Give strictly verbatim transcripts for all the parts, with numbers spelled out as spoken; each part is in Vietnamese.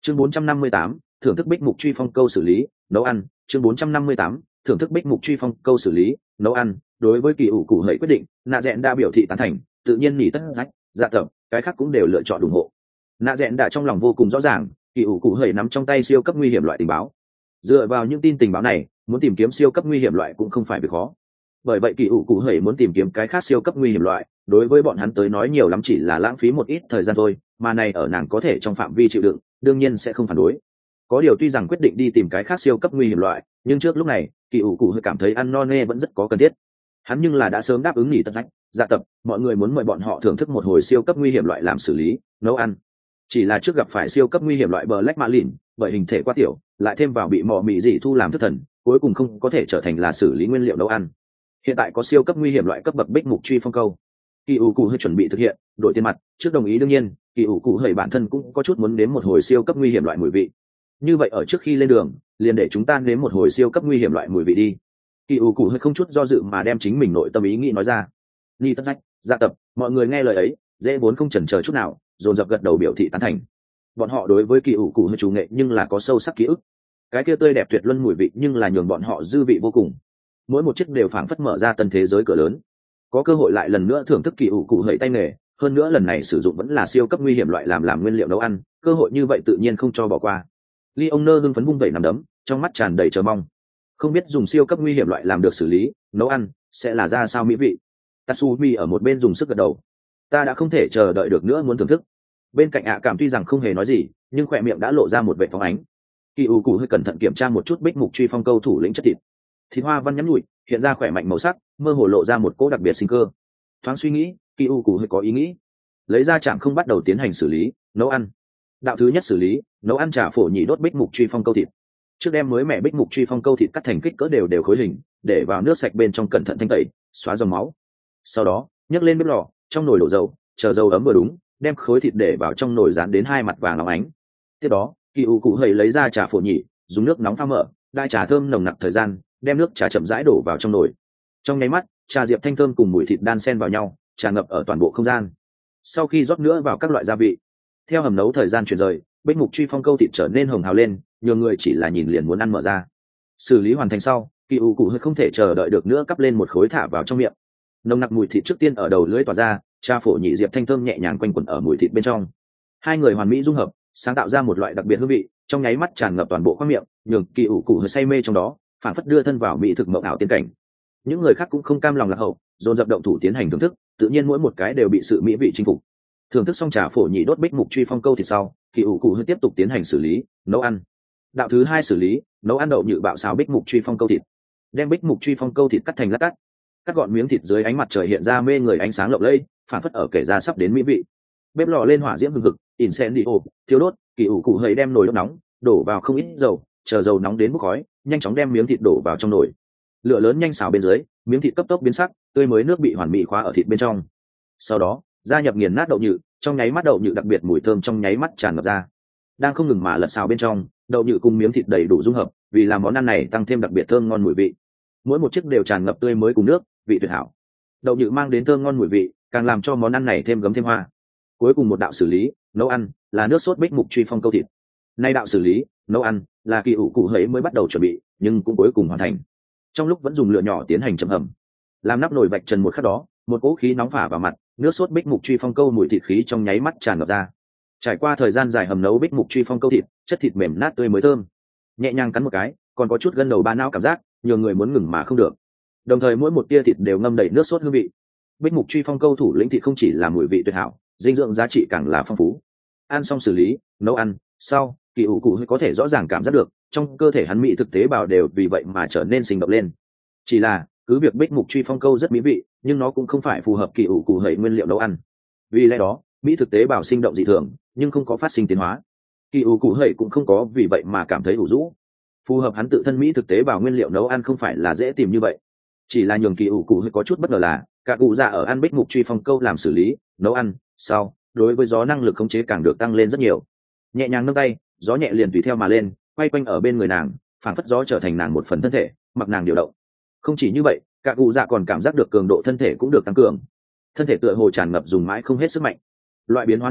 chương bốn trăm năm mươi tám, thưởng thức bích mục truy phong câu xử lý nấu ăn. chương bốn trăm năm mươi tám, thưởng thức bích mục truy phong câu xử lý nấu ăn. Đối với kỳ ủ cụ hẩy quyết định, nạ dẹn đã biểu thị tán thành, tự nhiên nỉ tất rách dạ tập cái khác cũng đều lựa chọn ủng hộ. Nạ dẹn đã trong lòng vô cùng rõ ràng, kỳ ủ cụ hẩy nắm trong tay siêu cấp nguy hiểm loại tình báo. Dựa vào những tin tình báo này, muốn tìm kiếm siêu cấp nguy hiểm loại cũng không phải việc khó. Bởi vậy kỳ ủ cụ hẩy muốn tìm kiếm cái khác siêu cấp nguy hiểm loại, đối với bọn hắn tới nói nhiều lắm chỉ là lãng phí một ít thời gian thôi, mà này ở nàng có thể trong phạm vi chịu đựng, đương nhiên sẽ không phản đối. Có điều tuy rằng quyết định đi tìm cái khác siêu cấp nguy hiểm loại, nhưng trước lúc này kỳ ủ cụ hơi cảm thấy ăn no nê vẫn rất có cần thiết. Hắn nhưng là đã sớm đáp ứng nghỉ tất rách dạ tập, mọi người muốn mời bọn họ thưởng thức một hồi siêu cấp nguy hiểm loại làm xử lý nấu ăn. Chỉ là trước gặp phải siêu cấp nguy hiểm loại Black Marlin, bởi hình thể quá tiểu, lại thêm vào bị mọ mị dị thu làm thức thần, cuối cùng không có thể trở thành là xử lý nguyên liệu nấu ăn. Hiện tại có siêu cấp nguy hiểm loại cấp bậc bích mục truy phong câu, kỳ ủ cụ hơi chuẩn bị thực hiện đổi tiền mặt trước đồng ý. Đương nhiên kỳ ủ cụ hơi bản thân cũng có chút muốn đến một hồi siêu cấp nguy hiểm loại mùi vị. Như vậy ở trước khi lên đường, liền để chúng ta nếm một hồi siêu cấp nguy hiểm loại mùi vị đi. Kỳ ủ cụ hơi không chút do dự mà đem chính mình nội tâm ý nghĩ nói ra. Ni tất rách gia tập, mọi người nghe lời ấy dễ vốn không chần chờ chút nào, dồn dập gật đầu biểu thị tán thành. Bọn họ đối với kỳ ủ cụ hơi chủ nghệ nhưng là có sâu sắc ký ức, cái kia tươi đẹp tuyệt luân mùi vị nhưng là nhường bọn họ dư vị vô cùng. Mỗi một chiếc đều phảng phất mở ra tân thế giới cửa lớn. Có cơ hội lại lần nữa thưởng thức kỳ ủ cụ hơi tay nghề, hơn nữa lần này sử dụng vẫn là siêu cấp nguy hiểm loại làm làm nguyên liệu nấu ăn, cơ hội như vậy tự nhiên không cho bỏ qua. Lee ông nơ hưng phấn vung vẩy nằm đấm, trong mắt tràn đầy chờ mong. Không biết dùng siêu cấp nguy hiểm loại làm được xử lý nấu ăn sẽ là ra sao mỹ vị. Tatsumi ở một bên dùng sức gật đầu. Ta đã không thể chờ đợi được nữa muốn thưởng thức. Bên cạnh ạ cảm tuy rằng không hề nói gì, nhưng khỏe miệng đã lộ ra một vẻ phóng ánh. Kỳ ủ cụ hơi cẩn thận kiểm tra một chút bích mục truy phong câu thủ lĩnh chất thịt. Thịt hoa văn nhắn nhụi, hiện ra khỏe mạnh màu sắc, mơ hồ lộ ra một cỗ đặc biệt sinh cơ. Thoáng suy nghĩ, kỳ ủ cụ hơi có ý nghĩ, lấy ra chạm không bắt đầu tiến hành xử lý nấu ăn. Đạo thứ nhất xử lý nấu ăn chả phổ nhị đốt bích mục truy phong câu thịt. Trước đem mới mẻ bích mục truy phong câu thịt cắt thành kích cỡ đều đều khối hình, để vào nước sạch bên trong cẩn thận thanh tẩy, xóa dòng máu. Sau đó nhấc lên bếp lò, trong nồi đổ dầu, chờ dầu ấm vừa đúng, đem khối thịt để vào trong nồi dán đến hai mặt vàng óng ánh. Tiếp đó kỳ ủ cụ hầy lấy ra trà phổ nhị, dùng nước nóng pha mở, đại trà thơm nồng nặc thời gian, đem nước trà chậm rãi đổ vào trong nồi. Trong nháy mắt trà diệp thanh thơm cùng mùi thịt đan xen vào nhau, tràn ngập ở toàn bộ không gian. Sau khi rót nữa vào các loại gia vị, theo hầm nấu thời gian chuyển rời, bích mục truy phong câu thịt trở nên hồng hào lên, nhiều người chỉ là nhìn liền muốn ăn mở ra. Xử lý hoàn thành sau, kỳ ủ cụ hơi không thể chờ đợi được nữa cắp lên một khối thả vào trong miệng. Nồng nặc mùi thịt trước tiên ở đầu lưỡi tỏa ra, trà phổ nhị diệp thanh thơm nhẹ nhàng quanh quẩn ở mùi thịt bên trong. Hai người hoàn mỹ dung hợp, sáng tạo ra một loại đặc biệt hương vị, trong nháy mắt tràn ngập toàn bộ khoang miệng, nhường kỳ ủ cụ hơi say mê trong đó, phản phất đưa thân vào mỹ thực mộng ảo tiên cảnh. Những người khác cũng không cam lòng lạc hậu, dồn dập động thủ tiến hành thưởng thức, tự nhiên mỗi một cái đều bị sự mỹ vị chinh phục. Thưởng thức xong trà phổ nhị đốt bích mục truy phong câu thịt sau, kỳ ủ cụ hơi tiếp tục tiến hành xử lý nấu ăn. Đạo thứ hai xử lý nấu ăn đậu nhự bạo xào bích mục truy phong câu thịt. Đem bích mục truy phong câu thịt cắt thành lát cắt, cắt gọn miếng thịt dưới ánh mặt trời hiện ra mê người ánh sáng lộng lẫy, phản phất ở kể ra sắp đến mỹ vị. Bếp lò lên hỏa diễm hừng hực, incendio thiếu đốt, kỳ ủ cụ hơi đem nồi đốt nóng, đổ vào không ít dầu, chờ dầu nóng đến bốc khói, nhanh chóng đem miếng thịt đổ vào trong nồi. Lửa lớn nhanh xào bên dưới, miếng thịt cấp tốc biến sắc, tươi mới nước bị hoàn mỹ khóa ở thịt bên trong. Sau đó gia nhập nghiền nát đậu nhự, trong nháy mắt đậu nhự đặc biệt mùi thơm trong nháy mắt tràn ngập ra. Đang không ngừng mà lật xào bên trong, đậu nhự cùng miếng thịt đầy đủ dung hợp, vì làm món ăn này tăng thêm đặc biệt thơm ngon mùi vị. Mỗi một chiếc đều tràn ngập tươi mới cùng nước, vị tuyệt hảo. Đậu nhự mang đến thơm ngon mùi vị, càng làm cho món ăn này thêm gấm thêm hoa. Cuối cùng một đạo xử lý nấu ăn là nước sốt bích mục truy phong câu thịt. Nay đạo xử lý nấu ăn là kỳ ủ cụ hấy mới bắt đầu chuẩn bị, nhưng cũng cuối cùng hoàn thành. Trong lúc vẫn dùng lửa nhỏ tiến hành chậm hầm, làm nắp nồi vạch trần một khắc đó, một cỗ khí nóng phả vào mặt, nước sốt bích mục truy phong câu mùi thịt khí trong nháy mắt tràn ngập ra. Trải qua thời gian dài hầm nấu bích mục truy phong câu thịt, chất thịt mềm nát tươi mới thơm, nhẹ nhàng cắn một cái còn có chút gân đầu ba não cảm giác, nhiều người muốn ngừng mà không được. Đồng thời mỗi một tia thịt đều ngâm đầy nước sốt hương vị. Bích mục truy phong câu thủ lĩnh thịt không chỉ là mùi vị tuyệt hảo, dinh dưỡng giá trị càng là phong phú. Ăn xong xử lý nấu ăn sau, kỳ ủ cụ có thể rõ ràng cảm giác được trong cơ thể hắn mỹ thực tế bào đều vì vậy mà trở nên sinh động lên. Chỉ là cứ việc bích mục truy phong câu rất mỹ vị, nhưng nó cũng không phải phù hợp kỳ ủ cụ hẩy nguyên liệu nấu ăn. Vì lẽ đó mỹ thực tế bào sinh động dị thường, nhưng không có phát sinh tiến hóa. Kỳ ủ cụ hẩy cũng không có vì vậy mà cảm thấy ủ rũ. Phù hợp hắn tự thân mỹ thực tế bào nguyên liệu nấu ăn không phải là dễ tìm như vậy. Chỉ là nhường kỳ ủ cụ hơi có chút bất ngờ là cả cụ già ở ăn bích mục truy phong câu làm xử lý nấu ăn sau, đối với gió năng lực khống chế càng được tăng lên rất nhiều. Nhẹ nhàng nâng tay, gió nhẹ liền tùy theo mà lên, quay quanh ở bên người nàng, phảng phất gió trở thành nàng một phần thân thể, mặc nàng điều động. Không chỉ như vậy, cả cụ già còn cảm giác được cường độ thân thể cũng được tăng cường. Thân thể tựa hồ tràn ngập dùng mãi không hết sức mạnh. Loại biến hóa này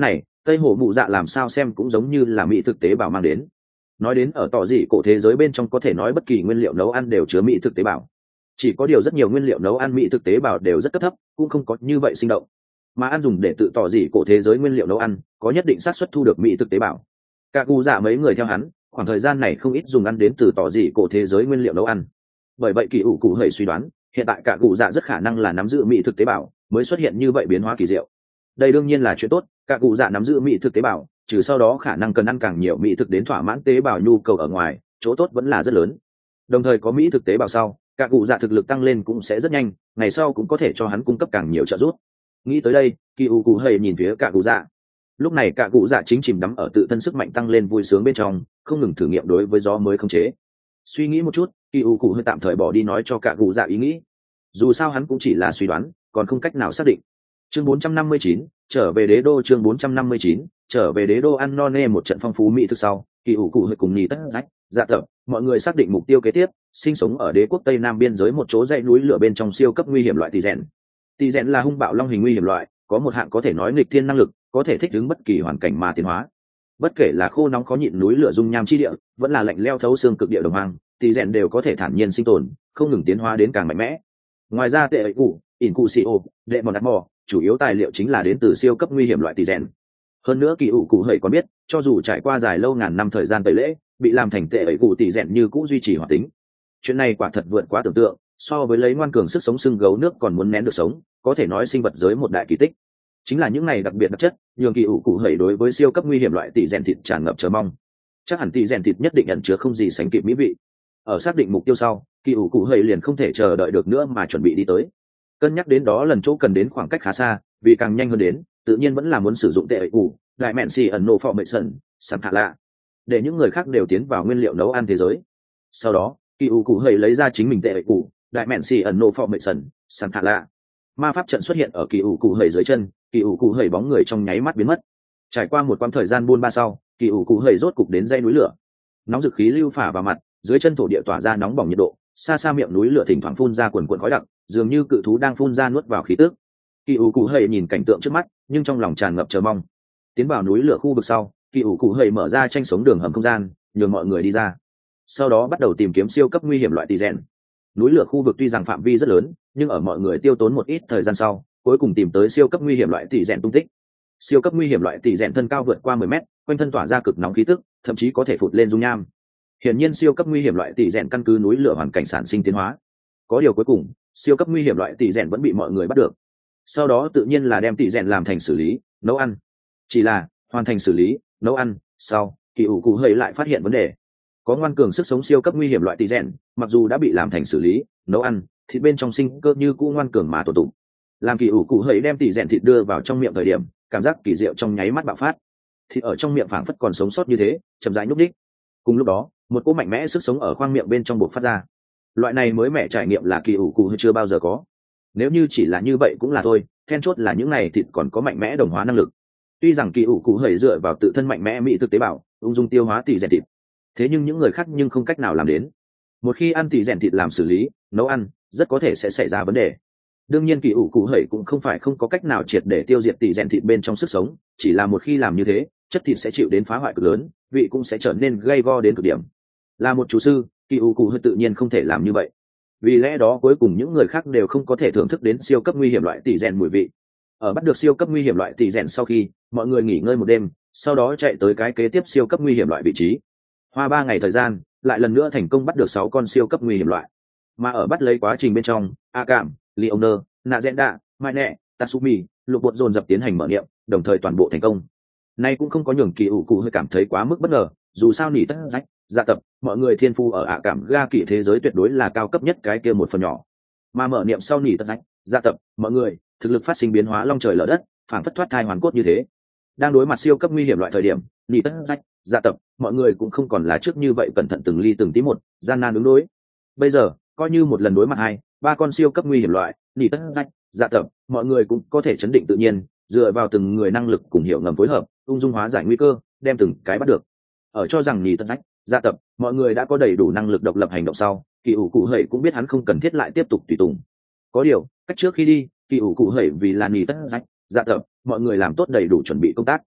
tây hổ mụ dạ làm sao xem cũng giống như là mỹ thực tế bào mang đến. Nói đến ở tỏ dị cổ thế giới bên trong có thể nói bất kỳ nguyên liệu nấu ăn đều chứa mỹ thực tế bào, chỉ có điều rất nhiều nguyên liệu nấu ăn mỹ thực tế bào đều rất cấp thấp, cũng không có như vậy sinh động, mà ăn dùng để tự tỏ dị cổ thế giới nguyên liệu nấu ăn có nhất định xác suất thu được mỹ thực tế bào. Cả cụ dạ mấy người theo hắn khoảng thời gian này không ít dùng ăn đến từ tỏ dị cổ thế giới nguyên liệu nấu ăn, bởi vậy kỳ ủ cụ hầy suy đoán hiện tại cả cụ dạ rất khả năng là nắm giữ mỹ thực tế bào mới xuất hiện như vậy biến hóa kỳ diệu. Đây đương nhiên là chuyện tốt, cả cụ dạ nắm giữ mỹ thực tế bào trừ sau đó khả năng cần ăn càng nhiều mỹ thực đến thỏa mãn tế bào nhu cầu ở ngoài, chỗ tốt vẫn là rất lớn. Đồng thời có mỹ thực tế bào sau, cả cụ dạ thực lực tăng lên cũng sẽ rất nhanh, ngày sau cũng có thể cho hắn cung cấp càng nhiều trợ giúp. Nghĩ tới đây, kỳ ủ cụ hầy nhìn phía cả cụ dạ. Lúc này cả cụ dạ chính chìm đắm ở tự thân sức mạnh tăng lên vui sướng bên trong, không ngừng thử nghiệm đối với gió mới không chế. Suy nghĩ một chút, kỳ ủ cụ hơi tạm thời bỏ đi nói cho cả cụ dạ ý nghĩ, dù sao hắn cũng chỉ là suy đoán, còn không cách nào xác định. Chương bốn trăm năm mươi chín, trở về đế đô. Chương bốn trăm năm mươi chín, trở về đế đô. Ăn no nê một trận phong phú mỹ thực sau, kỳ ủ cụ hơi cùng nhì tất rách dạ tập mọi người xác định mục tiêu kế tiếp, sinh sống ở đế quốc tây nam biên giới một chỗ dãy núi lửa bên trong siêu cấp nguy hiểm loại tỳ rèn. Tỳ rèn là hung bạo long hình nguy hiểm loại, có một hạng có thể nói nghịch thiên năng lực, có thể thích ứng bất kỳ hoàn cảnh mà tiến hóa. Bất kể là khô nóng khó nhịn núi lửa dung nham chi địa, vẫn là lạnh leo thấu xương cực địa đồng hoang, tỳ rèn đều có thể thản nhiên sinh tồn, không ngừng tiến hóa đến càng mạnh mẽ. Ngoài ra tệ ấy cụ ỉn cụ xì ô đệ mòn đắt mò chủ yếu tài liệu chính là đến từ siêu cấp nguy hiểm loại tỳ rèn. Hơn nữa kỳ ủ cụ hầy còn biết, cho dù trải qua dài lâu ngàn năm thời gian tẩy lễ, bị làm thành tệ ấy cụ tỳ rèn như cũ duy trì hoạt tính. Chuyện này quả thật vượt quá tưởng tượng, so với lấy ngoan cường sức sống xương gấu nước còn muốn nén được sống, có thể nói sinh vật giới một đại kỳ tích. Chính là những này đặc biệt đặc chất, nhường kỳ ủ cụ hầy đối với siêu cấp nguy hiểm loại tỳ rèn thịt tràn ngập chờ mong. Chắc hẳn tỳ rèn thịt nhất định ẩn chứa không gì sánh kịp mỹ vị. Ở xác định mục tiêu sau, kỳ ủ cụ hầy liền không thể chờ đợi được nữa mà chuẩn bị đi tới. Cân nhắc đến đó lần chỗ cần đến khoảng cách khá xa, vì càng nhanh hơn đến, tự nhiên vẫn là muốn sử dụng tệ ấy cụ đại mẹn xì ẩn nổ phò mệ sần sẵn hạ lạ, để những người khác đều tiến vào nguyên liệu nấu ăn thế giới. Sau đó kỳ ủ cụ hầy lấy ra chính mình tệ ấy cụ đại mẹn xì ẩn nổ phò mệ sần sẵn hạ lạ. Ma pháp trận xuất hiện ở kỳ ủ cụ hầy dưới chân, kỳ ủ cụ hầy bóng người trong nháy mắt biến mất. Trải qua một quãng thời gian buôn ba sau, kỳ ủ cụ hầy rốt cục đến dãy núi lửa. Nóng dực khí lưu phả vào mặt, dưới chân thổ địa tỏa ra nóng bỏng nhiệt độ, xa xa miệng núi lửa thỉnh thoảng phun ra quần quần khói đặc, dường như cự thú đang phun ra nuốt vào khí tức. Kỳ ủ cụ hầy nhìn cảnh tượng trước mắt, nhưng trong lòng tràn ngập chờ mong. Tiến vào núi lửa khu vực sau, kỳ ủ cụ hầy mở ra tranh sống đường hầm không gian, nhường mọi người đi ra. Sau đó bắt đầu tìm kiếm siêu cấp nguy hiểm loại tỳ rèn. Núi lửa khu vực tuy rằng phạm vi rất lớn, nhưng ở mọi người tiêu tốn một ít thời gian sau, cuối cùng tìm tới siêu cấp nguy hiểm loại tỳ rèn tung tích. Siêu cấp nguy hiểm loại tỳ rèn thân cao vượt qua mười mét, quanh thân tỏa ra cực nóng khí tức, thậm chí có thể phụt lên dung nham. Hiển nhiên siêu cấp nguy hiểm loại tỳ rèn căn cứ núi lửa hoàn cảnh sản sinh tiến hóa. Có điều cuối cùng, siêu cấp nguy hiểm loại tỳ rèn vẫn bị mọi người bắt được. Sau đó tự nhiên là đem tỳ rèn làm thành xử lý, nấu ăn. Chỉ là hoàn thành xử lý, nấu ăn sau, kỳ ủ cụ hầy lại phát hiện vấn đề. Có ngoan cường sức sống siêu cấp nguy hiểm loại tỳ rèn, mặc dù đã bị làm thành xử lý, nấu ăn, thịt bên trong sinh cơ như cũ ngoan cường mà tồn tụ. Làm kỳ ủ cụ hầy đem tỳ rèn thịt đưa vào trong miệng thời điểm, cảm giác kỳ diệu trong nháy mắt bạo phát. Thịt ở trong miệng phảng phất còn sống sót như thế, chậm rãi nhúc nhích. Cùng lúc đó, một cỗ mạnh mẽ sức sống ở khoang miệng bên trong bộc phát ra. Loại này mới mẻ trải nghiệm là kỳ ủ cụ chưa bao giờ có. Nếu như chỉ là như vậy cũng là thôi, then chốt là những này thịt còn có mạnh mẽ đồng hóa năng lực. Tuy rằng kỳ ủ cụ hầy dựa vào tự thân mạnh mẽ mỹ thực tế bào, ung dung tiêu hóa tỳ rèn thịt, thế nhưng những người khác nhưng không cách nào làm đến. Một khi ăn tỳ rèn thịt làm xử lý, nấu ăn, rất có thể sẽ xảy ra vấn đề. Đương nhiên kỳ ủ cụ hầy cũng không phải không có cách nào triệt để tiêu diệt tỳ rèn thịt bên trong sức sống, chỉ là một khi làm như thế, chất thịt sẽ chịu đến phá hoại cực lớn, vị cũng sẽ trở nên gay go đến cực điểm. Là một chủ sư, kỳ ủ cụ hơi tự nhiên không thể làm như vậy. Vì lẽ đó cuối cùng những người khác đều không có thể thưởng thức đến siêu cấp nguy hiểm loại tỳ rèn mùi vị. Ở bắt được siêu cấp nguy hiểm loại tỳ rèn sau khi, mọi người nghỉ ngơi một đêm, sau đó chạy tới cái kế tiếp siêu cấp nguy hiểm loại vị trí. Hoa ba ngày thời gian, lại lần nữa thành công bắt được sáu con siêu cấp nguy hiểm loại. Mà ở bắt lấy quá trình bên trong, A Cảm, Leoner, Nazenda, Mai Nẹ, Tatsumi, lục bột dồn dập tiến hành mở niệm, đồng thời toàn bộ thành công. Nay cũng không có nhường kỳ ủ cụ hơi cảm thấy quá mức bất ngờ, dù sao nỉ tất rách gia tập mọi người thiên phu ở ạ cảm ga kỳ thế giới tuyệt đối là cao cấp nhất cái kia một phần nhỏ, mà mở niệm sau nỉ tất rách gia tập mọi người thực lực phát sinh biến hóa long trời lở đất, phảng phất thoát thai hoàn cốt như thế. Đang đối mặt siêu cấp nguy hiểm loại thời điểm, nỉ tất rách gia tập mọi người cũng không còn là trước như vậy cẩn thận từng ly từng tí một, gian nan ứng đối. Bây giờ coi như một lần đối mặt hai ba con siêu cấp nguy hiểm loại, nỉ tất rách gia tập mọi người cũng có thể chấn định tự nhiên, dựa vào từng người năng lực cùng hiểu ngầm phối hợp, ung dung hóa giải nguy cơ, đem từng cái bắt được. Ở cho rằng nhì tân rách gia tập mọi người đã có đầy đủ năng lực độc lập hành động sau, kỳ ủ cụ hầy cũng biết hắn không cần thiết lại tiếp tục tùy tùng. Có điều cách trước khi đi, kỳ ủ cụ hầy vì là nhì tân rách gia tập mọi người làm tốt đầy đủ chuẩn bị công tác.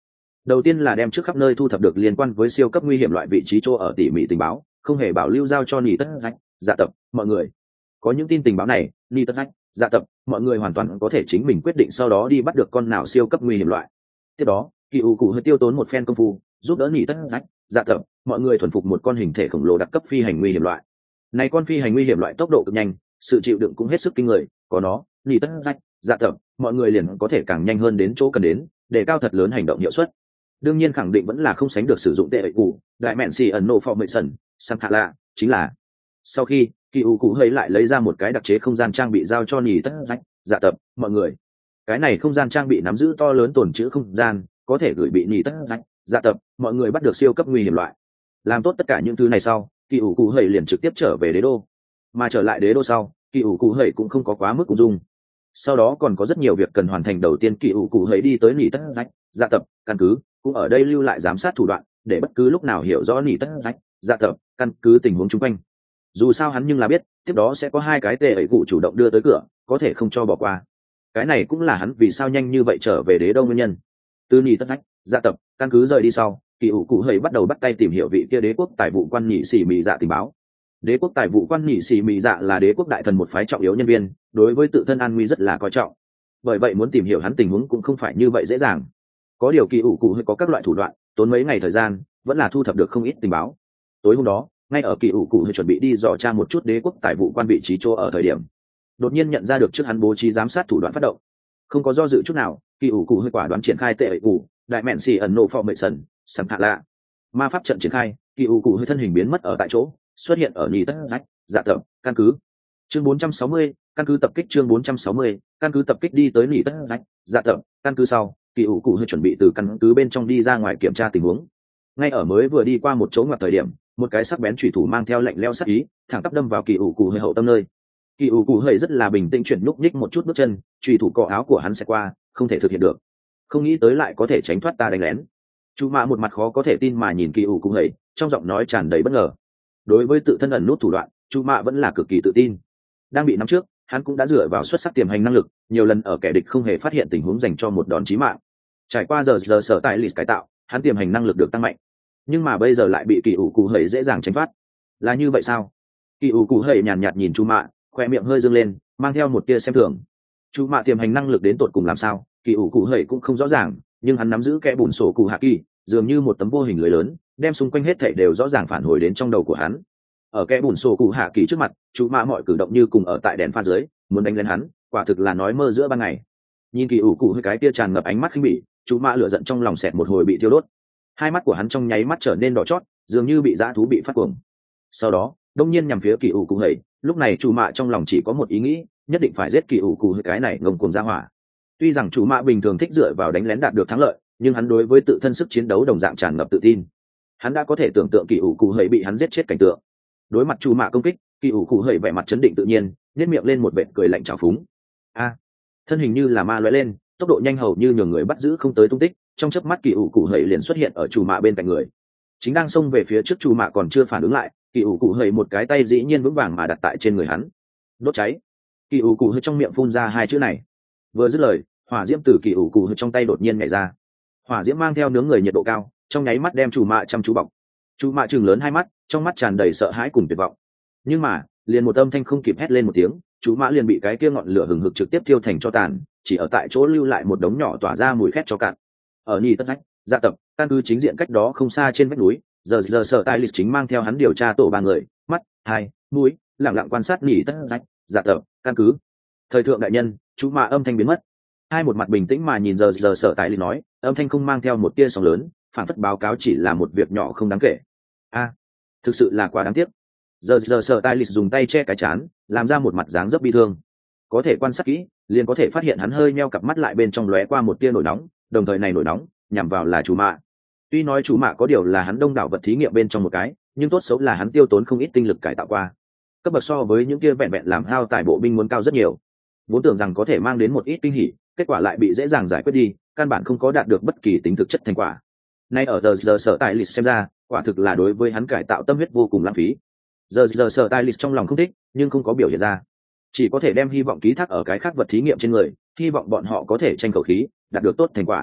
Đầu tiên là đem trước khắp nơi thu thập được liên quan với siêu cấp nguy hiểm loại vị trí chỗ ở tỉ mỉ tình báo, không hề bảo lưu giao cho nhị tất rách dạ tập mọi người. Có những tin tình báo này, nhị tất rách dạ tập mọi người hoàn toàn có thể chính mình quyết định sau đó đi bắt được con nào siêu cấp nguy hiểm loại. Tiếp đó kỳ ủ cụ hơi tiêu tốn một phen công phu giúp đỡ nhị tất rách dạ tập mọi người thuần phục một con hình thể khổng lồ đặc cấp phi hành nguy hiểm loại. Này con phi hành nguy hiểm loại tốc độ cực nhanh, sự chịu đựng cũng hết sức kinh người, có nó nhị tất rách dạ tập mọi người liền có thể càng nhanh hơn đến chỗ cần đến, để cao thật lớn hành động hiệu suất. Đương nhiên khẳng định vẫn là không sánh được sử dụng tệ ẩy cụ đại mẹn xì ẩn nộ phò mệ sần sang hạ lạ. Chính là sau khi kỳ ủ cụ hơi lại lấy ra một cái đặc chế không gian trang bị giao cho nhì tất rách dạ tập mọi người. Cái này không gian trang bị nắm giữ to lớn tồn trữ không gian, có thể gửi bị nhì tất rách dạ tập mọi người bắt được siêu cấp nguy hiểm loại. Làm tốt tất cả những thứ này sau, kỳ ủ cụ hơi liền trực tiếp trở về đế đô. Mà trở lại đế đô sau, kỳ ủ cụ hơi cũng không có quá mức ung dung. Sau đó còn có rất nhiều việc cần hoàn thành. Đầu tiên kỳ ủ cụ hơi đi tới nhì tất rách dạ tập căn cứ, cũng ở đây lưu lại giám sát thủ đoạn, để bất cứ lúc nào hiểu rõ nhì tất rách dạ tập căn cứ tình huống chung quanh. Dù sao hắn nhưng là biết tiếp đó sẽ có hai cái tệ ẩy cụ chủ động đưa tới cửa, có thể không cho bỏ qua. Cái này cũng là hắn vì sao nhanh như vậy trở về đế đô nguyên nhân. Từ nhì tất rách dạ tập căn cứ rời đi sau, kỳ ủ cụ hơi bắt đầu bắt tay tìm hiểu vị kia đế quốc tài vụ quan nhị xỉ mị dạ tình báo. Đế quốc tài vụ quan nhị xỉ mị dạ là đế quốc đại thần một phái trọng yếu nhân viên, đối với tự thân an nguy rất là coi trọng. Bởi vậy muốn tìm hiểu hắn tình huống cũng không phải như vậy dễ dàng. Có điều kỳ ủ cụ hơi có các loại thủ đoạn, tốn mấy ngày thời gian vẫn là thu thập được không ít tình báo. Tối hôm đó ngay ở kỳ ủ cụ hơi chuẩn bị đi dò tra một chút đế quốc tài vụ quan vị trí chỗ ở thời điểm, đột nhiên nhận ra được trước hắn bố trí giám sát thủ đoạn phát động. Không có do dự chút nào, kỳ ủ cụ hơi quả đoán triển khai tệ ẩy cụ đại mẹn xì ẩn nộ phò mệ sần sầm hạ lạ. Ma pháp trận triển khai, kỳ ủ cụ hơi thân hình biến mất ở tại chỗ, xuất hiện ở nhì tất rách dạ tập căn cứ. Chương bốn trăm sáu mươi, căn cứ tập kích. Chương bốn trăm sáu mươi, căn cứ tập kích. Đi tới nhì tất rách dạ tập căn cứ sau, kỳ ủ cụ hơi chuẩn bị từ căn cứ bên trong đi ra ngoài kiểm tra tình huống. Ngay ở mới vừa đi qua một chỗ ngoặt thời điểm, một cái sắc bén chủy thủ mang theo lạnh lẽo sắc ý thẳng tắp đâm vào kỳ ủ cụ hơi hậu tâm nơi. Kỳ ủ cụ hơi rất là bình tĩnh chuyển núp nhích một chút bước chân, chủy thủ cọ áo của hắn sẽ qua, không thể thực hiện được. Không nghĩ tới lại có thể tránh thoát ta đánh lén. Chu Mạ một mặt khó có thể tin mà nhìn kỳ ủ cụ hơi, trong giọng nói tràn đầy bất ngờ. Đối với tự thân ẩn nút thủ đoạn, Chu Mạ vẫn là cực kỳ tự tin. Đang bị nắm trước, hắn cũng đã dựa vào xuất sắc tiềm hành năng lực, nhiều lần ở kẻ địch không hề phát hiện tình huống dành cho một đòn chí mạng. Trải qua giờ giờ sở tại lịch cải tạo, hắn tiềm hành năng lực được tăng mạnh, nhưng mà bây giờ lại bị kỳ ủ cụ hầy dễ dàng tránh thoát. Là như vậy sao? Kỳ ủ cụ hầy nhàn nhạt nhìn Chu Mạ, khoe miệng hơi dương lên, mang theo một tia xem thường. Chu Mạ tiềm hành năng lực đến tột cùng làm sao, kỳ ủ cụ hầy cũng không rõ ràng, nhưng hắn nắm giữ kẽ bùn sổ cụ hạ kỳ, dường như một tấm vô hình lưới lớn, đem xung quanh hết thảy đều rõ ràng phản hồi đến trong đầu của hắn. Ở kẽ bùn sổ cụ hạ kỳ trước mặt, Chu Mạ mọi cử động như cùng ở tại đèn pha dưới, muốn đánh lên hắn, quả thực là nói mơ giữa ban ngày. Nhìn kỳ ủ cụ hơi cái tia tràn ngập ánh mắt khinh bỉ, Chu Mạ lửa giận trong lòng xẹt một hồi bị thiêu đốt. Hai mắt của hắn trong nháy mắt trở nên đỏ chót, dường như bị dã thú bị phát cuồng. Sau đó đông nhiên nhằm phía kỳ ủ cụ hầy, lúc này Chu Mạ trong lòng chỉ có một ý nghĩ, nhất định phải giết kỳ ủ cụ hầy cái này ngông cuồng ra hỏa. Tuy rằng Chu Mạ bình thường thích dựa vào đánh lén đạt được thắng lợi, nhưng hắn đối với tự thân sức chiến đấu đồng dạng tràn ngập tự tin. Hắn đã có thể tưởng tượng kỳ ủ cụ hầy bị hắn giết chết cảnh tượng. Đối mặt Chu Mạ công kích, kỳ ủ cụ hầy vẻ mặt chấn định tự nhiên, nhếch miệng lên một vệt cười lạnh trào phúng. A, thân hình như là ma lóe lên, tốc độ nhanh hầu như nhường người bắt giữ không tới tung tích, trong chớp mắt kỳ ủ cụ hầy liền xuất hiện ở Chu Mạ bên cạnh người. Chính đang xông về phía trước Chu Mạ còn chưa phản ứng lại, kỳ ủ cụ hầy một cái tay dĩ nhiên vững vàng mà đặt tại trên người hắn. Đốt cháy. Kỳ ủ cụ hầy trong miệng phun ra hai chữ này. Vừa dứt lời, hỏa diễm từ kỳ ủ cụ hầy trong tay đột nhiên nhảy ra. Hỏa diễm mang theo nướng người nhiệt độ cao, trong nháy mắt đem Chu Mạ chăm chú bọc. Chu Mạ trừng lớn hai mắt, trong mắt tràn đầy sợ hãi cùng tuyệt vọng. Nhưng mà liền một âm thanh không kịp hét lên một tiếng, Chu Mạ liền bị cái kia ngọn lửa hừng hực trực tiếp thiêu thành tro tàn, chỉ ở tại chỗ lưu lại một đống nhỏ tỏa ra mùi khét cho cạn. Ở nhì tất rách dạ tập căn cứ chính diện cách đó không xa trên vách núi, giờ giờ sở tài lịch chính mang theo hắn điều tra tổ ba người, mắt hai mũi lặng lặng quan sát nhì tất rách dạ tập căn cứ. Thời thượng đại nhân, Chu Mạ âm thanh biến mất. Hai một mặt bình tĩnh mà nhìn giờ giờ sở tài lịch nói, âm thanh không mang theo một tia sóng lớn, phản phất báo cáo chỉ là một việc nhỏ không đáng kể. A, thực sự là quá đáng tiếc. Giờ giờ sở tài lịch dùng tay che cái chán, làm ra một mặt dáng dấp bi thương. Có thể quan sát kỹ, liền có thể phát hiện hắn hơi nheo cặp mắt lại, bên trong lóe qua một tia nổi nóng, đồng thời này nổi nóng nhằm vào là Chu Mạ. Tuy nói Chu Mạ có điều là hắn đông đảo vật thí nghiệm bên trong một cái, nhưng tốt xấu là hắn tiêu tốn không ít tinh lực cải tạo qua, cấp bậc so với những kia vẹn vẹn làm hao tài bộ binh muốn cao rất nhiều. Vốn tưởng rằng có thể mang đến một ít kinh hỉ, kết quả lại bị dễ dàng giải quyết đi, căn bản không có đạt được bất kỳ tính thực chất thành quả. Nay ở giờ giờ sở tài lịch xem ra, quả thực là đối với hắn cải tạo tâm huyết vô cùng lãng phí. Giờ giờ sở tài lịch trong lòng không thích, nhưng không có biểu hiện ra, chỉ có thể đem hy vọng ký thác ở cái khác vật thí nghiệm trên người, hy vọng bọn họ có thể tranh khẩu khí, đạt được tốt thành quả.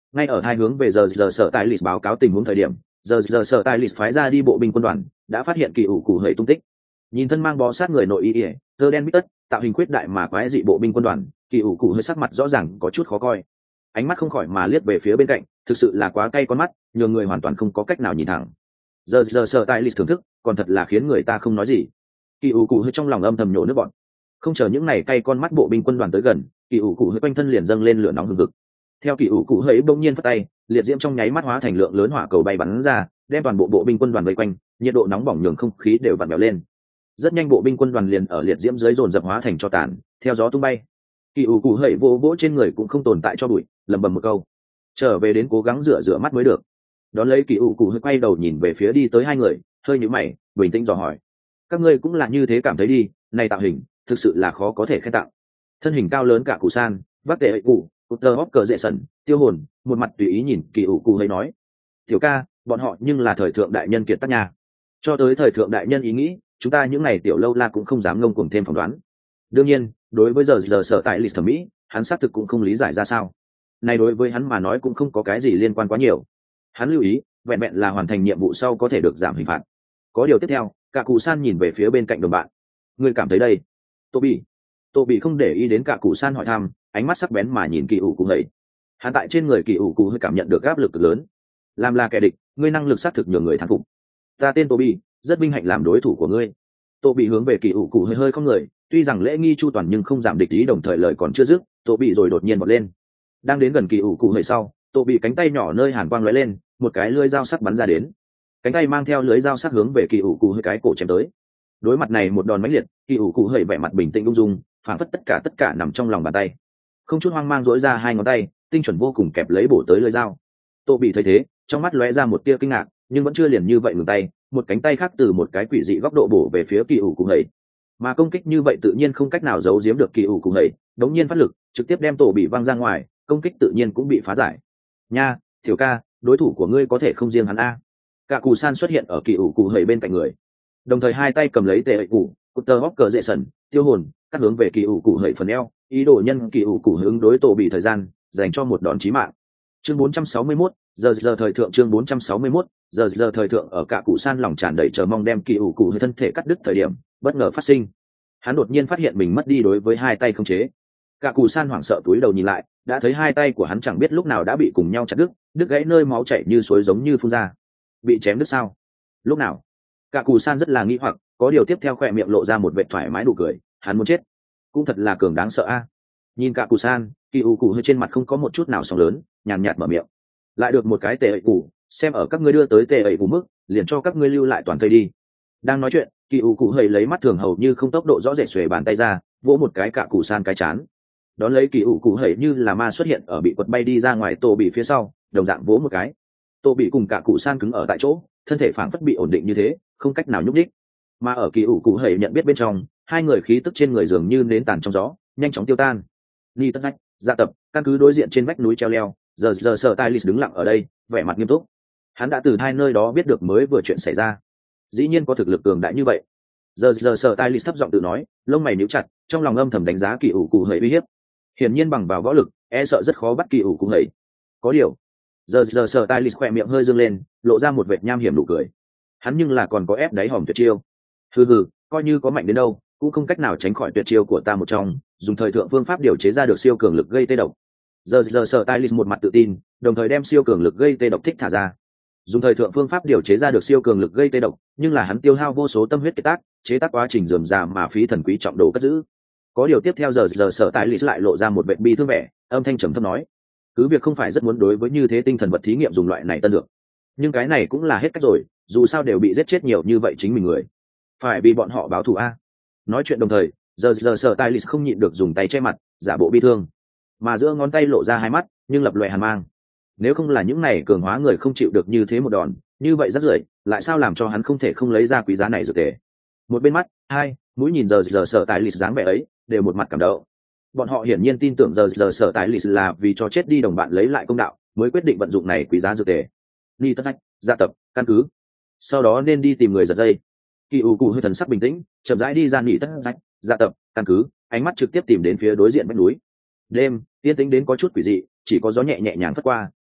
Ngay ở hai hướng về giờ giờ sở tại lịch báo cáo tình huống thời điểm, giờ giờ sở tại lịch phái ra đi bộ binh quân đoàn đã phát hiện kỳ ủ cụ hầy tung tích. Nhìn thân mang bó sát người nội y ỉa tơ đen bít tất, tạo hình khuyết đại mà quái dị bộ binh quân đoàn, kỳ ủ cụ hơi sắc mặt rõ ràng có chút khó coi. Ánh mắt không khỏi mà liếc về phía bên cạnh, thực sự là quá cay con mắt, nhường người hoàn toàn không có cách nào nhìn thẳng. Giờ giờ sở tại lịch thưởng thức, còn thật là khiến người ta không nói gì. Kỳ ủ cụ hơi trong lòng âm thầm nhổ nước bọn. Không chờ những này cay con mắt bộ binh quân đoàn tới gần, kỳ ủ cụ hơi quanh thân liền dâng lên lửa nóng hừng hực. Theo kỳ ủ cụ hơi bỗng nhiên phất tay, liệt diễm trong nháy mắt hóa thành lượng lớn hỏa cầu bay bắn ra, đem toàn bộ bộ binh quân đoàn vây quanh, nhiệt độ nóng bỏng nhường không khí đều vặn vẹo lên. Rất nhanh bộ binh quân đoàn liền ở liệt diễm dưới dồn dập hóa thành tro tàn, theo gió tung bay. Kỳ ủ cụ hơi vô vỗ trên người cũng không tồn tại cho bụi, lẩm bẩm một câu, trở về đến cố gắng rửa rửa mắt mới được. Đón lấy kỳ ủ cụ hơi quay đầu nhìn về phía đi tới hai người, hơi nhíu mày, bình tĩnh dò hỏi, các ngươi cũng là như thế cảm thấy đi, này tạo hình thực sự là khó có thể khen tặng. Thân hình cao lớn cả cụ san, vác tệ cụ Utter Hopper dễ sần, tiêu hồn, một mặt tùy ý nhìn kỳ ủ cụ hơi nói, tiểu ca, bọn họ nhưng là thời thượng đại nhân kiệt tác nhà. Cho tới thời thượng đại nhân ý nghĩ, chúng ta những ngày tiểu lâu la cũng không dám ngông cuồng thêm phỏng đoán. Đương nhiên, đối với giờ giờ sở tại lịch thẩm mỹ, hắn xác thực cũng không lý giải ra sao. Này đối với hắn mà nói cũng không có cái gì liên quan quá nhiều. Hắn lưu ý, vẹn vẹn là hoàn thành nhiệm vụ sau có thể được giảm hình phạt. Có điều tiếp theo, cả cụ san nhìn về phía bên cạnh đồng bạn. Ngươi cảm thấy đây? Toby. Toby không để ý đến cả cụ san hỏi thăm, ánh mắt sắc bén mà nhìn kỳ ủ cụ hầy. Hắn tại trên người kỳ ủ cụ hơi cảm nhận được áp lực cực lớn. Làm là kẻ địch, ngươi năng lực xác thực nhường người thắng phục. Ta tên Toby, rất vinh hạnh làm đối thủ của ngươi. Toby hướng về kỳ ủ cụ hơi hơi không người, tuy rằng lễ nghi chu toàn nhưng không giảm địch ý, đồng thời lời còn chưa dứt, Toby rồi đột nhiên bật lên. Đang đến gần kỳ ủ cụ hơi sau, Toby cánh tay nhỏ nơi hàn quang lóe lên, một cái lưỡi dao sắc bắn ra đến. Cánh tay mang theo lưỡi dao sắc hướng về kỳ ủ cụ hơi cái cổ chém tới. Đối mặt này một đòn mãnh liệt, kỳ ủ cụ hơi vẻ mặt bình tĩnh ung dung, phảng phất tất cả tất cả nằm trong lòng bàn tay. Không chút hoang mang duỗi ra hai ngón tay, tinh chuẩn vô cùng kẹp lấy bổ tới lưỡi dao. Toby thấy thế, trong mắt lóe ra một tia kinh ngạc, nhưng vẫn chưa liền như vậy ngừng tay, một cánh tay khác từ một cái quỷ dị góc độ bổ về phía kỳ ủ cụ hầy. Mà công kích như vậy tự nhiên không cách nào giấu giếm được kỳ ủ cụ hầy, đống nhiên phát lực, trực tiếp đem tổ bị văng ra ngoài, công kích tự nhiên cũng bị phá giải. Nha, tiểu ca, đối thủ của ngươi có thể không riêng hắn a. Cả cụ san xuất hiện ở kỳ ủ cụ hầy bên cạnh người, đồng thời hai tay cầm lấy tệ cụ Cutter Hopper dễ sần, tiêu hồn, cắt hướng về kỳ ủ cụ hầy phần eo, ý đồ nhân kỳ ủ cụ hướng đối tổ bị thời gian, dành cho một đòn chí mạng. Chương bốn trăm sáu mươi mốt, giờ giờ thời thượng chương bốn trăm sáu mươi mốt, giờ giờ thời thượng ở cả cụ san lòng tràn đầy chờ mong đem kỳ ủ cụ hơi thân thể cắt đứt thời điểm, bất ngờ phát sinh. Hắn đột nhiên phát hiện mình mất đi đối với hai tay không chế. Cả cụ san hoảng sợ túi đầu nhìn lại, đã thấy hai tay của hắn chẳng biết lúc nào đã bị cùng nhau chặt đứt, đứt gãy nơi máu chảy như suối giống như phun ra. Bị chém đứt sao? Lúc nào? Cả cụ san rất là nghi hoặc, có điều tiếp theo khỏe miệng lộ ra một vệt thoải mái nụ cười, hắn muốn chết. Cũng thật là cường đáng sợ a. Nhìn cả cụ san, kỳ ủ cụ hơi trên mặt không có một chút nào sóng lớn, nhàn nhạt mở miệng, lại được một cái tệ ẩy cụ, xem ở các ngươi đưa tới tệ ẩy cụ mức, liền cho các ngươi lưu lại toàn thây đi. Đang nói chuyện, kỳ ủ cụ hơi lấy mắt thường hầu như không tốc độ rõ rệt xuề bàn tay ra, vỗ một cái cả cụ san cái chán. Đón lấy kỳ ủ cụ hơi như là ma xuất hiện ở bị quật bay đi ra ngoài tổ bị phía sau, đồng dạng vỗ một cái. Tổ bị cùng cả cụ san cứng ở tại chỗ, thân thể phảng phất bị ổn định như thế, không cách nào nhúc nhích. Mà ở kỳ ủ cụ hơi nhận biết bên trong, hai người khí tức trên người dường như nến tàn trong gió, nhanh chóng tiêu tan. Ni tất rách, dạ tập, căn cứ đối diện trên vách núi treo leo, giờ giờ sở tai lis đứng lặng ở đây, vẻ mặt nghiêm túc. Hắn đã từ hai nơi đó biết được mới vừa chuyện xảy ra, dĩ nhiên có thực lực cường đại như vậy. Giờ giờ sở tai lis thấp giọng tự nói, lông mày nhíu chặt, trong lòng âm thầm đánh giá kỳ ủ cụ hầy uy hiếp. Hiển nhiên bằng vào võ lực, e sợ rất khó bắt kỳ ủ cụ hầy. Có điều, giờ giờ sở tai lis khỏe miệng hơi dương lên, lộ ra một vệt nham hiểm nụ cười. Hắn nhưng là còn có ép đáy hòm tuyệt chiêu. Hừ hừ, coi như có mạnh đến đâu, cũng không cách nào tránh khỏi tuyệt chiêu của ta một trong, dùng thời thượng phương pháp điều chế ra được siêu cường lực gây tê độc. Giờ giờ sở tai lis một mặt tự tin, đồng thời đem siêu cường lực gây tê độc thích thả ra. Dùng thời thượng phương pháp điều chế ra được siêu cường lực gây tê độc, nhưng là hắn tiêu hao vô số tâm huyết kế tác, chế tác quá trình rườm rà mà phí thần quý trọng đồ cất giữ. Có điều tiếp theo giờ giờ sở tai lis lại lộ ra một vẻ bi thương vẻ, âm thanh trầm thấp nói, cứ việc không phải rất muốn đối với như thế tinh thần vật thí nghiệm dùng loại này tân dược, nhưng cái này cũng là hết cách rồi, dù sao đều bị giết chết nhiều như vậy chính mình người, phải vì bọn họ báo thù a. Nói chuyện đồng thời, giờ giờ sở tai lis không nhịn được dùng tay che mặt, giả bộ bi thương, mà giữa ngón tay lộ ra hai mắt nhưng lập lòe hàn mang. Nếu không là những này cường hóa người không chịu được như thế một đòn như vậy rất rưởi, lại sao làm cho hắn không thể không lấy ra quý giá này dược tề. Một bên mắt hai mũi nhìn giờ giờ sở tại lịch dáng vẻ ấy, đều một mặt cảm động. Bọn họ hiển nhiên tin tưởng giờ giờ sở tại lịch là vì cho chết đi đồng bạn lấy lại công đạo mới quyết định vận dụng này quý giá dược tề. Ni tất hách, gia tập, căn cứ, sau đó nên đi tìm người giật dây. Kỳ ủ cụ hơi thần sắc bình tĩnh, chậm rãi đi ra nỉ tất hách, gia tập, căn cứ, ánh mắt trực tiếp tìm đến phía đối diện vách núi. Đêm yên tĩnh đến có chút quỷ dị, chỉ có gió nhẹ nhẹ nhàng phất qua,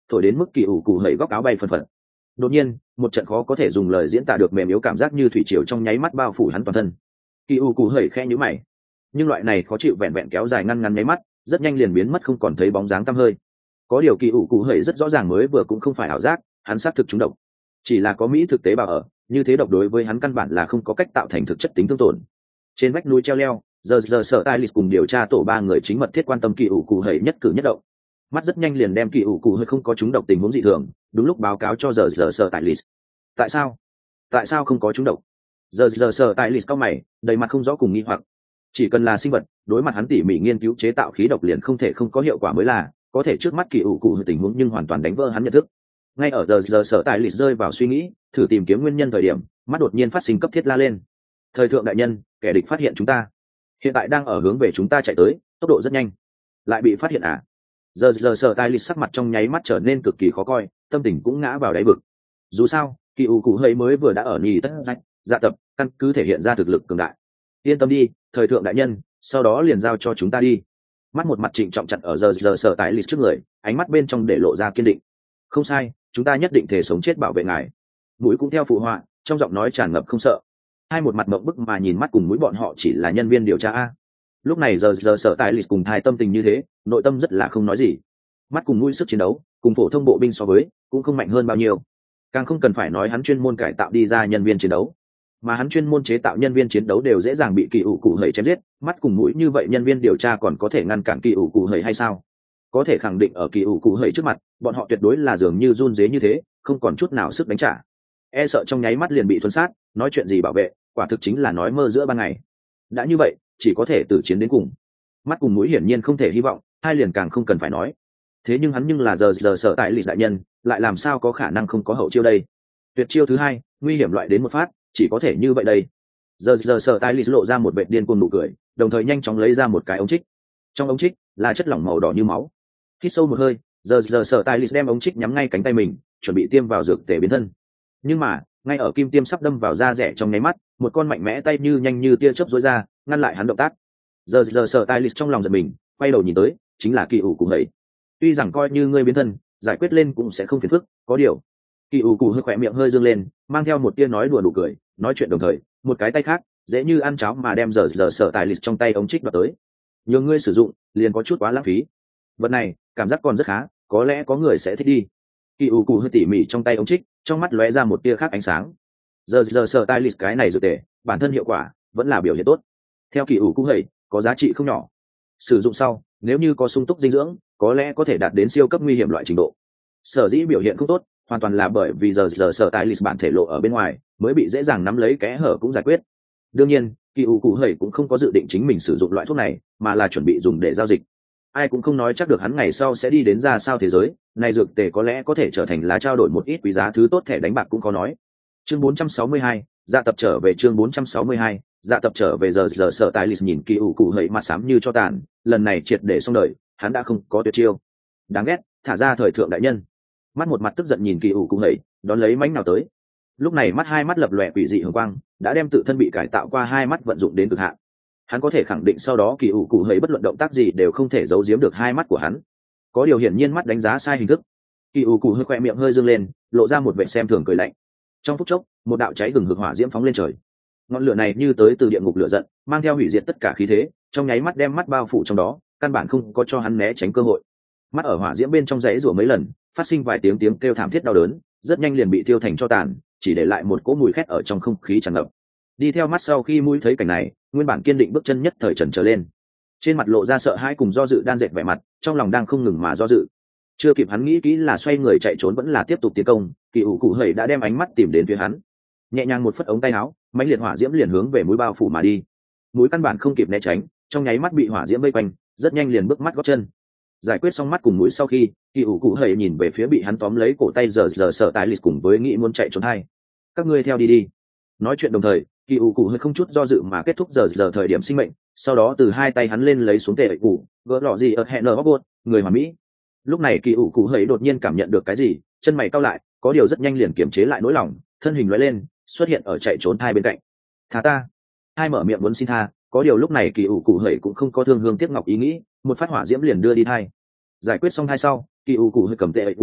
thổi đến mức kỳ ủ cụ hẩy góc áo bay phần phật. Đột nhiên một trận khó có thể dùng lời diễn tả được mềm yếu cảm giác như thủy triều trong nháy mắt bao phủ hắn toàn thân. Kỳ ủ cụ hẩy khẽ nhíu mày, nhưng loại này khó chịu vẹn vẹn kéo dài ngăn ngắn nháy mắt, rất nhanh liền biến mất không còn thấy bóng dáng tăm hơi. Có điều kỳ ủ cụ hẩy rất rõ ràng mới vừa cũng không phải ảo giác, hắn xác thực trúng độc, chỉ là có mỹ thực tế bào ở, như thế độc đối với hắn căn bản là không có cách tạo thành thực chất tính thương tổn. Trên vách núi treo leo, giờ giờ sở tai lịch cùng điều tra tổ ba người chính mật thiết quan tâm kỳ ủ cụ hẩy nhất cử nhất động. Mắt rất nhanh liền đem kỳ ủ cụ hơi không có trúng độc tình huống dị thường đúng lúc báo cáo cho giờ giờ sở tại list. Tại sao tại sao không có trúng độc? Giờ giờ sở tại list cao mày, đầy mặt không rõ cùng nghi hoặc. Chỉ cần là sinh vật, đối mặt hắn tỉ mỉ nghiên cứu chế tạo khí độc liền không thể không có hiệu quả mới là, có thể trước mắt kỳ ủ cụ hơi tình huống nhưng hoàn toàn đánh vỡ hắn nhận thức. Ngay ở giờ giờ sở tại list rơi vào suy nghĩ, thử tìm kiếm nguyên nhân thời điểm, mắt đột nhiên phát sinh cấp thiết la lên. Thời thượng đại nhân, kẻ địch phát hiện chúng ta, hiện tại đang ở hướng về chúng ta chạy tới, tốc độ rất nhanh. Lại bị phát hiện à? Giờ giờ sở tai lịch sắc mặt trong nháy mắt trở nên cực kỳ khó coi, tâm tình cũng ngã vào đáy vực. Dù sao kỳ ủ cụ hơi mới vừa đã ở nhì tất rách dạ tập, căn cứ thể hiện ra thực lực cường đại. Yên tâm đi, thời thượng đại nhân, sau đó liền giao cho chúng ta đi. Mắt một mặt trịnh trọng chặt ở giờ giờ sở tại lịch trước người, ánh mắt bên trong để lộ ra kiên định. Không sai, chúng ta nhất định thể sống chết bảo vệ ngài. Mũi cũng theo phụ họa, trong giọng nói tràn ngập không sợ. Hai một mặt mộng bức mà nhìn mắt cùng mũi bọn họ chỉ là nhân viên điều tra a. Lúc này giờ giờ sở tại lịch cùng thai tâm tình như thế, nội tâm rất là không nói gì. Mắt cùng mũi sức chiến đấu cùng phổ thông bộ binh so với cũng không mạnh hơn bao nhiêu, càng không cần phải nói hắn chuyên môn cải tạo đi ra nhân viên chiến đấu, mà hắn chuyên môn chế tạo nhân viên chiến đấu đều dễ dàng bị kỳ ủ cụ hẩy chém giết. Mắt cùng mũi như vậy nhân viên điều tra còn có thể ngăn cản kỳ ủ cụ hẩy hay sao? Có thể khẳng định ở kỳ ủ cụ hẩy trước mặt, bọn họ tuyệt đối là dường như run dế như thế, không còn chút nào sức đánh trả. E sợ trong nháy mắt liền bị thuần sát, nói chuyện gì bảo vệ, quả thực chính là nói mơ giữa ban ngày. Đã như vậy, chỉ có thể tử chiến đến cùng. Mắt cùng mũi hiển nhiên không thể hy vọng, hai liền càng không cần phải nói. Thế nhưng hắn nhưng là giờ giờ sở tại lịch đại nhân, lại làm sao có khả năng không có hậu chiêu đây? Tuyệt chiêu thứ hai, nguy hiểm loại đến một phát, chỉ có thể như vậy đây. Giờ giờ sở tại lịch lộ ra một vẻ điên cuồng nụ cười, đồng thời nhanh chóng lấy ra một cái ống trích. Trong ống trích là chất lỏng màu đỏ như máu. Hít sâu một hơi, giờ giờ sở tại lịch đem ống trích nhắm ngay cánh tay mình, chuẩn bị tiêm vào dược tề biến thân. Nhưng mà ngay ở kim tiêm sắp đâm vào da rẻ trong nháy mắt, một con mạnh mẽ tay như nhanh như tia chớp rối ra, ngăn lại hắn động tác. Giờ giờ sở tai lịch trong lòng giật mình, quay đầu nhìn tới, chính là kỳ ủ cụ hẩy. Tuy rằng coi như ngươi biến thân, giải quyết lên cũng sẽ không phiền phức, có điều. Kỳ ủ cụ hơi khỏe miệng hơi dương lên, mang theo một tia nói đùa nụ cười, nói chuyện đồng thời, một cái tay khác dễ như ăn cháo mà đem giờ giờ sở tai lịch trong tay ống trích đoạt tới. Nhiều ngươi sử dụng, liền có chút quá lãng phí. Vật này, cảm giác còn rất khá, có lẽ có người sẽ thích đi. Kỳ ủ cụ hơi tỉ mỉ trong tay ống trích, trong mắt lóe ra một tia khác ánh sáng. Giờ giờ sở tai lịch cái này dự tệ, bản thân hiệu quả vẫn là biểu hiện tốt. Theo kỳ ủ cụ hẩy, có giá trị không nhỏ. Sử dụng sau, nếu như có sung túc dinh dưỡng, có lẽ có thể đạt đến siêu cấp nguy hiểm loại trình độ. Sở dĩ biểu hiện không tốt, hoàn toàn là bởi vì giờ giờ sở tại lịch bản thể lộ ở bên ngoài, mới bị dễ dàng nắm lấy kẽ hở cũng giải quyết. Đương nhiên, kỳ ủ cụ hẩy cũng không có dự định chính mình sử dụng loại thuốc này, mà là chuẩn bị dùng để giao dịch. Ai cũng không nói chắc được hắn ngày sau sẽ đi đến ra sao thế giới, này dược tề có lẽ có thể trở thành lá trao đổi một ít quý giá thứ tốt, thẻ đánh bạc cũng có nói. Chương bốn trăm sáu mươi hai, dạ tập trở về. Chương bốn trăm sáu mươi hai, dạ tập trở về. Giờ giờ sở tài lịch nhìn kỳ ủ cụ hẩy mặt xám như cho tàn, lần này triệt để xong đời, hắn đã không có tuyệt chiêu. Đáng ghét, thả ra thời thượng đại nhân. Mắt một mặt tức giận nhìn kỳ ủ cụ hẩy, đón lấy mánh nào tới. Lúc này mắt hai mắt lập lòe quỷ dị hường quang, đã đem tự thân bị cải tạo qua hai mắt vận dụng đến cực hạn. Hắn có thể khẳng định sau đó kỳ ủ cụ hẩy bất luận động tác gì đều không thể giấu giếm được hai mắt của hắn. Có điều hiển nhiên mắt đánh giá sai hình thức. Kỳ ủ cụ hơi khoe miệng hơi dương lên, lộ ra một vẻ xem thường cười lạnh. Trong phút chốc, một đạo cháy gừng hực hỏa diễm phóng lên trời. Ngọn lửa này như tới từ địa ngục lửa giận, mang theo hủy diệt tất cả khí thế, trong nháy mắt đem mắt bao phủ trong đó, căn bản không có cho hắn né tránh cơ hội. Mắt ở hỏa diễm bên trong rãy rủa mấy lần, phát sinh vài tiếng tiếng kêu thảm thiết đau đớn, rất nhanh liền bị tiêu thành tro tàn, chỉ để lại một cỗ mùi khét ở trong không khí tràn ngập. Đi theo mắt sau khi mũi thấy cảnh này, nguyên bản kiên định bước chân nhất thời chần chờ lên, trên mặt lộ ra sợ hãi cùng do dự đan dệt vẻ mặt, trong lòng đang không ngừng mà do dự. Chưa kịp hắn nghĩ kỹ là xoay người chạy trốn vẫn là tiếp tục tiến công, kỳ ủ cụ hẩy đã đem ánh mắt tìm đến phía hắn, nhẹ nhàng một phất ống tay áo, mãnh liệt hỏa diễm liền hướng về mũi bao phủ mà đi. Mũi căn bản không kịp né tránh, trong nháy mắt bị hỏa diễm vây quanh, rất nhanh liền bước mắt gót chân. Giải quyết xong mắt cùng mũi sau khi, kỳ ủ cụ hẩy nhìn về phía bị hắn tóm lấy cổ tay giờ giờ sợ tái lịch cùng với nghĩ muốn chạy trốn hai. Các ngươi theo đi đi. Nói chuyện đồng thời, kỳ ủ cụ hơi không chút do dự mà kết thúc giờ giờ thời điểm sinh mệnh, sau đó từ hai tay hắn lên lấy xuống tệ ẩy cụ, gỡ lọ gì ở hẹn nở bóc người hoàn mỹ. Lúc này kỳ ủ cụ hơi đột nhiên cảm nhận được cái gì, chân mày cau lại, có điều rất nhanh liền kiềm chế lại nỗi lòng, thân hình lóe lên, xuất hiện ở chạy trốn hai bên cạnh. Thả ta! Hai mở miệng muốn xin tha, có điều lúc này kỳ ủ cụ hơi cũng không có thương hương tiếc ngọc ý nghĩ, một phát hỏa diễm liền đưa đi hai. Giải quyết xong hai sau, kỳ ủ cụ hơi cầm tệ ẩy cụ,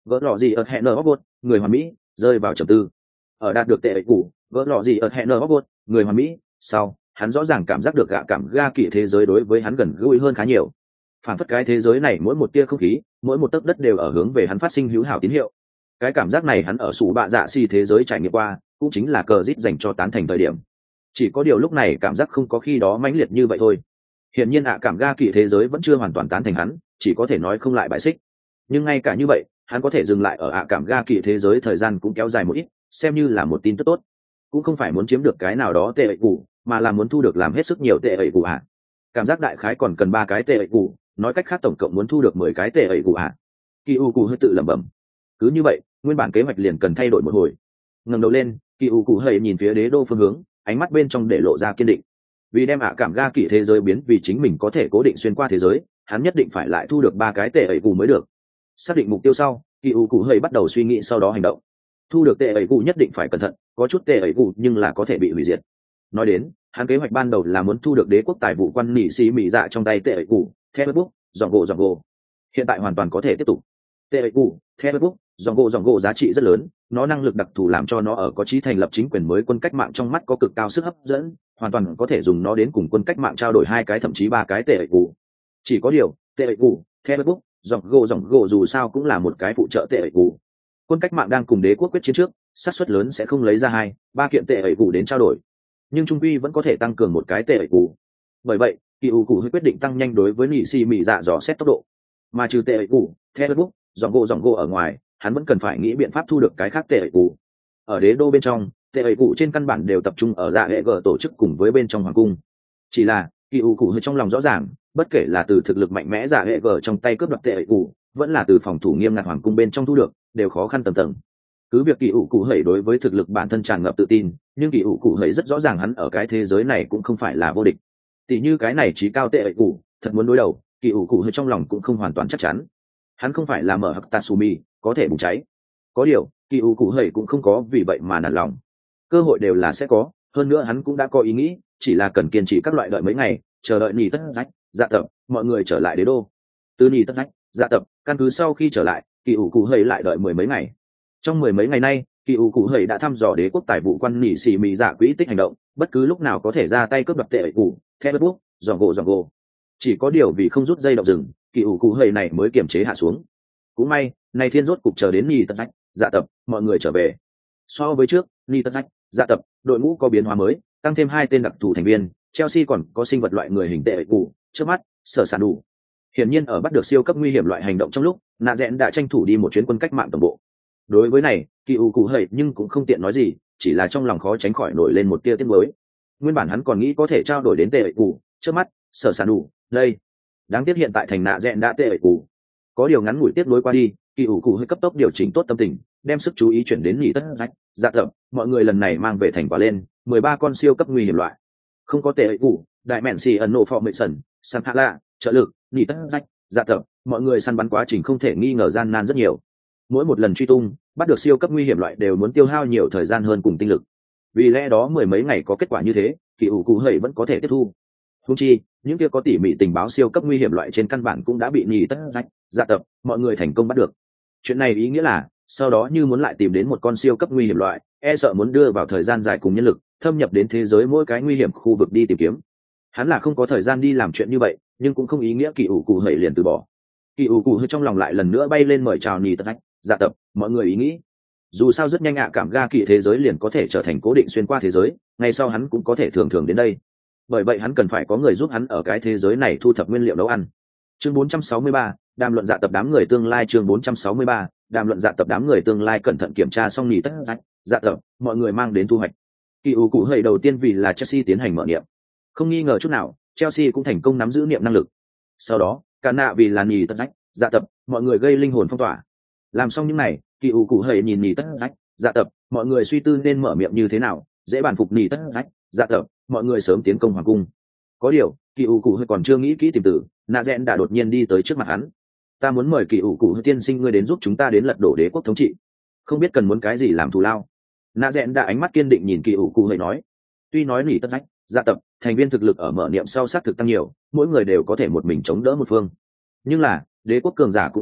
vỡ lọ gì ở hẹn nở bốt người hoàn mỹ rơi vào trầm tư. Ở đạt được tệ ẩy cụ vỡ lọ gì ở hẹn nở bốt người hoàn mỹ sau, hắn rõ ràng cảm giác được gạ cảm ga kỳ thế giới đối với hắn gần gũi hơn khá nhiều. Phản phất cái thế giới này mỗi một tia không khí, mỗi một tấc đất đều ở hướng về hắn phát sinh hữu hảo tín hiệu. Cái cảm giác này hắn ở sủ bạ dạ xì thế giới trải nghiệm qua, cũng chính là cờ rít dành cho tán thành thời điểm. Chỉ có điều lúc này cảm giác không có khi đó mãnh liệt như vậy thôi. Hiển nhiên ạ cảm ga kỳ thế giới vẫn chưa hoàn toàn tán thành hắn, chỉ có thể nói không lại bại xích. Nhưng ngay cả như vậy, hắn có thể dừng lại ở ạ cảm ga kỳ thế giới thời gian cũng kéo dài một ít, xem như là một tin tức tốt. Cũng không phải muốn chiếm được cái nào đó tệ ẩy cụ, mà là muốn thu được làm hết sức nhiều tệ ẩy cụ ạ. Cảm giác đại khái còn cần ba cái tệ ẩy cụ, nói cách khác tổng cộng muốn thu được mười cái tệ ẩy cụ ạ. Kỳ u cụ hơi tự lẩm bẩm. Cứ như vậy, nguyên bản kế hoạch liền cần thay đổi một hồi. Ngẩng đầu lên, kỳ u cụ hơi nhìn phía đế đô phương hướng, ánh mắt bên trong để lộ ra kiên định. Vì đem ạ cảm ga kỳ thế giới biến vì chính mình có thể cố định xuyên qua thế giới, hắn nhất định phải lại thu được ba cái tệ ẩy cụ mới được. Xác định mục tiêu sau, kỳ u cụ hơi bắt đầu suy nghĩ sau đó hành động. Thu được tệ ẩy cụ nhất định phải cẩn thận, có chút tệ ẩy cụ nhưng là có thể bị hủy diệt. Nói đến, hắn kế hoạch ban đầu là muốn thu được đế quốc tài vụ quan nỉ xì mỹ dạ trong tay tệ ẩy cụ, theo bút, dọn gỗ dọn gỗ. Hiện tại hoàn toàn có thể tiếp tục. Tệ ẩy cụ, theo bút, dọn gỗ dọn gỗ giá trị rất lớn, nó năng lực đặc thù làm cho nó ở có chí thành lập chính quyền mới quân cách mạng trong mắt có cực cao sức hấp dẫn, hoàn toàn có thể dùng nó đến cùng quân cách mạng trao đổi hai cái thậm chí ba cái tệ ẩy cụ. Chỉ có điều, tệ ẩy cụ, theo bút, dọn gỗ dọn gỗ dù sao cũng là một cái phụ trợ tệ ẩy cụ. Quân cách mạng đang cùng đế quốc quyết chiến trước, xác suất lớn sẽ không lấy ra hai ba kiện tệ ẩy cụ đến trao đổi, nhưng trung quy vẫn có thể tăng cường một cái tệ ẩy cụ. Bởi vậy, kỳ ủ cụ quyết định tăng nhanh đối với nỉ xì mỹ dạ dò xét tốc độ, mà trừ tệ ẩy cụ theo bút dọn gỗ dọn gỗ ở ngoài, hắn vẫn cần phải nghĩ biện pháp thu được cái khác tệ ẩy cụ. Ở đế đô bên trong, tệ ẩy cụ trên căn bản đều tập trung ở dạ hệ gờ tổ chức cùng với bên trong hoàng cung. Chỉ là kỳ ủ cụ trong lòng rõ ràng, bất kể là từ thực lực mạnh mẽ dạ hệ gờ trong tay cướp đoạt tệ ẩy cụ, vẫn là từ phòng thủ nghiêm ngặt hoàng cung bên trong thu được, đều khó khăn tầm tầng. Cứ việc kỳ ủ cụ hẩy đối với thực lực bản thân tràn ngập tự tin, nhưng kỳ ủ cụ hẩy rất rõ ràng hắn ở cái thế giới này cũng không phải là vô địch. Tỷ như cái này trí cao tệ ẩy cụ, thật muốn đối đầu, kỳ ủ cụ hẩy trong lòng cũng không hoàn toàn chắc chắn. Hắn không phải là mở hắc tatsumi có thể bùng cháy. Có điều kỳ ủ cụ hẩy cũng không có vì vậy mà nản lòng. Cơ hội đều là sẽ có, hơn nữa hắn cũng đã có ý nghĩ, chỉ là cần kiên trì các loại đợi mấy ngày, chờ đợi nỉ tất rách dạ tập mọi người trở lại đế đô. Từ nỉ tất rách dạ tập căn cứ sau khi trở lại, kỳ ủ cụ hẩy lại đợi mười mấy ngày. Trong mười mấy ngày nay, kỳ ủ cụ hẩy đã thăm dò đế quốc tài vụ quan nỉ xì mỹ dạ quỹ tích hành động, bất cứ lúc nào có thể ra tay cướp đoạt tệ ẩy cụ theo bút dọn gỗ dọn gỗ. Chỉ có điều vì không rút dây động rừng, kỳ ủ cụ hẩy này mới kiềm chế hạ xuống. Cũng may này thiên rốt cục chờ đến nỉ tất rách dạ tập mọi người trở về. So với trước, nỉ tất rách dạ tập đội ngũ có biến hóa mới, tăng thêm hai tên đặc thù thành viên, Chelsea còn có sinh vật loại người hình tệ ẩy cụ trước mắt sở sản đủ. Hiển nhiên ở bắt được siêu cấp nguy hiểm loại hành động trong lúc, nạ rẽn đã tranh thủ đi một chuyến quân cách mạng tổng bộ. Đối với này, kỳ ủ cụ hẩy nhưng cũng không tiện nói gì, chỉ là trong lòng khó tránh khỏi nổi lên một tia tiếc nuối. Nguyên bản hắn còn nghĩ có thể trao đổi đến tệ ẩy cụ trước mắt sở sản đủ đây, đáng tiếc hiện tại thành nạ rẽn đã tệ ẩy cụ. Có điều ngắn ngủi tiếc nuối qua đi, kỳ ủ cụ hơi cấp tốc điều chỉnh tốt tâm tình, đem sức chú ý chuyển đến nhị tất rách dạ tập mọi người lần này mang về thành quả lên mười ba con siêu cấp nguy hiểm loại. Không có tệ ẩy cụ, đại mẹn xì ẩn nộ phò mệ sần sang hạ lạ trợ lực, nhị tất rách dạ tập mọi người săn bắn quá trình không thể nghi ngờ gian nan rất nhiều. Mỗi một lần truy tung bắt được siêu cấp nguy hiểm loại đều muốn tiêu hao nhiều thời gian hơn cùng tinh lực, vì lẽ đó mười mấy ngày có kết quả như thế, kỳ ủ cụ hẩy vẫn có thể tiếp thu. Húng chi những kia có tỉ mỉ tình báo siêu cấp nguy hiểm loại trên căn bản cũng đã bị nhì tất rách dạ tập mọi người thành công bắt được. Chuyện này ý nghĩa là sau đó như muốn lại tìm đến một con siêu cấp nguy hiểm loại, e sợ muốn đưa vào thời gian dài cùng nhân lực thâm nhập đến thế giới mỗi cái nguy hiểm khu vực đi tìm kiếm. Hắn là không có thời gian đi làm chuyện như vậy, nhưng cũng không ý nghĩa kỳ ủ cụ hẩy liền từ bỏ. Kỳ ủ cụ hơi trong lòng lại lần nữa bay lên mời chào nhì tất rách dạ tập mọi người ý nghĩ. Dù sao rất nhanh ạ cảm ga kỳ thế giới liền có thể trở thành cố định xuyên qua thế giới, ngay sau hắn cũng có thể thường thường đến đây. Bởi vậy hắn cần phải có người giúp hắn ở cái thế giới này thu thập nguyên liệu nấu ăn. Chương bốn trăm sáu mươi ba, đàm luận dạ tập đám người tương lai. Chương bốn trăm sáu mươi ba, đàm luận dạ tập đám người tương lai. Cẩn thận kiểm tra xong nhì tất rách dạ tập mọi người mang đến thu hoạch. Kỳ ủ cụ hơi đầu tiên vì là Chelsea tiến hành mở niệm, không nghi ngờ chút nào Chelsea cũng thành công nắm giữ niệm năng lực. Sau đó cả nạ vì là nhì tất rách dạ tập mọi người gây linh hồn phong tỏa. Làm xong những này, kỳ ủ cụ hơi nhìn nhì tất rách dạ tập mọi người suy tư nên mở miệng như thế nào dễ bàn phục nhì tất rách dạ tập mọi người sớm tiến công hoàng cung. Có điều kỳ ủ cụ hơi còn chưa nghĩ kỹ tìm từ, nạ rẽn đã đột nhiên đi tới trước mặt hắn. Ta muốn mời kỳ ủ cụ hơi tiên sinh ngươi đến giúp chúng ta đến lật đổ đế quốc thống trị, không biết cần muốn cái gì làm thù lao. Nạ rẽn đã ánh mắt kiên định nhìn kỳ ủ cụ hơi nói. Tuy nói nỉ tất rách dạ tập thành viên thực lực ở mở niệm sau xác thực tăng nhiều, mỗi người đều có thể một mình chống đỡ một phương, nhưng là đế quốc cường giả cũng không ít,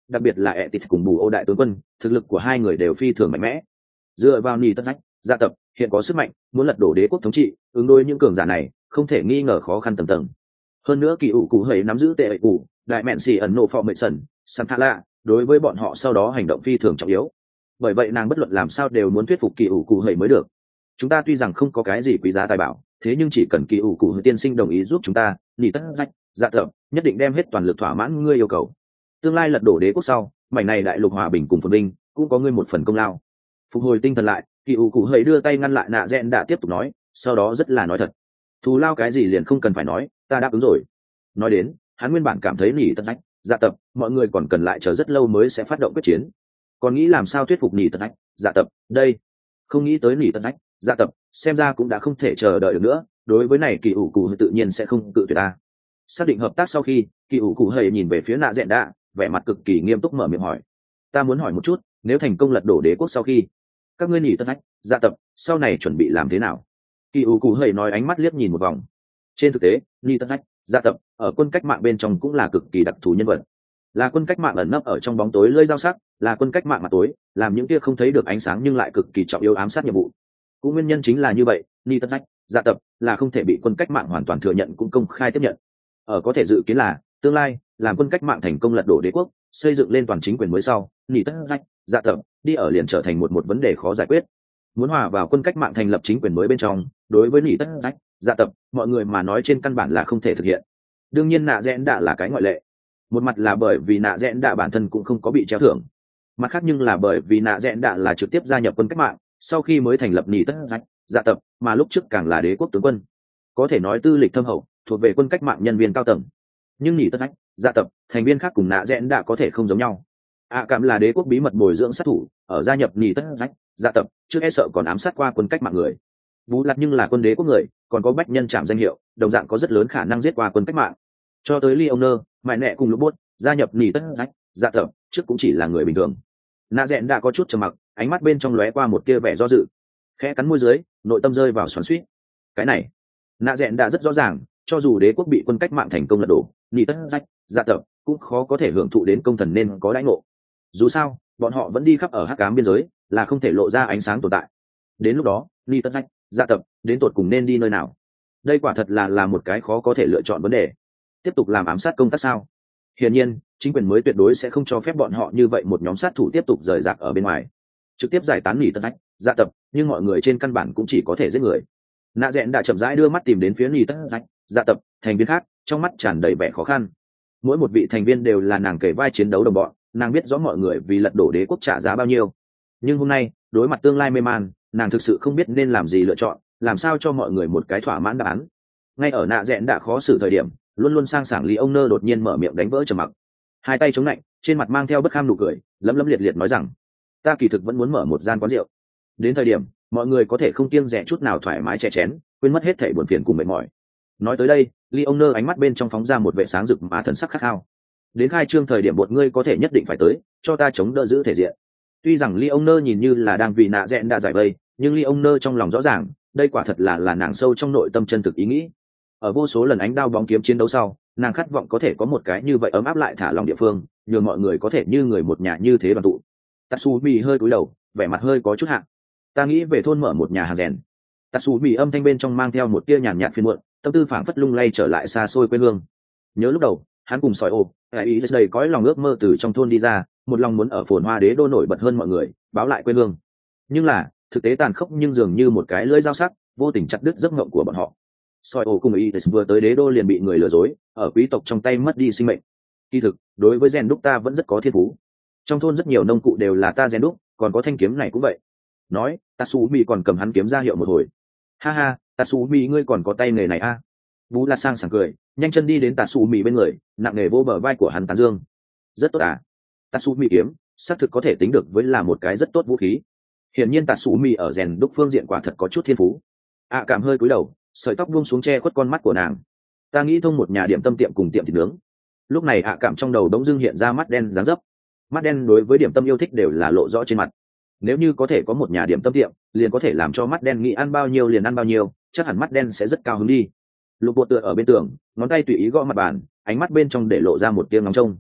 đặc biệt là ẹ tịt cùng bù ô đại tướng quân, thực lực của hai người đều phi thường mạnh mẽ. Dựa vào nỉ tất rách gia tập hiện có sức mạnh, muốn lật đổ đế quốc thống trị, ứng đối những cường giả này không thể nghi ngờ khó khăn tầm tầng. Hơn nữa kỳ ủ cụ hầy nắm giữ tệ ẩy cụ đại mẹn xì ẩn nộ phò mệnh sần sam hạ lạ, đối với bọn họ sau đó hành động phi thường trọng yếu. Bởi vậy nàng bất luận làm sao đều muốn thuyết phục kỳ ủ cụ hầy mới được. Chúng ta tuy rằng không có cái gì quý giá tài bảo, thế nhưng chỉ cần kỳ ủ cụ hầy tiên sinh đồng ý giúp chúng ta, nỉ tất rách gia tập nhất định đem hết toàn lực thỏa mãn ngươi yêu cầu. Tương lai lật đổ đế quốc sau, mảnh này đại lục hòa bình cùng phồn vinh cũng có ngươi một phần công lao. Phục hồi tinh thần lại, kỳ ủ cụ hầy đưa tay ngăn lại nạ rẽn đã tiếp tục nói, sau đó rất là nói thật, thù lao cái gì liền không cần phải nói, ta đáp ứng rồi. Nói đến, hắn nguyên bản cảm thấy nỉ tất rách dạ tập mọi người còn cần lại chờ rất lâu mới sẽ phát động quyết chiến, còn nghĩ làm sao thuyết phục nỉ tất rách dạ tập đây, không nghĩ tới nỉ tất rách dạ tập xem ra cũng đã không thể chờ đợi được nữa. Đối với này kỳ ủ cụ tự nhiên sẽ không cự tuyệt ta. Xác định hợp tác sau khi, kỳ ủ cụ hầy nhìn về phía nạ rẽn đã, vẻ mặt cực kỳ nghiêm túc mở miệng hỏi, ta muốn hỏi một chút, nếu thành công lật đổ đế quốc sau khi, các ngươi nỉ tất rách dạ tập sau này chuẩn bị làm thế nào? Kỳ ủ cụ hầy nói, ánh mắt liếc nhìn một vòng. Trên thực tế, nỉ tất rách dạ tập ở quân cách mạng bên trong cũng là cực kỳ đặc thù nhân vật, là quân cách mạng ẩn nấp ở trong bóng tối lưỡi dao sắc, là quân cách mạng mặt tối, làm những kia không thấy được ánh sáng nhưng lại cực kỳ trọng yếu ám sát nhiệm vụ. Cũng nguyên nhân chính là như vậy, nỉ tất rách dạ tập là không thể bị quân cách mạng hoàn toàn thừa nhận cũng công khai tiếp nhận. Ở có thể dự kiến là tương lai làm quân cách mạng thành công lật đổ đế quốc, xây dựng lên toàn chính quyền mới sau, nỉ tất rách dạ tập đi ở liền trở thành một một vấn đề khó giải quyết. Muốn hòa vào quân cách mạng thành lập chính quyền mới bên trong, đối với nỉ tất rách dạ tập mọi người mà nói trên căn bản là không thể thực hiện. Đương nhiên nạ rẽn đạ là cái ngoại lệ. Một mặt là bởi vì nạ rẽn đạ bản thân cũng không có bị treo thưởng, mặt khác nhưng là bởi vì nạ rẽn đạ là trực tiếp gia nhập quân cách mạng, sau khi mới thành lập nỉ tất rách dạ tập, mà lúc trước càng là đế quốc tướng quân, có thể nói tư lịch thâm hậu, thuộc về quân cách mạng nhân viên cao tầng. Nhưng nỉ tất rách dạ tập thành viên khác cùng nạ rẽn đạ có thể không giống nhau. ạ cảm là đế quốc bí mật bồi dưỡng sát thủ, ở gia nhập nỉ tất rách dạ tập trước e sợ còn ám sát qua quân cách mạng người. Bú Lạt nhưng là quân đế quốc người, còn có bách nhân trảm danh hiệu, đồng dạng có rất lớn khả năng giết qua quân cách mạng. Cho tới Leoner, mại nẹ cùng lũ bốt gia nhập nỉ tất rách dạ tập trước cũng chỉ là người bình thường. Nạ rẽn đã có chút trầm mặc, ánh mắt bên trong lóe qua một tia vẻ do dự, khẽ cắn môi dưới, nội tâm rơi vào xoắn xuýt. Cái này, nạ rẽn đã rất rõ ràng, cho dù đế quốc bị quân cách mạng thành công lật đổ, nỉ tất rách dạ tập cũng khó có thể hưởng thụ đến công thần nên có đãi ngộ. Dù sao, bọn họ vẫn đi khắp ở hắc ám biên giới, là không thể lộ ra ánh sáng tồn tại. Đến lúc đó, nỉ tất rách dạ tập đến tột cùng nên đi nơi nào? Đây quả thật là là một cái khó có thể lựa chọn vấn đề. Tiếp tục làm ám sát công tác sao? Hiển nhiên, chính quyền mới tuyệt đối sẽ không cho phép bọn họ như vậy một nhóm sát thủ tiếp tục rời rạc ở bên ngoài, trực tiếp giải tán nỉ tất rách dạ tập, nhưng mọi người trên căn bản cũng chỉ có thể giết người. Nạ rẽn đã chậm rãi đưa mắt tìm đến phía nỉ tất rách dạ tập thành viên khác, trong mắt tràn đầy vẻ khó khăn. Mỗi một vị thành viên đều là nàng kể vai chiến đấu đồng bọn, nàng biết rõ mọi người vì lật đổ đế quốc trả giá bao nhiêu. Nhưng hôm nay, đối mặt tương lai mê man, nàng thực sự không biết nên làm gì lựa chọn, làm sao cho mọi người một cái thỏa mãn đáp án. Ngay ở nạ rẽn đã khó xử thời điểm, luôn luôn sang sảng lý ông nơ đột nhiên mở miệng đánh vỡ trầm mặc, hai tay chống lạnh, trên mặt mang theo bất kham nụ cười, lấm lấm liệt liệt nói rằng, ta kỳ thực vẫn muốn mở một gian quán rượu, đến thời điểm mọi người có thể không kiêng dè chút nào thoải mái chè chén, quên mất hết thảy buồn phiền cùng mệt mỏi. Nói tới đây, lý ông nơ ánh mắt bên trong phóng ra một vẻ sáng rực mà thần sắc khát khao. Đến khai trương thời điểm một ngươi có thể nhất định phải tới, cho ta chống đỡ giữ thể diện. Tuy rằng lý ông nơ nhìn như là đang vì nạ rẽn đã giải vây, nhưng lý ông nơ trong lòng rõ ràng, đây quả thật là là nàng sâu trong nội tâm chân thực ý nghĩ. Ở vô số lần ánh đao bóng kiếm chiến đấu sau, nàng khát vọng có thể có một cái như vậy ấm áp lại thả lòng địa phương, nhường mọi người có thể như người một nhà như thế đoàn tụ. Tatsumi hơi cúi đầu, vẻ mặt hơi có chút hạ. Ta nghĩ về thôn mở một nhà hàng rèn. Tatsumi âm thanh bên trong mang theo một tia nhàn nhạt phiền muộn, tâm tư phảng phất lung lay trở lại xa xôi quê hương. Nhớ lúc đầu, hắn cùng sỏi ô, ai ý đầy cõi lòng ước mơ từ trong thôn đi ra, một lòng muốn ở phồn hoa đế đô nổi bật hơn mọi người, báo lại quê hương. Nhưng là, thực tế tàn khốc nhưng dường như một cái lưỡi dao sắc, vô tình chặt đứt giấc mộng của bọn họ. Soi ổ cùng ý vừa tới đế đô liền bị người lừa dối, ở quý tộc trong tay mất đi sinh mệnh. Kỳ thực, đối với rèn đúc ta vẫn rất có thiên phú. Trong thôn rất nhiều nông cụ đều là ta rèn đúc, còn có thanh kiếm này cũng vậy. Nói, Tatsumi còn cầm hắn kiếm ra hiệu một hồi. Ha ha, Tatsumi ngươi còn có tay nghề này a? À? Vũ La sang sảng cười, nhanh chân đi đến Tatsumi bên người, nặng nề vô bờ vai của hắn tán dương. Rất tốt à? Tatsumi kiếm, xác thực có thể tính được với là một cái rất tốt vũ khí. Hiển nhiên Tatsumi ở rèn đúc phương diện quả thật có chút thiên phú. À cảm hơi cúi đầu, sợi tóc buông xuống che khuất con mắt của nàng. Ta nghĩ thông một nhà điểm tâm tiệm cùng tiệm thịt nướng. Lúc này ạ cảm trong đầu đống dưng hiện ra mắt đen dáng dấp. Mắt đen đối với điểm tâm yêu thích đều là lộ rõ trên mặt. Nếu như có thể có một nhà điểm tâm tiệm, liền có thể làm cho mắt đen nghĩ ăn bao nhiêu liền ăn bao nhiêu, chắc hẳn mắt đen sẽ rất cao hứng đi. Lục Bột tựa ở bên tường, ngón tay tùy ý gõ mặt bàn, ánh mắt bên trong để lộ ra một tia ngóng trông.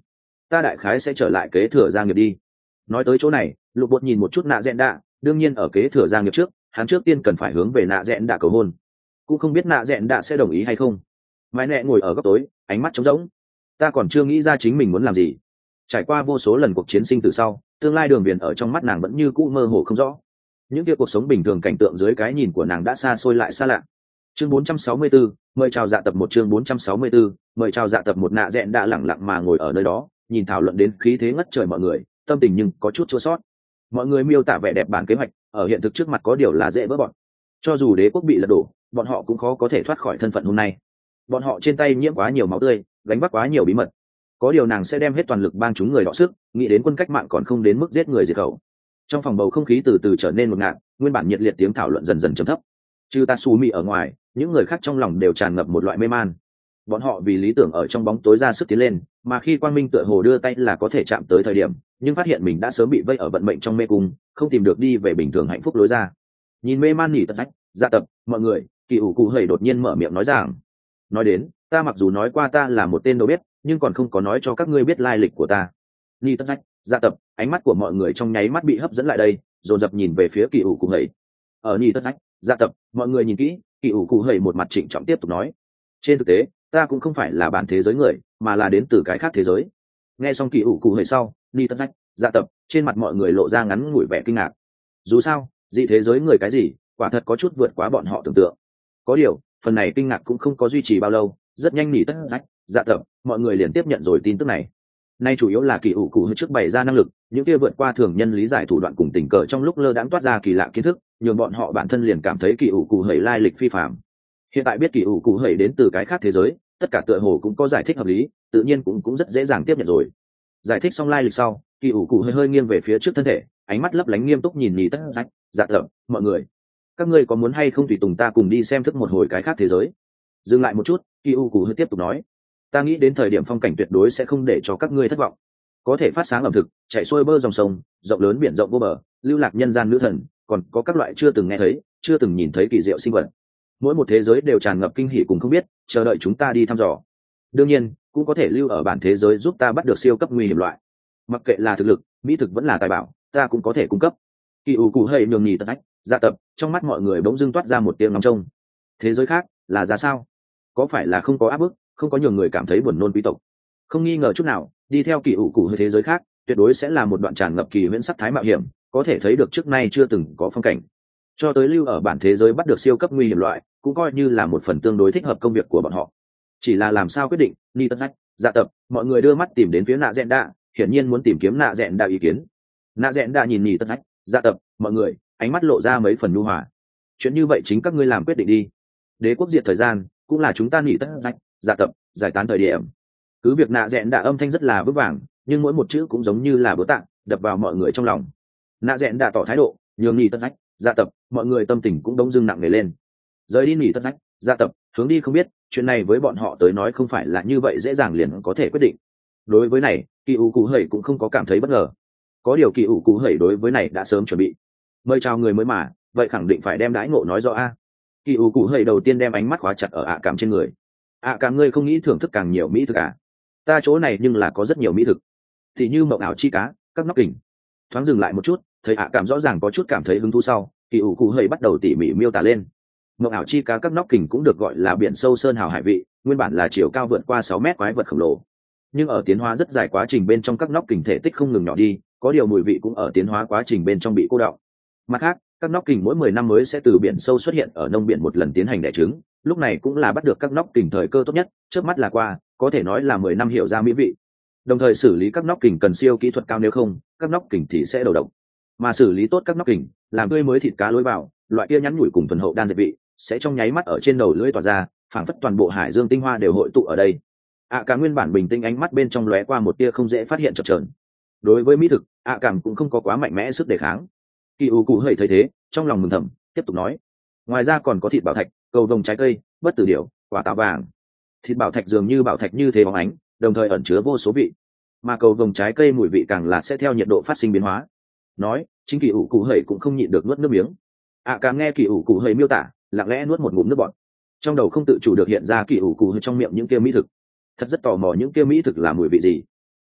ta đại khái sẽ trở lại kế thừa gia nghiệp đi. Nói tới chỗ này, lục bột nhìn một chút nạ dẹn đạ, đương nhiên ở kế thừa gia nghiệp trước, hắn trước tiên cần phải hướng về nạ dẹn đạ cầu hôn. Cũng không biết nạ dẹn đạ sẽ đồng ý hay không. Mãi nẹ ngồi ở góc tối, ánh mắt trống rỗng. Ta còn chưa nghĩ ra chính mình muốn làm gì. Trải qua vô số lần cuộc chiến sinh từ sau, tương lai đường viền ở trong mắt nàng vẫn như cũ mơ hồ không rõ. Những kia cuộc sống bình thường cảnh tượng dưới cái nhìn của nàng đã xa xôi lại xa lạ. Chương bốn trăm sáu mươi tư, mời chào dạ tập một chương bốn trăm sáu mươi tư, mời chào dạ tập một nạ dẹn đã lẳng lặng mà ngồi ở nơi đó, nhìn thảo luận đến khí thế ngất trời mọi người, tâm tình nhưng có chút chua sót. Mọi người miêu tả vẻ đẹp bản kế hoạch, ở hiện thực trước mặt có điều là dễ vỡ bọn. Cho dù đế quốc bị lật đổ, bọn họ cũng khó có thể thoát khỏi thân phận hôm nay. Bọn họ trên tay nhiễm quá nhiều máu tươi, gánh vác quá nhiều bí mật. Có điều nàng sẽ đem hết toàn lực bang chúng người đọ sức, nghĩ đến quân cách mạng còn không đến mức giết người diệt khẩu. Trong phòng bầu không khí từ từ trở nên ngột ngạt, nguyên bản nhiệt liệt tiếng thảo luận dần dần trầm thấp. Trừ Tatsumi ở ngoài, những người khác trong lòng đều tràn ngập một loại mê man. Bọn họ vì lý tưởng ở trong bóng tối ra sức tiến lên, mà khi quang minh tựa hồ đưa tay là có thể chạm tới thời điểm, nhưng phát hiện mình đã sớm bị vây ở vận mệnh trong mê cung, không tìm được đi về bình thường hạnh phúc lối ra. Nhìn mê man nhỉ tật ách, dạ tập, mọi người, kỳ ủ cụ hầy đột nhiên mở miệng nói rằng, nói đến, ta mặc dù nói qua ta là một tên đầu bếp, nhưng còn không có nói cho các ngươi biết lai lịch của ta. Nhỉ tật ách, dạ tập, ánh mắt của mọi người trong nháy mắt bị hấp dẫn lại đây, dồn dập nhìn về phía kỳ ủ cụ hầy. Ở nhỉ tật ách, dạ tập, mọi người nhìn kỹ, kỳ ủ cụ hầy một mặt trịnh trọng tiếp tục nói, trên thực tế ta cũng không phải là bản thế giới người, mà là đến từ cái khác thế giới. Nghe xong kỳ ủ cụ hầy sau, ni tất rách dạ tập, trên mặt mọi người lộ ra ngắn ngủi vẻ kinh ngạc. Dù sao dị thế giới người cái gì quả thật có chút vượt quá bọn họ tưởng tượng. Có điều phần này kinh ngạc cũng không có duy trì bao lâu, rất nhanh ni tất rách dạ tập, mọi người liền tiếp nhận rồi tin tức này. Nay chủ yếu là kỳ ủ cụ hầy trước bày ra năng lực, những kia vượt qua thường nhân lý giải thủ đoạn cùng tình cờ trong lúc lơ đãng toát ra kỳ lạ kiến thức, nhường bọn họ bản thân liền cảm thấy kỳ ủ cụ hầy lai lịch phi phàm. Hiện tại biết kỳ ủ cụ hầy đến từ cái khác thế giới, tất cả tựa hồ cũng có giải thích hợp lý, tự nhiên cũng cũng rất dễ dàng tiếp nhận rồi. Giải thích xong lai lịch sau, kỳ ủ cụ hơi hơi nghiêng về phía trước thân thể, ánh mắt lấp lánh nghiêm túc nhìn nhì tất rách dạ tập, mọi người, các ngươi có muốn hay không tùy tùng ta cùng đi xem thức một hồi cái khác thế giới. Dừng lại một chút, kỳ ủ cụ hơi tiếp tục nói, ta nghĩ đến thời điểm phong cảnh tuyệt đối sẽ không để cho các ngươi thất vọng. Có thể phát sáng ẩm thực, chạy xuôi bơ dòng sông rộng lớn biển rộng vô bờ, lưu lạc nhân gian nữ thần, còn có các loại chưa từng nghe thấy chưa từng nhìn thấy kỳ diệu sinh vật. Mỗi một thế giới đều tràn ngập kinh hỉ cùng không biết, chờ đợi chúng ta đi thăm dò. Đương nhiên cũng có thể lưu ở bản thế giới giúp ta bắt được siêu cấp nguy hiểm loại. Mặc kệ là thực lực, mỹ thực vẫn là tài bảo, ta cũng có thể cung cấp. Kỳ ủ cụ hầy nhường nhì tật ách dạ tập, trong mắt mọi người bỗng dưng toát ra một tiếng ngóng trông. Thế giới khác là ra sao? Có phải là không có áp bức, không có nhiều người cảm thấy buồn nôn quý tộc? Không nghi ngờ chút nào, đi theo kỳ ủ cụ hầy thế giới khác tuyệt đối sẽ là một đoạn tràn ngập kỳ huyễn sắc thái mạo hiểm, có thể thấy được trước nay chưa từng có phong cảnh. Cho tới lưu ở bản thế giới bắt được siêu cấp nguy hiểm loại, cũng coi như là một phần tương đối thích hợp công việc của bọn họ. Chỉ là làm sao quyết định, ni tất rách dạ tập, mọi người đưa mắt tìm đến phía nạ dẹn đạ, hiển nhiên muốn tìm kiếm nạ dẹn đạ ý kiến. Nạ dẹn đạ nhìn ni tất rách dạ tập, mọi người, ánh mắt lộ ra mấy phần nhu hòa. Chuyện như vậy chính các ngươi làm quyết định đi. Đế quốc diệt thời gian cũng là chúng ta ni tất rách dạ tập giải tán thời điểm. Cứ việc nạ dẹn đạ âm thanh rất là vững vàng, nhưng mỗi một chữ cũng giống như là búa tạ đập vào mọi người trong lòng. Nạ dẹn đạ tỏ thái độ, nhường ni tất rách dạ tập, mọi người tâm tình cũng đống dưng nặng nề lên. Rời đi nghỉ tất rách dạ tập, hướng đi không biết, chuyện này với bọn họ tới nói không phải là như vậy dễ dàng liền có thể quyết định. Đối với này, kỳ ủ cụ hầy cũng không có cảm thấy bất ngờ. Có điều kỳ ủ cụ hầy đối với này đã sớm chuẩn bị. Mời chào người mới mà, vậy khẳng định phải đem đãi ngộ nói rõ a. Kỳ ủ cụ hầy đầu tiên đem ánh mắt khóa chặt ở ạ cảm trên người. ạ cảm ngươi không nghĩ thưởng thức càng nhiều mỹ thực à? Ta chỗ này nhưng là có rất nhiều mỹ thực, thì như mộng ảo chi cá, các nóc kình. Thoáng dừng lại một chút, thấy ạ cảm rõ ràng có chút cảm thấy hứng thú sau, kỳ ủ cụ hầy bắt đầu tỉ mỉ miêu tả lên. Mộng ảo chi cá các nóc kình cũng được gọi là biển sâu sơn hào hải vị, nguyên bản là chiều cao vượt qua sáu mét quái vật khổng lồ. Nhưng ở tiến hóa rất dài quá trình bên trong các nóc kình thể tích không ngừng nhỏ đi, có điều mùi vị cũng ở tiến hóa quá trình bên trong bị cô đọng. Mặt khác, các nóc kình mỗi mười năm mới sẽ từ biển sâu xuất hiện ở nông biển một lần tiến hành đẻ trứng, lúc này cũng là bắt được các nóc kình thời cơ tốt nhất, trước mắt là qua, có thể nói là mười năm hiểu ra mỹ vị. Đồng thời xử lý các nóc kình cần siêu kỹ thuật cao, nếu không, các nóc kình thì sẽ đầu độc. Mà xử lý tốt các nóc kình, làm tươi mới thịt cá lối vào, loại kia nhắn nhủi cùng thuần hậu đan dệt vị, sẽ trong nháy mắt ở trên đầu lưỡi tỏa ra, phảng phất toàn bộ hải dương tinh hoa đều hội tụ ở đây. ạ à, cả nguyên bản bình tĩnh ánh mắt bên trong lóe qua một tia không dễ phát hiện chập chờn. Đối với mỹ thực, ạ à, cảm cũng không có quá mạnh mẽ sức đề kháng. Kỳ ủ cụ hơi thấy thế, trong lòng mừng thầm, tiếp tục nói, ngoài ra còn có thịt bảo thạch, cầu vồng trái cây, bất tử điểu, quả táo vàng. Thịt bảo thạch dường như bảo thạch như thế bóng ánh, đồng thời ẩn chứa vô số vị, mà cầu vồng trái cây mùi vị càng là sẽ theo nhiệt độ phát sinh biến hóa. Nói, chính kỳ ủ cụ hơi cũng không nhịn được nuốt nước miếng. ạ à, cả nghe kỳ ủ cụ hơi miêu tả, lặng lẽ nuốt một ngụm nước bọt, trong đầu không tự chủ được hiện ra kỳ ủ cụ hơi trong miệng những kia mỹ thực. Thật rất tò mò những kia mỹ thực là mùi vị gì.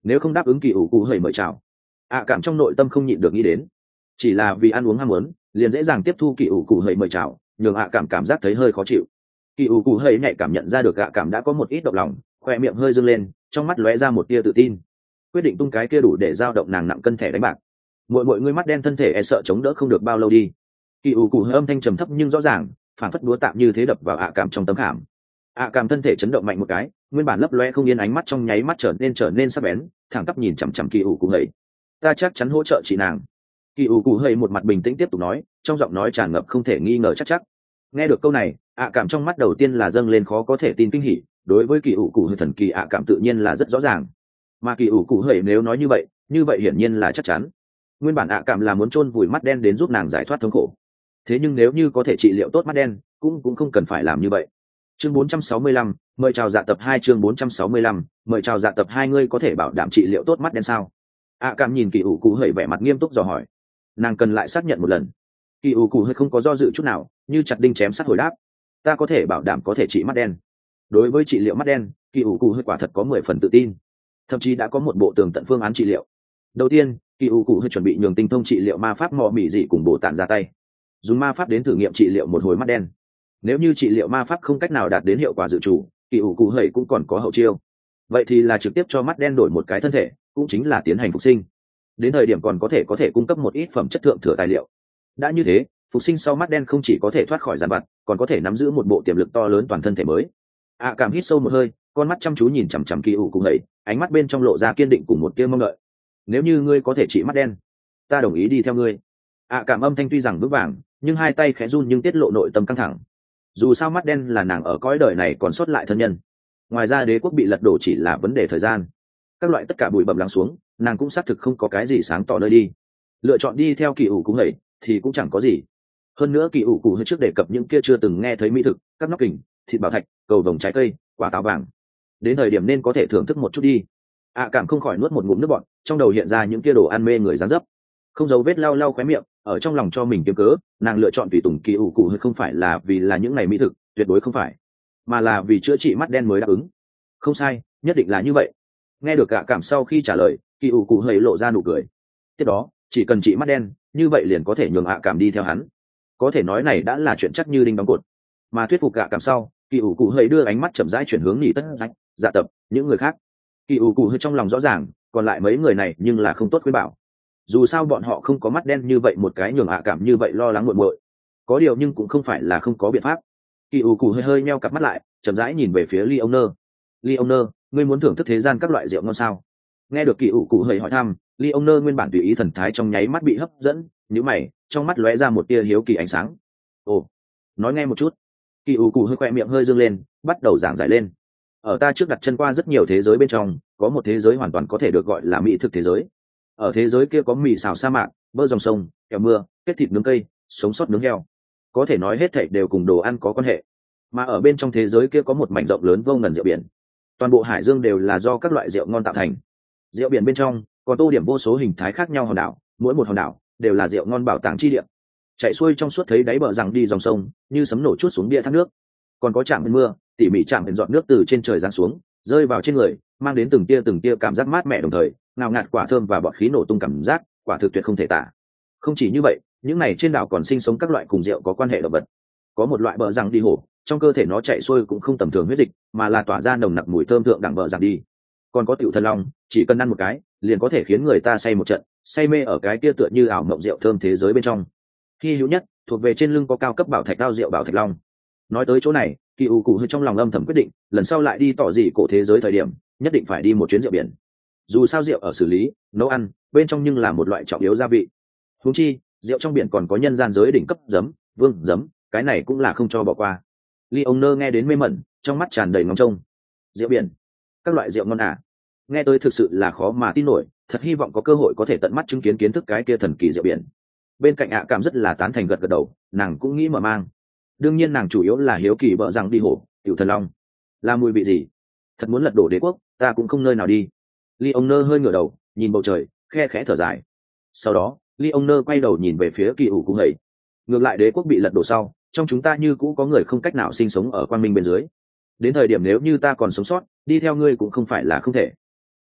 nếu không đáp ứng kỳ ủ cụ hầy mời chào. ạ cảm trong nội tâm không nhịn được nghĩ đến, chỉ là vì ăn uống ham muốn liền dễ dàng tiếp thu kỳ ủ cụ hầy mời chào, nhường ạ cảm cảm giác thấy hơi khó chịu. Kỳ ủ cụ hầy nhạy cảm nhận ra được ạ cảm đã có một ít động lòng, khoe miệng hơi dâng lên, trong mắt lóe ra một tia tự tin, quyết định tung cái kia đủ để giao động nàng nặng cân thẻ đánh bạc. Mỗi mỗi người mắt đen thân thể e sợ chống đỡ không được bao lâu đi. Kỳ ủ cụ hơi âm thanh trầm thấp nhưng rõ ràng, phản phất búa tạm như thế đập vào ạ cảm trong tấm khảm. ạ cảm thân thể chấn động mạnh một cái, nguyên bản lấp loe không yên ánh mắt trong nháy mắt trở nên trở nên sắc bén, thẳng tắp nhìn chằm chằm kỳ ủ cụ hầy. Ta chắc chắn hỗ trợ chị nàng. Kỳ ủ cụ hầy một mặt bình tĩnh tiếp tục nói, trong giọng nói tràn ngập không thể nghi ngờ chắc chắc. Nghe được câu này, ạ cảm trong mắt đầu tiên là dâng lên khó có thể tin kinh hỉ, đối với kỳ ủ cụ hầy thần kỳ ạ cảm tự nhiên là rất rõ ràng, mà kỳ ủ cụ hầy nếu nói như vậy như vậy hiển nhiên là chắc chắn. Nguyên bản ạ cảm là muốn chôn vùi mắt đen đến giúp nàng giải thoát thống khổ, thế nhưng nếu như có thể trị liệu tốt mắt đen cũng cũng không cần phải làm như vậy. Chương bốn trăm sáu mươi lăm, mời chào dạ tập hai. Chương bốn trăm sáu mươi lăm, mời chào dạ tập hai. Ngươi có thể bảo đảm trị liệu tốt mắt đen sao? ạ cảm nhìn kỳ ủ cụ hầy vẻ mặt nghiêm túc dò hỏi. Nàng cần lại xác nhận một lần. Kỳ ủ cụ hầy không có do dự chút nào, như chặt đinh chém sắt hồi đáp, ta có thể bảo đảm có thể trị mắt đen. Đối với trị liệu mắt đen, kỳ ủ cụ hầy quả thật có mười phần tự tin, thậm chí đã có một bộ tường tận phương án trị liệu. Đầu tiên, kỳ ủ cụ hầy chuẩn bị nhường tinh thông trị liệu ma pháp mò mỉ dị cùng bổ tản ra tay, dùng ma pháp đến thử nghiệm trị liệu một hồi mắt đen. Nếu như trị liệu ma pháp không cách nào đạt đến hiệu quả dự trù, kỳ ủ cụ hầy cũng còn có hậu chiêu, vậy thì là trực tiếp cho mắt đen đổi một cái thân thể, cũng chính là tiến hành phục sinh. Đến thời điểm còn có thể có thể cung cấp một ít phẩm chất thượng thừa tài liệu. Đã như thế, phục sinh sau mắt đen không chỉ có thể thoát khỏi giàn vặt, còn có thể nắm giữ một bộ tiềm lực to lớn toàn thân thể mới. ạ cảm hít sâu một hơi, con mắt chăm chú nhìn chằm chằm kỳ ủ cụ hầy, ánh mắt bên trong lộ ra kiên định cùng một tia mong đợi. Nếu như ngươi có thể trị mắt đen, ta đồng ý đi theo ngươi. ạ cảm âm thanh tuy rằng vững vàng, nhưng hai tay khẽ run nhưng tiết lộ nội tâm căng thẳng. Dù sao mắt đen là nàng ở cõi đời này còn sót lại thân nhân, ngoài ra đế quốc bị lật đổ chỉ là vấn đề thời gian. Các loại tất cả bụi bặm lắng xuống, nàng cũng xác thực không có cái gì sáng tỏ nơi đi. Lựa chọn đi theo kỳ ủ cụ hầy thì cũng chẳng có gì. Hơn nữa kỳ ủ cụ hầy trước đề cập những kia chưa từng nghe thấy mỹ thực, các nóc kình, thịt bảo thạch, cầu vồng trái cây, quả táo vàng. Đến thời điểm nên có thể thưởng thức một chút đi. ạ cảm không khỏi nuốt một ngụm nước bọt, trong đầu hiện ra những kia đồ ăn mê người dáng dấp, không giấu vết lau lau khóe miệng, ở trong lòng cho mình kiếm cớ, nàng lựa chọn tùy tùng kỳ ủ cụ hơi không phải là vì là những ngày mỹ thực, tuyệt đối không phải, mà là vì chữa trị mắt đen mới đáp ứng. Không sai, nhất định là như vậy. Nghe được ạ cảm sau khi trả lời, kỳ ủ cụ hơi lộ ra nụ cười. Tiếp đó, chỉ cần trị mắt đen, như vậy liền có thể nhường ạ cảm đi theo hắn. Có thể nói này đã là chuyện chắc như đinh đóng cột. Mà thuyết phục ạ cảm sau, kỳ ủ cụ hơi đưa ánh mắt chậm rãi chuyển hướng nhỉ tất rách dạ tập những người khác. Kỳ ủ cụ hơi trong lòng rõ ràng, còn lại mấy người này nhưng là không tốt khuyên bảo. Dù sao bọn họ không có mắt đen như vậy một cái nhường ạ cảm như vậy lo lắng muội muội. Có điều nhưng cũng không phải là không có biện pháp. Kỳ ủ cụ hơi hơi meo cặp mắt lại, chậm rãi nhìn về phía Leoner. Leoner, ngươi muốn thưởng thức thế gian các loại rượu ngon sao? Nghe được kỳ ủ cụ hơi hỏi thăm, Leoner nguyên bản tùy ý thần thái trong nháy mắt bị hấp dẫn, nhíu mày, trong mắt lóe ra một tia hiếu kỳ ánh sáng. Ồ, nói nghe một chút. Kỳ ủ cụ hơi khoe miệng hơi dương lên, bắt đầu giảng giải lên. Ở ta trước đặt chân qua rất nhiều thế giới bên trong, có một thế giới hoàn toàn có thể được gọi là mỹ thực thế giới. Ở thế giới kia có mì xào sa mạc, bơ dòng sông, kẹo mưa, kết thịt nướng cây, sống sót nướng heo, có thể nói hết thảy đều cùng đồ ăn có quan hệ. Mà ở bên trong thế giới kia có một mảnh rộng lớn vô ngần rượu biển, toàn bộ hải dương đều là do các loại rượu ngon tạo thành. Rượu biển bên trong còn tô điểm vô số hình thái khác nhau hòn đảo, mỗi một hòn đảo đều là rượu ngon bảo tàng chi địa, chạy xuôi trong suốt thấy đáy bờ rằng đi dòng sông như sấm nổ chút xuống bia thác nước. Còn có trạm mưa, tỉ mỉ chạm giọt nước từ trên trời giáng xuống, rơi vào trên người, mang đến từng tia từng tia cảm giác mát mẻ, đồng thời ngào ngạt quả thơm và bọt khí nổ tung cảm giác, quả thực tuyệt không thể tả. Không chỉ như vậy, những này trên đảo còn sinh sống các loại cùng rượu có quan hệ động vật. Có một loại bờ rằng đi hổ, trong cơ thể nó chạy xuôi cũng không tầm thường huyết dịch, mà là tỏa ra nồng nặc mùi thơm thượng đẳng bờ rằng đi. Còn có tiểu thần long, chỉ cần ăn một cái, liền có thể khiến người ta say một trận, say mê ở cái kia tựa như ảo mộng rượu thơm thế giới bên trong. Hy hữu nhất, thuộc về trên lưng có cao cấp bảo thạch đao rượu bảo thạch long. Nói tới chỗ này, kỳ ủ cụ hơi trong lòng âm thầm quyết định, lần sau lại đi tỏ dị cổ thế giới thời điểm, nhất định phải đi một chuyến rượu biển. Dù sao rượu ở xử lý, nấu ăn, bên trong nhưng là một loại trọng yếu gia vị. Huống chi, rượu trong biển còn có nhân gian giới đỉnh cấp giấm, vương giấm, cái này cũng là không cho bỏ qua. Leoner nghe đến mê mẩn, trong mắt tràn đầy ngóng trông. Rượu biển, các loại rượu ngon à? Nghe tới thực sự là khó mà tin nổi, thật hy vọng có cơ hội có thể tận mắt chứng kiến kiến thức cái kia thần kỳ rượu biển. Bên cạnh ạ cảm rất là tán thành gật gật đầu, nàng cũng nghĩ mở mang. Đương nhiên nàng chủ yếu là hiếu kỳ bợ rằng đi hổ, tiểu thần long, là mùi vị gì? Thật muốn lật đổ đế quốc, ta cũng không nơi nào đi. Leoner hơi ngửa đầu, nhìn bầu trời, khe khẽ thở dài. Sau đó, Leoner quay đầu nhìn về phía kỳ ủ cụ hầy. Ngược lại đế quốc bị lật đổ sau, trong chúng ta như cũ có người không cách nào sinh sống ở quang minh bên dưới. Đến thời điểm nếu như ta còn sống sót, đi theo ngươi cũng không phải là không thể.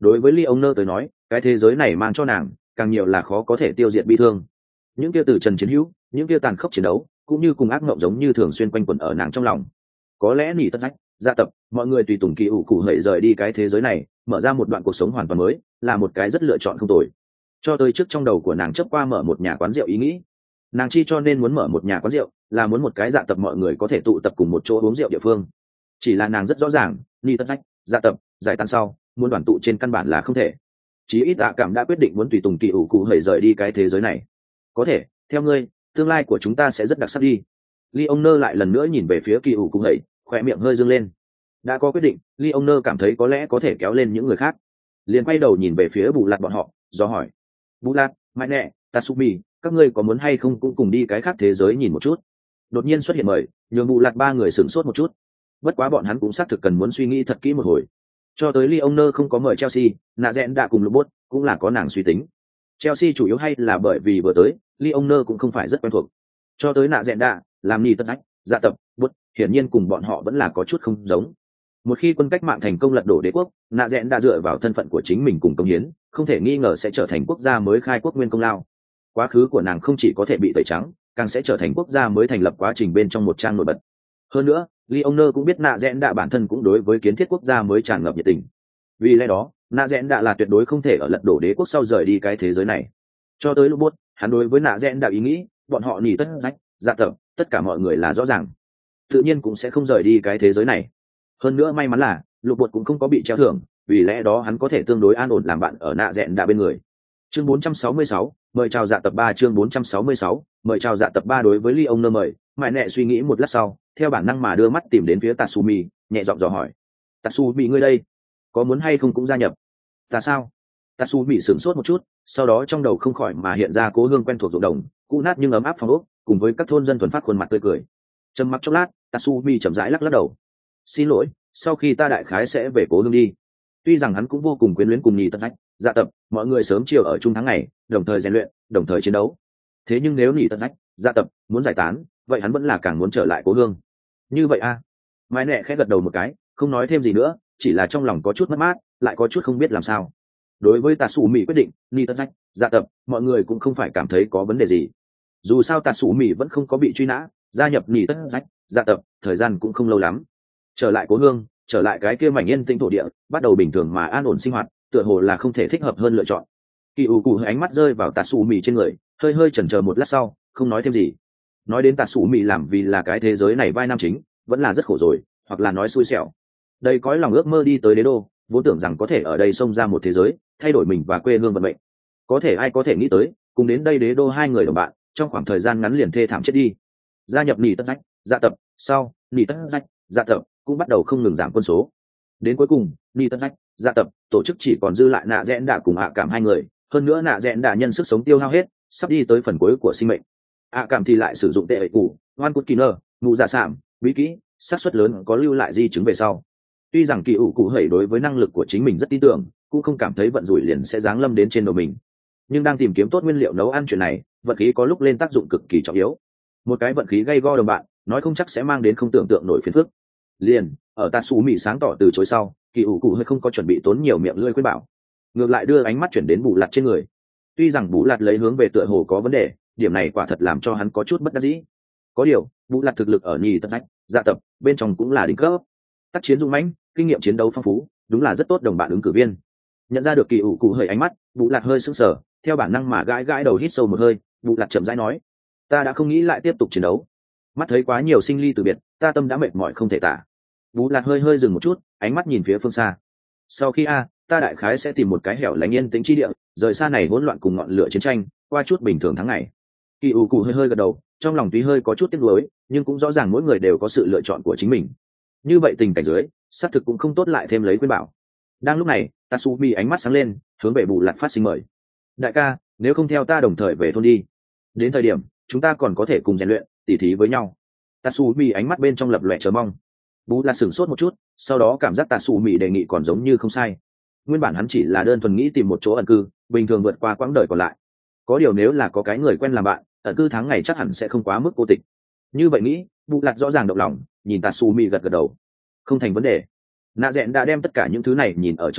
đối với ly ông nơ tới nói cái thế giới này mang cho nàng càng nhiều là khó có thể tiêu diệt bi thương. Những kia từ trần chiến hữu, những kia tàn khốc chiến đấu cũng như cùng ác mộng giống như thường xuyên quanh quẩn ở nàng trong lòng. Có lẽ nỉ tất rách gia tập mọi người tùy tùng kỳ ủ cụ hậy rời đi cái thế giới này, mở ra một đoạn cuộc sống hoàn toàn mới, là một cái rất lựa chọn không tồi. Cho tới trước trong đầu của nàng chớp qua mở một nhà quán rượu ý nghĩ. Nàng chi cho nên muốn mở một nhà quán rượu là muốn một cái dạ tập mọi người có thể tụ tập cùng một chỗ uống rượu địa phương. Chỉ là nàng rất rõ ràng nỉ tất rách dạ tập giải tán sau muốn đoàn tụ trên căn bản là không thể. Chí ít Ạ Cảm đã quyết định muốn tùy tùng kỳ ủ cụ hậy rời đi cái thế giới này. Có thể theo ngươi tương lai của chúng ta sẽ rất đặc sắc đi. Ly ông nơ lại lần nữa nhìn về phía kỳ ủ cụ hậy, khỏe miệng hơi dương lên. Đã có quyết định, Ly ông nơ cảm thấy có lẽ có thể kéo lên những người khác, liền quay đầu nhìn về phía Bù Lạt bọn họ do hỏi: Bù Lạt, Mai Nẹ, Tatsumi, các ngươi có muốn hay không cũng cùng đi cái khác thế giới nhìn một chút? Đột nhiên xuất hiện mời, nhường Bù Lạt ba người sửng sốt một chút. Bất quá bọn hắn cũng xác thực cần muốn suy nghĩ thật kỹ một hồi. Cho tới Ly ông nơ không có mời Chelsea, nạ rẽn đã cùng Lubot, cũng là có nàng suy tính. Chelsea chủ yếu hay là bởi vì vừa tới, Ly ông nơ cũng không phải rất quen thuộc. Cho tới nạ rẽn đã làm nhì tất rách dạ tập bút hiển nhiên cùng bọn họ vẫn là có chút không giống. Một khi quân cách mạng thành công lật đổ đế quốc, nạ rẽn đã dựa vào thân phận của chính mình cùng công hiến, không thể nghi ngờ sẽ trở thành quốc gia mới khai quốc nguyên công lao. Quá khứ của nàng không chỉ có thể bị tẩy trắng, càng sẽ trở thành quốc gia mới thành lập quá trình bên trong một trang nổi bật. Hơn nữa, Lee Owner cũng biết nạ rẽn đã bản thân cũng đối với kiến thiết quốc gia mới tràn ngập nhiệt tình. Vì lẽ đó, nạ rẽn đã là tuyệt đối không thể ở lật đổ đế quốc sau rời đi cái thế giới này. Cho tới lúc buốt, hắn đối với nạ rẽn đã ý nghĩ, bọn họ nỉ tất rách dạ tập tất cả mọi người là rõ ràng, tự nhiên cũng sẽ không rời đi cái thế giới này. Hơn nữa may mắn là lục bột cũng không có bị treo thưởng, vì lẽ đó hắn có thể tương đối an ổn làm bạn ở nạ rẽn đã bên người. Chương bốn trăm sáu mươi sáu, mời chào dạ tập ba. Chương bốn trăm sáu mươi sáu, mời chào dạ tập ba. Đối với Lee Owner mời, mại nẹ suy nghĩ một lát sau, theo bản năng mà đưa mắt tìm đến phía Tatsumi, nhẹ giọng dò hỏi: Tatsumi ngươi đây, có muốn hay không cũng gia nhập? Ta sao? Tatsumi sửng sốt một chút, sau đó trong đầu không khỏi mà hiện ra cố hương quen thuộc ruộng đồng, cũ nát nhưng ấm áp phòng ốc, cùng với các thôn dân thuần phát khuôn mặt tươi cười. Trầm mặc chốc lát, Tatsumi chậm rãi lắc lắc đầu: xin lỗi, sau khi ta đại khái sẽ về cố hương đi. Tuy rằng hắn cũng vô cùng quyến luyến cùng nhì tất rách dạ tập mọi người sớm chiều ở chung tháng ngày, đồng thời rèn luyện, đồng thời chiến đấu. Thế nhưng nếu nhì tất rách dạ tập muốn giải tán, vậy hắn vẫn là càng muốn trở lại cố hương. Như vậy a à? Mai nẹ khẽ gật đầu một cái, không nói thêm gì nữa, chỉ là trong lòng có chút mất mát, lại có chút không biết làm sao. Đối với Tatsumi quyết định nhì tất rách dạ tập mọi người cũng không phải cảm thấy có vấn đề gì. Dù sao Tatsumi vẫn không có bị truy nã, gia nhập nhì tất rách dạ tập thời gian cũng không lâu lắm. Trở lại cố hương, trở lại cái kia mảnh yên tĩnh thổ địa, bắt đầu bình thường mà an ổn sinh hoạt, tựa hồ là không thể thích hợp hơn lựa chọn. Kỳ ủ cụ ánh mắt rơi vào Tatsumi trên người, hơi hơi chần chờ một lát sau, không nói thêm gì. Nói đến Tatsumi làm vì là cái thế giới này vai nam chính, vẫn là rất khổ rồi, hoặc là nói xui xẻo. Đây cõi lòng ước mơ đi tới đế đô, vốn tưởng rằng có thể ở đây xông ra một thế giới, thay đổi mình và quê hương vận mệnh. Có thể ai có thể nghĩ tới, cùng đến đây đế đô hai người đồng bạn, trong khoảng thời gian ngắn liền thê thảm chết đi. Gia nhập nỉ tất rách dạ tập sau, nỉ tất rách dạ tập cũng bắt đầu không ngừng giảm quân số. Đến cuối cùng, nỉ tất rách dạ tập tổ chức chỉ còn dư lại nạ rẽn đạ cùng ạ cảm hai người, hơn nữa nạ rẽn đạ nhân sức sống tiêu hao hết, sắp đi tới phần cuối của sinh mệnh. ạ cảm thì lại sử dụng tệ ẩy cũ, oan cốt kỳ nơ, ngụ giả sảm, bí kỹ, xác suất lớn có lưu lại di chứng về sau. Tuy rằng kỳ ủ cụ hẩy đối với năng lực của chính mình rất tin tưởng, cũng không cảm thấy vận rủi liền sẽ giáng lâm đến trên đầu mình, nhưng đang tìm kiếm tốt nguyên liệu nấu ăn chuyện này, vận khí có lúc lên tác dụng cực kỳ trọng yếu. Một cái vận khí gay go đồng bạn, nói không chắc sẽ mang đến không tưởng tượng nổi phiền phức. Liền ở Tatsumi sáng tỏ từ chối sau, kỳ ủ cụ hơi không có chuẩn bị tốn nhiều miệng lưỡi khuyên bảo, ngược lại đưa ánh mắt chuyển đến Bù Lạt trên người. Tuy rằng Bù Lạt lấy hướng về tựa hồ có vấn đề, điểm này quả thật làm cho hắn có chút bất đắc dĩ. Có điều Bù Lạt thực lực ở nhì tất rách dạ tập bên trong cũng là đỉnh cấp, tác chiến dũng mãnh, kinh nghiệm chiến đấu phong phú, đúng là rất tốt đồng bạn ứng cử viên. Nhận ra được kỳ ủ cụ hơi ánh mắt, Bù Lạt hơi sững sờ, theo bản năng mà gãi gãi đầu, hít sâu một hơi. Bù Lạt chậm rãi nói: ta đã không nghĩ lại tiếp tục chiến đấu, mắt thấy quá nhiều sinh ly từ biệt, ta tâm đã mệt mỏi không thể tả. Bù Lạt hơi hơi dừng một chút, ánh mắt nhìn phía phương xa. Sau khi a ta đại khái sẽ tìm một cái hẻo lánh yên tĩnh chi địa, rời xa này hỗn loạn cùng ngọn lửa chiến tranh, qua chút bình thường tháng ngày. Kỳ ủ cụ hơi hơi gật đầu, trong lòng tuy hơi có chút tiếc nuối, nhưng cũng rõ ràng mỗi người đều có sự lựa chọn của chính mình. Như vậy tình cảnh dưới, xác thực cũng không tốt lại thêm lấy khuyên bảo. Đang lúc này, Tatsumi ánh mắt sáng lên, hướng về Bù Lạt phát sinh mời: đại ca, nếu không theo ta đồng thời về thôn đi, đến thời điểm chúng ta còn có thể cùng rèn luyện tỉ thí với nhau. Tatsumi ánh mắt bên trong lập lòe chờ mong. Bù Lạt sửng sốt một chút, sau đó cảm giác Tatsumi đề nghị còn giống như không sai. Nguyên bản hắn chỉ là đơn thuần nghĩ tìm một chỗ ẩn cư, bình thường vượt qua quãng đời còn lại. Có điều nếu là có cái người quen làm bạn, ẩn cư tháng ngày chắc hẳn sẽ không quá mức cô tịch. Như vậy nghĩ, Bù Lạt rõ ràng động lòng, nhìn Tatsumi gật gật đầu. Không thành vấn đề. Nạ rẽn đã đem tất cả những thứ này nhìn ở trong mắt,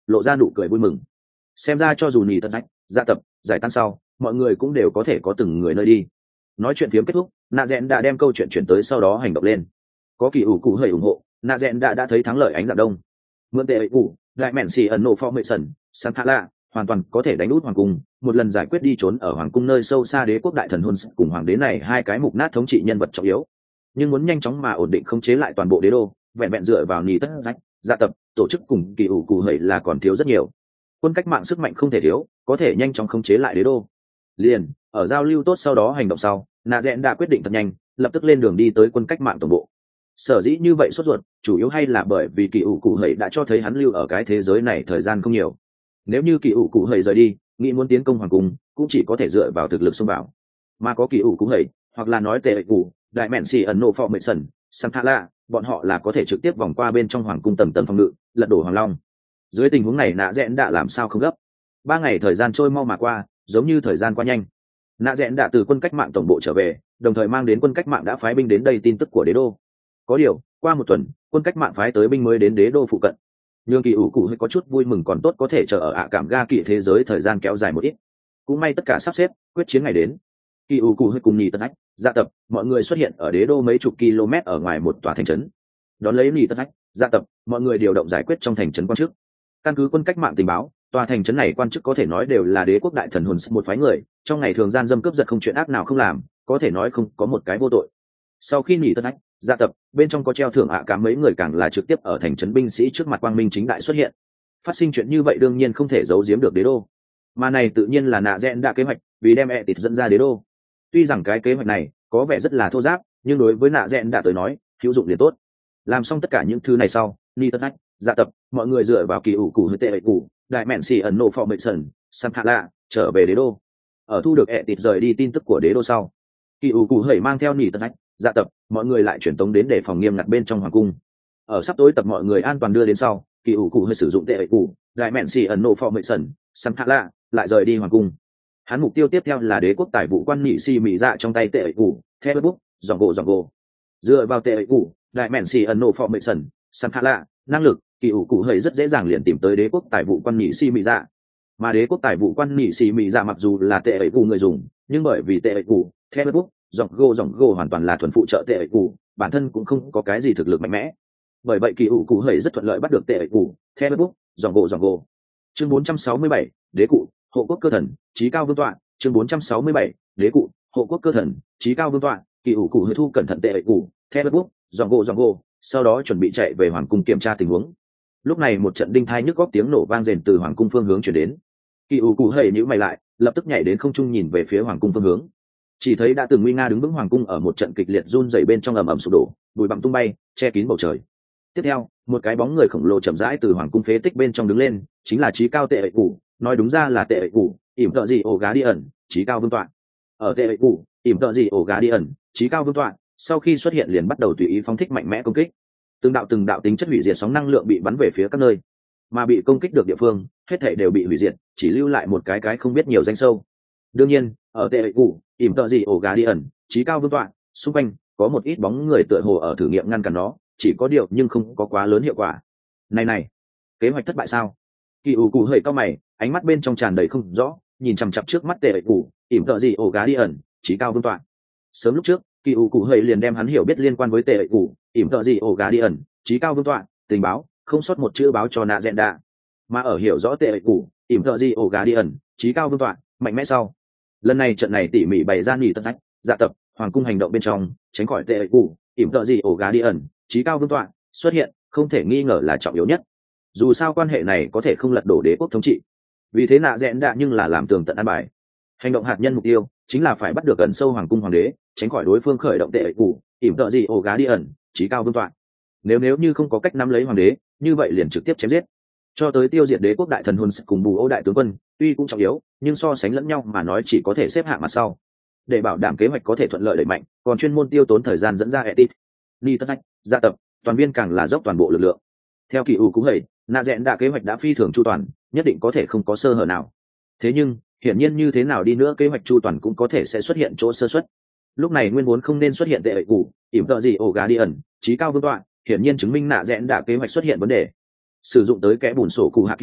lộ ra nụ cười vui mừng. Xem ra cho dù nhì tật rách gia tập giải tan sau, mọi người cũng đều có thể có từng người nơi đi. Nói chuyện phiếm kết thúc, nạ rẽn đã đem câu chuyện chuyển tới sau đó hành động lên. Có kỳ ủ cụ hơi ủng hộ, nạ rẽn đã đã thấy thắng lợi ánh dạng đông. Mượn tệ ấy cụ lại mẹn xì ẩn nổ formation sang hạ lạ hoàn toàn có thể đánh út hoàng cung, một lần giải quyết đi trốn ở hoàng cung nơi sâu xa đế quốc đại thần hôn cùng hoàng đế này hai cái mục nát thống trị nhân vật trọng yếu. Nhưng muốn nhanh chóng mà ổn định khống chế lại toàn bộ đế đô, vẹn vẹn dựa vào nì tất rách gia tập tổ chức cùng kỳ ủ cụ hẩy là còn thiếu rất nhiều. Quân cách mạng sức mạnh không thể thiếu, có thể nhanh chóng khống chế lại đế đô. Liền ở giao lưu tốt sau đó hành động sau, nạ rẽn đã quyết định thật nhanh, lập tức lên đường đi tới quân cách mạng tổng bộ. Sở dĩ như vậy sốt ruột, chủ yếu hay là bởi vì kỳ ủ cụ hẩy đã cho thấy hắn lưu ở cái thế giới này thời gian không nhiều. Nếu như kỳ ủ cụ hẩy rời đi, nghĩ muốn tiến công hoàng cung cũng chỉ có thể dựa vào thực lực xông vào. Mà có kỳ ủ cụ hẩy, hoặc là nói tệ cụ đại mẹn xì ẩn nổ phò mệnh sần sang hạ lạ, bọn họ là có thể trực tiếp vòng qua bên trong hoàng cung tầng tầng phòng ngự, lật đổ hoàng long. Dưới tình huống này nạ rẽn đã làm sao không gấp. Ba ngày thời gian trôi mau mà qua, giống như thời gian qua nhanh. Nạ rẽn đã từ quân cách mạng tổng bộ trở về, đồng thời mang đến quân cách mạng đã phái binh đến đây tin tức của đế đô. Có điều qua một tuần, quân cách mạng phái tới binh mới đến đế đô phụ cận. Nhưng kỳ ủ cụ hơi có chút vui mừng, còn tốt có thể chờ ở ạ cảm ga kỵ thế giới thời gian kéo dài một ít. Cũng may tất cả sắp xếp, quyết chiến ngày đến. Kỳ ủ cụ hơi cùng nhì tân ách gia tập, mọi người xuất hiện ở đế đô mấy chục km ở ngoài một tòa thành trấn. Đón lấy nhì tân ách gia tập, mọi người điều động giải quyết trong thành trấn quan chức. Căn cứ quân cách mạng tình báo, tòa thành trấn này quan chức có thể nói đều là đế quốc đại thần hồn một phái người, trong ngày thường gian dâm cướp giật không chuyện ác nào không làm, có thể nói không có một cái vô tội. Sau khi nhì tân ách gia tập, bên trong có treo thưởng ạ cả mấy người càng là trực tiếp ở thành trấn binh sĩ trước mặt quang minh chính đại xuất hiện. Phát sinh chuyện như vậy đương nhiên không thể giấu giếm được đế đô, mà này tự nhiên là nạ rẽn đã kế hoạch, vì đem ẹ tịt dẫn ra đế đô. Tuy rằng cái kế hoạch này có vẻ rất là thô giáp, nhưng đối với nạ rẽn đã tới nói hữu dụng liền tốt. Làm xong tất cả những thứ này sau, ni tất ách gia tập, mọi người dựa vào kỳ ủ cụ hơi tệ ẩy cụ đại mẹn xì ẩn nổ formation sang hạ lạ trở về đế đô. Ở thu được ẹ tịt rời đi tin tức của đế đô sau, kỳ ủ cụ hẩy mang theo ni tất ách gia tập, mọi người lại chuyển tống đến để phòng nghiêm ngặt bên trong hoàng cung. Ở sắp tối tập mọi người an toàn đưa đến sau, kỳ ủ cụ hơi sử dụng tệ ẩy cụ đại mẹn xì ẩn nổ formation sang hạ lạ lại rời đi hoàng cung. Hắn mục tiêu tiếp theo là đế quốc tài vụ quan nhị si mỹ dạ trong tay tệ ẩy cụ theo bút dòng gỗ dòng gỗ. Dựa vào tệ ẩy cụ đại mẹn xì ẩn nổ formation sang hạ lạ năng lực, kỳ ủ cụ hầy rất dễ dàng liền tìm tới đế quốc tài vụ quan nhị si mỹ dạ. Mà đế quốc tài vụ quan nhị si mỹ dạ mặc dù là tệ ẩy cụ người dùng, nhưng bởi vì tệ ẩy cụ theo bút dòng gỗ dòng gỗ hoàn toàn là thuần phụ trợ tệ ẩy cụ, bản thân cũng không có cái gì thực lực mạnh mẽ. Bởi vậy kỳ ủ cụ hầy rất thuận lợi bắt được tệ ẩy cụ theo bút dòng gỗ dòng gỗ. Chương bốn trăm sáu mươi bảy, đế cụ hộ quốc cơ thần trí cao vương tọa. Chương bốn trăm sáu mươi bảy, đế cụ hộ quốc cơ thần trí cao vương tọa. Kỳ ủ cụ hơi thu cẩn thận tệ ẩy cụ theo bút dòng gỗ dòng gỗ, sau đó chuẩn bị chạy về hoàng cung kiểm tra tình huống. Lúc này một trận đinh thai nhức góc tiếng nổ vang rền từ hoàng cung phương hướng chuyển đến. Kỳ ủ cụ hầy nhíu mày lại, lập tức nhảy đến không trung nhìn về phía hoàng cung phương hướng. Chỉ thấy đã từng nguy nga đứng vững hoàng cung ở một trận kịch liệt run rẩy bên trong ầm ầm sụp đổ, bụi bặm tung bay che kín bầu trời. Tiếp theo, một cái bóng người khổng lồ chậm rãi từ hoàng cung phế tích bên trong đứng lên, chính là trí cao tệ ẩy cụ, nói đúng ra là tệ ẩy cụ ỉm tợ gì ổ gá đi ẩn trí cao vương tọa. Ở tệ ẩy cụ ỉm tợ gì ổ gá đi ẩn trí cao vương tọa sau khi xuất hiện liền bắt đầu tùy ý phóng thích mạnh mẽ công kích. Từng đạo từng đạo tính chất hủy diệt sóng năng lượng bị bắn về phía các nơi, mà bị công kích được địa phương hết thảy đều bị hủy diệt, chỉ lưu lại một cái cái không biết nhiều danh sâu. Đương nhiên, ở tệ ẩy cụ ỉm tợ gì ổ gá đi ẩn trí cao vương tọa xung quanh có một ít bóng người tựa hồ ở thử nghiệm ngăn cản nó, chỉ có điều nhưng không có quá lớn hiệu quả. Này này, kế hoạch thất bại sao? Kỳ ủ cụ hơi cao mày, ánh mắt bên trong tràn đầy không rõ, nhìn chằm chằm trước mắt tệ ẩy cụ ỉm tợ gì ổ gá đi ẩn trí cao vương tọa. Sớm lúc trước, kỳ ủ cụ hơi liền đem hắn hiểu biết liên quan với tệ ẩy cụ ỉm tợ gì ổ gá đi ẩn trí cao vương tọa tình báo không sót một chữ báo cho nạ rẽn đạ. Mà ở hiểu rõ tệ ẩy cụ ỉm tợ gì ổ gá đi ẩn trí cao vương tọa mạnh mẽ sau, lần này trận này tỉ mỉ bày ra nghỉ tân sách dạ tập hoàng cung hành động bên trong, tránh khỏi tệ ẩy cụ ỉm tợ gì ổ gá đi ẩn trí cao vương tọa xuất hiện không thể nghi ngờ là trọng yếu nhất. Dù sao quan hệ này có thể không lật đổ đế quốc thống trị, vì thế nạ rẽn đạ nhưng là làm tường tận an bài. Hành động hạt nhân mục tiêu chính là phải bắt được ẩn sâu hoàng cung hoàng đế, tránh khỏi đối phương khởi động tệ ẩy cụ ỉm tợ gì ổ gá đi ẩn trí cao vương tọa. Nếu nếu như không có cách nắm lấy hoàng đế, như vậy liền trực tiếp chém giết, cho tới tiêu diệt đế quốc đại thần huân cùng bù ô đại tướng quân, tuy cũng trọng yếu nhưng so sánh lẫn nhau mà nói chỉ có thể xếp hạng mặt sau. Để bảo đảm kế hoạch có thể thuận lợi đẩy mạnh, còn chuyên môn tiêu tốn thời gian dẫn ra edit ni tất ách gia tập, toàn viên càng là dốc toàn bộ lực lượng. Theo kỳ ủ cũng hầy, nạ rẽn đã kế hoạch đã phi thường chu toàn, nhất định có thể không có sơ hở nào. Thế nhưng hiển nhiên như thế nào đi nữa kế hoạch chu toàn cũng có thể sẽ xuất hiện chỗ sơ suất. Lúc này nguyên vốn không nên xuất hiện tệ ẩy cụ ỉm tợ gì ổ gá đi ẩn trí cao vương tọa, hiển nhiên chứng minh nạ rẽn đã kế hoạch xuất hiện vấn đề. Sử dụng tới kẽ bùn sổ cụ hạ kỳ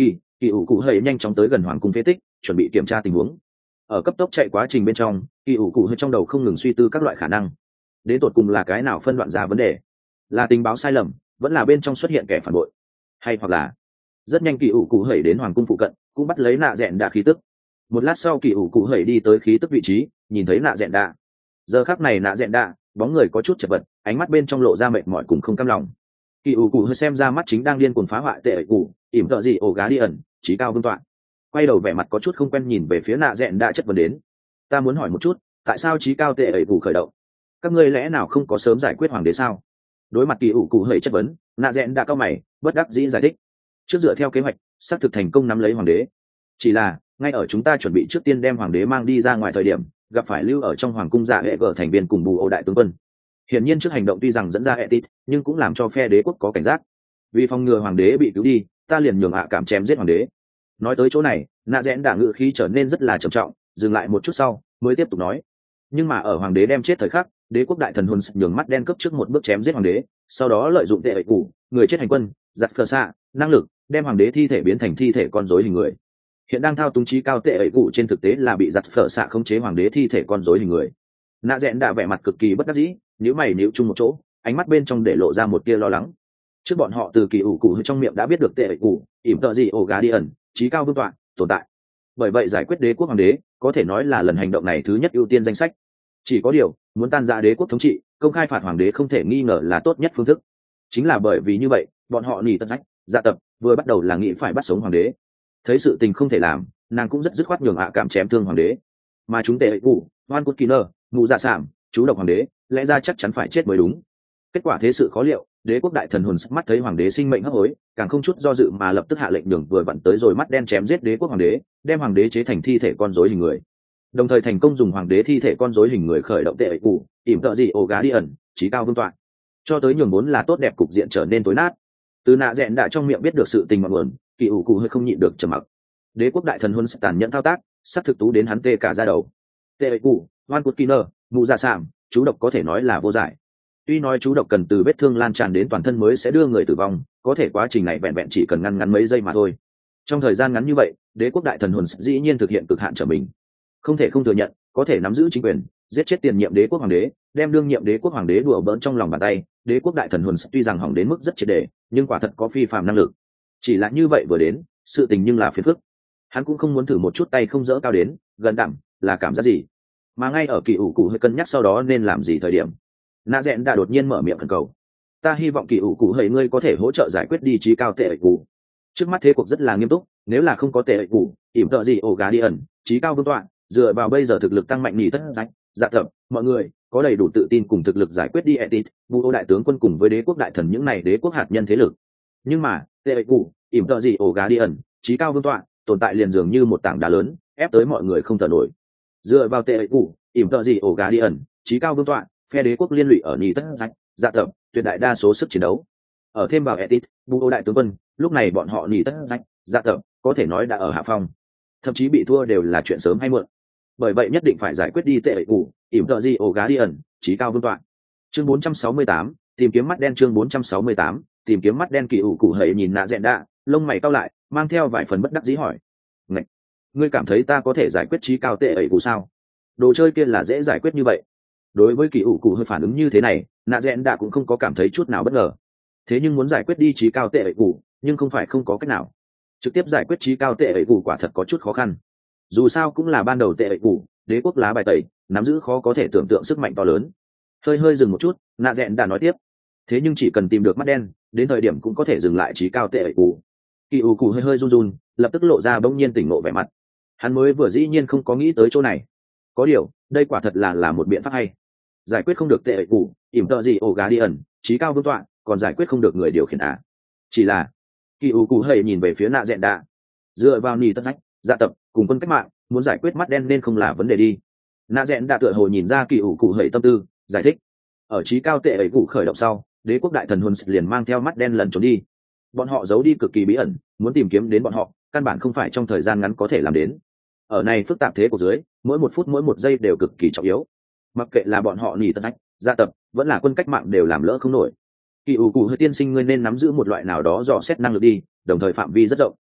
kỳ ủ cụ hơi nhanh chóng tới gần hoàng cung phế tích chuẩn bị kiểm tra tình huống. Ở cấp tốc chạy quá trình bên trong, kỳ ủ cụ hơi trong đầu không ngừng suy tư các loại khả năng, đến tột cùng là cái nào phân đoạn ra vấn đề, là tình báo sai lầm, vẫn là bên trong xuất hiện kẻ phản bội, hay hoặc là rất nhanh kỳ ủ cụ hẩy đến hoàng cung phụ cận cũng bắt lấy nạ dẹn đạ khí tức. Một lát sau kỳ ủ cụ hẩy đi tới khí tức vị trí, nhìn thấy nạ dẹn đạ. Giờ khắc này nạ dẹn đạ bóng người có chút chật vật, ánh mắt bên trong lộ ra mệt mỏi cùng không cam lòng. Kỳ ủ cụ hơi xem ra mắt chính đang điên cuồng phá hoại tệ ẩy cụ ỉm tợ gì ổ gá đi ẩn trí cao vương tọa, quay đầu vẻ mặt có chút không quen nhìn về phía nạ dẹn đạ chất vấn đến. Ta muốn hỏi một chút, tại sao trí cao tệ ẩy cụ khởi động? Các ngươi lẽ nào không có sớm giải quyết hoàng đế sao? Đối mặt kỳ ủ cụ hơi chất vấn, nạ dẹn đạ cao mày bất đắc dĩ giải thích. Trước dựa theo kế hoạch xác thực thành công nắm lấy hoàng đế, chỉ là ngay ở chúng ta chuẩn bị trước tiên đem hoàng đế mang đi ra ngoài thời điểm, gặp phải lưu ở trong hoàng cung dạ hệ gở thành viên cùng bù ô đại tướng quân. Hiển nhiên trước hành động tuy rằng dẫn ra hệ tít, nhưng cũng làm cho phe đế quốc có cảnh giác. Vì phòng ngừa hoàng đế bị cứu đi, ta liền nhường hạ cảm chém giết hoàng đế. Nói tới chỗ này, nạ rẽn đả ngự khí trở nên rất là trầm trọng, dừng lại một chút sau mới tiếp tục nói. Nhưng mà ở hoàng đế đem chết thời khắc, đế quốc đại thần hồn nhường mắt đen cấp trước một bước chém giết hoàng đế, sau đó lợi dụng tệ ẩy cũ người chết hành quân giặt cờ xạ năng lực đem hoàng đế thi thể biến thành thi thể con rối hình người. Hiện đang thao túng trí cao tệ ẩy cũ trên thực tế là bị giặt cờ xạ khống chế hoàng đế thi thể con rối hình người. Nạ rẽn đả vẻ mặt cực kỳ bất đắc dĩ, nếu mày níu chung một chỗ, ánh mắt bên trong để lộ ra một tia lo lắng. Trước bọn họ từ kỳ ủ cụ trong miệng đã biết được tệ ẩy cũ ỉm tợ gì ổ gà đi ẩn trí cao vương tọa tồn tại, bởi vậy giải quyết đế quốc hoàng đế có thể nói là lần hành động này thứ nhất ưu tiên danh sách. Chỉ có điều muốn tan rã đế quốc thống trị, công khai phạt hoàng đế không thể nghi ngờ là tốt nhất phương thức. Chính là bởi vì như vậy, bọn họ nỉ tân sách dạ tập vừa bắt đầu là nghĩ phải bắt sống hoàng đế. Thấy sự tình không thể làm, nàng cũng rất dứt khoát nhường hạ cảm chém thương hoàng đế, mà chúng tệ ẩy cũ hoan cốt kỳ nơ mụ dạ sảm chú độc hoàng đế lẽ ra chắc chắn phải chết mới đúng. Kết quả thế sự khó liệu, đế quốc đại thần hồn sắc mắt thấy hoàng đế sinh mệnh hấp hối, càng không chút do dự mà lập tức hạ lệnh đường vừa vặn tới rồi mắt đen chém giết đế quốc hoàng đế, đem hoàng đế chế thành thi thể con rối hình người, đồng thời thành công dùng hoàng đế thi thể con rối hình người khởi động tệ ẩy cũ ỉm tợ gì ổ gá đi ẩn trí cao vương tọa, cho tới nhường vốn là tốt đẹp cục diện trở nên tối nát. Từ nạ rẽn đã trong miệng biết được sự tình ngọn nguồn, kỳ ủ cụ hơi không nhịn được trầm mặc. Đế quốc đại thần hồn tàn nhẫn thao tác, sắp thực tú đến hắn tê cả da đầu. Tệ ẩy cũ hoan cốt kỳ nơ mụ dạ sảm chú độc có thể nói là vô giải. Tuy nói chú độc cần từ vết thương lan tràn đến toàn thân mới sẽ đưa người tử vong, có thể quá trình này vẹn vẹn chỉ cần ngăn ngắn mấy giây mà thôi. Trong thời gian ngắn như vậy, đế quốc đại thần hồn dĩ nhiên thực hiện cực hạn trở mình. Không thể không thừa nhận, có thể nắm giữ chính quyền, giết chết tiền nhiệm đế quốc hoàng đế, đem đương nhiệm đế quốc hoàng đế đùa bỡn trong lòng bàn tay, đế quốc đại thần hồn tuy rằng hỏng đến mức rất triệt để, nhưng quả thật có phi phàm năng lực. Chỉ là như vậy vừa đến, sự tình nhưng là phiền phức. Hắn cũng không muốn thử một chút tay không dỡ cao đến, gần đẳng, là cảm giác gì? Mà ngay ở kỳ ủ cụ hơi cân nhắc sau đó nên làm gì thời điểm, nạ rẽn đã đột nhiên mở miệng khẩn cầu. Ta hy vọng kỳ ủ cụ hơi ngươi có thể hỗ trợ giải quyết đi trí cao tệ ẩy cụ. Trước mắt thế cuộc rất là nghiêm túc, nếu là không có tệ ẩy cụ ỉm tợ gì ổ gà đi ẩn trí cao vương tọa, dựa vào bây giờ thực lực tăng mạnh nhì tất rách dạ thập mọi người có đầy đủ tự tin cùng thực lực giải quyết đi etit vu ô đại tướng quân cùng với đế quốc đại thần những này đế quốc hạt nhân thế lực. Nhưng mà tệ ẩy cụ ỉm tợ gì ổ gà đi ẩn trí cao vương tọa tồn tại liền dường như một tảng đá lớn, ép tới mọi người không thở nổi. Dựa vào tệ ẩy cụ ỉm tợ gì ổ gà đi ẩn trí cao vương tọa, phe đế quốc liên lụy ở nhì tất rách dạ thập tuyệt đại đa số sức chiến đấu. Ở thêm vào etit vu ô đại tướng quân, lúc này bọn họ nhì tất rách dạ thập có thể nói đã ở hạ phong, thậm chí bị thua đều là chuyện sớm hay muộn. Bởi vậy nhất định phải giải quyết đi tệ ẩy cụ ỉm tợ gì ổ gá đi ẩn trí cao vương tọa. Chương bốn trăm sáu mươi tám, tìm kiếm mắt đen. Chương bốn trăm sáu mươi tám, tìm kiếm mắt đen. Kỳ ủ cụ hầy nhìn nạ dẹn đạ, lông mày cau lại, mang theo vài phần bất đắc dĩ hỏi: Ngạch, ngươi cảm thấy ta có thể giải quyết trí cao tệ ẩy cụ sao? Đồ chơi kia là dễ giải quyết như vậy? Đối với kỳ ủ cụ hơi phản ứng như thế này, nạ dẹn đạ cũng không có cảm thấy chút nào bất ngờ. Thế nhưng muốn giải quyết đi trí cao tệ ẩy cụ, nhưng không phải không có cách nào. Trực tiếp giải quyết trí cao tệ ẩy cụ quả thật có chút khó khăn. Dù sao cũng là ban đầu tệ ẩy cụ, đế quốc lá bài tẩy, nắm giữ khó có thể tưởng tượng sức mạnh to lớn. Hơi hơi dừng một chút, nạ dẹn đã nói tiếp: thế nhưng chỉ cần tìm được mắt đen, đến thời điểm cũng có thể dừng lại trí cao tệ ẩy cụ. Kỳ ủ cụ hơi hơi run run, lập tức lộ ra bỗng nhiên tỉnh ngộ vẻ mặt. Hắn mới vừa dĩ nhiên không có nghĩ tới chỗ này. Có điều, đây quả thật là là một biện pháp hay. Giải quyết không được tệ ẩy cụ ỉm tợ gì ổ gá đi ẩn trí cao vương tọa, còn giải quyết không được người điều khiển à? Chỉ là kỳ ủ cụ hơi nhìn về phía nạ dẹn đạ. Dựa vào nỉ tất rách dạ tập cùng quân cách mạng, muốn giải quyết mắt đen nên không là vấn đề đi. Nạ rẽn đã tựa hồ nhìn ra kỳ ủ cụ hầy tâm tư, giải thích: ở trí cao tệ ẩy cụ khởi động sau, đế quốc đại thần huân liền mang theo mắt đen lần trốn đi. Bọn họ giấu đi cực kỳ bí ẩn, muốn tìm kiếm đến bọn họ căn bản không phải trong thời gian ngắn có thể làm đến. Ở này phức tạp thế của dưới, mỗi một phút mỗi một giây đều cực kỳ trọng yếu. Mặc kệ là bọn họ nỉ tân ách gia tập vẫn là quân cách mạng đều làm lỡ không nổi. Kỳ ủ cụ hơi tiên sinh ngươi nên nắm giữ một loại nào đó dò xét năng lực đi, đồng thời phạm vi rất rộng.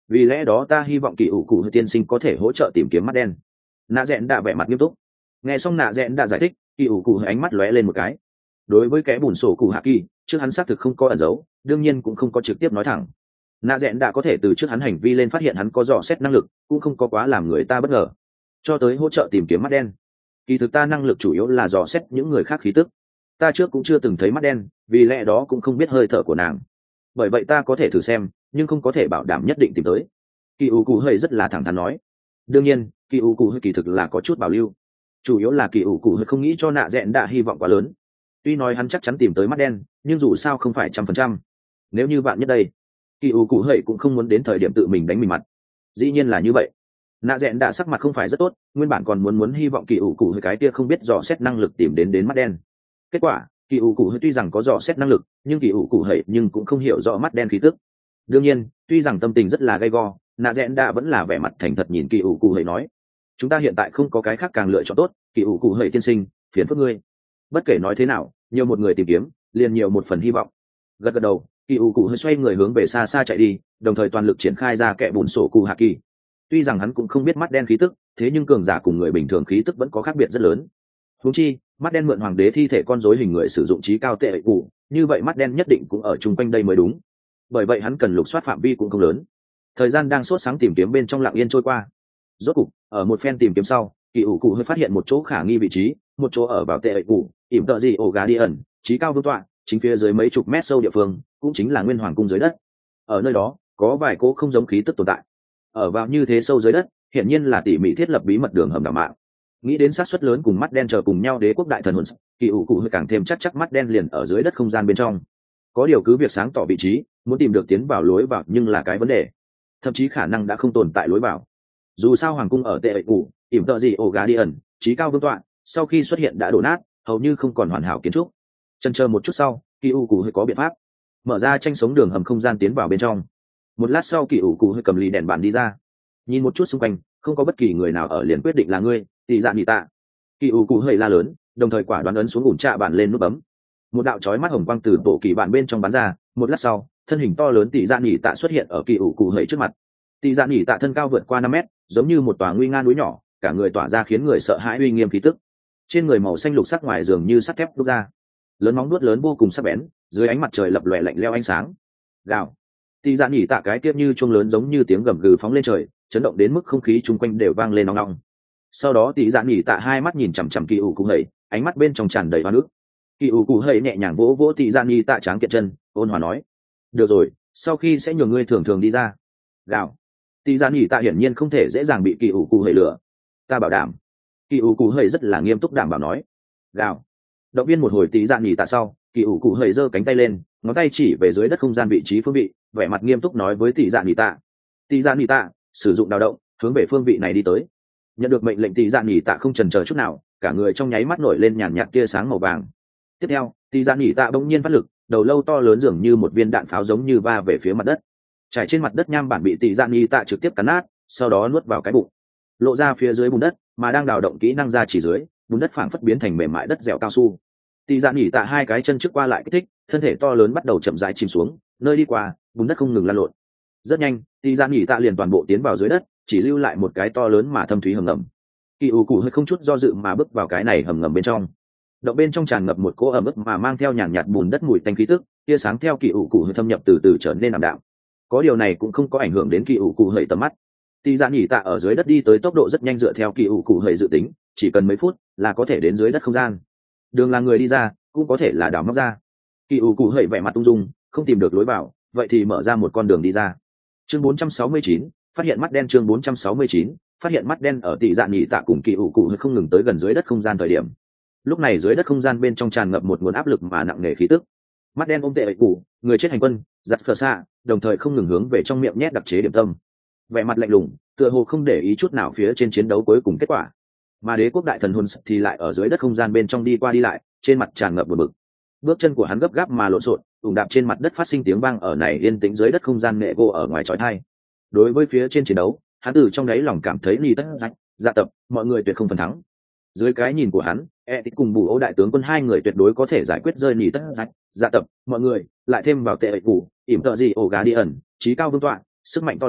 vì lẽ đó ta hy vọng kỳ ủ cụ tiên sinh có thể hỗ trợ tìm kiếm mắt đen. Nạ rẽn đã vẻ mặt nghiêm túc. Nghe xong nạ rẽn đã giải thích, kỳ ủ cụ ánh mắt lóe lên một cái. Đối với kẻ bùn sổ cụ hạ kỳ, trước hắn xác thực không có ẩn giấu, đương nhiên cũng không có trực tiếp nói thẳng. Nạ rẽn đã có thể từ trước hắn hành vi lên phát hiện hắn có dò xét năng lực, cũng không có quá làm người ta bất ngờ. Cho tới hỗ trợ tìm kiếm mắt đen, kỳ thực ta năng lực chủ yếu là dò xét những người khác khí tức. Ta trước cũng chưa từng thấy mắt đen, vì lẽ đó cũng không biết hơi thở của nàng. Bởi vậy ta có thể thử xem, nhưng không có thể bảo đảm nhất định tìm tới. Kỳ ủ cụ hơi rất là thẳng thắn nói. Đương nhiên, kỳ ủ cụ hơi kỳ thực là có chút bảo lưu. Chủ yếu là kỳ ủ cụ hơi không nghĩ cho nạ rẽn đã hy vọng quá lớn. Tuy nói hắn chắc chắn tìm tới mắt đen, nhưng dù sao không phải trăm phần trăm. Nếu như bạn nhất đây, kỳ ủ cụ hơi cũng không muốn đến thời điểm tự mình đánh mình mặt. Dĩ nhiên là như vậy. Nạ rẽn đã sắc mặt không phải rất tốt, nguyên bản còn muốn muốn hy vọng kỳ ủ cụ hơi cái kia không biết dò xét năng lực tìm đến đến mắt đen. Kết quả, kỳ ủ cụ hơi tuy rằng có dò xét năng lực, nhưng kỳ ủ cụ hơi nhưng cũng không hiểu rõ mắt đen khí tức. Đương nhiên, tuy rằng tâm tình rất là gay go, nạ rẽn đã vẫn là vẻ mặt thành thật nhìn kỳ ủ cụ hơi nói: chúng ta hiện tại không có cái khác càng lựa chọn tốt, kỳ ủ cụ hơi tiên sinh, phiền phức ngươi. Bất kể nói thế nào, nhiều một người tìm kiếm, liền nhiều một phần hy vọng. Gật gật đầu, kỳ ủ cụ hơi xoay người hướng về xa xa chạy đi, đồng thời toàn lực triển khai ra kẻ bùn sổ cụ hạ kỳ. Tuy rằng hắn cũng không biết mắt đen khí tức, thế nhưng cường giả cùng người bình thường khí tức vẫn có khác biệt rất lớn. Huống chi, mắt đen mượn hoàng đế thi thể con rối hình người sử dụng trí cao tệ ệ cụ, như vậy mắt đen nhất định cũng ở chung quanh đây mới đúng. Bởi vậy hắn cần lục soát phạm vi cũng không lớn. Thời gian đang sốt sáng tìm kiếm bên trong lặng yên trôi qua. Rốt cục, ở một phen tìm kiếm sau, kỳ ủ cụ hơi phát hiện một chỗ khả nghi vị trí, một chỗ ở vào tệ ệ cụ, ỉm tợ gì ổ gà đi ẩn, trí cao vương tọa, chính phía dưới mấy chục mét sâu địa phương, cũng chính là nguyên hoàng cung dưới đất. Ở nơi đó, có vài cỗ không giống khí tức tồn tại. Ở vào như thế sâu dưới đất, hiển nhiên là tỉ mỉ thiết lập bí mật đường hầm đảo mạng. Nghĩ đến xác suất lớn cùng mắt đen chờ cùng nhau đế quốc đại thần hồn, kỳ ủ cụ hơi càng thêm chắc chắc mắt đen liền ở dưới đất không gian bên trong. Có điều cứ việc sáng tỏ vị trí, muốn tìm được tiến vào lối vào nhưng là cái vấn đề. Thậm chí khả năng đã không tồn tại lối vào. Dù sao hoàng cung ở tệ ệ cụ, ỉm tợ gì ổ gà đi ẩn, trí cao vương tọa, sau khi xuất hiện đã đổ nát, hầu như không còn hoàn hảo kiến trúc. Chần chờ một chút sau, kỳ ủ cụ hơi có biện pháp, mở ra tranh sống đường hầm không gian tiến vào bên trong. Một lát sau, kỳ ủ cụ hơi cầm lì đèn bàn đi ra, nhìn một chút xung quanh, không có bất kỳ người nào ở, liền quyết định là ngươi, tỷ dạ nhị tạ. Kỳ ủ cụ hơi la lớn, đồng thời quả đoán ấn xuống ủn trạ bàn lên nút bấm. Một đạo chói mắt hồng quang từ bộ kỳ bản bên trong bắn ra, một lát sau, thân hình to lớn tỷ dạ nhị tạ xuất hiện ở kỳ ủ cụ hơi trước mặt. Tỷ dạ nhị tạ thân cao vượt qua năm mét, giống như một tòa nguy nga núi nhỏ, cả người tỏa ra khiến người sợ hãi uy nghiêm khí tức. Trên người màu xanh lục sắc ngoài dường như sắt thép đúc ra, lớn móng vuốt lớn vô cùng sắc bén, dưới ánh mặt trời lập lòe lạnh lẽo ánh sáng. Gào. Tỷ dạ nhị tạ cái tiếp như chuông lớn giống như tiếng gầm gừ phóng lên trời, chấn động đến mức không khí chung quanh đều vang lên nong nong. Sau đó tỷ dạ nhị tạ hai mắt nhìn chằm chằm kỳ ủ cụ hầy, ánh mắt bên trong tràn đầy hoa nước. Kỳ ủ cụ hầy nhẹ nhàng vỗ vỗ tỷ dạ nhị tạ tráng kiện chân, ôn hòa nói: được rồi, sau khi sẽ nhường ngươi thường thường đi ra. Gào. Tỷ dạ nhị tạ hiển nhiên không thể dễ dàng bị kỳ ủ cụ hầy lừa. Ta bảo đảm. Kỳ ủ cụ hầy rất là nghiêm túc đảm bảo nói. Gào. Động viên một hồi tỷ dạ nhị tạ sau, kỳ ủ cụ hầy giơ cánh tay lên, ngón tay chỉ về dưới đất không gian vị trí phương vị, vẻ mặt nghiêm túc nói với tỷ dạ nhị tạ: tỷ dạ nhị tạ, sử dụng đào động, hướng về phương vị này đi tới. Nhận được mệnh lệnh, tỷ dạ nhị tạ không chần chờ chút nào, cả người trong nháy mắt nổi lên nhàn nhạt tia sáng màu vàng. Tiếp theo, tỷ dạ nhị tạ bỗng nhiên phát lực, đầu lâu to lớn dường như một viên đạn pháo giống như va về phía mặt đất. Trải trên mặt đất nham bản bị tỷ dạ nhị tạ trực tiếp cắn nát, sau đó nuốt vào cái bụng, lộ ra phía dưới bùn đất, mà đang đào động kỹ năng ra chỉ dưới, bùn đất phảng phất biến thành mềm mại đất dẻo cao su. Tỷ dạ nhị tạ hai cái chân trước qua lại kích thích, thân thể to lớn bắt đầu chậm rãi chìm xuống, nơi đi qua, bùn đất không ngừng lan lộn. Rất nhanh, tỷ dạ nhị tạ liền toàn bộ tiến vào dưới đất, chỉ lưu lại một cái to lớn mà thâm thúy hầm ngầm. Kỳ ủ cụ hơi không chút do dự mà bước vào cái này hầm ngầm bên trong. Động bên trong tràn ngập một cỗ ẩm ướt mà mang theo nhàn nhạt bùn đất mùi tanh khí tức, tia sáng theo kỳ ủ cụ hơi thâm nhập từ từ trở nên ảm đạm. Có điều này cũng không có ảnh hưởng đến kỳ ủ cụ hơi tầm mắt. Tỷ dạ nhị tạ ở dưới đất đi tới tốc độ rất nhanh, dựa theo kỳ ủ cụ hơi dự tính, chỉ cần mấy phút là có thể đến dưới đất không gian. Đường là người đi ra, cũng có thể là đào móc ra. Kỳ ủ cụ hơi vẻ mặt ung dung, không tìm được lối vào, vậy thì mở ra một con đường đi ra. Chương bốn trăm sáu mươi chín, phát hiện mắt đen. Chương bốn trăm sáu mươi chín, phát hiện mắt đen. Ở tỷ dạ nhị tạ cùng kỳ ủ cụ hơi không ngừng tới gần dưới đất không gian thời điểm, lúc này dưới đất không gian bên trong tràn ngập một nguồn áp lực mà nặng nề khí tức. Mắt đen ôm tệ ẩy cụ, người chết hành quân, giặt phở xạ, đồng thời không ngừng hướng về trong miệng nhét đặc chế điểm tâm, vẻ mặt lạnh lùng, tựa hồ không để ý chút nào phía trên chiến đấu cuối cùng kết quả. Mà đế quốc đại thần hồn thì lại ở dưới đất không gian bên trong đi qua đi lại, trên mặt tràn ngập buồn bực. Bước chân của hắn gấp gáp mà lộn xộn, ủng đạp trên mặt đất phát sinh tiếng vang, ở này yên tĩnh dưới đất không gian nghệ gỗ ở ngoài chói tai. Đối với phía trên chiến đấu, hắn từ trong đáy lòng cảm thấy ni tất rách, dạ tập, mọi người tuyệt không phần thắng. Dưới cái nhìn của hắn, e tích cùng bù ấu đại tướng quân hai người tuyệt đối có thể giải quyết rơi ni tất rách, dạ tập, mọi người lại thêm vào tệ ẩy cụ, ỉm tợ gì ổ gà đi ẩn, trí cao vương tọa, sức mạnh to lớn,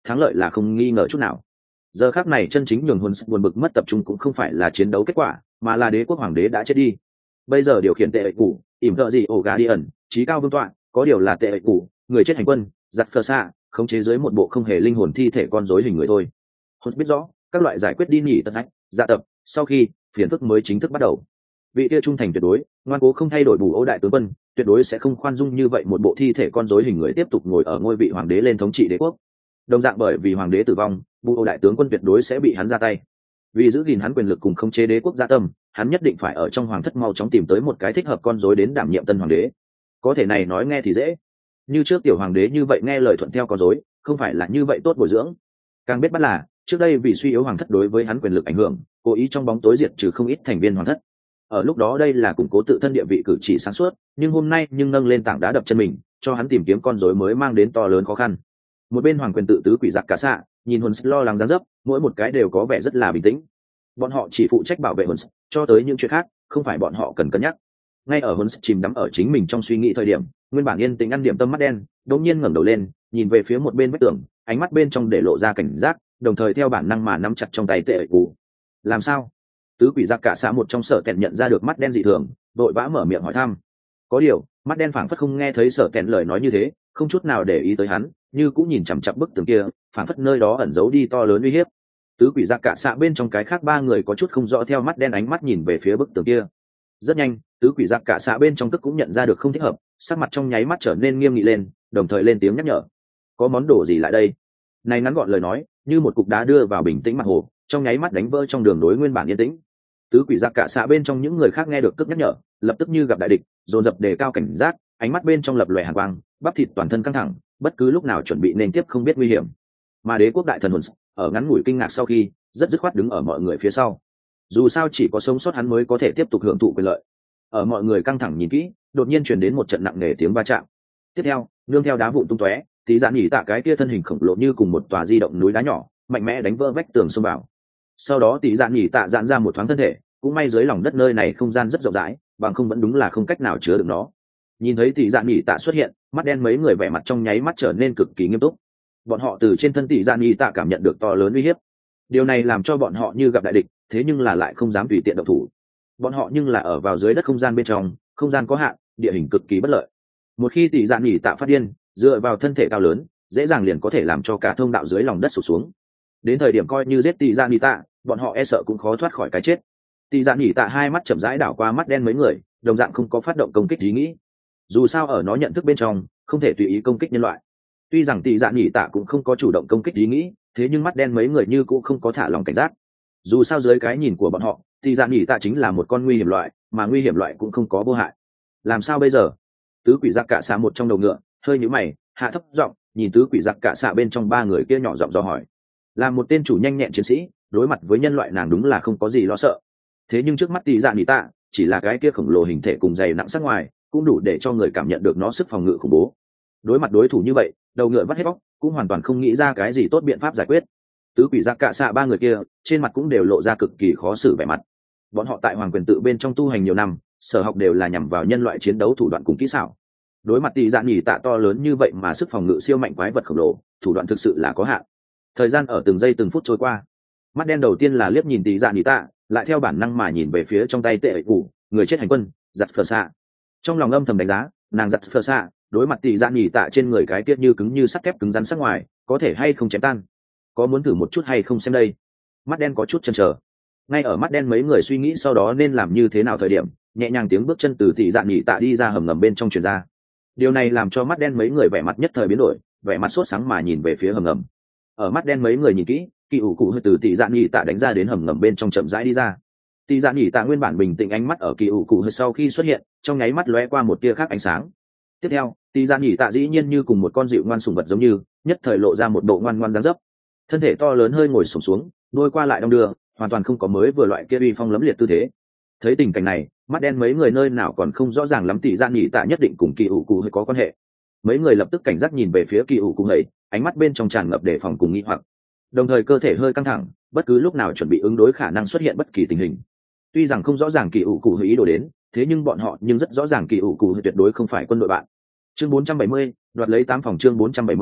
thắng lợi là không nghi ngờ chút nào. Giờ khắc này chân chính nhường hồn buồn bực mất tập trung cũng không phải là chiến đấu kết quả, mà là đế quốc hoàng đế đã chết đi. Bây giờ điều khiển tệ ệ cụ ỉm thợ gì ổ gà đi ẩn trí cao vương tọa, có điều là tệ ệ cụ người chết hành quân giặt phờ xạ khống chế dưới một bộ không hề linh hồn thi thể con rối hình người thôi. Hồn biết rõ các loại giải quyết đi nghỉ tật thách dạ tập sau khi phiền phức mới chính thức bắt đầu. Vị kia trung thành tuyệt đối ngoan cố không thay đổi bù ô đại tướng quân tuyệt đối sẽ không khoan dung như vậy một bộ thi thể con rối hình người tiếp tục ngồi ở ngôi vị hoàng đế lên thống trị đế quốc. Đồng dạng bởi vì hoàng đế tử vong, bù ô đại tướng quân tuyệt đối sẽ bị hắn ra tay. Vì giữ gìn hắn quyền lực cùng khống chế đế quốc gia tâm, hắn nhất định phải ở trong hoàng thất mau chóng tìm tới một cái thích hợp con rối đến đảm nhiệm tân hoàng đế. Có thể này nói nghe thì dễ, như trước tiểu hoàng đế như vậy nghe lời thuận theo con rối, không phải là như vậy tốt bồi dưỡng. Càng biết bắt là trước đây vì suy yếu hoàng thất đối với hắn quyền lực ảnh hưởng, cố ý trong bóng tối diệt trừ không ít thành viên hoàng thất. Ở lúc đó đây là củng cố tự thân địa vị cử chỉ sáng suốt, nhưng hôm nay nhưng nâng lên tảng đá đập chân mình, cho hắn tìm kiếm con rối mới mang đến to lớn khó khăn. Một bên hoàng quyền tự tứ quỷ giặc cả xạ nhìn hồn lo lắng gián dấp, mỗi một cái đều có vẻ rất là bình tĩnh. Bọn họ chỉ phụ trách bảo vệ hồn, cho tới những chuyện khác không phải bọn họ cần cân nhắc. Ngay ở hồn chìm đắm ở chính mình trong suy nghĩ thời điểm, nguyên bản yên tĩnh ăn điểm tâm mắt đen đột nhiên ngẩng đầu lên, nhìn về phía một bên vách tường, ánh mắt bên trong để lộ ra cảnh giác, đồng thời theo bản năng mà nắm chặt trong tay tệ cụ. Làm sao? Tứ quỷ giặc cả xạ một trong sở kẹn nhận ra được mắt đen dị thường, đội vã mở miệng hỏi thăm. Có điều mắt đen phảng phất không nghe thấy sở kẹn lời nói như thế, không chút nào để ý tới hắn, như cũng nhìn chằm chằm bức tường kia, phảng phất nơi đó ẩn giấu đi to lớn uy hiếp. Tứ quỷ giặc cả xạ bên trong cái khác ba người có chút không rõ theo mắt đen ánh mắt nhìn về phía bức tường kia. Rất nhanh tứ quỷ giặc cả xạ bên trong tức cũng nhận ra được không thích hợp, sắc mặt trong nháy mắt trở nên nghiêm nghị lên, đồng thời lên tiếng nhắc nhở. Có món đồ gì lại đây? Này ngắn gọn lời nói như một cục đá đưa vào bình tĩnh mặt hồ, trong nháy mắt đánh vỡ trong đường đối nguyên bản yên tĩnh. Tứ quỷ giặc cả xạ bên trong những người khác nghe được tức nhắc nhở, lập tức như gặp đại địch, dồn dập đề cao cảnh giác, ánh mắt bên trong lập lòe hàn quang, bắp thịt toàn thân căng thẳng, bất cứ lúc nào chuẩn bị nên tiếp không biết nguy hiểm. Mà đế quốc đại thần hồn ở ngắn ngủi kinh ngạc sau khi, rất dứt khoát đứng ở mọi người phía sau. Dù sao chỉ có sống sót hắn mới có thể tiếp tục hưởng thụ quyền lợi. Ở mọi người căng thẳng nhìn kỹ, đột nhiên truyền đến một trận nặng nề tiếng va chạm. Tiếp theo nương theo đá vụn tung tóe, tí dạn nhỉ tạ cái kia thân hình khổng lồ như cùng một tòa di động núi đá nhỏ, mạnh mẽ đánh vỡ vách tường xông vào. Sau đó tí dạn nhỉ tạ giãn ra một thoáng thân thể, cũng may dưới lòng đất nơi này không gian rất rộng rãi, bằng không vẫn đúng là không cách nào chứa được nó. Nhìn thấy tỷ dạn nhỉ tạ xuất hiện, mắt đen mấy người vẻ mặt trong nháy mắt trở nên cực kỳ nghiêm túc. Bọn họ từ trên thân tỷ dạn nhỉ tạ cảm nhận được to lớn uy hiếp. Điều này làm cho bọn họ như gặp đại địch, thế nhưng là lại không dám tùy tiện động thủ. Bọn họ nhưng là ở vào dưới đất không gian bên trong, không gian có hạn, địa hình cực kỳ bất lợi. Một khi tỷ dạn nhỉ tạ phát điên, dựa vào thân thể cao lớn, dễ dàng liền có thể làm cho cả thông đạo dưới lòng đất sụp xuống. Đến thời điểm coi như giết tỷ dạn nhỉ tạ, bọn họ e sợ cũng khó thoát khỏi cái chết. Tỷ dạn nhỉ tạ hai mắt chậm rãi đảo qua mắt đen mấy người, đồng dạng không có phát động công kích ý nghĩ. Dù sao ở nó nhận thức bên trong, không thể tùy ý công kích nhân loại. Tuy rằng tỷ dạn nhỉ tạ cũng không có chủ động công kích ý nghĩ, thế nhưng mắt đen mấy người như cũng không có thả lòng cảnh giác. Dù sao dưới cái nhìn của bọn họ, tỷ dạn nhỉ tạ chính là một con nguy hiểm loại, mà nguy hiểm loại cũng không có vô hại. Làm sao bây giờ? Tứ quỷ giặc cả xạ một trong đầu ngựa, hơi nhíu mày, hạ thấp giọng, nhìn tứ quỷ giặc cả xạ bên trong ba người kia nhỏ giọng dò hỏi. Là một tên chủ nhanh nhẹn chiến sĩ, đối mặt với nhân loại nàng đúng là không có gì lo sợ. Thế nhưng trước mắt tỷ dạn nhỉ tạ, chỉ là cái kia khổng lồ hình thể cùng dày nặng sắc ngoài, cũng đủ để cho người cảm nhận được nó sức phòng ngự khủng bố. Đối mặt đối thủ như vậy, đầu ngựa vắt hết bóc, cũng hoàn toàn không nghĩ ra cái gì tốt biện pháp giải quyết. Tứ quỷ giặc cả xạ ba người kia, trên mặt cũng đều lộ ra cực kỳ khó xử vẻ mặt. Bọn họ tại hoàng quyền tự bên trong tu hành nhiều năm, sở học đều là nhằm vào nhân loại chiến đấu thủ đoạn cùng kỹ xảo. Đối mặt tỷ dạn nhỉ tạ to lớn như vậy mà sức phòng ngự siêu mạnh quái vật khổng lồ, thủ đoạn thực sự là có hạn. Thời gian ở từng giây từng phút trôi qua, mắt đen đầu tiên là liếc nhìn tỷ dạn nhỉ tạ, lại theo bản năng mà nhìn về phía trong tay tệ ẩy cụ người chết hành quân giặt phờ xạ. Trong lòng âm thầm đánh giá, nàng giặt phờ xạ đối mặt tỷ dạn nhỉ tạ trên người cái tiết như cứng như sắt thép cứng rắn sắc ngoài, có thể hay không chém tan, có muốn thử một chút hay không xem đây. Mắt đen có chút chần chờ. Ngay ở mắt đen mấy người suy nghĩ sau đó nên làm như thế nào thời điểm, nhẹ nhàng tiếng bước chân từ tỷ dạn nhỉ tạ đi ra hầm ngầm bên trong truyền ra. Điều này làm cho mắt đen mấy người vẻ mặt nhất thời biến đổi, vẻ mặt sốt sáng mà nhìn về phía hầm ngầm. Ở mắt đen mấy người nhìn kỹ, kỳ ủ cụ hơi từ tỷ dạn nhỉ tạ đánh ra đến hầm ngầm bên trong chậm rãi đi ra. Tỷ dạn nhỉ tạ nguyên bản bình tĩnh ánh mắt ở kỳ ủ cụ hơi sau khi xuất hiện, trong nháy mắt lóe qua một tia khác ánh sáng. Tiếp theo tỷ dạn nhỉ tạ dĩ nhiên như cùng một con dịu ngoan sùng vật giống như, nhất thời lộ ra một bộ ngoan ngoan dáng dấp. Thân thể to lớn hơi ngồi xổm xuống, đôi qua lại đong đưa, hoàn toàn không có mới vừa loại kia uy phong lẫm liệt tư thế. Thấy tình cảnh này, mắt đen mấy người nơi nào còn không rõ ràng lắm tỷ dạn nhỉ tạ nhất định cùng kỳ ủ cụ hơi có quan hệ. Mấy người lập tức cảnh giác nhìn về phía kỳ ủ cụ hơi, ánh mắt bên trong tràn ngập đề phòng cùng nghi hoặc, đồng thời cơ thể hơi căng thẳng, bất cứ lúc nào chuẩn bị ứng đối khả năng xuất hiện bất kỳ tình hình. Tuy rằng không rõ ràng kỳ ủ cụ hơi ý đồ đến, thế nhưng bọn họ nhưng rất rõ ràng kỳ ủ cụ hơi tuyệt đối không phải quân đội bạn. Chương bốn trăm bảy mươi, đoạt lấy tám phòng chương bốn trăm bảy mươi,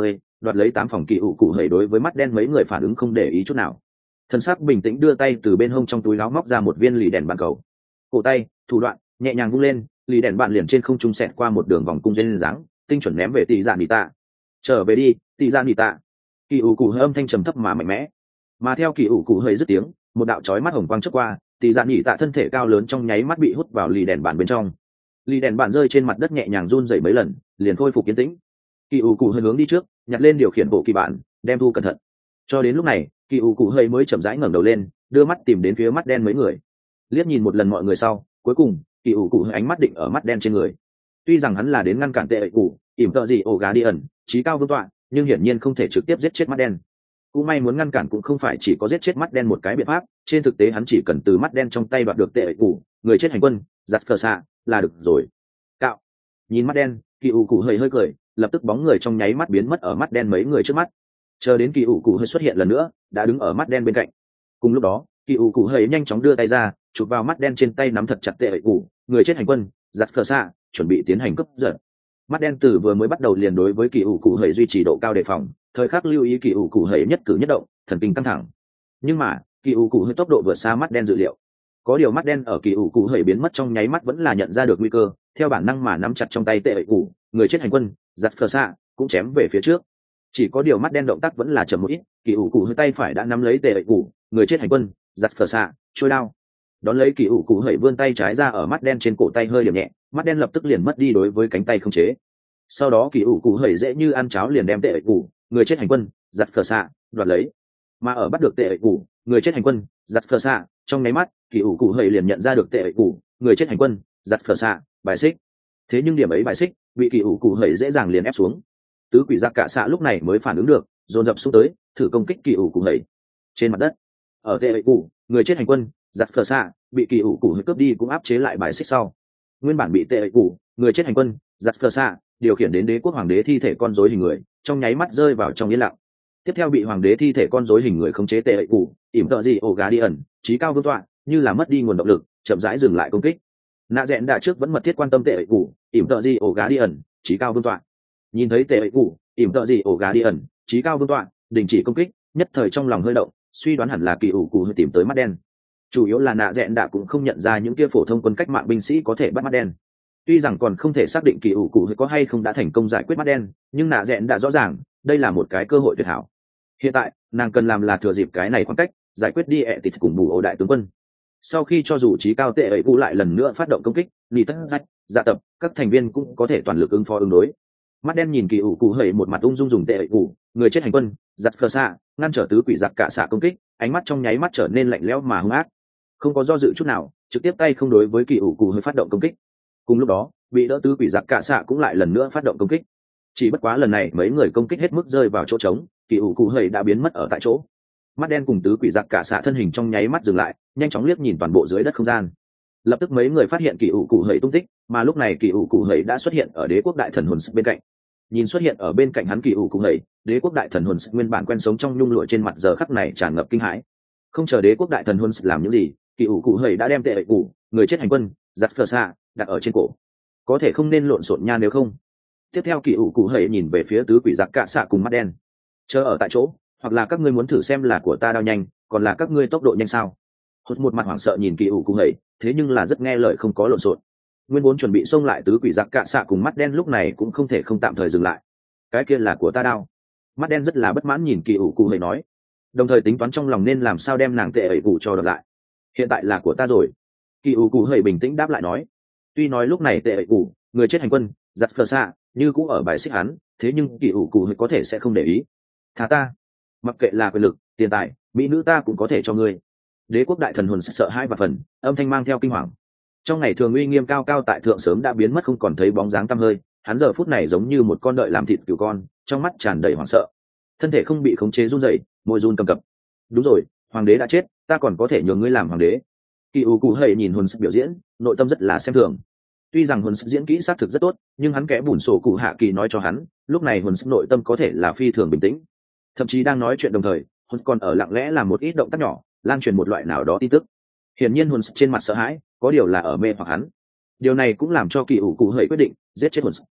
đoạt lấy tám phòng kỳ ủ cụ hầy đối với mắt đen mấy người phản ứng không để ý chút nào. Thần sắc bình tĩnh đưa tay từ bên hông trong túi áo móc ra một viên lì đèn bàn cầu, cổ tay thủ đoạn nhẹ nhàng vung lên, lì đèn bàn liền trên không trung xẹt qua một đường vòng cung dây dáng tinh chuẩn ném về tỷ dạ nỉ tạ. Trở về đi tỷ dạ nỉ tạ. Kỳ ủ cụ hơi âm thanh trầm thấp mà mạnh mẽ, mà theo kỳ ủ cụ hơi dứt tiếng, một đạo chói mắt hồng quang chớp qua, tỷ dạ nỉ tạ thân thể cao lớn trong nháy mắt bị hút vào lì đèn bàn bên trong. Lì đèn bàn rơi trên mặt đất nhẹ nhàng run rẩy mấy lần, liền khôi phục yên tĩnh. Kỳ ủ cụ hơi hướng đi trước, nhặt lên điều khiển bộ kỳ bản, đem thu cẩn thận. Cho đến lúc này, kỳ ủ cụ hơi mới chậm rãi ngẩng đầu lên, đưa mắt tìm đến phía mắt đen mấy người, liếc nhìn một lần mọi người sau, cuối cùng kỳ ủ cụ hơi ánh mắt định ở mắt đen trên người. Tuy rằng hắn là đến ngăn cản tệ ệ cụ ỉm tợ gì ổ gà đi ẩn trí cao vương tọa, nhưng hiển nhiên không thể trực tiếp giết chết mắt đen. Cũng may muốn ngăn cản cũng không phải chỉ có giết chết mắt đen một cái biện pháp, trên thực tế hắn chỉ cần từ mắt đen trong tay đoạt được tệ ệ cụ người chết hành quân giặt phờ xạ là được rồi. Cạo. Nhìn mắt đen, kỳ ủ cụ hơi hơi cười, lập tức bóng người trong nháy mắt biến mất ở mắt đen mấy người trước mắt. Chờ đến kỳ ủ cụ hơi xuất hiện lần nữa, đã đứng ở mắt đen bên cạnh. Cùng lúc đó, kỳ ủ cụ hơi nhanh chóng đưa tay ra, chụp vào mắt đen trên tay nắm thật chặt tệ ệ cụ người chết hành quân giặt phờ xạ, chuẩn bị tiến hành cướp giật. Mắt đen từ vừa mới bắt đầu liền đối với kỳ ủ cụ hơi duy trì độ cao đề phòng, thời khắc lưu ý kỳ ủ cụ hơi nhất cử nhất động, thần kinh căng thẳng. Nhưng mà kỳ ủ cụ hơi tốc độ vượt xa mắt đen dự liệu. Có điều mắt đen ở kỳ ủ cụ hơi biến mất trong nháy mắt vẫn là nhận ra được nguy cơ, theo bản năng mà nắm chặt trong tay tệ ệ cụ người chết hành quân giặt phờ xạ, cũng chém về phía trước. Chỉ có điều mắt đen động tác vẫn là chậm một ít, kỳ ủ cụ hơi tay phải đã nắm lấy tệ ệ cụ người chết hành quân giặt phờ xạ trôi đao, đón lấy kỳ ủ cụ hơi vươn tay trái ra ở mắt đen trên cổ tay hơi điểm nhẹ, mắt đen lập tức liền mất đi đối với cánh tay không chế. Sau đó kỳ ủ cụ hơi dễ như ăn cháo liền đem tệ ệ cụ người chết hành quân giặt phờ xạ đoạt lấy. Mà ở bắt được tệ ệ cụ người chết hành quân giặt phờ xạ trong nháy mắt, kỳ ủ cụ hơi liền nhận ra được tệ ệ cụ người chết hành quân giặt phờ xạ bài xích. Thế nhưng điểm ấy bài xích bị kỳ ủ cụ hơi dễ dàng liền ép xuống. Tứ quỷ giặc cả xạ lúc này mới phản ứng được, dồn dập xuống tới thử công kích kỳ ủ cụ hơi. Trên mặt đất, ở tệ ệ cụ người chết hành quân giặt phờ xạ bị kỳ ủ cụ hơi cướp đi cũng áp chế lại bài xích sau. Nguyên bản bị tệ ệ cụ người chết hành quân giặt phờ xạ điều khiển đến đế quốc hoàng đế thi thể con rối hình người, trong nháy mắt rơi vào trong yên lặng. Tiếp theo bị hoàng đế thi thể con rối hình người khống chế tệ ệ cụ ỉm tợ gì ổ gà đi ẩn trí cao vương tọa, như là mất đi nguồn động lực, chậm rãi dừng lại công kích. Nạ rẽn đã trước vẫn mật thiết quan tâm tệ ệ cụ ỉm tợ gì ổ gà đi ẩn trí cao vương tọa, nhìn thấy tệ ệ cụ ỉm tợ gì ổ gà đi ẩn trí cao vương tọa đình chỉ công kích, nhất thời trong lòng hơi động, suy đoán hẳn là kỳ ủ cụ hơi tìm tới mắt đen. Chủ yếu là nạ rẽn đã cũng không nhận ra những kia phổ thông quân cách mạng binh sĩ có thể bắt mắt đen. Tuy rằng còn không thể xác định kỳ ủ cụ hơi có hay không đã thành công giải quyết mắt đen, nhưng nạ rẽn đã rõ ràng đây là một cái cơ hội tuyệt hảo. Hiện tại nàng cần làm là thừa dịp cái này khoảng cách giải quyết đi ẹ tịt cùng bù ổ đại tướng quân. Sau khi cho dù trí cao tệ ấy cụ lại lần nữa phát động công kích, lì tất rách dạ tập các thành viên cũng có thể toàn lực ứng phó ứng đối. Mắt đen nhìn kỳ ủ cụ hẩy một mặt ung dung dùng tệ ấy cụ người chết hành quân giặt phờ xạ ngăn trở tứ quỷ giặc cả xạ công kích, ánh mắt trong nháy mắt trở nên lạnh lẽo mà hung ác, không có do dự chút nào, trực tiếp tay không đối với kỳ ủ cụ hơi phát động công kích. Cùng lúc đó bị đỡ tứ quỷ giặc cả xạ cũng lại lần nữa phát động công kích, chỉ bất quá lần này mấy người công kích hết mức rơi vào chỗ trống, kỳ ủ cụ hẩy đã biến mất ở tại chỗ. Mắt đen cùng tứ quỷ giặc cả xạ thân hình trong nháy mắt dừng lại, nhanh chóng liếc nhìn toàn bộ dưới đất không gian. Lập tức mấy người phát hiện kỳ ủ cụ hẩy tung tích, mà lúc này kỳ ủ cụ hẩy đã xuất hiện ở đế quốc đại thần hồn bên cạnh. Nhìn xuất hiện ở bên cạnh hắn kỳ ủ cụ hẩy, đế quốc đại thần hồn nguyên bản quen sống trong nhung lụa trên mặt giờ khắc này tràn ngập kinh hãi. Không chờ đế quốc đại thần hồn làm những gì, kỳ ủ cụ hẩy đã đem tệ ệ cụ người chết hành quân giặt phờ xạ đặt ở trên cổ. Có thể không nên lộn xộn nha, nếu không. Tiếp theo kỳ ủ cụ hẩy nhìn về phía tứ quỷ giặc cả xạ cùng mắt đen, chờ ở tại chỗ, hoặc là các ngươi muốn thử xem là của ta đao nhanh, còn là các ngươi tốc độ nhanh sao? Hốt một mặt hoảng sợ nhìn kỳ ủ cụ hẩy, thế nhưng là rất nghe lời không có lộn xộn. Nguyên vốn chuẩn bị xông lại tứ quỷ giặc cả xạ cùng mắt đen lúc này cũng không thể không tạm thời dừng lại. Cái kia là của ta đao. Mắt đen rất là bất mãn nhìn kỳ ủ cụ hẩy nói, đồng thời tính toán trong lòng nên làm sao đem nàng tệ ẩy cụ cho đợt lại. Hiện tại là của ta rồi. Kỳ ủ cụ hẩy bình tĩnh đáp lại nói, tuy nói lúc này tệ ẩy cụ người chết hành quân giặt phờ xạ như cũng ở bài xích hắn, thế nhưng kỳ ủ cụ hẩy có thể sẽ không để ý. Thả ta, mặc kệ là quyền lực tiền tài mỹ nữ ta cũng có thể cho ngươi. Đế quốc đại thần hồn sợ hai và phần âm thanh mang theo kinh hoàng. Trong ngày thường uy nghiêm cao cao tại thượng sớm đã biến mất không còn thấy bóng dáng tăm hơi, hắn giờ phút này giống như một con đợi làm thịt cừu con, trong mắt tràn đầy hoảng sợ, thân thể không bị khống chế run rẩy, môi run cầm cập. Đúng rồi, hoàng đế đã chết, ta còn có thể nhường ngươi làm hoàng đế. Kỳ ủ cụ hầy nhìn hồn sức biểu diễn, nội tâm rất là xem thường. Tuy rằng hồn sức diễn kỹ xác thực rất tốt, nhưng hắn kẽ bùn sổ cụ hạ kỳ nói cho hắn, lúc này hồn sức nội tâm có thể là phi thường bình tĩnh, thậm chí đang nói chuyện đồng thời hồn còn ở lặng lẽ làm một ít động tác nhỏ, lan truyền một loại nào đó tin tức. Hiển nhiên hồn trên mặt sợ hãi, có điều là ở mê hoặc hắn. Điều này cũng làm cho kỳ ủ cụ hầy quyết định giết chết hồn.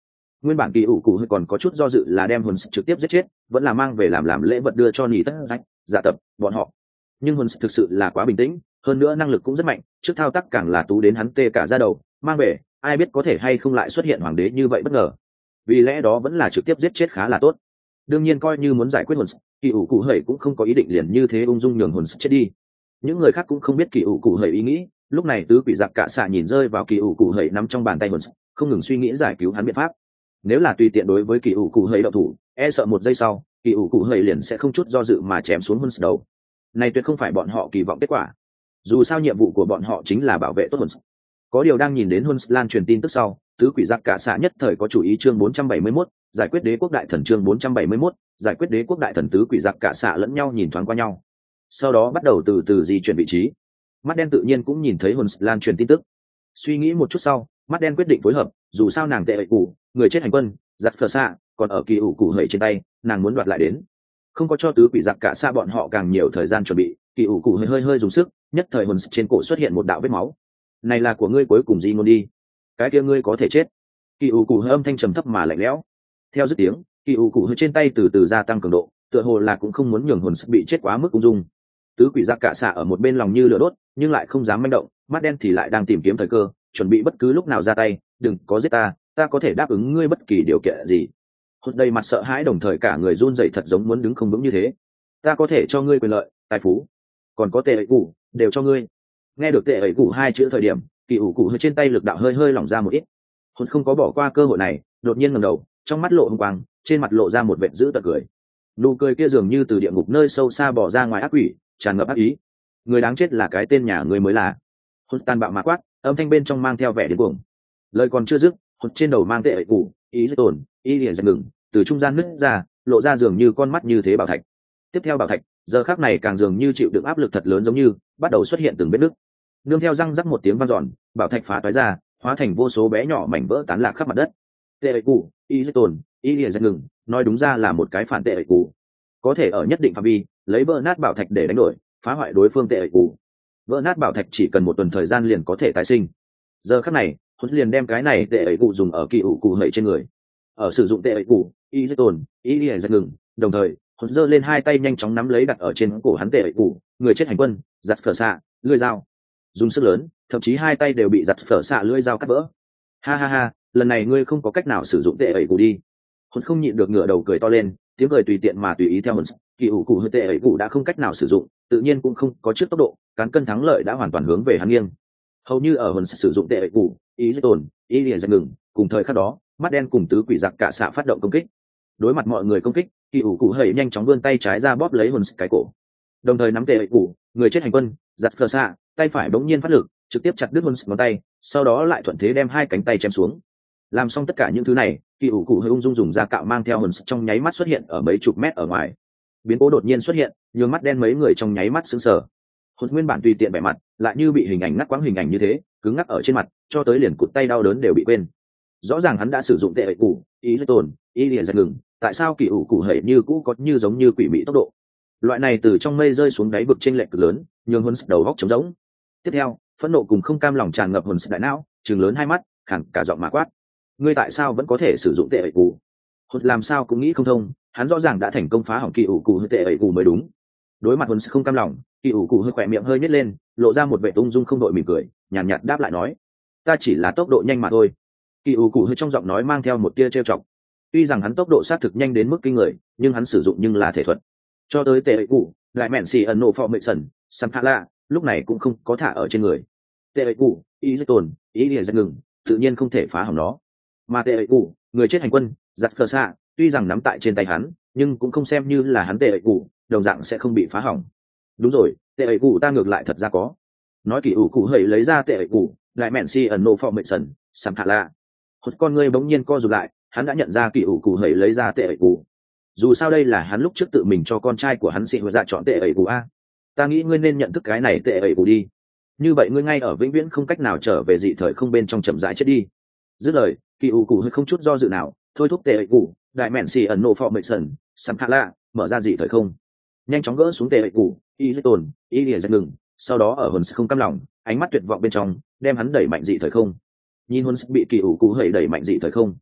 Nguyên bản kỳ ủ cụ hơi còn có chút do dự là đem hồn trực tiếp giết chết, vẫn là mang về làm làm lễ vật đưa cho nỉ tất rách giả tập bọn họ. Nhưng hồn thực sự là quá bình tĩnh, hơn nữa năng lực cũng rất mạnh, trước thao tác càng là tú đến hắn tê cả da đầu, mang về ai biết có thể hay không lại xuất hiện hoàng đế như vậy bất ngờ. Vì lẽ đó vẫn là trực tiếp giết chết khá là tốt. Đương nhiên coi như muốn giải quyết hồn, kỳ ủ cụ hầy cũng không có ý định liền như thế ung dung nhường hồn chết đi. Những người khác cũng không biết kỳ ủ cụ hầy ý nghĩ, lúc này tứ quỷ giặc cả xạ nhìn rơi vào kỳ ủ cụ hầy nắm trong bàn tay hồn, không ngừng suy nghĩ giải cứu hắn biện pháp. Nếu là tùy tiện đối với kỳ ủ cụ hầy động thủ, e sợ một giây sau kỳ ủ cụ hầy liền sẽ không chút do dự mà chém xuống hồn đầu. Này tuyệt không phải bọn họ kỳ vọng kết quả. Dù sao nhiệm vụ của bọn họ chính là bảo vệ tốt hồn. Có điều đang nhìn đến hồn lan truyền tin tức sau, tứ quỷ giặc cả xạ nhất thời có chủ ý. Chương bốn trăm bảy mươi mốt, giải quyết đế quốc đại thần. Chương bốn trăm bảy mươi mốt, giải quyết đế quốc đại thần. Tứ quỷ giặc cả xạ lẫn nhau nhìn thoáng qua nhau, sau đó bắt đầu từ từ di chuyển vị trí. Mắt đen tự nhiên cũng nhìn thấy hồn lan truyền tin tức, suy nghĩ một chút sau, mắt đen quyết định phối hợp. Dù sao nàng tệ ẩy cụ người chết hành quân giặc phở xạ còn ở kỳ ủ cụ hầy trên tay, nàng muốn đoạt lại đến, không có cho tứ quỷ giặc cả xạ bọn họ càng nhiều thời gian chuẩn bị. Kỳ ủ cụ hơi hơi hơi dùng sức, nhất thời hồn trên cổ xuất hiện một đạo vết máu. Này là của ngươi cuối cùng gì ngôn đi, cái kia ngươi có thể chết. Kỳ ủ cụ hơi âm thanh trầm thấp mà lạnh lẽo. Theo dứt tiếng, kỳ ủ cụ hơi trên tay từ từ gia tăng cường độ, tựa hồ là cũng không muốn nhường hồn bị chết quá mức ung dung. Tứ quỷ giặc cả xạ ở một bên lòng như lửa đốt, nhưng lại không dám manh động, mắt đen thì lại đang tìm kiếm thời cơ, chuẩn bị bất cứ lúc nào ra tay. Đừng có giết ta, ta có thể đáp ứng ngươi bất kỳ điều kiện gì. Hốt đầy mặt sợ hãi, đồng thời cả người run rẩy thật giống muốn đứng không vững như thế. Ta có thể cho ngươi quyền lợi, tài phú, còn có tệ ẩy cụ, đều cho ngươi. Nghe được tệ ẩy cụ hai chữ thời điểm, kỳ ủ cụ hơi trên tay lực đạo hơi hơi lỏng ra một ít. Hốt không có bỏ qua cơ hội này, đột nhiên ngẩng đầu, trong mắt lộ hung quang, trên mặt lộ ra một vệt dữ tợn cười. Nụ cười kia dường như từ địa ngục nơi sâu xa bỏ ra ngoài ác quỷ, tràn ngập ác ý. Người đáng chết là cái tên nhà ngươi mới là. Hốt tan bạo mà quát, âm thanh bên trong mang theo vẻ điên cuồng. Lời còn chưa dứt, hốt trên đầu mang tệ ẩy cụ, ý dứt tổn, ý liền giật ngừng, từ trung gian nứt ra, lộ ra dường như con mắt như thế bảo thạch. Tiếp theo bảo thạch, giờ khắc này càng dường như chịu đựng áp lực thật lớn, giống như bắt đầu xuất hiện từng vết nứt. Nương theo răng rắc một tiếng vang dọn, bảo thạch phá toái ra, hóa thành vô số bé nhỏ mảnh vỡ tán lạc khắp mặt đất. Tệ ẩy cụ, ý dứt tổn, ý liền giật ngừng, nói đúng ra là một cái phản tệ ẩy cụ, có thể ở nhất định phạm vi lấy vỡ nát bảo thạch để đánh đổi, phá hoại đối phương tệ ẩy cụ. Vỡ nát bảo thạch chỉ cần một tuần thời gian liền có thể tái sinh. Giờ khắc này, hốt liền đem cái này tệ ẩy cụ dùng ở kỳ ủ cụ hầy trên người. Ở sử dụng tệ ẩy cụ, ý dứt tổn, ý liền giật ngừng, đồng thời hốt giơ lên hai tay nhanh chóng nắm lấy đặt ở trên cổ hắn tệ ẩy cụ người chết hành quân giặt phở xạ lưỡi dao, dùng sức lớn, thậm chí hai tay đều bị giặt phở xạ lưỡi dao cắt vỡ. Ha ha ha, lần này ngươi không có cách nào sử dụng tệ ẩy cụ đi. Hốt không nhịn được ngửa đầu cười to lên, tiếng cười tùy tiện mà tùy ý theo hồn. Kỳ ủ cụ hơi tệ ẩy cụ đã không cách nào sử dụng, tự nhiên cũng không có trước tốc độ, cán cân thắng lợi đã hoàn toàn hướng về hắn nghiêng. Hầu như ở hồn sử dụng tệ ẩy cụ, ý tồn, ý liền giật ngừng, cùng thời khắc đó, mắt đen cùng tứ quỷ giặc cả xạ phát động công kích. Đối mặt mọi người công kích, kỳ ủ cụ hơi nhanh chóng vươn tay trái ra bóp lấy hồn cái cổ, đồng thời nắm tệ ẩy cụ người chết hành quân giặt phở xạ, tay phải bỗng nhiên phát lực, trực tiếp chặt đứt hồn ngón tay, sau đó lại thuận thế đem hai cánh tay chém xuống. Làm xong tất cả những thứ này, kỳ ủ cụ hơi ung dung dùng da cạo mang theo hồn trong nháy mắt xuất hiện ở mấy chục mét ở ngoài. Biến cố đột nhiên xuất hiện, nhường mắt đen mấy người trong nháy mắt sững sờ. Hồn nguyên bản tùy tiện vẻ mặt, lại như bị hình ảnh ngắt quãng hình ảnh như thế, cứng ngắc ở trên mặt, cho tới liền cụt tay đau đớn đều bị quên. Rõ ràng hắn đã sử dụng tệ ẩy cụ, ý dứt tồn, ý liền giật ngừng, tại sao kỳ ủ cụ hẩy như cũ có như giống như quỷ mị tốc độ? Loại này từ trong mây rơi xuống đáy vực chênh lệch cực lớn, nhường hồn đầu góc trống rỗng. Tiếp theo, phẫn nộ cùng không cam lòng tràn ngập hồn đại não, trừng lớn hai mắt, khàn cả giọng mà quát: ngươi tại sao vẫn có thể sử dụng tệ ẩy cụ? Hồn làm sao cũng nghĩ không thông, hắn rõ ràng đã thành công phá hỏng kỳ ủ cụ hơi tệ ẩy cụ mới đúng. Đối mặt hồn không cam lòng, kỳ ủ cụ hơi khỏe miệng hơi nhếch lên, lộ ra một vẻ ung dung không đội mỉm cười, nhàn nhạt, nhạt đáp lại nói: ta chỉ là tốc độ nhanh mà thôi. Kỳ ủ cụ hơi trong giọng nói mang theo một tia trêu chọc. Tuy rằng hắn tốc độ sát thực nhanh đến mức kinh người, nhưng hắn sử dụng nhưng là thể thuật. Cho tới tệ ẩy cụ, lại mẹn xì ẩn nộ phò mệ sần, sam hạ lạ, lúc này cũng không có thả ở trên người. Tệ ẩy cụ, ý dứt tồn, ý liền giật ngừng, tự nhiên không thể phá hỏng nó. Mà tệ ẩy cụ, người chết hành quân giặt phở xạ, tuy rằng nắm tại trên tay hắn, nhưng cũng không xem như là hắn tệ ẩy cụ, đồng dạng sẽ không bị phá hỏng. Đúng rồi, tệ ẩy cụ ta ngược lại thật ra có. Nói kỳ ủ cụ hầy lấy ra tệ ẩy cụ, lại mẹn si ẩn nộ phò mệ sần, sầm hạ lạ. Hốt con ngươi bỗng nhiên co rụt lại, hắn đã nhận ra kỳ ủ cụ hầy lấy ra tệ ẩy cụ. Dù sao đây là hắn lúc trước tự mình cho con trai của hắn xị dạ chọn tệ ẩy cụ a. Ta nghĩ ngươi nên nhận thức cái này tệ ẩy cụ đi. Như vậy ngươi ngay ở vĩnh viễn không cách nào trở về dị thời không bên trong chậm rãi chết đi. Dứt lời, kỳ ủ cụ hơi không chút do dự nào, thôi thúc tệ ẩy cụ, đại mẹn xì ẩn nộ phò mệ sần, sầm hạ lạ, mở ra dị thời không, nhanh chóng gỡ xuống tệ ẩy cụ, y dứt tồn, y lìa giật ngừng, sau đó ở hồn không cam lòng, ánh mắt tuyệt vọng bên trong, đem hắn đẩy mạnh dị thời không. Nhìn hồn bị kỳ ủ cụ hầy đẩy mạnh dị thời không,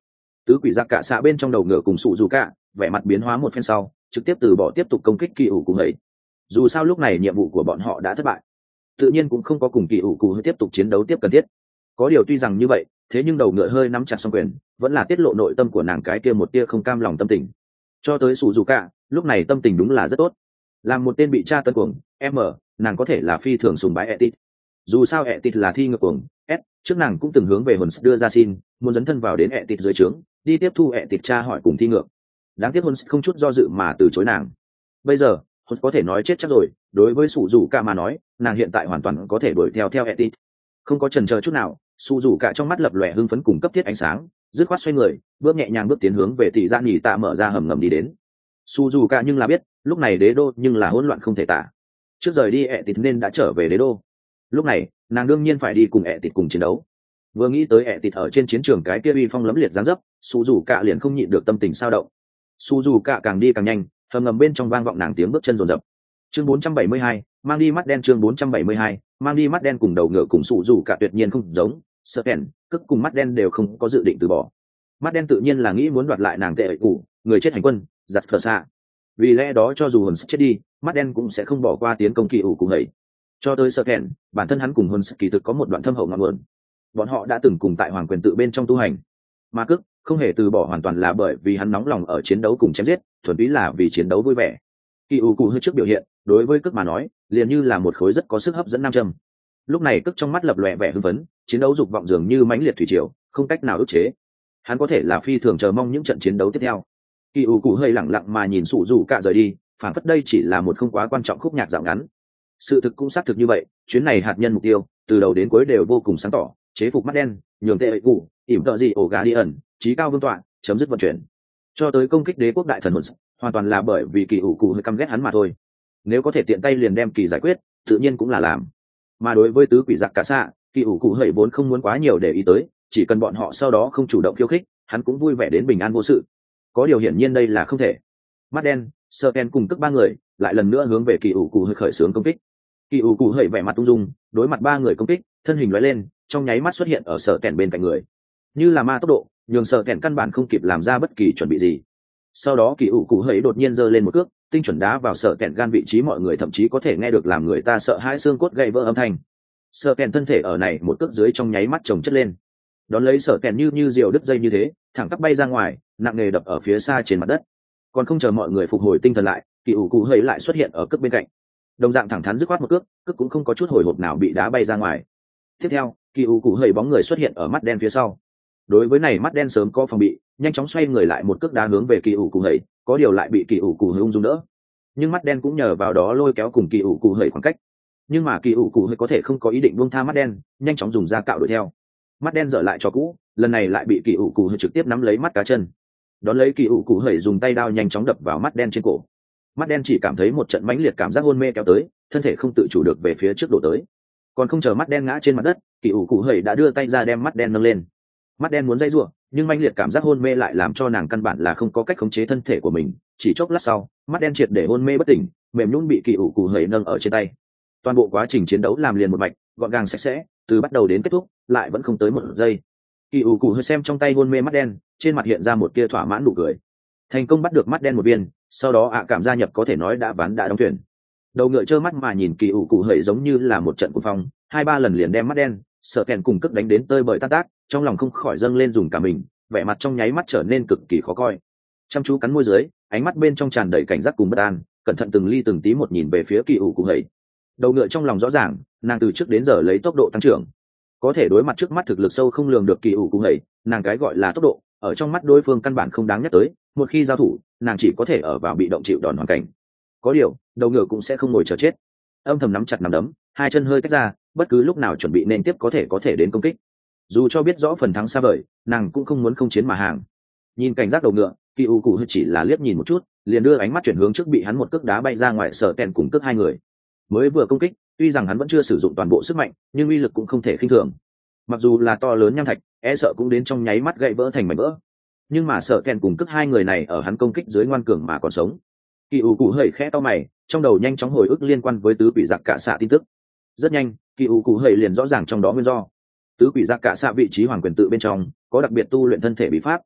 tứ quỷ giặc cả xạ bên trong đầu ngựa cùng sụ dù cả vẻ mặt biến hóa một phen sau trực tiếp từ bỏ tiếp tục công kích kỳ ủ cụ hầy. Dù sao lúc này nhiệm vụ của bọn họ đã thất bại, tự nhiên cũng không có cùng kỳ ủ cụ hầy tiếp tục chiến đấu tiếp cần thiết. Có điều tuy rằng như vậy, thế nhưng đầu ngựa hơi nắm chặt song quyền, vẫn là tiết lộ nội tâm của nàng cái kia một tia không cam lòng tâm tình. Cho tới sụ dù cả, lúc này tâm tình đúng là rất tốt. Làm một tên bị tra tấn cuồng M, nàng có thể là phi thường sùng bái Etit. Dù sao Etit là thi ngược cuồng S, trước nàng cũng từng hướng về hồn đưa ra xin muốn dấn thân vào đến Etit dưới trướng, đi tiếp thu Etit tra hỏi cùng thi ngược. Đáng tiếc hồn không chút do dự mà từ chối nàng. Bây giờ hồn có thể nói chết chắc rồi, đối với sụ dù cả mà nói, nàng hiện tại hoàn toàn có thể đuổi theo theo Etit. Không có chần chờ chút nào, sụ dù cả trong mắt lập lòe hưng phấn cùng cấp thiết ánh sáng, dứt khoát xoay người, bước nhẹ nhàng bước tiến hướng về tỷ gia nhì tạ mở ra hầm ngầm đi đến. Sụ dù cả nhưng là biết, lúc này đế đô nhưng là hỗn loạn không thể tả. Trước rời đi Etit nên đã trở về đế đô. Lúc này nàng đương nhiên phải đi cùng Etit cùng chiến đấu. Vừa nghĩ tới Etit ở trên chiến trường cái kia uy phong lẫm liệt dáng dấp, sụ dù cả liền không nhịn được tâm tình sao động. Sụ dù cả càng đi càng nhanh, hầm ngầm bên trong vang vọng nàng tiếng bước chân rồn rập. Chương bốn trăm bảy mươi hai, mang đi mắt đen. Chương bốn trăm bảy mươi hai, mang đi mắt đen cùng đầu ngựa cùng sụ dù cả tuyệt nhiên không giống, sợ kèn cức cùng mắt đen đều không có dự định từ bỏ. Mắt đen tự nhiên là nghĩ muốn đoạt lại nàng tệ ẩy cụ người chết hành quân giặt phở xạ. Vì lẽ đó cho dù hồn chết đi, mắt đen cũng sẽ không bỏ qua tiến công kỳ ủ cùng hầy. Cho tới sợ kèn, bản thân hắn cùng hồn kỳ thực có một đoạn thâm hậu ngọn nguồn. Bọn họ đã từng cùng tại hoàng quyền tự bên trong tu hành, mà cức không hề từ bỏ hoàn toàn là bởi vì hắn nóng lòng ở chiến đấu cùng chém giết, thuần túy là vì chiến đấu vui vẻ. Kỳ ủ cụ hơi trước biểu hiện, đối với cức mà nói liền như là một khối rất có sức hấp dẫn nam châm. Lúc này cức trong mắt lập lòe vẻ hưng phấn, chiến đấu dục vọng dường như mãnh liệt thủy triều, không cách nào ức chế. Hắn có thể là phi thường chờ mong những trận chiến đấu tiếp theo. Kỳ ủ cụ hơi lẳng lặng mà nhìn sụ dù cả rời đi, phản phất đây chỉ là một không quá quan trọng khúc nhạc dạo ngắn. Sự thực cũng xác thực như vậy, chuyến này hạt nhân mục tiêu từ đầu đến cuối đều vô cùng sáng tỏ, chế phục mắt đen, nhường tệ ẩy cụ ỉm tợ gì ổ gà đi ẩn, trí cao vương tọa, chấm dứt vận chuyển. Cho tới công kích đế quốc đại thần hồn, hoàn toàn là bởi vì kỳ ủ cụ hơi căm ghét hắn mà thôi. Nếu có thể tiện tay liền đem kỳ giải quyết, tự nhiên cũng là làm. Mà đối với tứ quỷ giặc cả xạ, kỳ ủ cụ hơi vốn không muốn quá nhiều để ý tới, chỉ cần bọn họ sau đó không chủ động khiêu khích, hắn cũng vui vẻ đến bình an vô sự. Có điều hiển nhiên đây là không thể. Mắt đen, sơ ken cùng tức ba người lại lần nữa hướng về kỳ ủ cụ hơi khởi xướng công kích. Kỳ ủ cụ hơi vẻ mặt ung dung, đối mặt ba người công kích, thân hình lóe lên, trong nháy mắt xuất hiện ở sở kèn bên cạnh người, như là ma tốc độ, nhường sở kèn căn bản không kịp làm ra bất kỳ chuẩn bị gì. Sau đó kỳ ủ cụ hơi đột nhiên giơ lên một cước, tinh chuẩn đá vào sở kèn gan vị trí, mọi người thậm chí có thể nghe được làm người ta sợ hãi xương cốt gãy vỡ âm thanh. Sở kèn thân thể ở này một cước dưới trong nháy mắt chồng chất lên, đón lấy sở kèn như như diều đứt dây như thế, thẳng tắp bay ra ngoài, nặng nề đập ở phía xa trên mặt đất. Còn không chờ mọi người phục hồi tinh thần lại, kỳ ủ cụ hơi lại xuất hiện ở cước bên cạnh, đồng dạng thẳng thắn dứt khoát một cước, cước cũng không có chút hồi hộp nào bị đá bay ra ngoài. Tiếp theo, kỳ ủ cụ hơi bóng người xuất hiện ở mắt đen phía sau. Đối với này mắt đen sớm có phòng bị, nhanh chóng xoay người lại một cước đá hướng về kỳ ủ cụ hơi, có điều lại bị kỳ ủ cụ hơi ung dung đỡ. Nhưng mắt đen cũng nhờ vào đó lôi kéo cùng kỳ ủ cụ hơi khoảng cách. Nhưng mà kỳ ủ cụ hơi có thể không có ý định buông tha mắt đen, nhanh chóng dùng da cạo đuổi theo. Mắt đen dở lại cho cũ, lần này lại bị kỳ ủ cụ hơi trực tiếp nắm lấy mắt cá chân. Đón lấy kỳ ủ cụ hơi dùng tay đao nhanh chóng đập vào mắt đen trên cổ. Mắt đen chỉ cảm thấy một trận mãnh liệt cảm giác hôn mê kéo tới, thân thể không tự chủ được về phía trước đổ tới. Còn không chờ mắt đen ngã trên mặt đất, kỳ ủ cụ hơi đã đưa tay ra đem mắt đen nâng lên. Mắt đen muốn dây rủa, nhưng mãnh liệt cảm giác hôn mê lại làm cho nàng căn bản là không có cách khống chế thân thể của mình. Chỉ chốc lát sau, mắt đen triệt để hôn mê bất tỉnh, mềm nhũn bị kỳ ủ cụ hơi nâng ở trên tay. Toàn bộ quá trình chiến đấu làm liền một mạch, gọn gàng sạch sẽ, từ bắt đầu đến kết thúc lại vẫn không tới một giây. Kỳ ủ cụ hơi xem trong tay hôn mê mắt đen, trên mặt hiện ra một tia thỏa mãn nụ cười. Thành công bắt được mắt đen một viên, sau đó ạ cảm gia nhập có thể nói đã ván đã đóng thuyền. Đầu ngựa trơ mắt mà nhìn kỳ ủ cụ hơi giống như là một trận cuồng phong, hai ba lần liền đem mắt đen sợ kèn cùng cước đánh đến tơi bời tan tác, trong lòng không khỏi dâng lên dùng cả mình, vẻ mặt trong nháy mắt trở nên cực kỳ khó coi. Chăm chú cắn môi dưới, ánh mắt bên trong tràn đầy cảnh giác cùng bất an, cẩn thận từng ly từng tí một nhìn về phía kỳ ủ cụ hơi. Đầu ngựa trong lòng rõ ràng, nàng từ trước đến giờ lấy tốc độ tăng trưởng, có thể đối mặt trước mắt thực lực sâu không lường được kỳ ủ cụ hơi, nàng cái gọi là tốc độ ở trong mắt đối phương căn bản không đáng nhắc tới, một khi giao thủ nàng chỉ có thể ở vào bị động chịu đòn hoàn cảnh. Có điều đầu ngựa cũng sẽ không ngồi chờ chết, âm thầm nắm chặt nắm đấm, hai chân hơi tách ra, bất cứ lúc nào chuẩn bị nên tiếp có thể có thể đến công kích. Dù cho biết rõ phần thắng xa vời, nàng cũng không muốn không chiến mà hàng. Nhìn cảnh giác đầu ngựa, kỳ ủ cụ chỉ là liếc nhìn một chút, liền đưa ánh mắt chuyển hướng trước bị hắn một cước đá bay ra ngoài sở kèn cùng cước hai người. Mới vừa công kích, tuy rằng hắn vẫn chưa sử dụng toàn bộ sức mạnh, nhưng uy lực cũng không thể khinh thường. Mặc dù là to lớn nham thạch, e sợ cũng đến trong nháy mắt gãy vỡ thành mảnh vỡ. Nhưng mà sở kèn cùng cước hai người này ở hắn công kích dưới ngoan cường mà còn sống. Kỳ ủ cụ hơi khẽ to mày, trong đầu nhanh chóng hồi ức liên quan với tứ quỷ giặc cả xạ tin tức. Rất nhanh, kỳ ủ cụ hơi liền rõ ràng trong đó nguyên do. Tứ quỷ giặc cả xạ vị trí hoàng quyền tự bên trong có đặc biệt tu luyện thân thể bí pháp.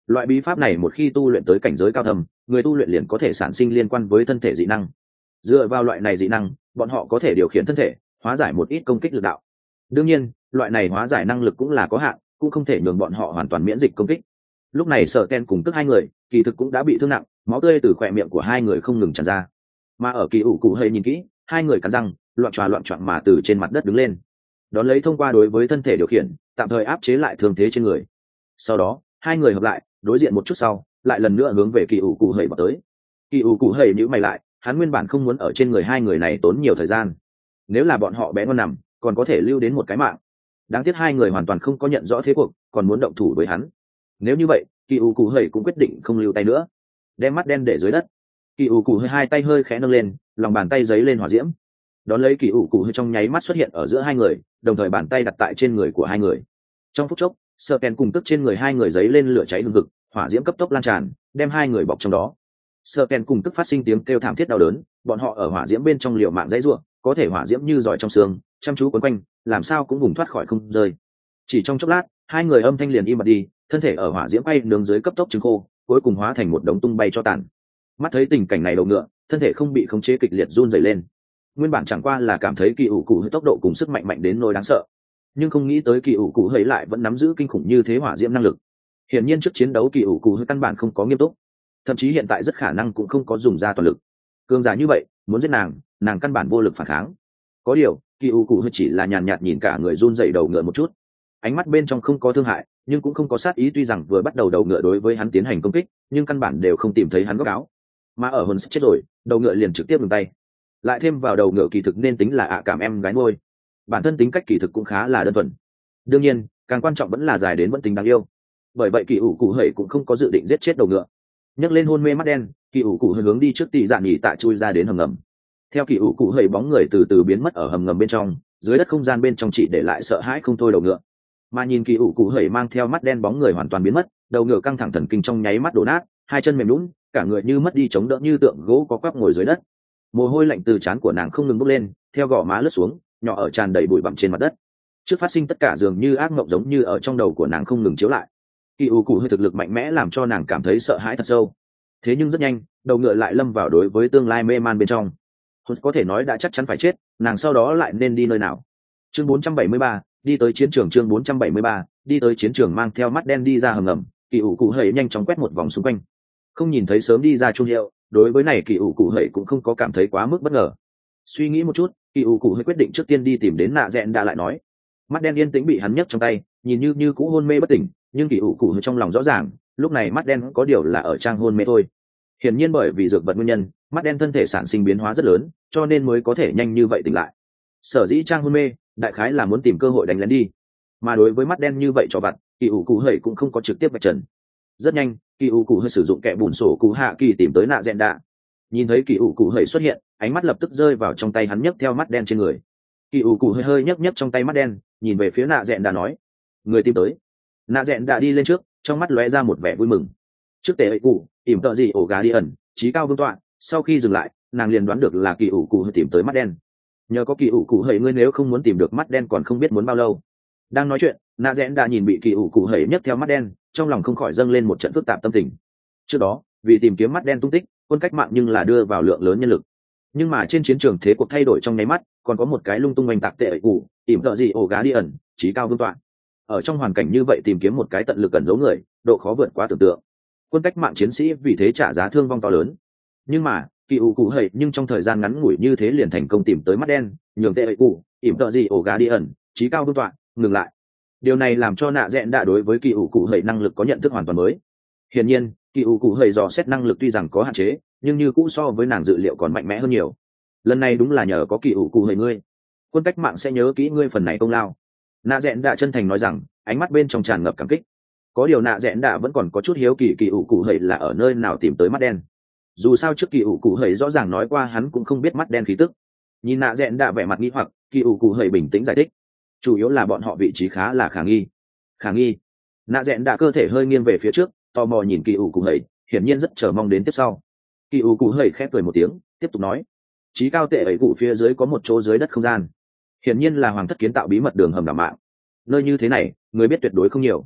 Loại bí pháp này một khi tu luyện tới cảnh giới cao thầm, người tu luyện liền có thể sản sinh liên quan với thân thể dị năng. Dựa vào loại này dị năng, bọn họ có thể điều khiển thân thể, hóa giải một ít công kích lực đạo. Đương nhiên, loại này hóa giải năng lực cũng là có hạn, cũng không thể nhường bọn họ hoàn toàn miễn dịch công kích. Lúc này Sở Ken cùng tức hai người, kỳ thực cũng đã bị thương nặng, máu tươi từ khóe miệng của hai người không ngừng tràn ra. Mà ở Kỳ ủ cụ hơi nhìn kỹ, hai người cắn răng, loạn tròa loạn choạng mà từ trên mặt đất đứng lên. Đón lấy thông qua đối với thân thể điều khiển, tạm thời áp chế lại thương thế trên người. Sau đó, hai người hợp lại, đối diện một chút sau, lại lần nữa hướng về Kỳ ủ cụ hơi vào tới. Kỳ ủ cụ hơi nhíu mày lại, hắn nguyên bản không muốn ở trên người hai người này tốn nhiều thời gian. Nếu là bọn họ bé ngon nằm, còn có thể lưu đến một cái mạng. Đáng tiếc hai người hoàn toàn không có nhận rõ thế cuộc, còn muốn động thủ với hắn. Nếu như vậy, Kỳ ủ cụ hơi cũng quyết định không lưu tay nữa, đem mắt đen để dưới đất. Kỳ ủ cụ hơi hai tay hơi khẽ nâng lên, lòng bàn tay giấy lên hỏa diễm. Đón lấy Kỳ ủ cụ hơi trong nháy mắt xuất hiện ở giữa hai người, đồng thời bàn tay đặt tại trên người của hai người. Trong phút chốc, Sở Ken cùng tức trên người hai người giấy lên lửa cháy hừng hực, hỏa diễm cấp tốc lan tràn, đem hai người bọc trong đó. Sở Ken cùng tức phát sinh tiếng kêu thảm thiết đau đớn, bọn họ ở hỏa diễm bên trong liều mạng dãy rủa, có thể hỏa diễm như giỏi trong xương, chăm chú quấn quanh, làm sao cũng vùng thoát khỏi không rơi. Chỉ trong chốc lát, hai người âm thanh liền im bặt đi, thân thể ở hỏa diễm bay nướng dưới cấp tốc trứng khô, cuối cùng hóa thành một đống tung bay cho tàn. Mắt thấy tình cảnh này đầu ngựa, thân thể không bị khống chế kịch liệt run rẩy lên. Nguyên bản chẳng qua là cảm thấy Kỳ ủ cụ tốc độ cùng sức mạnh mạnh đến nỗi đáng sợ, nhưng không nghĩ tới Kỳ ủ cụ hấy lại vẫn nắm giữ kinh khủng như thế hỏa diễm năng lực. Hiển nhiên trước chiến đấu Kỳ ủ cụ căn bản không có nghiêm túc, thậm chí hiện tại rất khả năng cũng không có dùng ra toàn lực. Cường giả như vậy, muốn giết nàng, nàng căn bản vô lực phản kháng. Có điều, Kỳ ủ cụ chỉ là nhàn nhạt nhìn cả người run rẩy đầu ngựa một chút, ánh mắt bên trong không có thương hại, nhưng cũng không có sát ý. Tuy rằng vừa bắt đầu đầu ngựa đối với hắn tiến hành công kích, nhưng căn bản đều không tìm thấy hắn góc áo. Mà ở hồn chết rồi, đầu ngựa liền trực tiếp ngừng tay. Lại thêm vào đầu ngựa kỳ thực nên tính là ạ cảm em gái nuôi, bản thân tính cách kỳ thực cũng khá là đơn thuần. Đương nhiên, càng quan trọng vẫn là dài đến vẫn tính đáng yêu. Bởi vậy Kỳ ủ cụ hẩy cũng không có dự định giết chết đầu ngựa. Nhấc lên hôn mê mắt đen, Kỳ ủ cụ hướng đi trước tỷ dạ nghỉ tạ chui ra đến hầm ngầm. Theo Kỳ ủ cụ hẩy bóng người từ từ biến mất ở hầm ngầm bên trong, dưới đất không gian bên trong chỉ để lại sợ hãi không thôi đầu ngựa. Mà nhìn Kỳ ủ cụ hẩy mang theo mắt đen bóng người hoàn toàn biến mất, đầu ngựa căng thẳng thần kinh trong nháy mắt đổ nát, hai chân mềm nhũn, cả người như mất đi chống đỡ như tượng gỗ có quắp ngồi dưới đất. Mồ hôi lạnh từ trán của nàng không ngừng bốc lên, theo gò má lướt xuống, nhỏ ở tràn đầy bụi bặm trên mặt đất. Trước phát sinh tất cả dường như ác mộng giống như ở trong đầu của nàng không ngừng chiếu lại. Kỳ ủ cụ hơi thực lực mạnh mẽ làm cho nàng cảm thấy sợ hãi thật sâu. Thế nhưng rất nhanh, đầu ngựa lại lâm vào đối với tương lai mê man bên trong. Hồn có thể nói đã chắc chắn phải chết, nàng sau đó lại nên đi nơi nào? Chương bốn trăm bảy mươi ba, đi tới chiến trường. Chương bốn trăm bảy mươi ba, đi tới chiến trường. Mang theo mắt đen đi ra hầm ngầm, Kỳ ủ cụ hơi nhanh chóng quét một vòng xung quanh, không nhìn thấy sớm đi ra Trung Hiệu. Đối với này Kỳ ủ cụ hơi cũng không có cảm thấy quá mức bất ngờ. Suy nghĩ một chút, Kỳ ủ cụ hơi quyết định trước tiên đi tìm đến nạ dẹn đã lại nói. Mắt đen yên tĩnh bị hắn nhấc trong tay, nhìn như như cũ hôn mê bất tỉnh, nhưng Kỳ ủ cụ hơi trong lòng rõ ràng, lúc này mắt đen có điều là ở trang hôn mê thôi. Hiển nhiên bởi vì dược vật nguyên nhân, mắt đen thân thể sản sinh biến hóa rất lớn, cho nên mới có thể nhanh như vậy tỉnh lại. Sở dĩ trang hôn mê, đại khái là muốn tìm cơ hội đánh lén đi. Mà đối với mắt đen như vậy cho vặt, Kỳ ủ cụ hơi cũng không có trực tiếp vạch trần. Rất nhanh, Kỳ ủ cụ hơi sử dụng kẻ bùn sổ cụ hạ kỳ tìm tới nạ dẹn đạ. Nhìn thấy Kỳ ủ cụ hơi xuất hiện, ánh mắt lập tức rơi vào trong tay hắn nhấc theo mắt đen trên người. Kỳ ủ cụ hơi hơi nhấc nhấc trong tay mắt đen, nhìn về phía nạ dẹn đạ nói: người tìm tới. Nạ dẹn đạ đi lên trước, trong mắt lóe ra một vẻ vui mừng. Trước tệ ấy cụ ỉm tợ gì ổ gà đi ẩn trí cao vương tọa. Sau khi dừng lại, nàng liền đoán được là Kỳ ủ cụ hơi tìm tới mắt đen. Nhờ có Kỳ ủ cụ hơi, ngươi nếu không muốn tìm được mắt đen còn không biết muốn bao lâu. Đang nói chuyện, nạ dẹn đạ nhìn bị Kỳ ủ cụ hơi nhấc theo mắt đen, trong lòng không khỏi dâng lên một trận phức tạp tâm tình. Trước đó, vì tìm kiếm mắt đen tung tích, quân cách mạng nhưng là đưa vào lượng lớn nhân lực. Nhưng mà trên chiến trường thế cuộc thay đổi trong nháy mắt, còn có một cái lung tung oanh tạc tệ ấy cụ ỉm tợ gì ổ gá đi ẩn trí cao vương tọa. Ở trong hoàn cảnh như vậy tìm kiếm một cái tận lực cẩn giấu người, độ khó vượt quá tưởng tượng. Quân cách mạng chiến sĩ vì thế trả giá thương vong to lớn. Nhưng mà Kỳ ủ cụ hầy nhưng trong thời gian ngắn ngủi như thế liền thành công tìm tới mắt đen, nhường tệ ấy cụ ỉm tợ gì ổ gá đi ẩn trí cao vương tọa ngừng lại. Điều này làm cho nạ dẹn đã đối với Kỳ ủ cụ hầy năng lực có nhận thức hoàn toàn mới. Hiển nhiên, Kỳ ủ cụ hầy dò xét năng lực tuy rằng có hạn chế, nhưng như cũ so với nàng dự liệu còn mạnh mẽ hơn nhiều. Lần này đúng là nhờ có Kỳ ủ cụ hầy ngươi, quân cách mạng sẽ nhớ kỹ ngươi phần này công lao. Nạ dẹn đã chân thành nói rằng, ánh mắt bên trong tràn ngập cảm kích. Có điều nạ dẹn đã vẫn còn có chút hiếu kỳ Kỳ ủ cụ hầy là ở nơi nào tìm tới mắt đen. Dù sao trước Kỳ ủ cụ hầy rõ ràng nói qua hắn cũng không biết mắt đen khí tức. Nhìn nạ dẹn đã vẻ mặt nghi hoặc, Kỳ ủ cụ hầy bình tĩnh giải thích, chủ yếu là bọn họ vị trí khá là khả nghi. Khả nghi? Nạ dẹn đã cơ thể hơi nghiêng về phía trước, tò mò nhìn Kỳ ủ cụ hầy, hiển nhiên rất chờ mong đến tiếp sau. Kỳ ủ cụ hầy khép cười một tiếng, tiếp tục nói, trí cao tệ ấy cụ phía dưới có một chỗ dưới đất không gian, hiển nhiên là hoàng thất kiến tạo bí mật đường hầm đảm mạng. Nơi như thế này, người biết tuyệt đối không nhiều.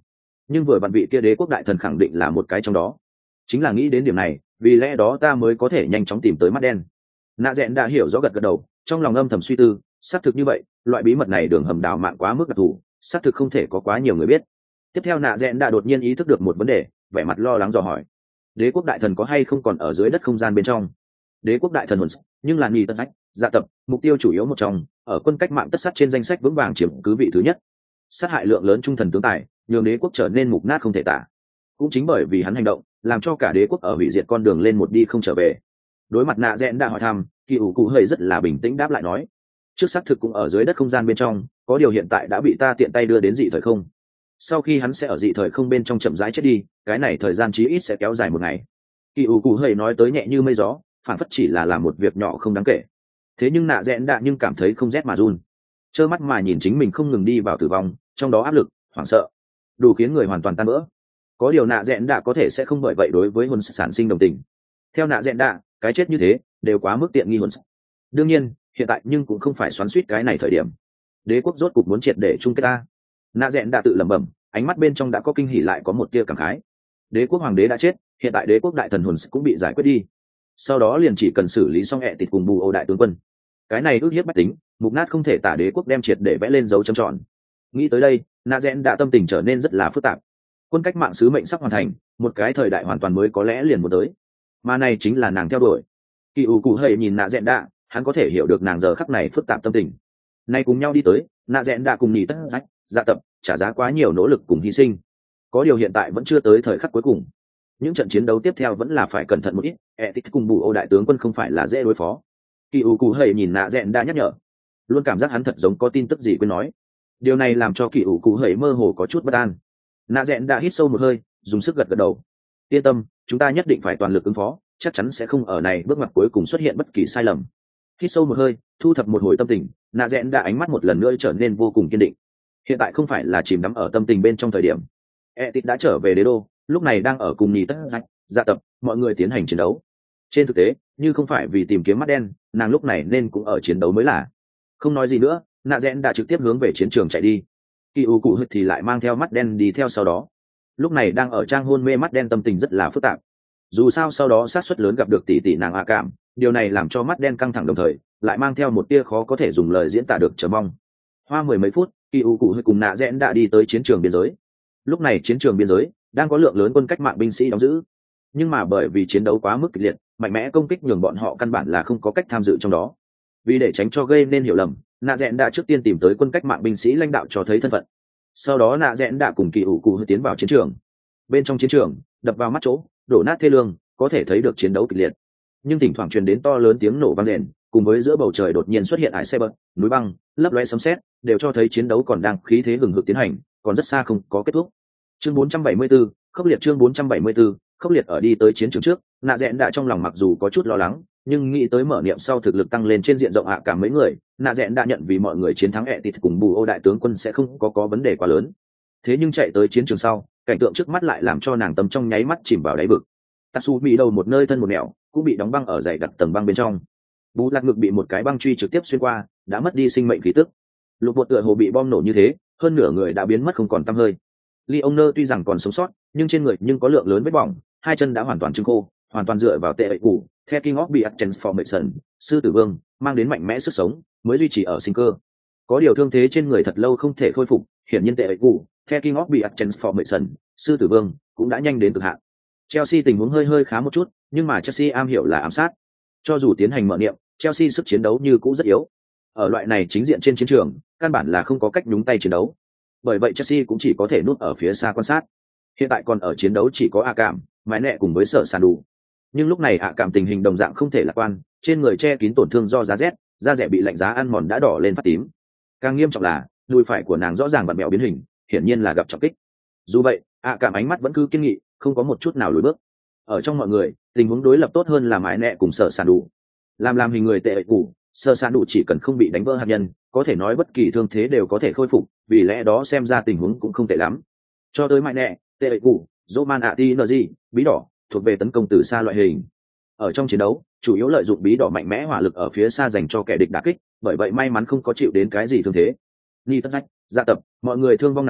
nhưng vừa vặn vị kia đế quốc đại thần khẳng định là một cái trong đó. Chính là nghĩ đến điểm này, vì lẽ đó ta mới có thể nhanh chóng tìm tới mắt đen. Nạ Rẽn đã hiểu rõ, gật gật đầu, trong lòng âm thầm suy tư, xác thực như vậy, loại bí mật này đường hầm đào mạng quá mức đặc thù, xác thực không thể có quá nhiều người biết. Tiếp theo Nạ Rẽn đã đột nhiên ý thức được một vấn đề, vẻ mặt lo lắng dò hỏi: đế quốc đại thần có hay không còn ở dưới đất không gian bên trong? Đế quốc đại thần Huns, nhưng là nghi tất sách, dạ tập, mục tiêu chủ yếu một trong, ở quân cách mạng tất sắt trên danh sách vững vàng chiếm cứ vị thứ nhất. Sát hại lượng lớn trung thần tướng tài, nhường đế quốc trở nên mục nát không thể tả. Cũng chính bởi vì hắn hành động, làm cho cả đế quốc ở hủy diệt con đường lên một đi không trở về. Đối mặt Nạ Rẽn đã hỏi thăm, Kỳ ủ cụ hơi rất là bình tĩnh đáp lại nói: trước xác thực cũng ở dưới đất không gian bên trong, có điều hiện tại đã bị ta tiện tay đưa đến dị thời không. Sau khi hắn sẽ ở dị thời không bên trong chậm rãi chết đi, cái này thời gian chí ít sẽ kéo dài một ngày. Kỳ ủ cụ hơi nói tới nhẹ như mây gió, phản phất chỉ là làm một việc nhỏ không đáng kể. Thế nhưng Nạ Rẽn đã nhưng cảm thấy không rét mà run, trơ mắt mà nhìn chính mình không ngừng đi vào tử vong, trong đó áp lực, hoảng sợ, đủ khiến người hoàn toàn tan vỡ. Có điều Nạ Rẽn đã có thể sẽ không bởi vậy đối với Huns sản sinh đồng tình. Theo Nạ Rẽn đã, cái chết như thế đều quá mức tiện nghi Huns. Đương nhiên, hiện tại nhưng cũng không phải xoắn xuýt cái này thời điểm. Đế quốc rốt cục muốn triệt để chung kết ta. Nạ Rẽn đã tự lẩm bẩm, ánh mắt bên trong đã có kinh hỉ lại có một tia cảm khái. Đế quốc hoàng đế đã chết, hiện tại đế quốc đại thần Huns cũng bị giải quyết đi. Sau đó liền chỉ cần xử lý xong ẹ tịt cùng bù ô đại tướng quân. Cái này ước hiếp bách tính, mục nát không thể tả, đế quốc đem triệt để vẽ lên dấu chấm tròn. Nghĩ tới đây, Nạ Rẽn đã tâm tình trở nên rất là phức tạp. Quân cách mạng sứ mệnh sắp hoàn thành, một cái thời đại hoàn toàn mới có lẽ liền muốn tới, mà này chính là nàng theo đuổi. Kỳ ủ cụ hơi nhìn Nạ Rẽn đã, hắn có thể hiểu được nàng giờ khắc này phức tạp tâm tình. Nay cùng nhau đi tới, Nạ Rẽn đã cùng nhì tất rách, dạ tập, trả giá quá nhiều nỗ lực cùng hy sinh. Có điều hiện tại vẫn chưa tới thời khắc cuối cùng. Những trận chiến đấu tiếp theo vẫn là phải cẩn thận một ít, Etit cùng bù ô đại tướng quân không phải là dễ đối phó. Kỳ ủ cụ hơi nhìn Nạ Rẽn đã nhắc nhở, luôn cảm giác hắn thật giống có tin tức gì quên nói. Điều này làm cho Kỳ ủ cụ hơi mơ hồ có chút bất an. Nạ Rẽn đã hít sâu một hơi, dùng sức gật gật đầu. Yên tâm, chúng ta nhất định phải toàn lực ứng phó, chắc chắn sẽ không ở này bước ngoặt cuối cùng xuất hiện bất kỳ sai lầm. Hít sâu một hơi, thu thập một hồi tâm tình, Nạ Rẽn đã ánh mắt một lần nữa trở nên vô cùng kiên định. Hiện tại không phải là chìm đắm ở tâm tình bên trong thời điểm. Etit đã trở về đế đô, lúc này đang ở cùng nhì tất rách, dạ tập, mọi người tiến hành chiến đấu. Trên thực tế, như không phải vì tìm kiếm mắt đen, nàng lúc này nên cũng ở chiến đấu mới là. Không nói gì nữa, Nạ Rẽn đã trực tiếp hướng về chiến trường chạy đi. Kỳ ủ cụ thì lại mang theo mắt đen đi theo sau đó. Lúc này đang ở trang hôn mê, mắt đen tâm tình rất là phức tạp. Dù sao sau đó sát suất lớn gặp được tỷ tỷ nàng ạ cảm, điều này làm cho mắt đen căng thẳng, đồng thời lại mang theo một tia khó có thể dùng lời diễn tả được chờ mong. Hoa mười mấy phút, Kỳ ủ cụ cùng Nạ Rẽn đã đi tới chiến trường biên giới. Lúc này chiến trường biên giới đang có lượng lớn quân cách mạng binh sĩ đóng giữ, nhưng mà bởi vì chiến đấu quá mức kịch liệt, mạnh mẽ công kích nhường bọn họ căn bản là không có cách tham dự trong đó. Vì để tránh cho gây nên hiểu lầm, Nạ Rẽn đã trước tiên tìm tới quân cách mạng binh sĩ lãnh đạo cho thấy thân phận. Sau đó Nạ Rẽn đã cùng Kỳ ủ cụ tiến vào chiến trường. Bên trong chiến trường, đập vào mắt chỗ, đổ nát thê lương, có thể thấy được chiến đấu kịch liệt. Nhưng thỉnh thoảng truyền đến to lớn tiếng nổ vang rền, cùng với giữa bầu trời đột nhiên xuất hiện ải xe bật, núi băng, lấp loe sấm sét, đều cho thấy chiến đấu còn đang khí thế hừng hực tiến hành, còn rất xa không có kết thúc. Chương bốn trăm bảy mươi tư, khốc liệt. Chương bốn trăm bảy mươi tư, khốc liệt. Ở đi tới chiến trường trước, Nạ Rẽn đã trong lòng mặc dù có chút lo lắng, nhưng nghĩ tới mở niệm sau thực lực tăng lên trên diện rộng hạ cả mấy người, Nạ Rẽn đã nhận vì mọi người chiến thắng Etit cùng bù ô đại tướng quân sẽ không có có vấn đề quá lớn. Thế nhưng chạy tới chiến trường sau, cảnh tượng trước mắt lại làm cho nàng tâm trong nháy mắt chìm vào đáy vực. Tatsu bị đầu một nơi thân một nẻo, cũng bị đóng băng ở dày đặc tầng băng bên trong. Bú Lạc ngực bị một cái băng truy trực tiếp xuyên qua, đã mất đi sinh mệnh khí tức. Lục Bột tựa hồ bị bom nổ như thế, hơn nửa người đã biến mất không còn tăm hơi. Leoner tuy rằng còn sống sót, nhưng trên người nhưng có lượng lớn vết bỏng, hai chân đã hoàn toàn trưng khô, hoàn toàn dựa vào tệ ẩy cũ, The King of Beat Transformation, sư tử vương, mang đến mạnh mẽ sức sống, mới duy trì ở sinh cơ. Có điều thương thế trên người thật lâu không thể khôi phục, hiển nhiên tệ ẩy cũ, The King of Beat Transformation, sư tử vương cũng đã nhanh đến cực hạn. Chelsea tình huống hơi hơi khá một chút, nhưng mà Chelsea am hiểu là ám sát. Cho dù tiến hành mở niệm, Chelsea sức chiến đấu như cũ rất yếu. Ở loại này chính diện trên chiến trường, căn bản là không có cách nhúng tay chiến đấu. Bởi vậy Chelsea cũng chỉ có thể núp ở phía xa quan sát. Hiện tại còn ở chiến đấu chỉ có A Cảm, Mãi Nẹ cùng với Sở Sàn Đủ. Nhưng lúc này A Cảm tình hình đồng dạng không thể lạc quan, trên người che kín tổn thương do giá rét, da rẻ bị lạnh giá ăn mòn đã đỏ lên phát tím. Càng nghiêm trọng là, đùi phải của nàng rõ ràng vặn mèo biến hình, hiển nhiên là gặp trọng kích. Dù vậy, A Cảm ánh mắt vẫn cứ kiên nghị, không có một chút nào lùi bước. Ở trong mọi người, tình huống đối lập tốt hơn là Mãi Nẹ cùng Sở Sàn Đủ. Làm làm hình người tệ ẩy cũ, Sở Sàn Đủ chỉ cần không bị đánh vỡ hạt nhân, có thể nói bất kỳ thương thế đều có thể khôi phục, vì lẽ đó xem ra tình huống cũng không tệ lắm. Cho tới Mãi Nẹ, tệ ẩy cũ, Roman Atinerji, bí đỏ, thuộc về tấn công từ xa loại hình. Ở trong chiến đấu, chủ yếu lợi dụng bí đỏ mạnh mẽ hỏa lực ở phía xa dành cho kẻ địch đả kích, bởi vậy may mắn không có chịu đến cái gì thương thế. Ni tất rách, gia tập, mọi người thương vong nặng nề,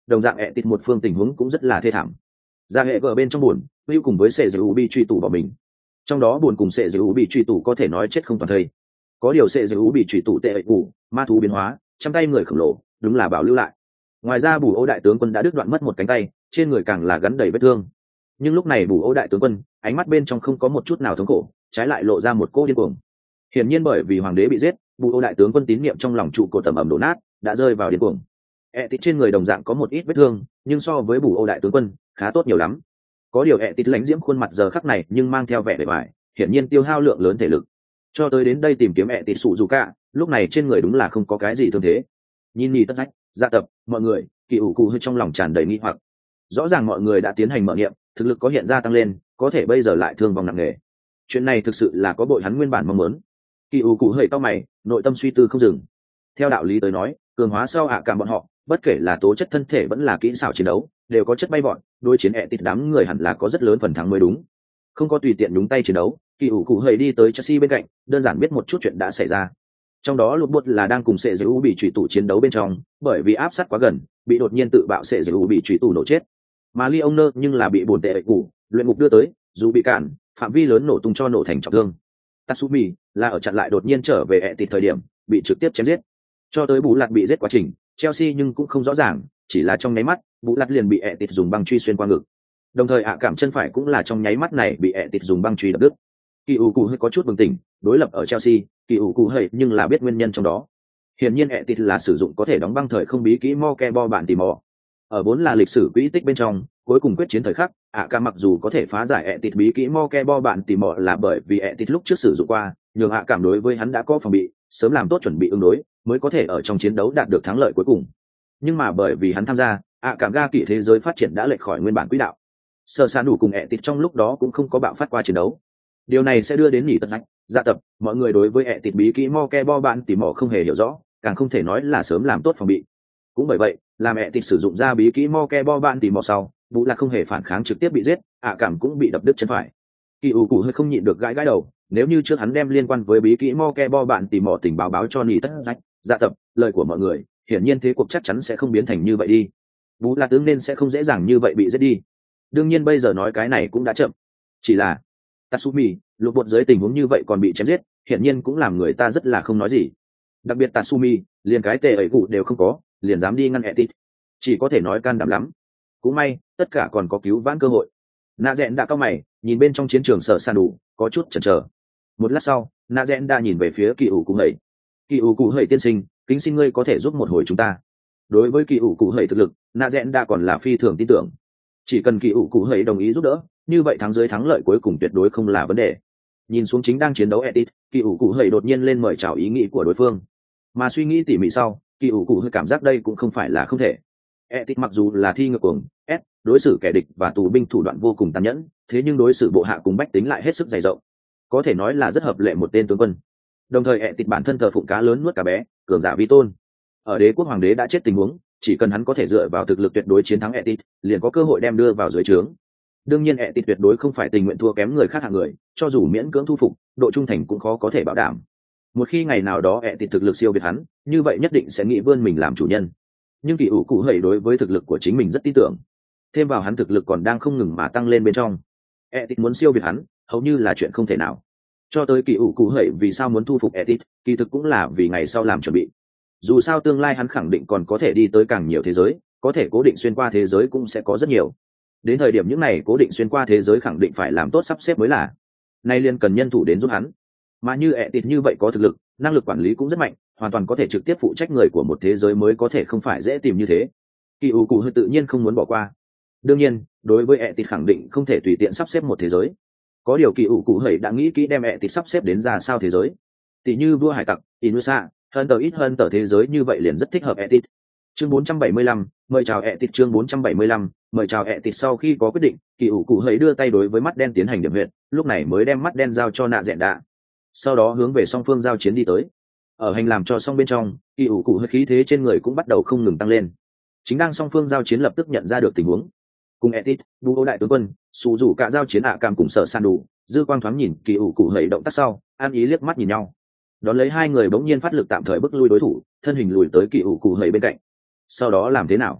đồng dạng ẹ tịt một phương tình huống cũng rất là thê thảm. Ra hệ gờ bên trong buồn hữu cùng với sệ dữ bị truy tù bỏ mình, trong đó buồn cùng sệ dữ bị truy tù có thể nói chết không toàn thây. Có điều sệ dữ bị truy tù tệ ệ cụ ma thú biến hóa trong tay người khổng lồ đúng là bảo lưu lại. Ngoài ra bù ô đại tướng quân đã đứt đoạn mất một cánh tay, trên người càng là gắn đầy vết thương. Nhưng lúc này bù ô đại tướng quân ánh mắt bên trong không có một chút nào thống khổ, trái lại lộ ra một cô điên cuồng. Hiển nhiên bởi vì hoàng đế bị giết, bù ô đại tướng quân tín niệm trong lòng trụ cột tầm ẩm đổ nát, đã rơi vào điên cuồng. ẹ tịt trên người đồng dạng có một ít vết thương, nhưng so với bù ô đại tướng quân khá tốt nhiều lắm. Có điều ẹ tịt lãnh diễm khuôn mặt giờ khắc này nhưng mang theo vẻ bề ngoài, hiển nhiên tiêu hao lượng lớn thể lực. Cho tới đến đây tìm kiếm ẹ tịt sụ dù cả, lúc này trên người đúng là không có cái gì thương thế. Nhìn nhì tất rách dạ tập mọi người kỳ ủ cụ hơi trong lòng tràn đầy nghi hoặc. Rõ ràng mọi người đã tiến hành mở nghiệm, thực lực có hiện ra tăng lên, có thể bây giờ lại thương vong nặng nề. Chuyện này thực sự là có bội hắn nguyên bản mong muốn. Kỳ ủ cụ hơi to mày, nội tâm suy tư không dừng. Theo đạo lý tới nói, cường hóa sau ạ cảm bọn họ, bất kể là tố chất thân thể vẫn là kỹ xảo chiến đấu, đều có chất bay bọn, đối chiến ẹ tịt đám người hẳn là có rất lớn phần thắng mới đúng. Không có tùy tiện đúng tay chiến đấu, kỳ ủ cụ hơi đi tới Chelsea bên cạnh, đơn giản biết một chút chuyện đã xảy ra. Trong đó lục bột là đang cùng sệ dữ bị trụy tủ chiến đấu bên trong, bởi vì áp sát quá gần, bị đột nhiên tự bạo sệ dữ bị trụy tủ nổ chết. Mà Leoner nhưng là bị bồn tệ ệ cụ luyện ngục đưa tới, dù bị cản, phạm vi lớn nổ tung cho nổ thành trọng thương. Tatsumi là ở chặn lại đột nhiên trở về ẹ tịt thời điểm, bị trực tiếp chém giết. Cho tới bù lạt bị giết quá trình, Chelsea nhưng cũng không rõ ràng, chỉ là trong nháy mắt, bù lạt liền bị ẹ tịt dùng băng truy xuyên qua ngực. Đồng thời ạ cảm chân phải cũng là trong nháy mắt này bị ẹ tịt dùng băng truy đập đứt. Kỳ ủ cụ hơi có chút bừng tỉnh, đối lập ở Chelsea, kỳ ủ cụ hơi nhưng là biết nguyên nhân trong đó. Hiển nhiên ẹ tịt là sử dụng có thể đóng băng thời không bí kỹ Mokebo bạn tìm mò. Ở vốn là lịch sử quỹ tích bên trong, cuối cùng quyết chiến thời khắc, ạ cảm mặc dù có thể phá giải ẹ tịt bí kỹ Mokebo bạn tìm mò là bởi vì ẹ tịt lúc trước sử dụng qua, nhường ạ cảm đối với hắn đã có phòng bị, sớm làm tốt chuẩn bị ứng đối, mới có thể ở trong chiến đấu đạt được thắng lợi cuối cùng. Nhưng mà bởi vì hắn tham gia, ạ cảm ga kỵ thế giới phát triển đã lệch khỏi nguyên bản quỹ đạo. Sơ san đủ cùng ẹ tịt trong lúc đó cũng không có bạo phát qua chiến đấu. Điều này sẽ đưa đến nghỉ tật rách dạ tập, mọi người đối với ẹ tịt bí kỹ Mokebo bạn tìm mò không hề hiểu rõ, càng không thể nói là sớm làm tốt phòng bị. Cũng bởi vậy, làm ẹ tịt sử dụng ra bí kỹ Mokebo bạn tìm mò sau, Vũ là không hề phản kháng trực tiếp bị giết, ạ cảm cũng bị đập đứt chân phải. Kỳ ủ cụ hơi không nhịn được gãi gãi đầu, nếu như trước hắn đem liên quan với bí kỹ Mokebo bạn tìm mò tình báo báo cho nghỉ tất rách dạ tập, lời của mọi người, hiển nhiên thế cuộc chắc chắn sẽ không biến thành như vậy đi. Vũ là tướng nên sẽ không dễ dàng như vậy bị giết đi. Đương nhiên bây giờ nói cái này cũng đã chậm. Chỉ là Tatsumi, lục bột dưới tình huống như vậy còn bị chém giết, hiển nhiên cũng làm người ta rất là không nói gì. Đặc biệt Tatsumi, liền cái tệ ấy cụ đều không có, liền dám đi ngăn Etit, chỉ có thể nói can đảm lắm. Cũng may, tất cả còn có cứu vãn cơ hội. Nạ Dẹn đã cao mày, nhìn bên trong chiến trường sở san đủ, có chút chần chờ. Một lát sau, Nạ Dẹn đã nhìn về phía Kỳ ủ cụ hẩy. Kỳ ủ cụ hẩy tiên sinh, kính xin ngươi có thể giúp một hồi chúng ta. Đối với Kỳ ủ cụ hẩy thực lực, Nạ Dẹn đã còn là phi thường tin tưởng. Chỉ cần Kỳ ủ cụ hẩy đồng ý giúp đỡ, như vậy thắng dưới thắng lợi cuối cùng tuyệt đối không là vấn đề. Nhìn xuống chính đang chiến đấu Etit, Kỳ ủ cụ hẩy đột nhiên lên mời chào ý nghĩ của đối phương. Mà suy nghĩ tỉ mỉ sau, Kỳ ủ cụ hơi cảm giác đây cũng không phải là không thể. Etit mặc dù là thi ngược cuồng, S, đối xử kẻ địch và tù binh thủ đoạn vô cùng tàn nhẫn, thế nhưng đối xử bộ hạ cùng bách tính lại hết sức dày rộng, có thể nói là rất hợp lệ một tên tướng quân. Đồng thời Etit bản thân thờ phụng cá lớn nuốt cá bé, cường giả vi tôn. Ở đế quốc hoàng đế đã chết tình huống, chỉ cần hắn có thể dựa vào thực lực tuyệt đối chiến thắng Etit, liền có cơ hội đem đưa vào dưới trướng. Đương nhiên Etit tuyệt đối không phải tình nguyện thua kém người khác hạng người, cho dù miễn cưỡng thu phục, độ trung thành cũng khó có thể bảo đảm. Một khi ngày nào đó Etit thực lực siêu việt hắn, như vậy nhất định sẽ nghĩ vươn mình làm chủ nhân. Nhưng Kỳ ủ cụ hẩy đối với thực lực của chính mình rất tin tưởng, thêm vào hắn thực lực còn đang không ngừng mà tăng lên bên trong, Etit muốn siêu việt hắn hầu như là chuyện không thể nào. Cho tới Kỳ ủ cụ hẩy vì sao muốn thu phục Etit, kỳ thực cũng là vì ngày sau làm chuẩn bị. Dù sao tương lai hắn khẳng định còn có thể đi tới càng nhiều thế giới, có thể cố định xuyên qua thế giới cũng sẽ có rất nhiều. Đến thời điểm những này cố định xuyên qua thế giới khẳng định phải làm tốt sắp xếp mới là. Nay liền cần nhân thủ đến giúp hắn. Mà như Etit như vậy có thực lực, năng lực quản lý cũng rất mạnh, hoàn toàn có thể trực tiếp phụ trách người của một thế giới mới có thể không phải dễ tìm như thế. Kỳ ủ cụ hơi tự nhiên không muốn bỏ qua. Đương nhiên, đối với Etit khẳng định không thể tùy tiện sắp xếp một thế giới. Có điều Kỳ ủ cụ hơi đã nghĩ kỹ đem Etit sắp xếp đến ra sao thế giới. Tỷ như vua hải tặc, Inusa, hơn tờ ít hơn tờ thế giới như vậy liền rất thích hợp Etit. Chương bốn trăm bảy mươi lăm, mời chào Etit chương bốn trăm bảy mươi lăm, mời chào Etit sau khi có quyết định, Kỳ ủ cụ hơi đưa tay đối với mắt đen tiến hành điểm huyệt, lúc này mới đem mắt đen giao cho Nạ Dẹn Đạ. Sau đó hướng về song phương giao chiến đi tới. Ở hành làm cho xong bên trong, Kỳ ủ cụ hơi khí thế trên người cũng bắt đầu không ngừng tăng lên. Chính đang song phương giao chiến lập tức nhận ra được tình huống. Cùng Etit, Bù Ô đại tướng quân, Sủ Dụ cả giao chiến ạ cảm cùng Sở San đủ, dư quang thoáng nhìn Kỳ ủ cụ hơi động tác sau, an ý liếc mắt nhìn nhau. Đón lấy hai người bỗng nhiên phát lực tạm thời bức lui đối thủ, thân hình lùi tới Kỳ ủ cụ hơi bên cạnh. Sau đó làm thế nào?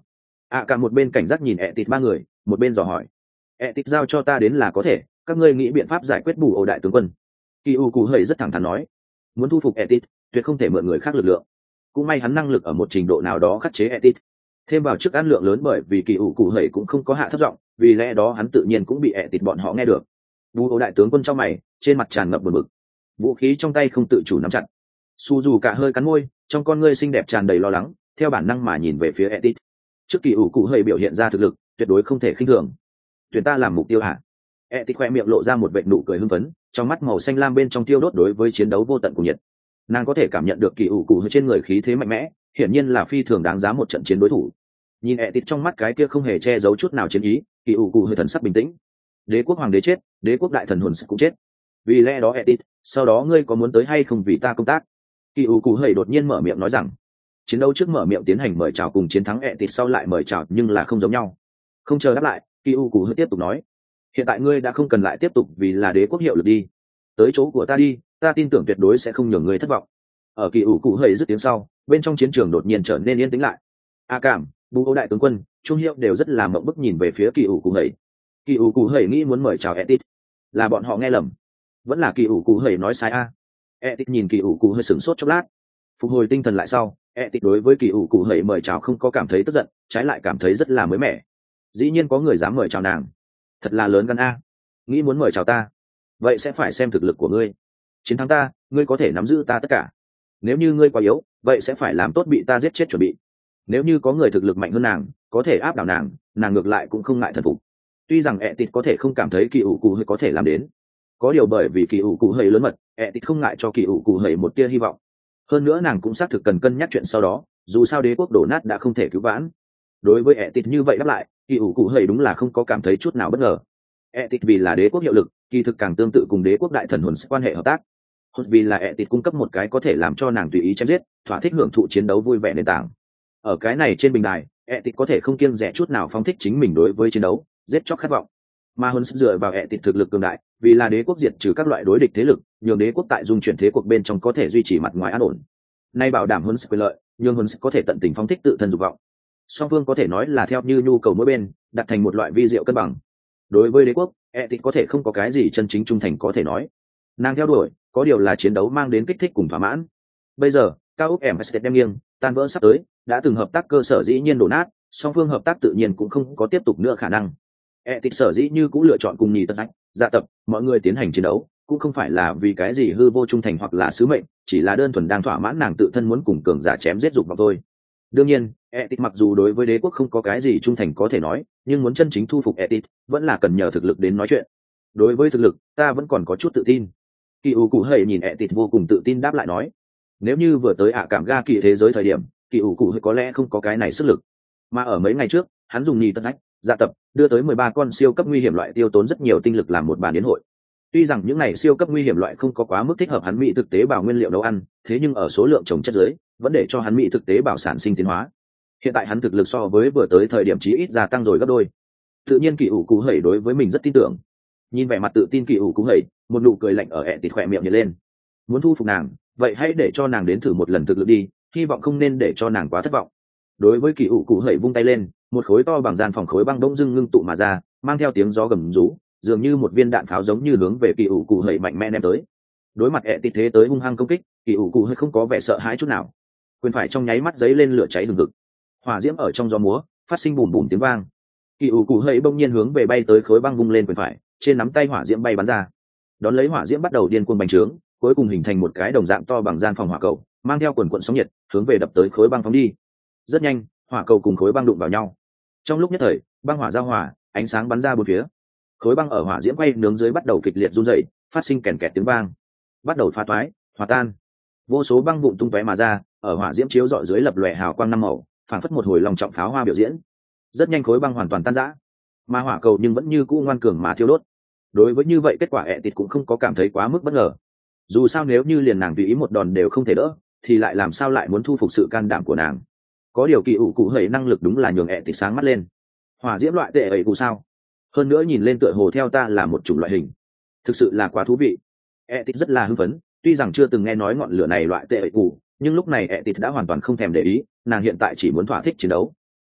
ạ cả một bên cảnh giác nhìn ẹ tịt ba người, một bên dò hỏi. ẹ tịt giao cho ta đến là có thể, các ngươi nghĩ biện pháp giải quyết bù ổ đại tướng quân. Kỳ ủ cụ hầy rất thẳng thắn nói, muốn thu phục ẹ tịt tuyệt không thể mượn người khác lực lượng, cũng may hắn năng lực ở một trình độ nào đó khắc chế ẹ tịt. Thêm vào chức ăn lượng lớn, bởi vì kỳ ủ cụ hầy cũng không có hạ thấp giọng, vì lẽ đó hắn tự nhiên cũng bị ẹ tịt bọn họ nghe được. Bù ổ đại tướng quân trong mày, trên mặt tràn ngập buồn bực, vũ khí trong tay không tự chủ nắm chặt. Su dù cả hơi cắn môi, trong con ngươi xinh đẹp tràn đầy lo lắng, theo bản năng mà nhìn về phía ẹ tịt. Trước kỳ ủ cụ hầy biểu hiện ra thực lực tuyệt đối không thể khinh thường. Tuyển ta làm mục tiêu hả? ẹ tịt khoe miệng lộ ra một vệt nụ cười hưng phấn, trong mắt màu xanh lam bên trong tiêu đốt đối với chiến đấu vô tận của nhiệt. Nàng có thể cảm nhận được kỳ ủ cụ hơi trên người khí thế mạnh mẽ, hiển nhiên là phi thường đáng giá một trận chiến đối thủ. Nhìn ẹ tịt trong mắt cái kia không hề che giấu chút nào chiến ý, kỳ ủ cụ hơi thần sắc bình tĩnh. Đế quốc hoàng đế chết, đế quốc đại thần hồn cũng chết, vì lẽ đó ẹ tịt, sau đó ngươi có muốn tới hay không vì ta công tác? Kỳ ủ cụ hơi đột nhiên mở miệng nói rằng, chiến đấu trước mở miệng tiến hành mời chào cùng chiến thắng ẹ tịt sau lại mời chào nhưng là không giống nhau. Không chờ đáp lại, kỳ ủ cụ hơi tiếp tục nói, hiện tại ngươi đã không cần lại tiếp tục vì là đế quốc hiệu lực đi, tới chỗ của ta đi, ta tin tưởng tuyệt đối sẽ không nhường ngươi thất vọng. Ở kỳ ủ cụ hơi dứt tiếng sau, bên trong chiến trường đột nhiên trở nên yên tĩnh lại. A cảm, bù ô đại tướng quân, trung hiệu đều rất là mộng bức nhìn về phía kỳ ủ cụ hơi. Kỳ ủ cụ hơi nghĩ muốn mời chào Etit, là bọn họ nghe lầm, vẫn là kỳ ủ cụ hơi nói sai a? Etit nhìn kỳ ủ cụ hơi sửng sốt chốc lát, phục hồi tinh thần lại sau, Etit đối với kỳ ủ cụ hơi mời chào không có cảm thấy tức giận, trái lại cảm thấy rất là mới mẻ. Dĩ nhiên có người dám mời chào nàng, thật là lớn gan a. Nghĩ muốn mời chào ta, vậy sẽ phải xem thực lực của ngươi. Chiến thắng ta, ngươi có thể nắm giữ ta tất cả. Nếu như ngươi quá yếu, vậy sẽ phải làm tốt bị ta giết chết chuẩn bị. Nếu như có người thực lực mạnh hơn nàng, có thể áp đảo nàng, nàng ngược lại cũng không ngại thần phục. Tuy rằng Etit có thể không cảm thấy kỳ ủ cụ hơi có thể làm đến, có điều bởi vì kỳ ủ cụ hơi lớn mật, Etit không ngại cho kỳ ủ cụ hơi một tia hy vọng. Hơn nữa nàng cũng xác thực cần cân nhắc chuyện sau đó, dù sao đế quốc đổ nát đã không thể cứu vãn. Đối với Etit như vậy đáp lại, kỳ ủ cụ hơi đúng là không có cảm thấy chút nào bất ngờ. Etit vì là đế quốc hiệu lực, kỳ thực càng tương tự cùng đế quốc đại thần hồn quan hệ hợp tác. Vì là Etit cung cấp một cái có thể làm cho nàng tùy ý chém giết, thỏa thích hưởng thụ chiến đấu vui vẻ nền tảng. Ở cái này trên bình đài, Etit có thể không kiêng dè chút nào phóng thích chính mình đối với chiến đấu, giết chóc khát vọng. Mà hơn dựa vào Etit thực lực cường đại, vì là đế quốc diệt trừ các loại đối địch thế lực, nhường đế quốc tại dung chuyển thế cuộc bên trong có thể duy trì mặt ngoài an ổn. Nay bảo đảm hơn quyền lợi, nhưng hơn có thể tận tình phóng thích tự thân dục vọng. Song phương có thể nói là theo như nhu cầu mỗi bên, đặt thành một loại vi diệu cân bằng. Đối với đế quốc, Etit có thể không có cái gì chân chính trung thành có thể nói. Nàng theo đuổi, có điều là chiến đấu mang đến kích thích cùng thỏa mãn. Bây giờ, cao ốc em đem nghiêng, tan vỡ sắp tới, đã từng hợp tác cơ sở dĩ nhiên đổ nát, song phương hợp tác tự nhiên cũng không có tiếp tục nữa khả năng. Etit sở dĩ như cũng lựa chọn cùng nhì tân ách, dạ tập, mọi người tiến hành chiến đấu, cũng không phải là vì cái gì hư vô trung thành hoặc là sứ mệnh, chỉ là đơn thuần đang thỏa mãn nàng tự thân muốn cùng cường giả chém giết dục vào thôi. Đương nhiên, Etit mặc dù đối với đế quốc không có cái gì trung thành có thể nói, nhưng muốn chân chính thu phục Etit, vẫn là cần nhờ thực lực đến nói chuyện. Đối với thực lực, ta vẫn còn có chút tự tin. Kỳ ủ cụ hầy nhìn Etit vô cùng tự tin đáp lại nói, nếu như vừa tới ạ cảm ga kỳ thế giới thời điểm, kỳ ủ cụ hầy có lẽ không có cái này sức lực, mà ở mấy ngày trước, hắn dùng nhì tân ách, dạ tập, đưa tới mười ba con siêu cấp nguy hiểm loại tiêu tốn rất nhiều tinh lực làm một bàn yến hội. Tuy rằng những này siêu cấp nguy hiểm loại không có quá mức thích hợp hắn mỹ thực tế bào nguyên liệu nấu ăn, thế nhưng ở số lượng trồng chất dưới, vẫn để cho hắn mỹ thực tế bào sản sinh tiến hóa. Hiện tại hắn thực lực so với vừa tới thời điểm chí ít gia tăng rồi gấp đôi. Tự nhiên kỳ ủ cụ hầy đối với mình rất tin tưởng. Nhìn vẻ mặt tự tin kỳ ủ cụ hầy, một nụ cười lạnh ở Etit khỏe miệng nhếch lên. Muốn thu phục nàng, vậy hãy để cho nàng đến thử một lần thực lực đi, hy vọng không nên để cho nàng quá thất vọng. Đối với kỳ ủ cụ hầy vung tay lên, một khối to bằng gian phòng khối băng bỗng dưng ngưng tụ mà ra, mang theo tiếng gió gầm rú, dường như một viên đạn pháo giống như hướng về kỳ ủ cụ hầy mạnh mẽ ném tới. Đối mặt Etit thế tới hung hăng công kích, kỳ ủ cụ hầy không có vẻ sợ hãi chút nào, quyền phải trong nháy mắt giấy lên lửa cháy hừng hực, hỏa diễm ở trong gió múa, phát sinh bùm bùm tiếng vang. Kỳ ủ cụ hầy bỗng nhiên hướng về bay tới khối băng vung lên quyền phải, trên nắm tay hỏa diễm bay bắn ra, đón lấy hỏa diễm bắt đầu điên cuồng bành trướng, cuối cùng hình thành một cái đồng dạng to bằng gian phòng hỏa cầu, mang theo quần quần sóng nhiệt, hướng về đập tới khối băng phóng đi. Rất nhanh, hỏa cầu cùng khối băng đụng vào nhau. Trong lúc nhất thời, băng hỏa giao hòa, ánh sáng bắn ra bốn phía. Khối băng ở hỏa diễm quay nướng dưới bắt đầu kịch liệt run rẩy, phát sinh kèn kẹt tiếng vang, bắt đầu phá toái, hòa tan. Vô số băng vụn tung tóe mà ra, ở hỏa diễm chiếu rọi dưới lập lòe hào quang năm màu, phảng phất một hồi long trọng pháo hoa biểu diễn. Rất nhanh khối băng hoàn toàn tan rã, mà hỏa cầu nhưng vẫn như cũ ngoan cường mà thiêu đốt. Đối với như vậy kết quả Etit cũng không có cảm thấy quá mức bất ngờ. Dù sao nếu như liền nàng tùy ý một đòn đều không thể đỡ, thì lại làm sao lại muốn thu phục sự can đảm của nàng. Có điều kỳ ủ cụ hầy năng lực đúng là nhường Etit sáng mắt lên. Hỏa diễm loại tệ ấy cụ sao? Hơn nữa nhìn lên tựa hồ theo ta là một chủng loại hình, thực sự là quá thú vị. Etit rất là hưng phấn, tuy rằng chưa từng nghe nói ngọn lửa này loại tệ ấy cụ, nhưng lúc này Etit đã hoàn toàn không thèm để ý, nàng hiện tại chỉ muốn thỏa thích chiến đấu.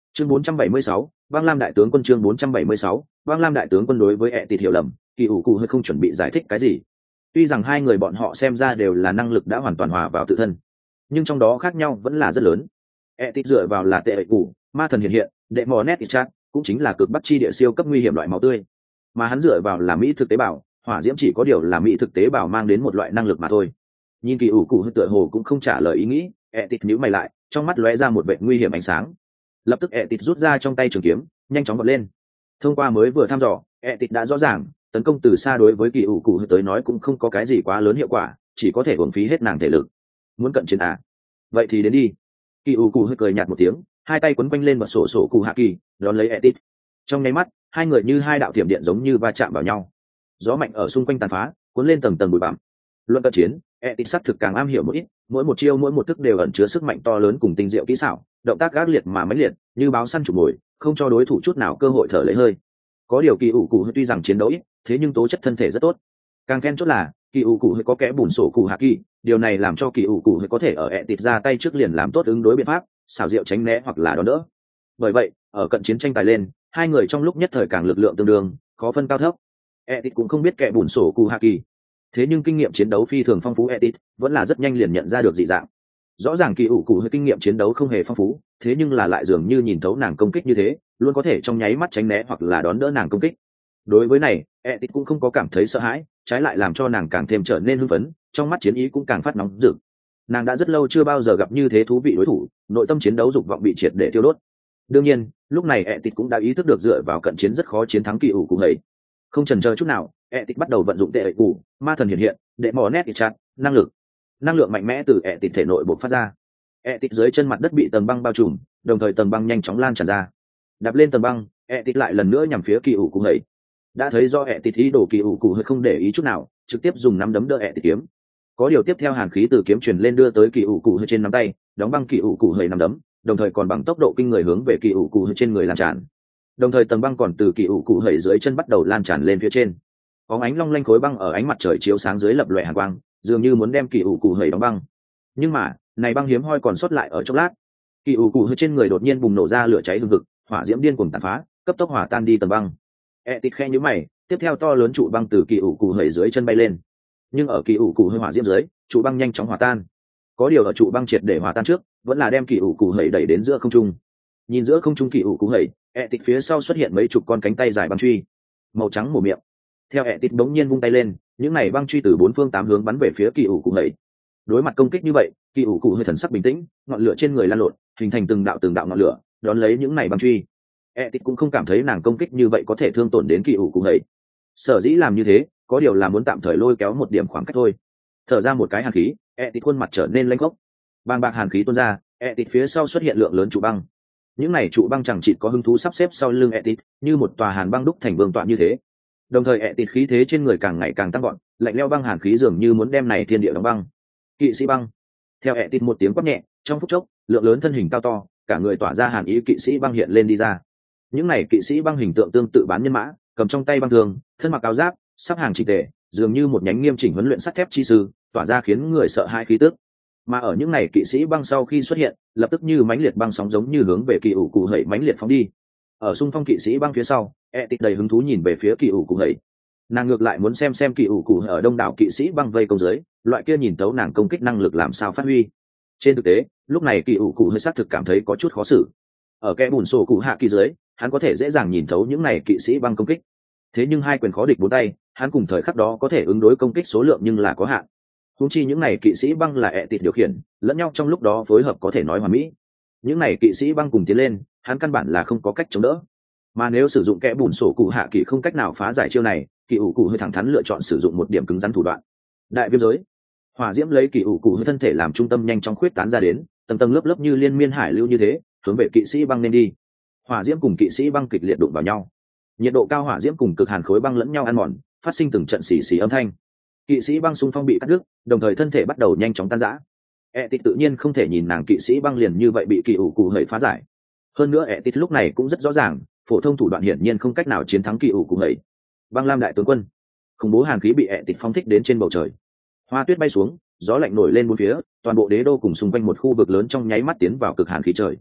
chương bốn trăm bảy mươi sáu, Bang Lam đại tướng quân. Chương bốn trăm bảy mươi sáu, Bang Lam đại tướng quân. Đối với ẹ tịt hiểu lầm, kỳ ủ cụ hơi không chuẩn bị giải thích cái gì. Tuy rằng hai người bọn họ xem ra đều là năng lực đã hoàn toàn hòa vào tự thân, nhưng trong đó khác nhau vẫn là rất lớn. ẹ tịt dựa vào là tệ ệ cụ, ma thần hiện hiện, đệ mò nét ít chat, cũng chính là cực bắc chi địa siêu cấp nguy hiểm loại máu tươi, mà hắn dựa vào là mỹ thực tế bào, hỏa diễm chỉ có điều là mỹ thực tế bào mang đến một loại năng lực mà thôi. Nhìn kỳ ủ cụ hơi tựa hồ cũng không trả lời ý nghĩ, ẹ tịt nhíu mày lại, trong mắt lóe ra một vẻ nguy hiểm ánh sáng. Lập tức ẹ tịt rút ra trong tay trường kiếm, nhanh chóng vọt lên. Thông qua mới vừa thăm dò, ẹ tịt đã rõ ràng tấn công từ xa đối với kỳ ủ cụ tới nói cũng không có cái gì quá lớn hiệu quả, chỉ có thể uổng phí hết nàng thể lực. Muốn cận chiến à? Vậy thì đến đi. Kỳ ủ cụ cười nhạt một tiếng, hai tay quấn quanh lên bật sổ sổ cụ hạ kỳ, đón lấy ẹ tịt. Trong nháy mắt, hai người như hai đạo thiểm điện giống như va chạm vào nhau. Gió mạnh ở xung quanh tàn phá, cuốn lên tầng tầng bụi bặm. Luận cận chiến, ẹ tịt sắc thực càng am hiểu một ít, mỗi một chiêu mỗi một thức đều ẩn chứa sức mạnh to lớn cùng tinh diệu kỹ xảo, động tác gác liệt mà mãnh liệt, như báo săn chủ mồi, không cho đối thủ chút nào cơ hội thở lấy hơi. Có điều kỳ ủ cụ tuy rằng chiến đấu ít, thế nhưng tố chất thân thể rất tốt. Càng then chốt là kỳ ủ cụ có kẽ bùn sổ cụ hạ kỳ, điều này làm cho kỳ ủ cụ có thể ở ẹ tịt ra tay trước liền làm tốt ứng đối biện pháp, xảo diệu tránh né hoặc là đón đỡ. Bởi vậy, ở cận chiến tranh tài lên, hai người trong lúc nhất thời càng lực lượng tương đương, khó phân cao thấp. ẹ tịt cũng không biết kẽ bùn sổ cụ hạ kỳ, thế nhưng kinh nghiệm chiến đấu phi thường phong phú, ẹ tịt vẫn là rất nhanh liền nhận ra được dị dạng. Rõ ràng kỳ ủ cụ hơi kinh nghiệm chiến đấu không hề phong phú, thế nhưng là lại dường như nhìn thấu nàng công kích như thế, luôn có thể trong nháy mắt tránh né hoặc là đón đỡ nàng công kích. Đối với này, ẹ tịt cũng không có cảm thấy sợ hãi, trái lại làm cho nàng càng thêm trở nên hưng phấn, trong mắt chiến ý cũng càng phát nóng rực. Nàng đã rất lâu chưa bao giờ gặp như thế thú vị đối thủ, nội tâm chiến đấu dục vọng bị triệt để tiêu đốt. Đương nhiên, lúc này ẹ tịt cũng đã ý thức được dựa vào cận chiến rất khó chiến thắng kỳ ủ cụ ấy. Không chần chờ chút nào, ẹ tịt bắt đầu vận dụng tệ ệ cụ, ma thần hiện hiện, để mò nét ít chặt, năng lực năng lượng mạnh mẽ từ ẹ tịt thể nội bộc phát ra. ẹ tịt dưới chân mặt đất bị tầng băng bao trùm, đồng thời tầng băng nhanh chóng lan tràn ra. Đạp lên tầng băng, ẹ tịt lại lần nữa nhằm phía kỳ ủ cụ hầy. Đã thấy do ẹ tịt ý đồ, kỳ ủ cụ hơi không để ý chút nào, trực tiếp dùng nắm đấm đỡ ẹ tịt kiếm. Có điều tiếp theo hàn khí từ kiếm truyền lên đưa tới kỳ ủ cụ hơi trên nắm tay, đóng băng kỳ ủ cụ hơi nắm đấm, đồng thời còn bằng tốc độ kinh người hướng về kỳ ủ cụ hơi trên người lan tràn. Đồng thời tầng băng còn từ kỳ ủ cụ hơi dưới chân bắt đầu lan tràn lên phía trên. Có ánh long lanh khối băng ở ánh mặt trời chiếu sáng dưới lập lòe hàn quang, dường như muốn đem kỳ ủ cụ hơi đóng băng. Nhưng mà này băng hiếm hoi còn sót lại ở chốc lát, kỳ ủ cụ hơi trên người đột nhiên bùng nổ ra lửa cháy hừng hực, hỏa diễm điên cuồng tàn phá, cấp tốc hỏa tan đi tầng băng. ẹ tịt khe nhíu mày, tiếp theo to lớn trụ băng từ kỳ ủ cụ hơi dưới chân bay lên. Nhưng ở kỳ ủ cụ hơi hỏa diễm dưới, trụ băng nhanh chóng hòa tan. Có điều ở trụ băng triệt để hòa tan trước, vẫn là đem kỳ ủ cụ hơi đẩy đến giữa không trung. Nhìn giữa không trung kỳ ủ cụ hơi, ẹ tịt phía sau xuất hiện mấy chục con cánh tay dài băng truy, màu trắng mồm miệng. Theo ẹ tịt bỗng nhiên vung tay lên, những này băng truy từ bốn phương tám hướng bắn về phía kỳ ủ cụ hơi. Đối mặt công kích như vậy, kỳ ủ cụ hơi thần sắc bình tĩnh, ngọn lửa trên người lan lộn, hình thành từng đạo từng đạo ngọn lửa, đón lấy những này băng truy. ẹ tịt cũng không cảm thấy nàng công kích như vậy có thể thương tổn đến kỳ ủ cụ hơi. Sở dĩ làm như thế, có điều là muốn tạm thời lôi kéo một điểm khoảng cách thôi. Thở ra một cái hàn khí, ẹ tịt khuôn mặt trở nên lanh khốc. Bàng bạc hàn khí tuôn ra, ẹ tịt phía sau xuất hiện lượng lớn trụ băng. Những này trụ băng chẳng chịt có hứng thú sắp xếp sau lưng ẹ tịt, như một tòa hàn băng đúc thành vương tọa như thế. Đồng thời ẹ tịt khí thế trên người càng ngày càng tăng gọn, lạnh lẽo băng hàn khí dường như muốn đem này thiên địa đóng băng. Kỵ sĩ băng. Theo ẹ tịt một tiếng quát nhẹ, trong phút chốc, lượng lớn thân hình cao to, cả người tỏa ra hàn ý kỵ sĩ băng hiện lên đi ra. Những này kỵ sĩ băng hình tượng tương tự bán nhân mã, cầm trong tay băng thường, thân mặc áo giáp, sắp hàng chỉnh tề, dường như một nhánh nghiêm chỉnh huấn luyện sắt thép chi sư, tỏa ra khiến người sợ hãi khí tức. Mà ở những này kỵ sĩ băng sau khi xuất hiện, lập tức như mãnh liệt băng sóng giống như hướng về kỳ ủ cụ hẩy mãnh liệt phóng đi. Ở xung phong kỵ sĩ băng phía sau, ẹ tịt đầy hứng thú nhìn về phía kỳ ủ cụ hẩy. Nàng ngược lại muốn xem xem kỳ ủ cụ ở đông đảo kỵ sĩ băng vây công dưới, loại kia nhìn tấu nàng công kích năng lực làm sao phát huy. Trên thực tế, lúc này kỳ ủ cụ hơi xác thực cảm thấy có chút khó xử. Ở kẽ bùn sổ cụ hạ kỳ dưới, hắn có thể dễ dàng nhìn thấu những này kỵ sĩ băng công kích. Thế nhưng hai quyền khó địch bốn tay, hắn cùng thời khắc đó có thể ứng đối công kích số lượng nhưng là có hạn. Huống chi những này kỵ sĩ băng là ẹ tịt điều khiển, lẫn nhau trong lúc đó phối hợp có thể nói hoàn mỹ. Những này kỵ sĩ băng cùng tiến lên, hắn căn bản là không có cách chống đỡ. Mà nếu sử dụng kẽ bùn sổ cụ hạ kỳ không cách nào phá giải chiêu này, kỳ ủ cụ hơi thẳng thắn lựa chọn sử dụng một điểm cứng rắn thủ đoạn. Đại viêm giới. Hỏa diễm lấy kỳ ủ cụ hơi thân thể làm trung tâm nhanh chóng khuyết tán ra đến, tầng tầng lớp lớp như liên miên hải lưu như thế, hướng về kỵ sĩ băng nên đi. Hỏa diễm cùng kỵ sĩ băng kịch liệt đụng vào nhau. Nhiệt độ cao hỏa diễm cùng cực hàn khối băng lẫn nhau ăn mòn, phát sinh từng trận xì xì âm thanh. Kỵ sĩ băng xung phong bị cắt đứt, đồng thời thân thể bắt đầu nhanh chóng tan rã. ẹ tịt tự nhiên không thể nhìn nàng kỵ sĩ băng liền như vậy bị kỳ ủ cụ hơi phá giải. Hơn nữa ẹ tịt lúc này cũng rất rõ ràng, phổ thông thủ đoạn hiển nhiên không cách nào chiến thắng kỳ ủ cụ hơi. Băng Lam đại tướng quân. Khủng bố hàn khí bị ẹ tịt phóng thích đến trên bầu trời. Hoa tuyết bay xuống, gió lạnh nổi lên bốn phía, toàn bộ đế đô cùng xung quanh một khu vực lớn trong nháy mắt tiến vào cực hàn khí trời.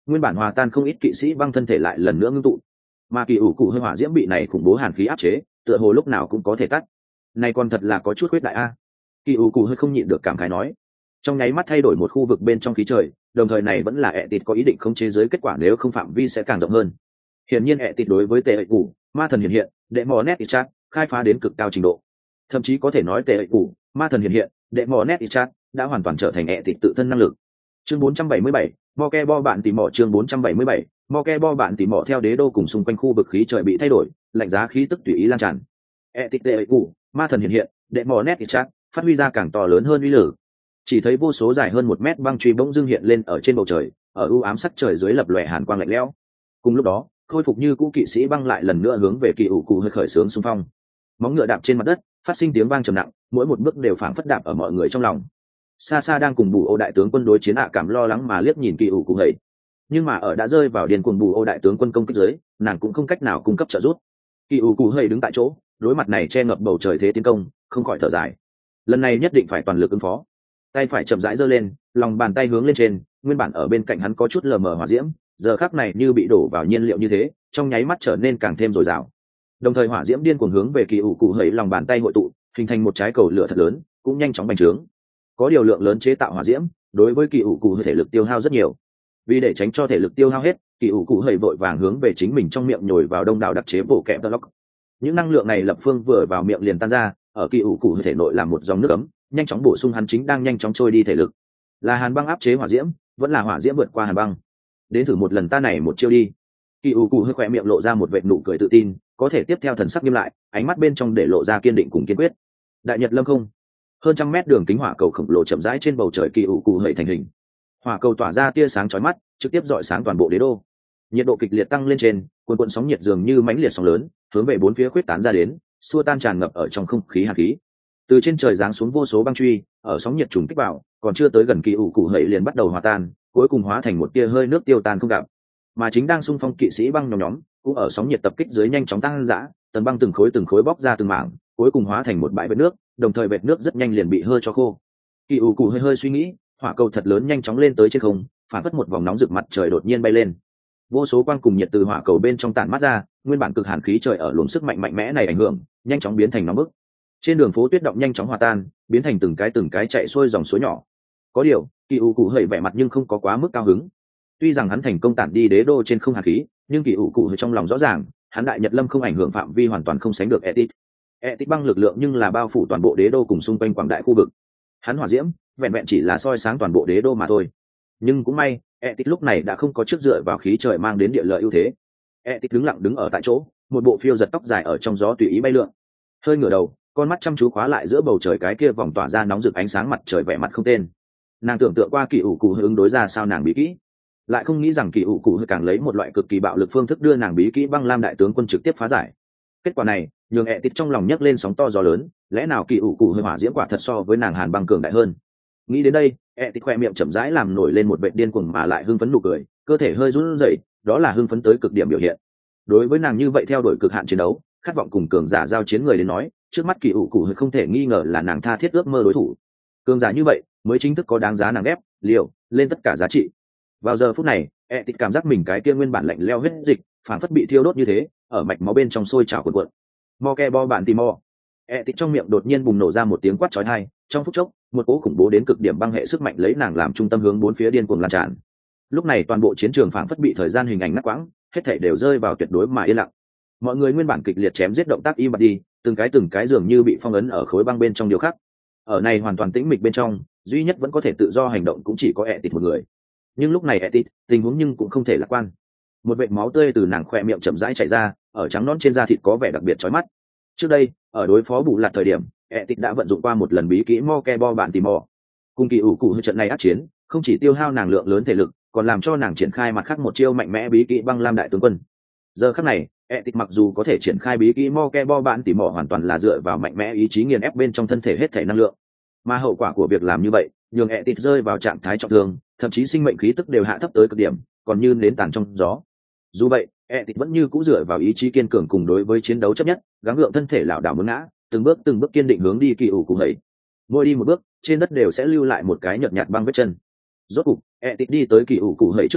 nguyên bản hòa tan không ít kỵ sĩ băng thân thể lại lần nữa ngưng tụ, mà kỳ ủ cụ hơi hỏa diễm bị này khủng bố hàn khí áp chế, tựa hồ lúc nào cũng có thể tắt. Này còn thật là có chút khuyết đại a. Kỳ ủ cụ hơi không nhịn được cảm khái nói. Trong nháy mắt thay đổi một khu vực bên trong khí trời, đồng thời này vẫn là ẹ tịt có ý định khống chế giới kết quả nếu không phạm vi sẽ càng rộng hơn. Hiển nhiên ẹ tịt đối với tệ ệ cụ ma thần hiện hiện đệ mò nét chat khai phá đến cực cao trình độ, thậm chí có thể nói tệ ệ cụ ma thần hiện hiện đệ mò nét chat đã hoàn toàn trở thành ẹ tịt tự thân năng lực. Chương bốn trăm bảy mươi bảy, Moke bo bạn tìm mỏ chương bốn trăm bảy mươi bảy, Moke bo bạn tìm mỏ theo đế đô cùng xung quanh khu vực khí trời bị thay đổi, lạnh giá khí tức tùy ý lan tràn. ẹ tịt tệ ệ cụ ma thần hiện hiện đệ mò nét chat phát huy ra càng to lớn hơn uy lực. Chỉ thấy vô số dài hơn một mét băng truy bỗng dưng hiện lên ở trên bầu trời, ở u ám sắc trời dưới lập lòe hàn quang lạnh lẽo. Cùng lúc đó, khôi phục như cũ kỵ sĩ băng lại lần nữa hướng về kỳ ủ cụ hơi khởi sướng xung phong. Móng ngựa đạp trên mặt đất, phát sinh tiếng vang trầm nặng, mỗi một bước đều phảng phất đạp ở mọi người trong lòng. Xa xa đang cùng bù ô đại tướng quân đối chiến ạ cảm lo lắng mà liếc nhìn kỳ ủ cụ hầy, nhưng mà ở đã rơi vào điên cuồng bù ô đại tướng quân công kích dưới, nàng cũng không cách nào cung cấp trợ giúp. Kỳ ủ cụ hầy đứng tại chỗ, đối mặt này che ngập bầu trời thế tiến công, không khỏi thở dài. Lần này nhất định phải toàn lực ứng phó. Tay phải chậm rãi giơ lên, lòng bàn tay hướng lên trên, nguyên bản ở bên cạnh hắn có chút lờ mờ hỏa diễm, giờ khắc này như bị đổ vào nhiên liệu như thế, trong nháy mắt trở nên càng thêm dồi dào. Đồng thời hỏa diễm điên cuồng hướng về kỳ ủ cụ hầy lòng bàn tay hội tụ, hình thành một trái cầu lửa thật lớn, cũng nhanh chóng bành trướng. Có điều lượng lớn chế tạo hỏa diễm, đối với kỳ ủ cụ hơi thể lực tiêu hao rất nhiều. Vì để tránh cho thể lực tiêu hao hết, kỳ ủ cụ hơi vội vàng hướng về chính mình trong miệng nhồi vào đông đảo đặc chế bổ kẹp block. Những năng lượng này lập phương vừa vào miệng liền tan ra, ở kỳ ủ cụ hơi thể nội làm một dòng nước ấm, nhanh chóng bổ sung hắn chính đang nhanh chóng trôi đi thể lực. Là hàn băng áp chế hỏa diễm, vẫn là hỏa diễm vượt qua hàn băng. Đến thử một lần ta này một chiêu đi. Kỳ ủ cụ hơi khỏe miệng lộ ra một vệt nụ cười tự tin, có thể tiếp theo thần sắc nghiêm lại, ánh mắt bên trong để lộ ra kiên định cùng kiên quyết. Đại nhật lâm không. Hơn trăm mét đường kính hỏa cầu khổng lồ chậm rãi trên bầu trời kỳ ủ cụ hầy thành hình. Hỏa cầu tỏa ra tia sáng chói mắt, trực tiếp rọi sáng toàn bộ đế đô. Nhiệt độ kịch liệt tăng lên trên, cuồn cuộn sóng nhiệt dường như mãnh liệt sóng lớn, hướng về bốn phía khuyết tán ra đến, xua tan tràn ngập ở trong không khí hàn khí. Từ trên trời giáng xuống vô số băng truy, ở sóng nhiệt trùng kích vào, còn chưa tới gần kỳ ủ cụ hầy liền bắt đầu hòa tan, cuối cùng hóa thành một tia hơi nước tiêu tan không gặp. Mà chính đang xung phong kỵ sĩ băng nhóm nhóm, cũng ở sóng nhiệt tập kích dưới nhanh chóng tăng dã, tầng băng từng khối từng khối bóc ra từng mảng, cuối cùng hóa thành một bãi vệt nước, đồng thời vệt nước rất nhanh liền bị hơi cho khô. Kỳ ủ cụ hơi hơi suy nghĩ, hỏa cầu thật lớn nhanh chóng lên tới trên không, phản phất một vòng nóng rực mặt trời đột nhiên bay lên. Vô số quang cùng nhiệt từ hỏa cầu bên trong tản mát ra, nguyên bản cực hàn khí trời ở luồng sức mạnh mạnh mẽ này ảnh hưởng, nhanh chóng biến thành nóng bức. Trên đường phố tuyết động nhanh chóng hòa tan, biến thành từng cái từng cái chạy xuôi dòng suối nhỏ. Có điều, kỳ ủ cụ hơi vẻ mặt nhưng không có quá mức cao hứng. Tuy rằng hắn thành công tản đi đế đô trên không hàn khí, nhưng kỳ ủ cụ hơi trong lòng rõ ràng, hắn đại nhật lâm không ảnh hưởng phạm vi hoàn toàn không sánh được Etit. Etit băng lực lượng nhưng là bao phủ toàn bộ đế đô cùng xung quanh quảng đại khu vực. Hắn hỏa diễm, vẹn vẹn chỉ là soi sáng toàn bộ đế đô mà thôi. Nhưng cũng may, Etit lúc này đã không có trước dựa vào khí trời mang đến địa lợi ưu thế. Etit đứng lặng đứng ở tại chỗ, một bộ phiêu giật tóc dài ở trong gió tùy ý bay lượn. Hơi ngửa đầu, con mắt chăm chú khóa lại giữa bầu trời cái kia vòng tỏa ra nóng rực ánh sáng mặt trời vẻ mặt không tên. Nàng tưởng tượng qua kỳ ủ cụ ứng đối ra sao nàng bí kỹ, lại không nghĩ rằng kỳ ủ cụ càng lấy một loại cực kỳ bạo lực phương thức đưa nàng bí kỹ băng lam đại tướng quân trực tiếp phá giải. Kết quả này nhường ẹ tít trong lòng nhấc lên sóng to gió lớn, lẽ nào kỳ ủ cụ hơi hỏa diễm quả thật so với nàng hàn băng cường đại hơn? Nghĩ đến đây, ẹ tít khoe miệng chậm rãi làm nổi lên một vệ điên cuồng mà lại hưng phấn nụ cười, cơ thể hơi run rẩy, đó là hưng phấn tới cực điểm biểu hiện. Đối với nàng như vậy theo đuổi cực hạn chiến đấu, khát vọng cùng cường giả giao chiến người đến nói, trước mắt kỳ ủ cụ hơi không thể nghi ngờ là nàng tha thiết ước mơ đối thủ. Cường giả như vậy mới chính thức có đáng giá nàng ép liều lên tất cả giá trị. Vào giờ phút này, ẹ tít cảm giác mình cái kia nguyên bản lạnh leo huyết dịch phản phất bị thiêu đốt như thế, ở mạch máu bên trong sôi trào cuộn cuộn. Moke bo bạn tìm mò. ẹ tít trong miệng đột nhiên bùng nổ ra một tiếng quát chói tai, trong phút chốc, một cỗ khủng bố đến cực điểm băng hệ sức mạnh lấy nàng làm trung tâm hướng bốn phía điên cuồng lan tràn. Lúc này toàn bộ chiến trường phản phất bị thời gian hình ảnh ngắt quãng, hết thảy đều rơi vào tuyệt đối mà yên lặng. Mọi người nguyên bản kịch liệt chém giết động tác im bặt đi, từng cái từng cái dường như bị phong ấn ở khối băng bên trong điều khắc. Ở này hoàn toàn tĩnh mịch bên trong, duy nhất vẫn có thể tự do hành động cũng chỉ có ẹ tít một người. Nhưng lúc này ẹ tít, tình huống nhưng cũng không thể lạc quan. Một vệt máu tươi từ nàng khỏe miệng chậm rãi chảy ra, ở trắng nõn trên da thịt có vẻ đặc biệt chói mắt. Trước đây, ở đối phó bù lạt thời điểm, ẹ tít đã vận dụng qua một lần bí kỹ Moke bo bạn tìm mò. Cùng kỳ ủ cụ trận này ác chiến, không chỉ tiêu hao nàng lượng lớn thể lực, còn làm cho nàng triển khai mặt khác một chiêu mạnh mẽ bí kỹ băng lam đại tướng quân. Giờ khắc này, ẹ tít mặc dù có thể triển khai bí kỹ Moke bo bạn tìm mò hoàn toàn là dựa vào mạnh mẽ ý chí nghiền ép bên trong thân thể hết thể năng lượng. Mà hậu quả của việc làm như vậy, nhường ẹ tít rơi vào trạng thái trọng thương, thậm chí sinh mệnh khí tức đều hạ thấp tới cực điểm, còn như nến tàn trong gió. Dù vậy, ẹ tít vẫn như cũ dựa vào ý chí kiên cường cùng đối với chiến đấu chấp nhất, gắng gượng thân thể lảo đảo muốn ngã, từng bước từng bước kiên định hướng đi kỳ ủ cụ hầy. Mỗi đi một bước, trên đất đều sẽ lưu lại một cái nhợt nhạt băng vết chân. Rốt cục, ẹ tít đi tới kỳ ủ cụ hầy trước người,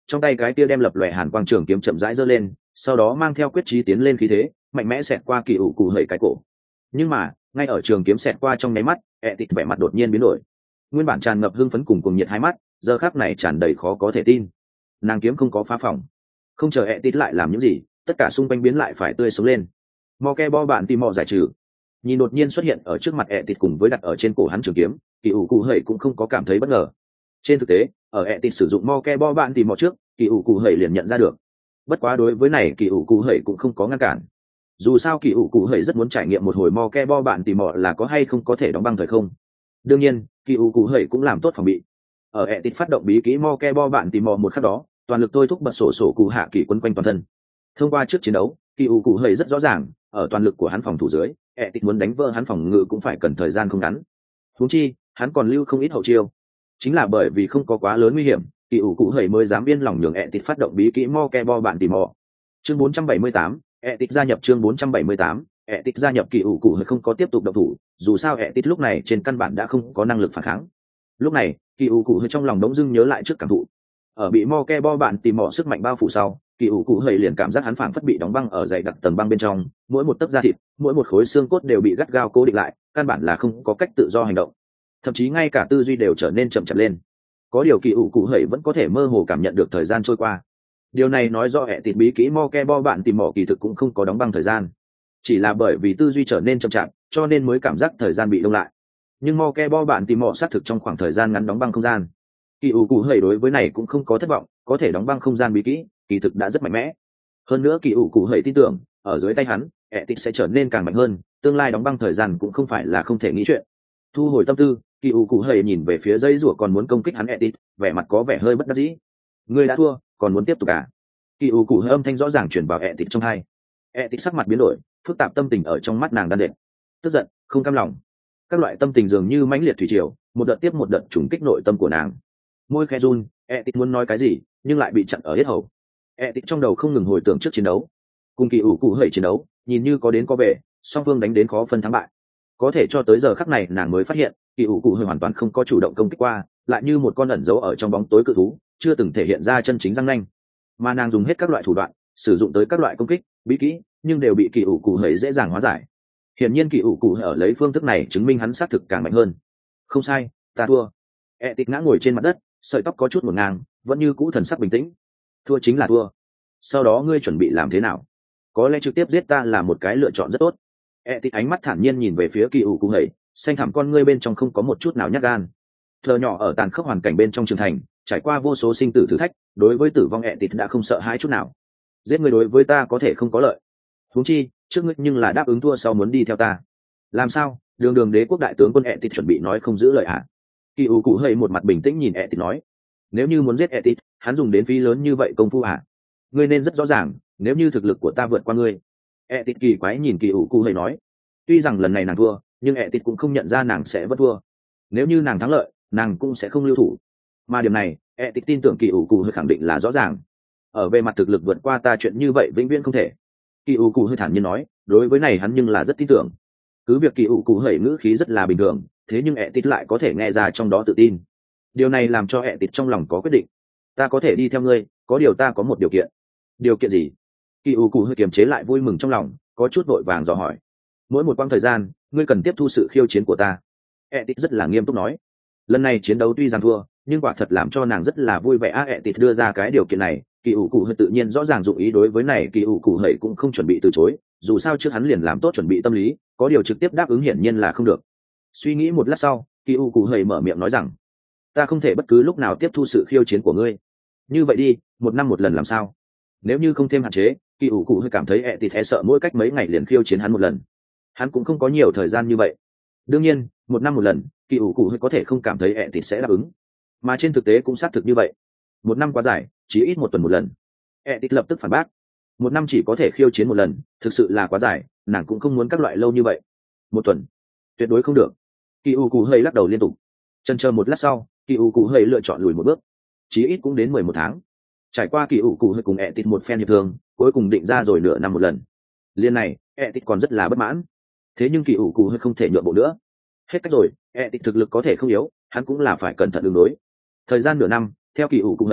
trong tay cái kia đem lập lòe hàn quang trường kiếm chậm rãi giơ lên, sau đó mang theo quyết chí tiến lên khí thế mạnh mẽ xẹt qua kỳ ủ cụ hẩy cái cổ. Nhưng mà ngay ở trường kiếm xẹt qua trong nháy mắt, ẹ tịt vẻ mặt đột nhiên biến đổi. Nguyên bản tràn ngập hưng phấn cùng cuồng nhiệt hai mắt giờ khắc này tràn đầy khó có thể tin. Nàng kiếm không có phá phòng, không chờ ẹ tịt lại làm những gì, tất cả xung quanh biến lại phải tươi sống lên. Mò ke bo bạn tìm mò giải trừ. Nhìn đột nhiên xuất hiện ở trước mặt ẹ tịt cùng với đặt ở trên cổ hắn trường kiếm, kỳ ủ cụ hẩy cũng không có cảm thấy bất ngờ. Trên thực tế ở ẹ tịt sử dụng mo ke bo bạn tìm mò trước, kỳ ủ cụ hẩy liền nhận ra được. Bất quá đối với này kỳ ủ cụ hẩy cũng không có ngăn cản. Dù sao kỳ ủ cụ hẩy rất muốn trải nghiệm một hồi mo ke bo bạn tìm mò là có hay không có thể đóng băng thời không. Đương nhiên kỳ ủ cụ hẩy cũng làm tốt phòng bị. Ở ẹ tịt phát động bí kỹ mo ke bo bạn tìm mò một khắc đó, toàn lực tôi thúc bật sổ sổ cụ hạ kỳ quấn quanh toàn thân. Thông qua trước chiến đấu, kỳ ủ cụ hẩy rất rõ ràng ở toàn lực của hắn phòng thủ dưới, ẹ tịt muốn đánh vỡ hắn phòng ngự cũng phải cần thời gian không ngắn. Huống chi hắn còn lưu không ít hậu chiêu. Chính là bởi vì không có quá lớn nguy hiểm, kỳ ủ cụ hẩy mới dám yên lòng nhường ẹ tịt phát động bí kỹ mo ke bo bạn tìm mò. Chương bốn trăm bảy mươi tám, ẹ tịt gia nhập chương bốn trăm bảy mươi tám, ẹ tịt gia nhập kỳ ủ cụ hẩy không có tiếp tục động thủ, dù sao ẹ tịt lúc này trên căn bản đã không có năng lực phản kháng. Lúc này kỳ ủ cụ hẩy trong lòng đống dưng nhớ lại trước cảm thụ. Ở bị mo ke bo bạn tìm mò sức mạnh bao phủ sau, kỳ ủ cụ hẩy liền cảm giác hắn phảng phất bị đóng băng ở dày đặc tầng băng bên trong, mỗi một tấc da thịt, mỗi một khối xương cốt đều bị gắt gao cố định lại, căn bản là không có cách tự do hành động, thậm chí ngay cả tư duy đều trở nên chậm chạp lên. Có điều kỳ ủ cụ hẩy vẫn có thể mơ hồ cảm nhận được thời gian trôi qua. Điều này nói rõ ẹ tịt bí kỹ mo ke bo bạn tìm mỏ kỳ thực cũng không có đóng băng thời gian, chỉ là bởi vì tư duy trở nên chậm chạp cho nên mới cảm giác thời gian bị đông lại. Nhưng mo ke bo bạn tìm mỏ xác thực trong khoảng thời gian ngắn đóng băng không gian. Kỳ ủ cụ hẩy đối với này cũng không có thất vọng, có thể đóng băng không gian bí kỹ kỳ thực đã rất mạnh mẽ. Hơn nữa kỳ ủ cụ hẩy tin tưởng ở dưới tay hắn ẹ tịt sẽ trở nên càng mạnh hơn, tương lai đóng băng thời gian cũng không phải là không thể nghĩ chuyện. Thu hồi tâm tư, kỳ ủ cụ hẩy nhìn về phía dây rủa còn muốn công kích hắn ẹ tịt, vẻ mặt có vẻ hơi bất đắc dĩ. Ngươi đã thua còn muốn tiếp tục à? Kỳ ủ cụ hẩy âm thanh rõ ràng truyền vào ẹ tịt trong tai. Ẹ tịt sắc mặt biến đổi, phức tạp tâm tình ở trong mắt nàng đan đệm, tức giận, không cam lòng, các loại tâm tình dường như mãnh liệt thủy triều, một đợt tiếp một đợt trùng kích nội tâm của nàng. Môi khẽ run, ẹ tịt muốn nói cái gì nhưng lại bị chặn ở hết hầu. ẹ tịt trong đầu không ngừng hồi tưởng trước chiến đấu, cùng kỳ ủ cụ hẩy chiến đấu nhìn như có đến có về, song phương đánh đến khó phân thắng bại. Có thể cho tới giờ khắc này nàng mới phát hiện kỳ ủ cụ hẩy hoàn toàn không có chủ động công kích qua, lại như một con ẩn giấu ở trong bóng tối cự thú, chưa từng thể hiện ra chân chính răng nanh. Mà nàng dùng hết các loại thủ đoạn, sử dụng tới các loại công kích bí kỹ, nhưng đều bị kỳ ủ cụ hẩy dễ dàng hóa giải. Hiển nhiên kỳ ủ cụ hẩy ở lấy phương thức này chứng minh hắn xác thực càng mạnh hơn. Không sai, ta thua. ẹ tịt ngã ngồi trên mặt đất, sợi tóc có chút một ngang, vẫn như cũ thần sắc bình tĩnh. Thua chính là thua, sau đó ngươi chuẩn bị làm thế nào? Có lẽ trực tiếp giết ta là một cái lựa chọn rất tốt. ẹ tịt ánh mắt thản nhiên nhìn về phía kỳ ủ cụ hẩy, xanh thẳm con ngươi bên trong không có một chút nào nhát gan. Thờ nhỏ ở tàn khốc hoàn cảnh bên trong trưởng thành, trải qua vô số sinh tử thử thách, đối với tử vong ẹ tịt đã không sợ hãi chút nào. Giết ngươi đối với ta có thể không có lợi, huống chi trước ngươi nhưng là đáp ứng thua sau muốn đi theo ta. Làm sao? Đường đường đế quốc đại tướng quân ẹ tịt chuẩn bị nói không giữ lời à? Kỳ ủ cụ hẩy một mặt bình tĩnh nhìn ẹ tịt nói, nếu như muốn giết ẹ tịt hắn dùng đến phí lớn như vậy công phu à? Ngươi nên rất rõ ràng nếu như thực lực của ta vượt qua ngươi. ẹ tịt kỳ quái nhìn kỳ ủ cụ hẩy nói, tuy rằng lần này nàng thua nhưng ẹ tịt cũng không nhận ra nàng sẽ vất thua. Nếu như nàng thắng lợi nàng cũng sẽ không lưu thủ, mà điểm này ẹ tịt tin tưởng kỳ ủ cụ hẩy khẳng định là rõ ràng. Ở về mặt thực lực vượt qua ta chuyện như vậy vĩnh viễn không thể. Kỳ ủ cụ hẩy thản nhiên nói, đối với này hắn nhưng là rất tin tưởng. Cứ việc kỳ ủ cụ hẩy ngữ khí rất là bình thường, thế nhưng ẹ tịt lại có thể nghe ra trong đó tự tin. Điều này làm cho ẹ tịt trong lòng có quyết định. Ta có thể đi theo ngươi, có điều ta có một điều kiện. Điều kiện gì? Kỳ ủ cụ hơi kiềm chế lại vui mừng trong lòng, có chút vội vàng dò hỏi. Mỗi một quãng thời gian ngươi cần tiếp thu sự khiêu chiến của ta. ẹ tịt rất là nghiêm túc nói. Lần này chiến đấu tuy rằng thua nhưng quả thật làm cho nàng rất là vui vẻ. ẹ tịt đưa ra cái điều kiện này, kỳ ủ cụ hơi tự nhiên rõ ràng dụng ý đối với này kỳ ủ cụ hơi cũng không chuẩn bị từ chối, dù sao trước hắn liền làm tốt chuẩn bị tâm lý, có điều trực tiếp đáp ứng hiển nhiên là không được. Suy nghĩ một lát sau, kỳ ủ cụ hơi mở miệng nói rằng, ta không thể bất cứ lúc nào tiếp thu sự khiêu chiến của ngươi. Như vậy đi, một năm một lần làm sao? Nếu như không thêm hạn chế, kỳ ủ cụ hơi cảm thấy ẹ tịt e sợ mỗi cách mấy ngày liền khiêu chiến hắn một lần. Hắn cũng không có nhiều thời gian như vậy. Đương nhiên một năm một lần kỳ ủ cụ hơi có thể không cảm thấy ẹ tịt sẽ đáp ứng, mà trên thực tế cũng xác thực như vậy. Một năm quá dài, chỉ ít một tuần một lần. ẹ tịt lập tức phản bác, một năm chỉ có thể khiêu chiến một lần thực sự là quá dài, nàng cũng không muốn các loại lâu như vậy. Một tuần tuyệt đối không được. Kỳ ủ cụ hơi lắc đầu liên tục. Chần chờ một lát sau, kỳ ủ cụ hơi lựa chọn lùi một bước, chí ít cũng đến mười một tháng. Trải qua kỳ ủ cụ hơi cùng ẹ tịt một phen hiệp thương, cuối cùng định ra rồi nửa năm một lần. Liên này ẹ tịt còn rất là bất mãn, thế nhưng kỳ ủ cụ hơi không thể nhượng bộ nữa. Hết cách rồi, ẹ tịt thực lực có thể không yếu, hắn cũng là phải cẩn thận đường đối. Thời gian nửa năm theo kỳ ủ cụ hơi,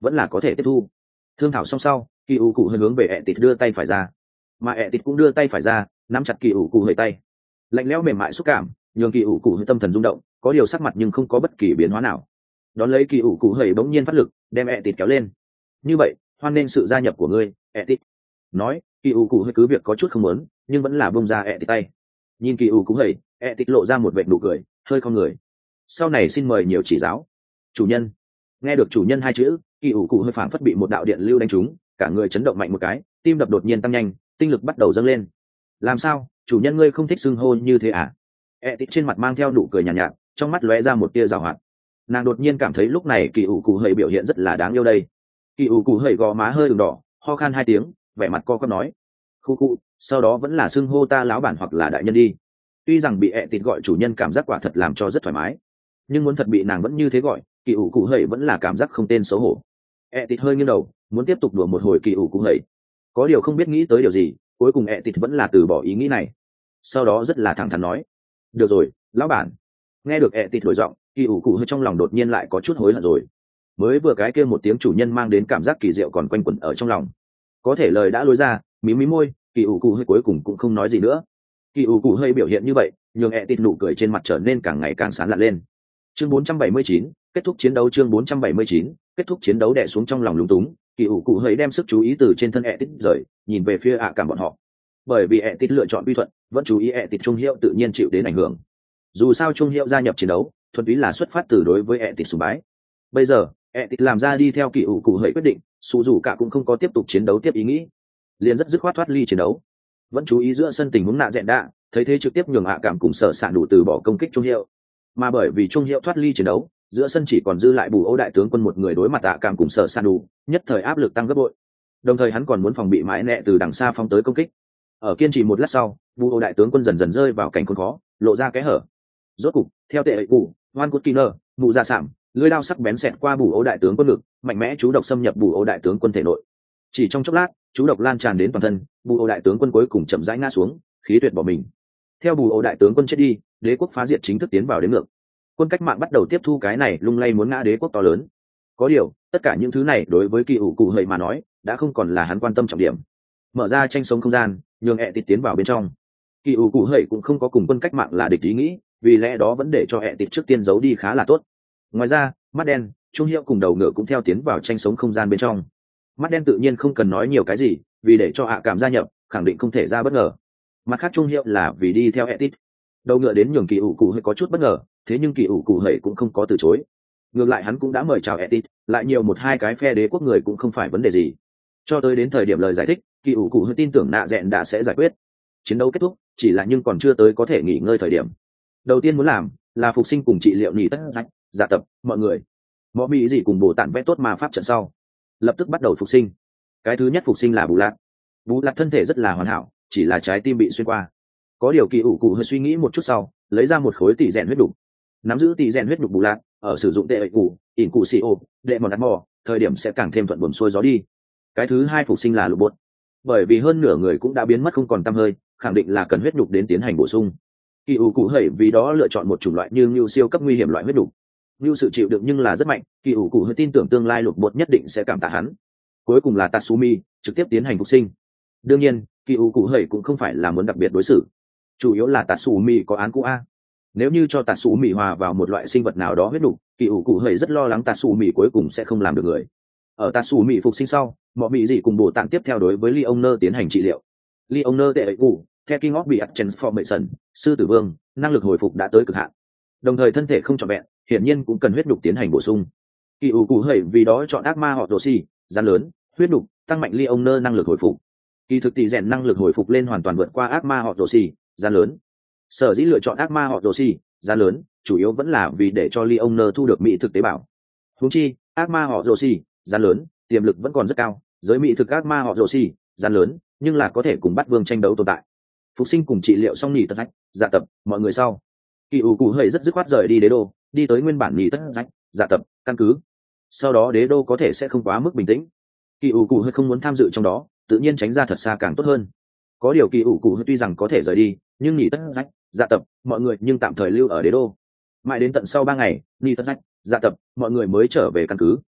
vẫn là có thể tiếp thu. Thương thảo xong sau, kỳ ủ cụ hơi hướng về ẹ tịt đưa tay phải ra, mà ẹ tịt cũng đưa tay phải ra nắm chặt kỳ ủ cụ hơi tay. Lạnh lẽo mềm mại xúc cảm nhường kỳ ủ cụ hơi tâm thần rung động, có điều sắc mặt nhưng không có bất kỳ biến hóa nào. Đón lấy kỳ ủ cụ hơi bỗng nhiên phát lực đem ẹ tịt kéo lên. Như vậy hoan nghênh sự gia nhập của ngươi, ẹ tịt. Nói kỳ ủ cụ hơi cứ việc có chút không muốn nhưng vẫn là bông ra ẹ tịt tay. Nhìn kỳ ủ cụ hơi, ẹ tịt lộ ra một vệt nụ cười hơi con người. Sau này xin mời nhiều chỉ giáo, chủ nhân. Nghe được chủ nhân hai chữ, kỳ ủ cụ hơi phảng phất bị một đạo điện lưu đánh trúng, cả người chấn động mạnh một cái, tim đập đột nhiên tăng nhanh, tinh lực bắt đầu dâng lên. Làm sao, chủ nhân ngươi không thích xưng hô như thế à? E tít trên mặt mang theo nụ cười nhàn nhạt, nhạt, trong mắt lóe ra một tia giảo hoạt. Nàng đột nhiên cảm thấy lúc này kỳ ủ cụ hơi biểu hiện rất là đáng yêu đây. Kỳ ủ cụ hơi gò má hơi ửng đỏ, ho khan hai tiếng, vẻ mặt co quắp nói: khu khu, sau đó vẫn là xưng hô ta lão bản hoặc là đại nhân đi. Tuy rằng bị E tít gọi chủ nhân cảm giác quả thật làm cho rất thoải mái, nhưng muốn thật bị nàng vẫn như thế gọi, kỳ ủ cụ hơi vẫn là cảm giác không tên xấu hổ. E tít hơi nghiêng đầu muốn tiếp tục đùa một hồi kỳ ủ cụ hơi, có điều không biết nghĩ tới điều gì, cuối cùng E tít vẫn là từ bỏ ý nghĩ này. Sau đó rất là thẳng thắn nói: được rồi, lão bản. Nghe được E tít đổi giọng, kỳ ủ cụ hơi trong lòng đột nhiên lại có chút hối hận rồi. Mới vừa cái kia một tiếng chủ nhân mang đến cảm giác kỳ diệu còn quanh quẩn ở trong lòng, có thể lời đã lối ra, mí mí môi, kỳ ủ cụ hơi cuối cùng cũng không nói gì nữa. Kỳ ủ cụ hơi biểu hiện như vậy nhường E tít nụ cười trên mặt trở nên càng ngày càng sáng lạ lên. Chương bốn trăm bảy mươi chín, kết thúc chiến đấu. Chương bốn trăm bảy mươi chín, kết thúc chiến đấu. Đè xuống trong lòng lúng túng, kỳ ủ cụ hơi đem sức chú ý từ trên thân E tít rời, nhìn về phía ạ cảm bọn họ. Bởi vì E tít lựa chọn uy thuận, vẫn chú ý E tít trung hiệu tự nhiên chịu đến ảnh hưởng. Dù sao trung hiệu gia nhập chiến đấu thuần túy là xuất phát từ đối với E tít sùng bái. Bây giờ E tít làm ra đi theo kỳ ủ cụ hơi quyết định, dù dù cả cũng không có tiếp tục chiến đấu tiếp ý nghĩ, liền rất dứt khoát thoát ly chiến đấu. Vẫn chú ý giữa sân tình huống nạ dẹn đạ, thấy thế trực tiếp nhường ạ cảm cùng sở sạn đủ từ bỏ công kích trung hiệu. Mà bởi vì trung hiệu thoát ly chiến đấu, giữa sân chỉ còn dư lại bù ô đại tướng quân một người đối mặt ạ cảm cùng sở sạn đủ, nhất thời áp lực tăng gấp bội. Đồng thời hắn còn muốn phòng bị mãi nẹ từ đằng xa phóng tới công kích. Ở kiên trì một lát sau, bù ô đại tướng quân dần dần rơi vào cảnh khốn khó, lộ ra cái hở. Rốt cục theo tệ ấy cụ hoan cốt kiner mụ ra sảm, lưỡi đao sắc bén xẹt qua bù ô đại tướng quân ngực, mạnh mẽ chú độc xâm nhập bù ô đại tướng quân thể nội. Chỉ trong chốc lát, chú độc lan tràn đến toàn thân, bù ô đại tướng quân cuối cùng chậm rãi ngã xuống, khí tuyệt bỏ mình. Theo bù ô đại tướng quân chết đi, đế quốc phá diệt chính thức tiến vào đến ngược. Quân cách mạng bắt đầu tiếp thu cái này lung lay muốn ngã đế quốc to lớn. Có điều tất cả những thứ này đối với kỳ ủ cụ hơi mà nói đã không còn là hắn quan tâm trọng điểm. Mở ra tranh sống không gian nhường ẹ tịt tiến vào bên trong, kỳ ủ cụ hơi cũng không có cùng quân cách mạng là địch ý nghĩ, vì lẽ đó vẫn để cho ẹ tịt trước tiên giấu đi khá là tốt. Ngoài ra mắt đen trung hiệu cùng đầu ngựa cũng theo tiến vào tranh sống không gian bên trong. Mắt đen tự nhiên không cần nói nhiều cái gì, vì để cho hạ cảm gia nhập khẳng định không thể ra bất ngờ. Mặt khác trung hiệu là vì đi theo ẹ tịt. Đầu ngựa đến nhường kỳ ủ cụ hơi có chút bất ngờ, thế nhưng kỳ ủ cụ hơi cũng không có từ chối. Ngược lại hắn cũng đã mời chào ẹ tịt, lại nhiều một hai cái phe đế quốc người cũng không phải vấn đề gì. Cho tới đến thời điểm lời giải thích, kỳ ủ cụ hơi tin tưởng nạ dẹn đã sẽ giải quyết. Chiến đấu kết thúc chỉ là nhưng còn chưa tới có thể nghỉ ngơi thời điểm. Đầu tiên muốn làm là phục sinh cùng trị liệu nhì tất rách giả tập mọi người mọi mỹ gì cùng bồ tản vẽ tốt mà pháp trận sau lập tức bắt đầu phục sinh. Cái thứ nhất phục sinh là bù lạc. Bù lạc thân thể rất là hoàn hảo, chỉ là trái tim bị xuyên qua. Có điều kỳ ủ cụ hơi suy nghĩ một chút sau lấy ra một khối tỷ rèn huyết đục. Nắm giữ tỷ rèn huyết đục bù lạc ở sử dụng tệ ẩy cụ ỉn cụ xì ô đệ mòn đắt mò thời điểm sẽ càng thêm thuận buồm xuôi gió đi. Cái thứ hai phục sinh là lục bột. Bởi vì hơn nửa người cũng đã biến mất không còn tăm hơi, khẳng định là cần huyết đục đến tiến hành bổ sung. Kỳ ủ cụ hơi vì đó lựa chọn một chủng loại như ngưu siêu cấp nguy hiểm loại huyết đục. Ngưu sự chịu đựng nhưng là rất mạnh, kỳ ủ cụ hơi tin tưởng tương lai lục bột nhất định sẽ cảm tạ hắn. Cuối cùng là Tatsumi trực tiếp tiến hành phục sinh. Đương nhiên kỳ ủ cụ hơi cũng không phải là muốn đặc biệt đối xử, chủ yếu là Tatsumi có án cũ a. Nếu như cho Tatsumi hòa vào một loại sinh vật nào đó huyết đục, kỳ ủ cụ hơi rất lo lắng Tatsumi cuối cùng sẽ không làm được người. Ở Tatsumi phục sinh sau, mọi mỹ dị cùng bồ tạng tiếp theo đối với Leoner tiến hành trị liệu. Leoner tệ ấy cụ theo King of Beat Transformation, sư tử vương, năng lực hồi phục đã tới cực hạn. Đồng thời thân thể không trọn vẹn, hiển nhiên cũng cần huyết đục tiến hành bổ sung. Kỳ ủ cụ hơi vì đó chọn ác ma họ Roshi, gian lớn, huyết đục, tăng mạnh Leoner năng lực hồi phục. Kỳ thực tỷ rèn năng lực hồi phục lên hoàn toàn vượt qua ác ma họ Roshi, gian lớn. Sở dĩ lựa chọn ác ma họ Roshi, gian lớn, chủ yếu vẫn là vì để cho Leoner thu được mỹ thực tế bào. Huống chi, ác ma họ Roshi, gian lớn, tiềm lực vẫn còn rất cao, giới mỹ thực ác ma họ Roshi, gian lớn, nhưng là có thể cùng bắt vương tranh đấu tồn tại. Phục sinh cùng trị liệu xong nhì tất rách dạ tập mọi người sau, kỳ ủ cụ hơi rất dứt khoát rời đi đế đô, đi tới nguyên bản nhì tất rách dạ tập căn cứ. Sau đó đế đô có thể sẽ không quá mức bình tĩnh, kỳ ủ cụ hơi không muốn tham dự trong đó, tự nhiên tránh ra thật xa càng tốt hơn. Có điều kỳ ủ cụ hơi tuy rằng có thể rời đi, nhưng nhì tất rách dạ tập mọi người nhưng tạm thời lưu ở đế đô. Mãi đến tận sau ba ngày nhì tất rách dạ tập mọi người mới trở về căn cứ.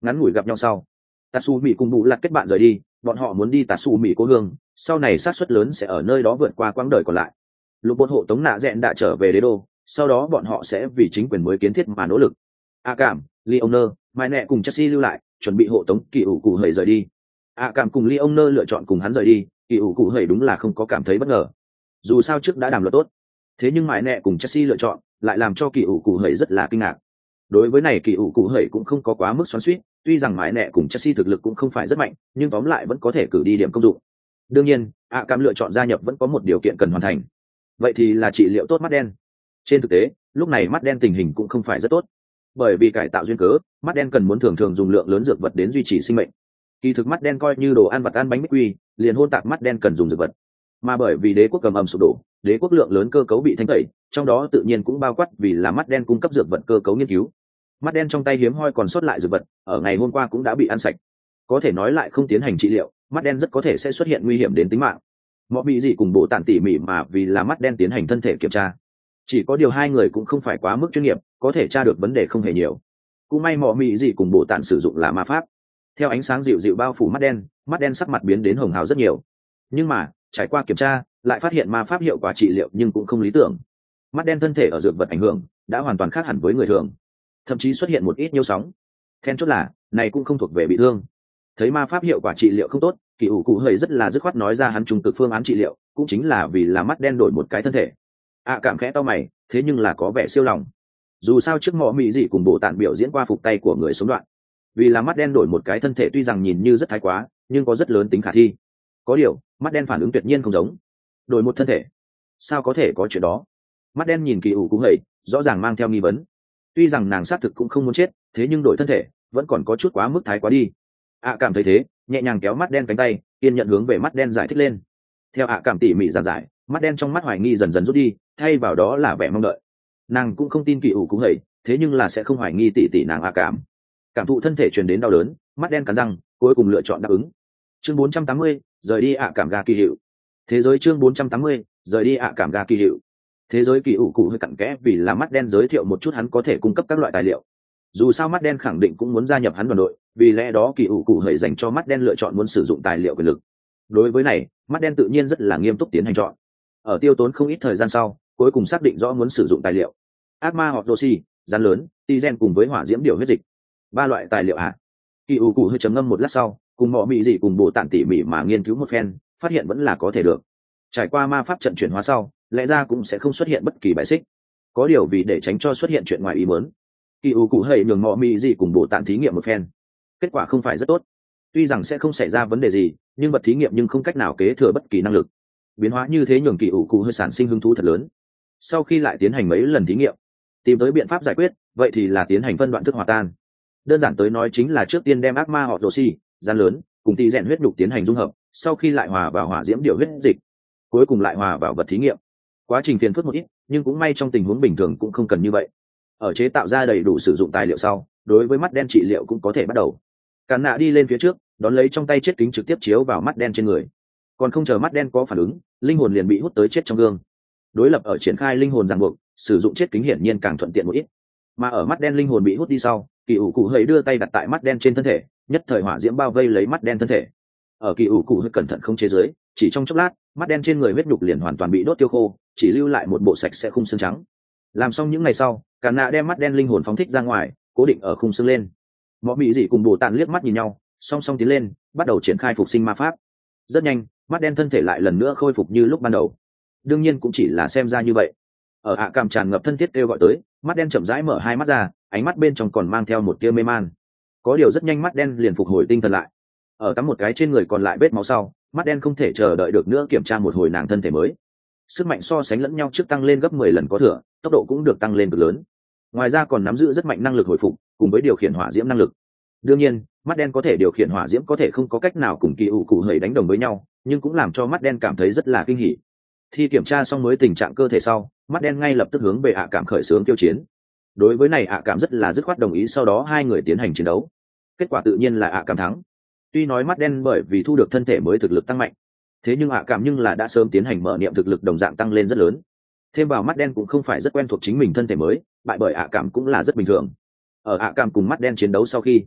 ngắn ngủi gặp nhau sau, Tatsu Mỹ cùng Bù Lạt kết bạn rời đi, bọn họ muốn đi Tatsu Mỹ cố hương, sau này xác suất lớn sẽ ở nơi đó vượt qua quãng đời còn lại. Lục Bột hộ tống nạ dẹn đã trở về đế đô, sau đó bọn họ sẽ vì chính quyền mới kiến thiết mà nỗ lực. A Cảm, Leoner, Mai Nẹ cùng Chelsea lưu lại, chuẩn bị hộ tống kỳ ủ cụ hầy rời đi. A Cảm cùng Leoner lựa chọn cùng hắn rời đi, kỳ ủ cụ hầy đúng là không có cảm thấy bất ngờ. Dù sao trước đã đàm luật tốt, thế nhưng Mai Nẹ cùng Chelsea lựa chọn lại làm cho kỳ ủ cụ hầy rất là kinh ngạc. Đối với này kỳ ủ cụ hầy cũng không có quá mức xoắn xuýt, tuy rằng Mai Nẹ cùng Chelsea thực lực cũng không phải rất mạnh, nhưng tóm lại vẫn có thể cử đi điểm công dụng. Đương nhiên, A Cảm lựa chọn gia nhập vẫn có một điều kiện cần hoàn thành, vậy thì là trị liệu tốt mắt đen. Trên thực tế, lúc này mắt đen tình hình cũng không phải rất tốt, bởi vì cải tạo duyên cớ, mắt đen cần muốn thường thường dùng lượng lớn dược vật đến duy trì sinh mệnh. Kỳ thực mắt đen coi như đồ ăn vặt ăn bánh bích quy, liền hôn tạp mắt đen cần dùng dược vật, mà bởi vì đế quốc cầm ầm sụp đổ, đế quốc lượng lớn cơ cấu bị thanh tẩy, trong đó tự nhiên cũng bao quát vì là mắt đen cung cấp dược vật cơ cấu nghiên cứu. Mắt đen trong tay hiếm hoi còn sót lại dược vật, ở ngày hôm qua cũng đã bị ăn sạch, có thể nói lại không tiến hành trị liệu, mắt đen rất có thể sẽ xuất hiện nguy hiểm đến tính mạng. Mọi bị gì cùng bộ tản tỉ mỉ mà vì là mắt đen tiến hành thân thể kiểm tra, chỉ có điều hai người cũng không phải quá mức chuyên nghiệp, có thể tra được vấn đề không hề nhiều. Cũng may mọ mị gì cùng bộ tản sử dụng là ma pháp, theo ánh sáng dịu dịu bao phủ mắt đen, mắt đen sắc mặt biến đến hồng hào rất nhiều. Nhưng mà trải qua kiểm tra lại phát hiện ma pháp hiệu quả trị liệu nhưng cũng không lý tưởng. Mắt đen thân thể ở dược vật ảnh hưởng đã hoàn toàn khác hẳn với người thường, thậm chí xuất hiện một ít nhiêu sóng. Then chốt là này cũng không thuộc về bị thương. Thấy ma pháp hiệu quả trị liệu không tốt, kỳ ủ cụ hơi rất là dứt khoát nói ra hắn trùng cực phương án trị liệu, cũng chính là vì là mắt đen đổi một cái thân thể. À, cảm khẽ to mày, thế nhưng là có vẻ siêu lòng. Dù sao trước mọ mị dị cùng bộ tản biểu diễn qua phục tay của người sống đoạn, vì là mắt đen đổi một cái thân thể tuy rằng nhìn như rất thái quá, nhưng có rất lớn tính khả thi. Có điều mắt đen phản ứng tuyệt nhiên không giống. Đổi một thân thể, sao có thể có chuyện đó? Mắt đen nhìn kỳ ủ cụ hơi, rõ ràng mang theo nghi vấn. Tuy rằng nàng xác thực cũng không muốn chết, thế nhưng đổi thân thể vẫn còn có chút quá mức thái quá đi. À, cảm thấy thế, nhẹ nhàng kéo mắt đen cánh tay, kiên nhận hướng về mắt đen giải thích lên. Theo À cảm tỉ mỉ giảng giải, mắt đen trong mắt hoài nghi dần dần rút đi, thay vào đó là vẻ mong đợi. Nàng cũng không tin kỳ ủ cũng hầy, thế nhưng là sẽ không hoài nghi tỉ tỉ nàng À cảm. Cảm thụ thân thể truyền đến đau đớn, mắt đen cắn răng, cuối cùng lựa chọn đáp ứng. Chương bốn trăm tám mươi, rời đi À cảm ga kỳ hiệu. Thế giới chương bốn trăm tám mươi, rời đi À cảm ga kỳ hiệu. Thế giới kỳ ủ cụ hơi cặn kẽ vì là mắt đen giới thiệu một chút hắn có thể cung cấp các loại tài liệu. Dù sao mắt đen khẳng định cũng muốn gia nhập hắn đoàn đội, vì lẽ đó kỳ ủ cụ hầy dành cho mắt đen lựa chọn muốn sử dụng tài liệu quyền lực. Đối với này, mắt đen tự nhiên rất là nghiêm túc tiến hành chọn. Ở tiêu tốn không ít thời gian sau, cuối cùng xác định rõ muốn sử dụng tài liệu. Ác ma hoặc Doshi, rắn lớn, Tizen cùng với hỏa diễm điều huyết dịch. Ba loại tài liệu ạ. Kỳ ủ cụ hơi chấm ngâm một lát sau, cùng mọ mị dị cùng bộ tản tỉ mỉ mà nghiên cứu một phen, phát hiện vẫn là có thể được. Trải qua ma pháp trận chuyển hóa sau, lẽ ra cũng sẽ không xuất hiện bất kỳ bại xích. Có điều vì để tránh cho xuất hiện chuyện ngoài ý muốn, kỳ ủ cụ hầy nhường mọ mị dị cùng bộ tản thí nghiệm một phen, kết quả không phải rất tốt. Tuy rằng sẽ không xảy ra vấn đề gì, nhưng vật thí nghiệm nhưng không cách nào kế thừa bất kỳ năng lực. Biến hóa như thế nhường kỳ ủ cụ hơi sản sinh hứng thú thật lớn. Sau khi lại tiến hành mấy lần thí nghiệm, tìm tới biện pháp giải quyết, vậy thì là tiến hành phân đoạn thức hòa tan. Đơn giản tới nói chính là trước tiên đem ác ma họ Doshi, gian lớn, cùng tí rèn huyết nhục tiến hành dung hợp, sau khi lại hòa vào hỏa diễm điều huyết dịch, cuối cùng lại hòa vào vật thí nghiệm. Quá trình phiền phức một ít, nhưng cũng may trong tình huống bình thường cũng không cần như vậy. Ở chế tạo ra đầy đủ sử dụng tài liệu sau, đối với mắt đen trị liệu cũng có thể bắt đầu. Cản nạ đi lên phía trước, đón lấy trong tay chết kính trực tiếp chiếu vào mắt đen trên người. Còn không chờ mắt đen có phản ứng, linh hồn liền bị hút tới chết trong gương. Đối lập ở triển khai linh hồn ràng buộc, sử dụng chết kính hiển nhiên càng thuận tiện một ít. Mà ở mắt đen linh hồn bị hút đi sau, kỳ ủ cụ hơi đưa tay đặt tại mắt đen trên thân thể, nhất thời hỏa diễm bao vây lấy mắt đen thân thể. Ở kỳ ủ cụ hơi cẩn thận không chế giới, chỉ trong chốc lát, mắt đen trên người huyết nhục liền hoàn toàn bị đốt tiêu khô, chỉ lưu lại một bộ sạch sẽ khung xương trắng. Làm xong những ngày sau, Cản nạ đem mắt đen linh hồn phóng thích ra ngoài, cố định ở khung xương lên. Mọ mị dị cùng bồ tàn liếc mắt nhìn nhau, song song tiến lên, bắt đầu triển khai phục sinh ma pháp. Rất nhanh, mắt đen thân thể lại lần nữa khôi phục như lúc ban đầu. Đương nhiên cũng chỉ là xem ra như vậy. Ở ạ cảm tràn ngập thân thiết kêu gọi tới, mắt đen chậm rãi mở hai mắt ra, ánh mắt bên trong còn mang theo một tia mê man. Có điều rất nhanh mắt đen liền phục hồi tinh thần lại. Ở tắm một cái trên người còn lại vết máu sau, mắt đen không thể chờ đợi được nữa kiểm tra một hồi nàng thân thể mới. Sức mạnh so sánh lẫn nhau trước tăng lên gấp mười lần có thừa, tốc độ cũng được tăng lên cực lớn. Ngoài ra còn nắm giữ rất mạnh năng lực hồi phục, cùng với điều khiển hỏa diễm năng lực. Đương nhiên, mắt đen có thể điều khiển hỏa diễm có thể không có cách nào cùng kỳ ủ cụ hầy đánh đồng với nhau, nhưng cũng làm cho mắt đen cảm thấy rất là kinh hỉ. Khi kiểm tra xong mới tình trạng cơ thể sau, mắt đen ngay lập tức hướng về ạ cảm khởi xướng tiêu chiến. Đối với này ạ cảm rất là dứt khoát đồng ý, sau đó hai người tiến hành chiến đấu. Kết quả tự nhiên là ạ cảm thắng. Tuy nói mắt đen bởi vì thu được thân thể mới thực lực tăng mạnh, thế nhưng ạ cảm nhưng là đã sớm tiến hành mở niệm thực lực đồng dạng tăng lên rất lớn. Thêm vào mắt đen cũng không phải rất quen thuộc chính mình thân thể mới, bại bởi ạ cảm cũng là rất bình thường. Ở ạ cảm cùng mắt đen chiến đấu sau khi,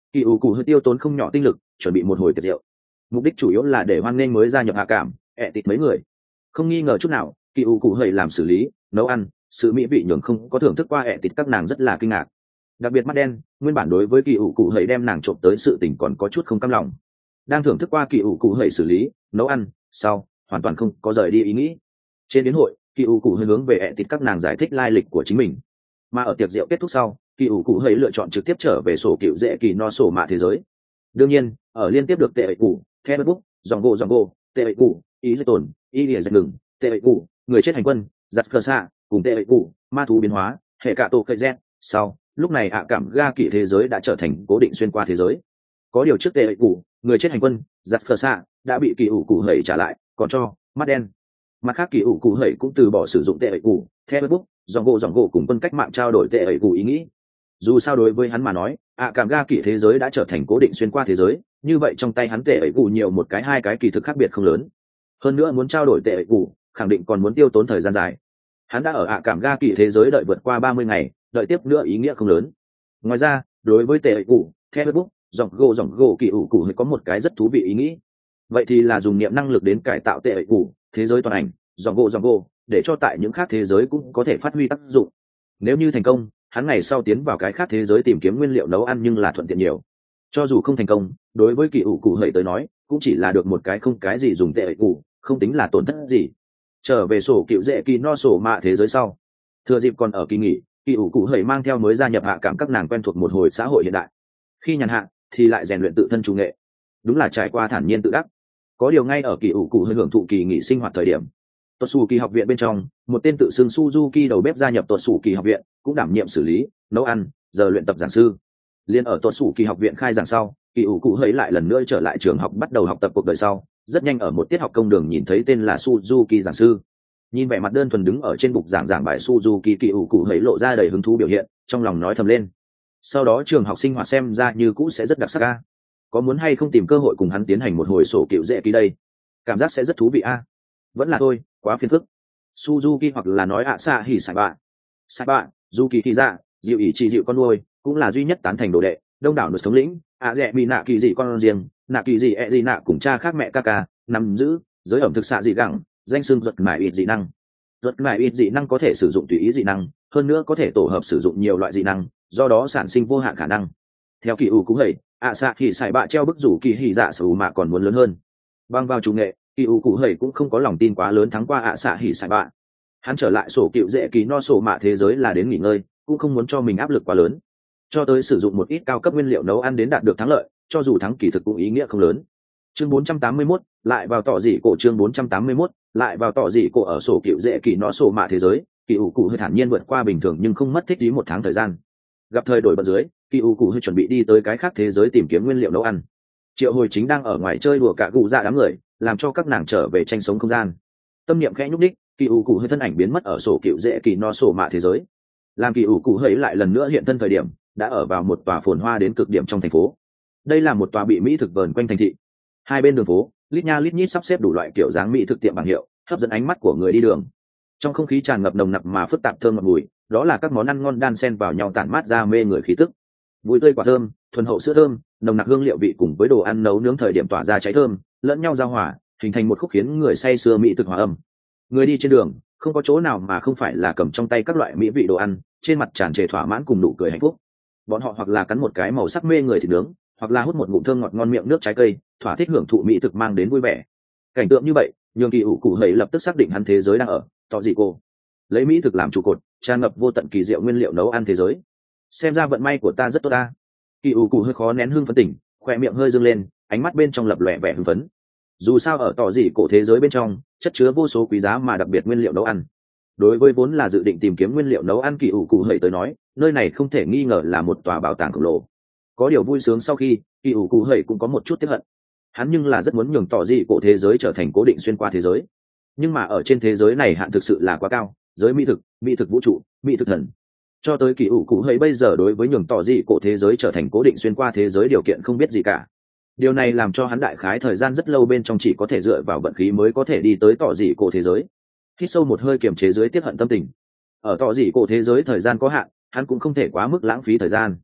kỳ ủ cụ hơi tiêu tốn không nhỏ tinh lực chuẩn bị một hồi tiệc rượu, mục đích chủ yếu là để hoan nghênh mới gia nhập hạ cảm ẹ tịt mấy người. Không nghi ngờ chút nào, kỳ ủ cụ hơi làm xử lý nấu ăn sự mỹ vị nhường không có thưởng thức qua ẹ tịt các nàng rất là kinh ngạc. Đặc biệt mắt đen nguyên bản đối với kỳ ủ cụ hơi đem nàng trộm tới sự tình còn có chút không cam lòng, đang thưởng thức qua kỳ ủ cụ hơi xử lý nấu ăn sau hoàn toàn không có rời đi ý nghĩ. Trên đến hội, kỳ ủ cụ hơi hướng về ẹ tịt các nàng giải thích lai lịch của chính mình, mà ở tiệc rượu kết thúc sau, kỳ ủ cụ hơi lựa chọn trực tiếp trở về sổ cựu dễ kỳ no sổ mạ thế giới. Đương nhiên ở liên tiếp được tệ ẩy cụ theo book dòng gỗ dòng gỗ tệ ẩy cụ ý dây tồn ý địa dạch ngừng tệ ẩy cụ người chết hành quân giặt cờ xạ cùng tệ ẩy cụ ma thú biến hóa hệ cả tổ cây gen sau lúc này ạ cảm ga kỳ thế giới đã trở thành cố định xuyên qua thế giới. Có điều trước tệ ẩy cụ người chết hành quân giặt cờ xạ đã bị kỳ ủ cụ hẩy trả lại, còn cho mắt đen. Mặt khác kỳ ủ cụ hẩy cũng từ bỏ sử dụng tệ ẩy cụ theo book dòng gỗ dòng gỗ cùng quân cách mạng trao đổi tệ ẩy cụ ý nghĩ. Dù sao đối với hắn mà nói, ạ cảm ga kỳ thế giới đã trở thành cố định xuyên qua thế giới, như vậy trong tay hắn tệ ẩy cụ nhiều một cái hai cái kỳ thực khác biệt không lớn. Hơn nữa muốn trao đổi tệ ẩy cụ khẳng định còn muốn tiêu tốn thời gian dài. Hắn đã ở ạ cảm ga kỳ thế giới đợi vượt qua ba mươi ngày, đợi tiếp nữa ý nghĩa không lớn. Ngoài ra đối với tệ ẩy cụ theo book dòng gỗ dòng gỗ kỳ ủ cụ có một cái rất thú vị ý nghĩ, vậy thì là dùng niệm năng lực đến cải tạo tệ ẩy cụ thế giới toàn ảnh dòng gỗ dòng gỗ để cho tại những khác thế giới cũng có thể phát huy tác dụng. Nếu như thành công, hắn ngày sau tiến vào cái khác thế giới tìm kiếm nguyên liệu nấu ăn nhưng là thuận tiện nhiều. Cho dù không thành công, đối với kỳ ủ cụ hẩy tới nói cũng chỉ là được một cái không cái gì dùng tệ ẩy cụ, không tính là tổn thất gì. Trở về sổ cựu dễ kỳ no sổ mạ thế giới sau, thừa dịp còn ở kỳ nghỉ, kỳ ủ cụ hẩy mang theo mới gia nhập hạ cảm các nàng quen thuộc một hồi xã hội hiện đại. Khi nhàn hạ thì lại rèn luyện tự thân chủ nghệ, đúng là trải qua thản nhiên tự đắc. Có điều ngay ở kỳ ủ cụ hơi hưởng thụ kỳ nghỉ sinh hoạt thời điểm, tuột xù kỳ học viện bên trong một tên tự xưng Suzuki đầu bếp gia nhập tuột xù kỳ học viện, cũng đảm nhiệm xử lý nấu ăn giờ luyện tập giảng sư. Liên ở tuột xù kỳ học viện khai giảng sau, kỳ ủ cụ hấy lại lần nữa trở lại trường học bắt đầu học tập cuộc đời sau. Rất nhanh ở một tiết học công đường nhìn thấy tên là Suzuki giảng sư. Nhìn vẻ mặt đơn thuần đứng ở trên bục giảng giảng bài Suzuki, kỳ ủ cụ hấy lộ ra đầy hứng thú biểu hiện, trong lòng nói thầm lên. Sau đó trường học sinh hoạt xem ra như cũ sẽ rất đặc sắc a. Có muốn hay không tìm cơ hội cùng hắn tiến hành một hồi sổ cựu dễ ký đây? Cảm giác sẽ rất thú vị a. Vẫn là thôi, quá phiền phức. Suzuki hoặc là nói ạ xạ hỉ sải bạ sải bạ du kỳ thị dạ dịu ỉ chỉ dịu con nuôi, cũng là duy nhất tán thành đồ đệ đông đảo nước thống lĩnh ạ dẹ bị nạ kỳ dị con riêng nạ kỳ dị ẹ dị nạ cùng cha khác mẹ ca ca nắm giữ giới ẩm thực xạ dị gẳng danh xưng ruột mải ít dị năng. Ruột mải ít dị năng có thể sử dụng tùy ý dị năng, hơn nữa có thể tổ hợp sử dụng nhiều loại dị năng, do đó sản sinh vô hạn khả năng. Theo kỳ ủ cũng hầy, ạ xạ hỉ sải bạ treo bức rủ kỳ hỉ dạ sở mà còn muốn lớn hơn. Băng vào chủ nghệ, kỳ ủ cụ hầy cũng không có lòng tin quá lớn thắng qua ạ xạ hỉ sải bạ. Hắn trở lại sổ cựu dễ kỳ no sổ mạ thế giới là đến nghỉ ngơi, cũng không muốn cho mình áp lực quá lớn, cho tới sử dụng một ít cao cấp nguyên liệu nấu ăn đến đạt được thắng lợi, cho dù thắng kỳ thực cũng ý nghĩa không lớn. Chương bốn trăm tám mươi mốt, lại vào tỏ dị cổ chương bốn trăm tám mươi mốt, lại vào tỏ dị cổ ở sổ cựu dễ kỳ no sổ mạ thế giới, kỳ ủ cụ hơi thản nhiên vượt qua bình thường nhưng không mất thích ý một tháng thời gian. Gặp thời đổi bận dưới, kỳ ủ cụ hơi chuẩn bị đi tới cái khác thế giới tìm kiếm nguyên liệu nấu ăn. Triệu Hồi Chính đang ở ngoài chơi đùa cả gù dạ đám người, làm cho các nàng trở về tranh sống không gian. Tâm niệm khẽ nhúc đích, kỳ ủ cụ hơi thân ảnh biến mất ở sổ cựu dễ kỳ no sổ mạ thế giới. Làm kỳ ủ cụ hơi lại lần nữa hiện thân thời điểm, đã ở vào một tòa phồn hoa đến cực điểm trong thành phố. Đây là một tòa bị mỹ thực vờn quanh thành thị. Hai bên đường phố, lít nha lít nhít sắp xếp đủ loại kiểu dáng mỹ thực tiệm bảng hiệu, hấp dẫn ánh mắt của người đi đường. Trong không khí tràn ngập nồng nặc mà phức tạp thơm ngọt mùi, đó là các món ăn ngon đan xen vào nhau tản mát ra mê người khí tức. Bùi tươi quả thơm, thuần hậu sữa thơm, nồng nặc hương liệu vị cùng với đồ ăn nấu nướng thời điểm tỏa ra cháy thơm, lẫn nhau giao hòa, hình thành một khúc khiến người say sưa mỹ thực hòa âm. Người đi trên đường, không có chỗ nào mà không phải là cầm trong tay các loại mỹ vị đồ ăn, trên mặt tràn trề thỏa mãn cùng nụ cười hạnh phúc. Bọn họ hoặc là cắn một cái màu sắc mê người thịt nướng, hoặc là hút một ngụm thơm ngọt ngon miệng nước trái cây, thỏa thích hưởng thụ mỹ thực mang đến vui vẻ. Cảnh tượng như vậy, nhường kỳ ủ cụ hầy lập tức xác định hắn thế giới đang ở tỏ dị cô, lấy mỹ thực làm trụ cột, tràn ngập vô tận kỳ diệu nguyên liệu nấu ăn thế giới. Xem ra vận may của ta rất tốt ta. Kỳ ủ cụ hơi khó nén hưng phấn tỉnh, khoe miệng hơi dâng lên, ánh mắt bên trong lập lòe vẻ hưng phấn. Dù sao ở tỏ dị cổ thế giới bên trong chất chứa vô số quý giá mà đặc biệt nguyên liệu nấu ăn. Đối với vốn là dự định tìm kiếm nguyên liệu nấu ăn kỳ ủ cụ hầy tới nói, nơi này không thể nghi ngờ là một tòa bảo tàng khổng lồ. Có điều vui sướng sau khi, kỳ ủ cụ hầy cũng có một chút tiếc hận. Hắn nhưng là rất muốn nhường tỏ dị cổ thế giới trở thành cố định xuyên qua thế giới, nhưng mà ở trên thế giới này hạn thực sự là quá cao, giới mỹ thực, mỹ thực vũ trụ, mỹ thực thần. Cho tới kỳ ủ cụ hầy bây giờ đối với nhường tỏ dị cổ thế giới trở thành cố định xuyên qua thế giới điều kiện không biết gì cả. Điều này làm cho hắn đại khái thời gian rất lâu bên trong chỉ có thể dựa vào vận khí mới có thể đi tới tỏ dị cổ thế giới. Hít sâu một hơi kiềm chế dưới tiếc hận tâm tình. Ở tỏ dị cổ thế giới thời gian có hạn, hắn cũng không thể quá mức lãng phí thời gian.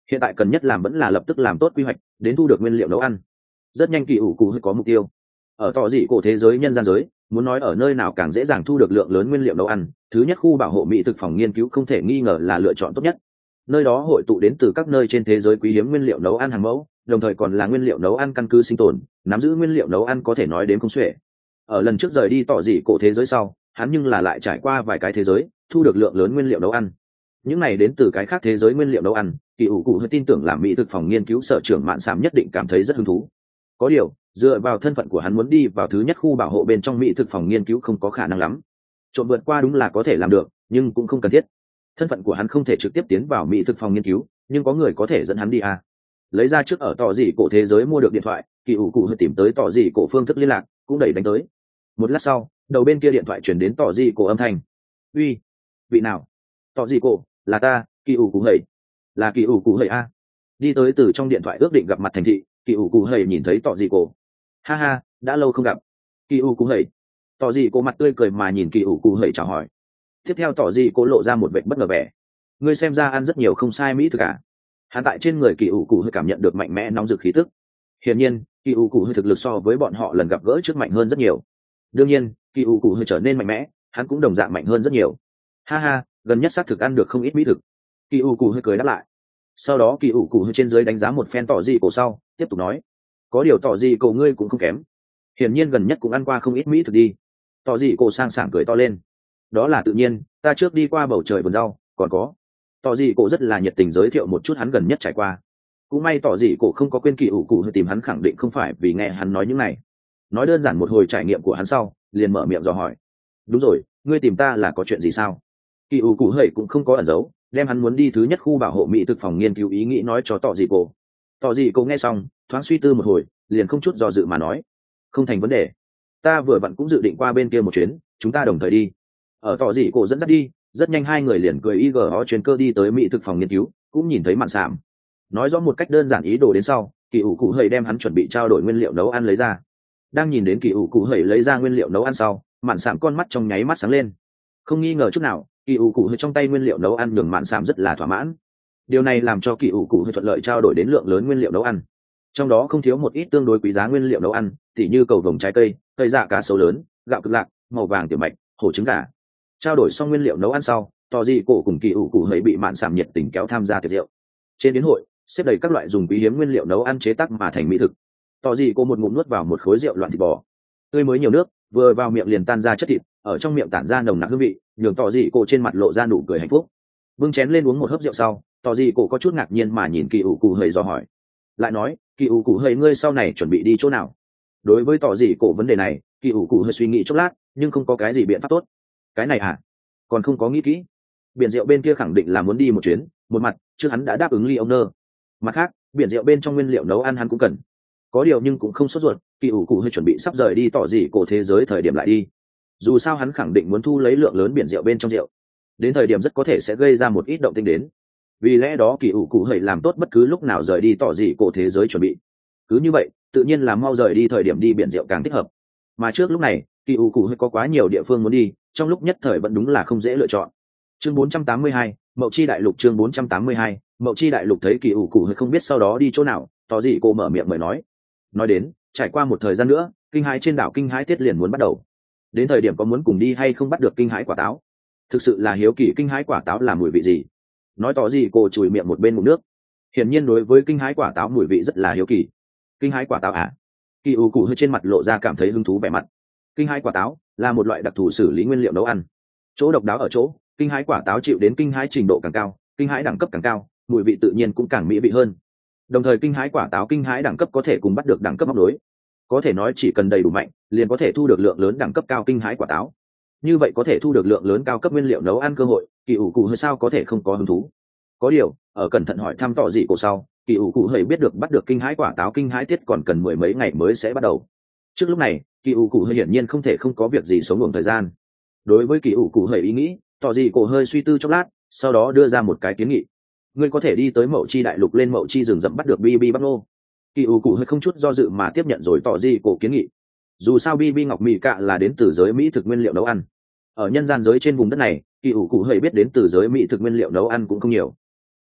hiện tại cần nhất làm vẫn là lập tức làm tốt quy hoạch đến thu được nguyên liệu nấu ăn. Rất nhanh kỳ ủ cụ hơi có mục tiêu. Ở tỏ dị cổ thế giới nhân gian giới, muốn nói ở nơi nào càng dễ dàng thu được lượng lớn nguyên liệu nấu ăn, thứ nhất khu bảo hộ mỹ thực phòng nghiên cứu không thể nghi ngờ là lựa chọn tốt nhất. Nơi đó hội tụ đến từ các nơi trên thế giới quý hiếm nguyên liệu nấu ăn hàng mẫu, đồng thời còn là nguyên liệu nấu ăn căn cứ sinh tồn, nắm giữ nguyên liệu nấu ăn có thể nói đến không xuể. Ở lần trước rời đi tỏ dị cổ thế giới sau, hắn nhưng là lại trải qua vài cái thế giới, thu được lượng lớn nguyên liệu nấu ăn. Những này đến từ cái khác thế giới nguyên liệu nấu ăn, kỳ ủ cụ hơi tin tưởng làm mỹ thực phòng nghiên cứu sở trưởng mạn sảm nhất định cảm thấy rất hứng thú. Có điều, dựa vào thân phận của hắn muốn đi vào thứ nhất khu bảo hộ bên trong mỹ thực phòng nghiên cứu không có khả năng lắm. Trộn vượt qua đúng là có thể làm được, nhưng cũng không cần thiết. Thân phận của hắn không thể trực tiếp tiến vào mỹ thực phòng nghiên cứu, nhưng có người có thể dẫn hắn đi à. Lấy ra trước ở tỏ dị cổ thế giới mua được điện thoại, kỳ ủ cụ hơi tìm tới tỏ dị cổ phương thức liên lạc, cũng đẩy đánh tới. Một lát sau, đầu bên kia điện thoại chuyển đến tỏ dị cổ âm thanh. Uy, vị nào? Tỏ dị cổ, là ta, kỳ ủ cụ hầy. Là kỳ ủ cụ hầy a. Đi tới từ trong điện thoại ước định gặp mặt thành thị, kỳ ủ cụ hầy nhìn thấy tỏ dị cổ. Ha ha, đã lâu không gặp. Kỳ ủ cụ hầy. Tỏ dị cổ mặt tươi cười mà nhìn kỳ ủ cụ hầy chào hỏi. Tiếp theo tỏ dị cổ lộ ra một vẻ bất ngờ vẻ. Ngươi xem ra ăn rất nhiều không sai mỹ thực cả. Hắn tại trên người kỳ ủ cụ hơi cảm nhận được mạnh mẽ nóng rực khí tức. Hiển nhiên, kỳ ủ cụ hơi thực lực so với bọn họ lần gặp gỡ trước mạnh hơn rất nhiều. Đương nhiên, kỳ ủ cụ hơi trở nên mạnh mẽ, hắn cũng đồng dạng mạnh hơn rất nhiều. Ha ha, gần nhất xác thực ăn được không ít mỹ thực. Kỳ ủ cụ hơi cười đáp lại. Sau đó kỳ ủ cụ hơi trên dưới đánh giá một phen tỏ dị cổ sau, tiếp tục nói: có điều tỏ dị cổ ngươi cũng không kém. Hiển nhiên gần nhất cũng ăn qua không ít mỹ thực đi. Tỏ dị cổ sang sảng cười to lên. Đó là tự nhiên, ta trước đi qua bầu trời vườn rau, còn có. Tỏ dị cổ rất là nhiệt tình giới thiệu một chút hắn gần nhất trải qua. Cũng may tỏ dị cổ không có quên kỳ ủ cụ hơi tìm hắn, khẳng định không phải vì nghe hắn nói những này. Nói đơn giản một hồi trải nghiệm của hắn sau, liền mở miệng dò hỏi: đúng rồi, ngươi tìm ta là có chuyện gì sao? Kỳ ủ cụ hơi cũng không có ẩn giấu, đem hắn muốn đi thứ nhất khu bảo hộ mỹ thực phòng nghiên cứu ý nghĩ nói cho tỏ dị cổ. Tỏ dị cổ nghe xong, thoáng suy tư một hồi, liền không chút do dự mà nói: không thành vấn đề, ta vừa vặn cũng dự định qua bên kia một chuyến, chúng ta đồng thời đi. Ở tỏ dị cổ dẫn dắt đi, rất nhanh hai người liền cười igo chuyến cơ đi tới mỹ thực phòng nghiên cứu, cũng nhìn thấy mạn sảm. Nói rõ một cách đơn giản ý đồ đến sau, kỳ ủ cụ hơi đem hắn chuẩn bị trao đổi nguyên liệu nấu ăn lấy ra. Đang nhìn đến kỳ ủ cụ hơi lấy ra nguyên liệu nấu ăn sau, mạn sảm con mắt trong nháy mắt sáng lên. Không nghi ngờ chút nào, kỳ ủ cụ hơi trong tay nguyên liệu nấu ăn nhường mạn sảm rất là thỏa mãn. Điều này làm cho kỳ ủ cụ hơi thuận lợi trao đổi đến lượng lớn nguyên liệu nấu ăn, trong đó không thiếu một ít tương đối quý giá nguyên liệu nấu ăn, tỉ như cầu vồng trái cây, cây dạ cá sấu lớn, gạo cực lạc, màu vàng tiểu mạch, hổ trứng gà. Trao đổi xong nguyên liệu nấu ăn sau, tỏ dị cổ cùng kỳ ủ cụ hơi bị mạn sảm nhiệt tình kéo tham gia tiệc rượu. Trên đến hội, xếp đầy các loại dùng quý hiếm nguyên liệu nấu ăn chế tác mà thành mỹ thực. Tỏ dị cổ một ngụm nuốt vào một khối rượu loạn thịt bò, tươi mới nhiều nước, vừa vào miệng liền tan ra chất thịt, ở trong miệng tản ra nồng nặc hương vị, nhường tỏ dị cổ trên mặt lộ ra nụ cười hạnh phúc. Bưng chén lên uống một hớp rượu sau, tỏ dị cổ có chút ngạc nhiên mà nhìn kỳ ủ cụ hơi dò hỏi. Lại nói, kỳ ủ cụ hơi ngươi sau này chuẩn bị đi chỗ nào? Đối với tỏ dị cổ vấn đề này, kỳ ủ cụ hơi suy nghĩ chốc lát, nhưng không có cái gì biện pháp tốt. Cái này à? Còn không có nghĩ kỹ. Biển rượu bên kia khẳng định là muốn đi một chuyến, một mặt trước hắn đã đáp ứng ly ông nơ, mặt khác biển rượu bên trong nguyên liệu nấu ăn hắn cũng cần. Có điều nhưng cũng không sốt ruột, kỳ ủ cụ hơi chuẩn bị sắp rời đi tỏ dị cổ thế giới thời điểm lại đi. Dù sao hắn khẳng định muốn thu lấy lượng lớn biển rượu bên trong rượu, đến thời điểm rất có thể sẽ gây ra một ít động tĩnh đến. Vì lẽ đó kỳ ủ cụ hơi làm tốt bất cứ lúc nào rời đi tỏ dị cổ thế giới chuẩn bị. Cứ như vậy, tự nhiên là mau rời đi thời điểm đi biển rượu càng thích hợp. Mà trước lúc này, kỳ ủ cụ hơi có quá nhiều địa phương muốn đi, trong lúc nhất thời vẫn đúng là không dễ lựa chọn. Chương bốn trăm tám mươi hai, Mậu Chi Đại Lục. Chương bốn trăm tám mươi hai, Mậu Chi Đại Lục. Thấy kỳ ủ cụ hơi không biết sau đó đi chỗ nào, tỏ dị cổ mở miệng mời nói. Nói đến, trải qua một thời gian nữa, kinh hãi trên đảo kinh hãi tiết liền muốn bắt đầu. Đến thời điểm có muốn cùng đi hay không bắt được kinh hãi quả táo? Thực sự là hiếu kỳ kinh hãi quả táo là mùi vị gì. Nói tỏ dị cổ chùi miệng một bên ngụm nước. Hiển nhiên đối với kinh hãi quả táo mùi vị rất là hiếu kỳ. Kinh hãi quả táo à? Kỳ ủ cụ hơi trên mặt lộ ra cảm thấy hứng thú vẻ mặt. Kinh hãi quả táo là một loại đặc thù xử lý nguyên liệu nấu ăn. Chỗ độc đáo ở chỗ, kinh hãi quả táo chịu đến kinh hãi trình độ càng cao, kinh hãi đẳng cấp càng cao, mùi vị tự nhiên cũng càng mỹ vị hơn. Đồng thời kinh hãi quả táo kinh hãi đẳng cấp có thể cùng bắt được đẳng cấp móc đối. Có thể nói chỉ cần đầy đủ mạnh, liền có thể thu được lượng lớn đẳng cấp cao kinh hãi quả táo. Như vậy có thể thu được lượng lớn cao cấp nguyên liệu nấu ăn cơ hội, kỳ ủ cụ hơi sao có thể không có hứng thú. Có điều, ở cẩn thận hỏi thăm tỏ dị cổ sau, kỳ ủ cụ hơi biết được bắt được kinh hãi quả táo kinh hãi tiết còn cần mười mấy ngày mới sẽ bắt đầu. Trước lúc này, kỳ ủ cụ hơi hiển nhiên không thể không có việc gì sống ngủ thời gian. Đối với kỳ ủ cụ hơi ý nghĩ, tỏ dị cổ hơi suy tư chốc lát, sau đó đưa ra một cái kiến nghị. Ngươi có thể đi tới Mậu Chi Đại Lục, lên Mậu Chi rừng rậm bắt được Bi Bi Bắc Nô. Kỳ ủ cụ hơi không chút do dự mà tiếp nhận rồi tỏ dị cổ kiến nghị. Dù sao Bi Bi ngọc mì cạ là đến từ giới mỹ thực nguyên liệu nấu ăn. Ở nhân gian giới trên vùng đất này, kỳ ủ cụ hơi biết đến từ giới mỹ thực nguyên liệu nấu ăn cũng không nhiều.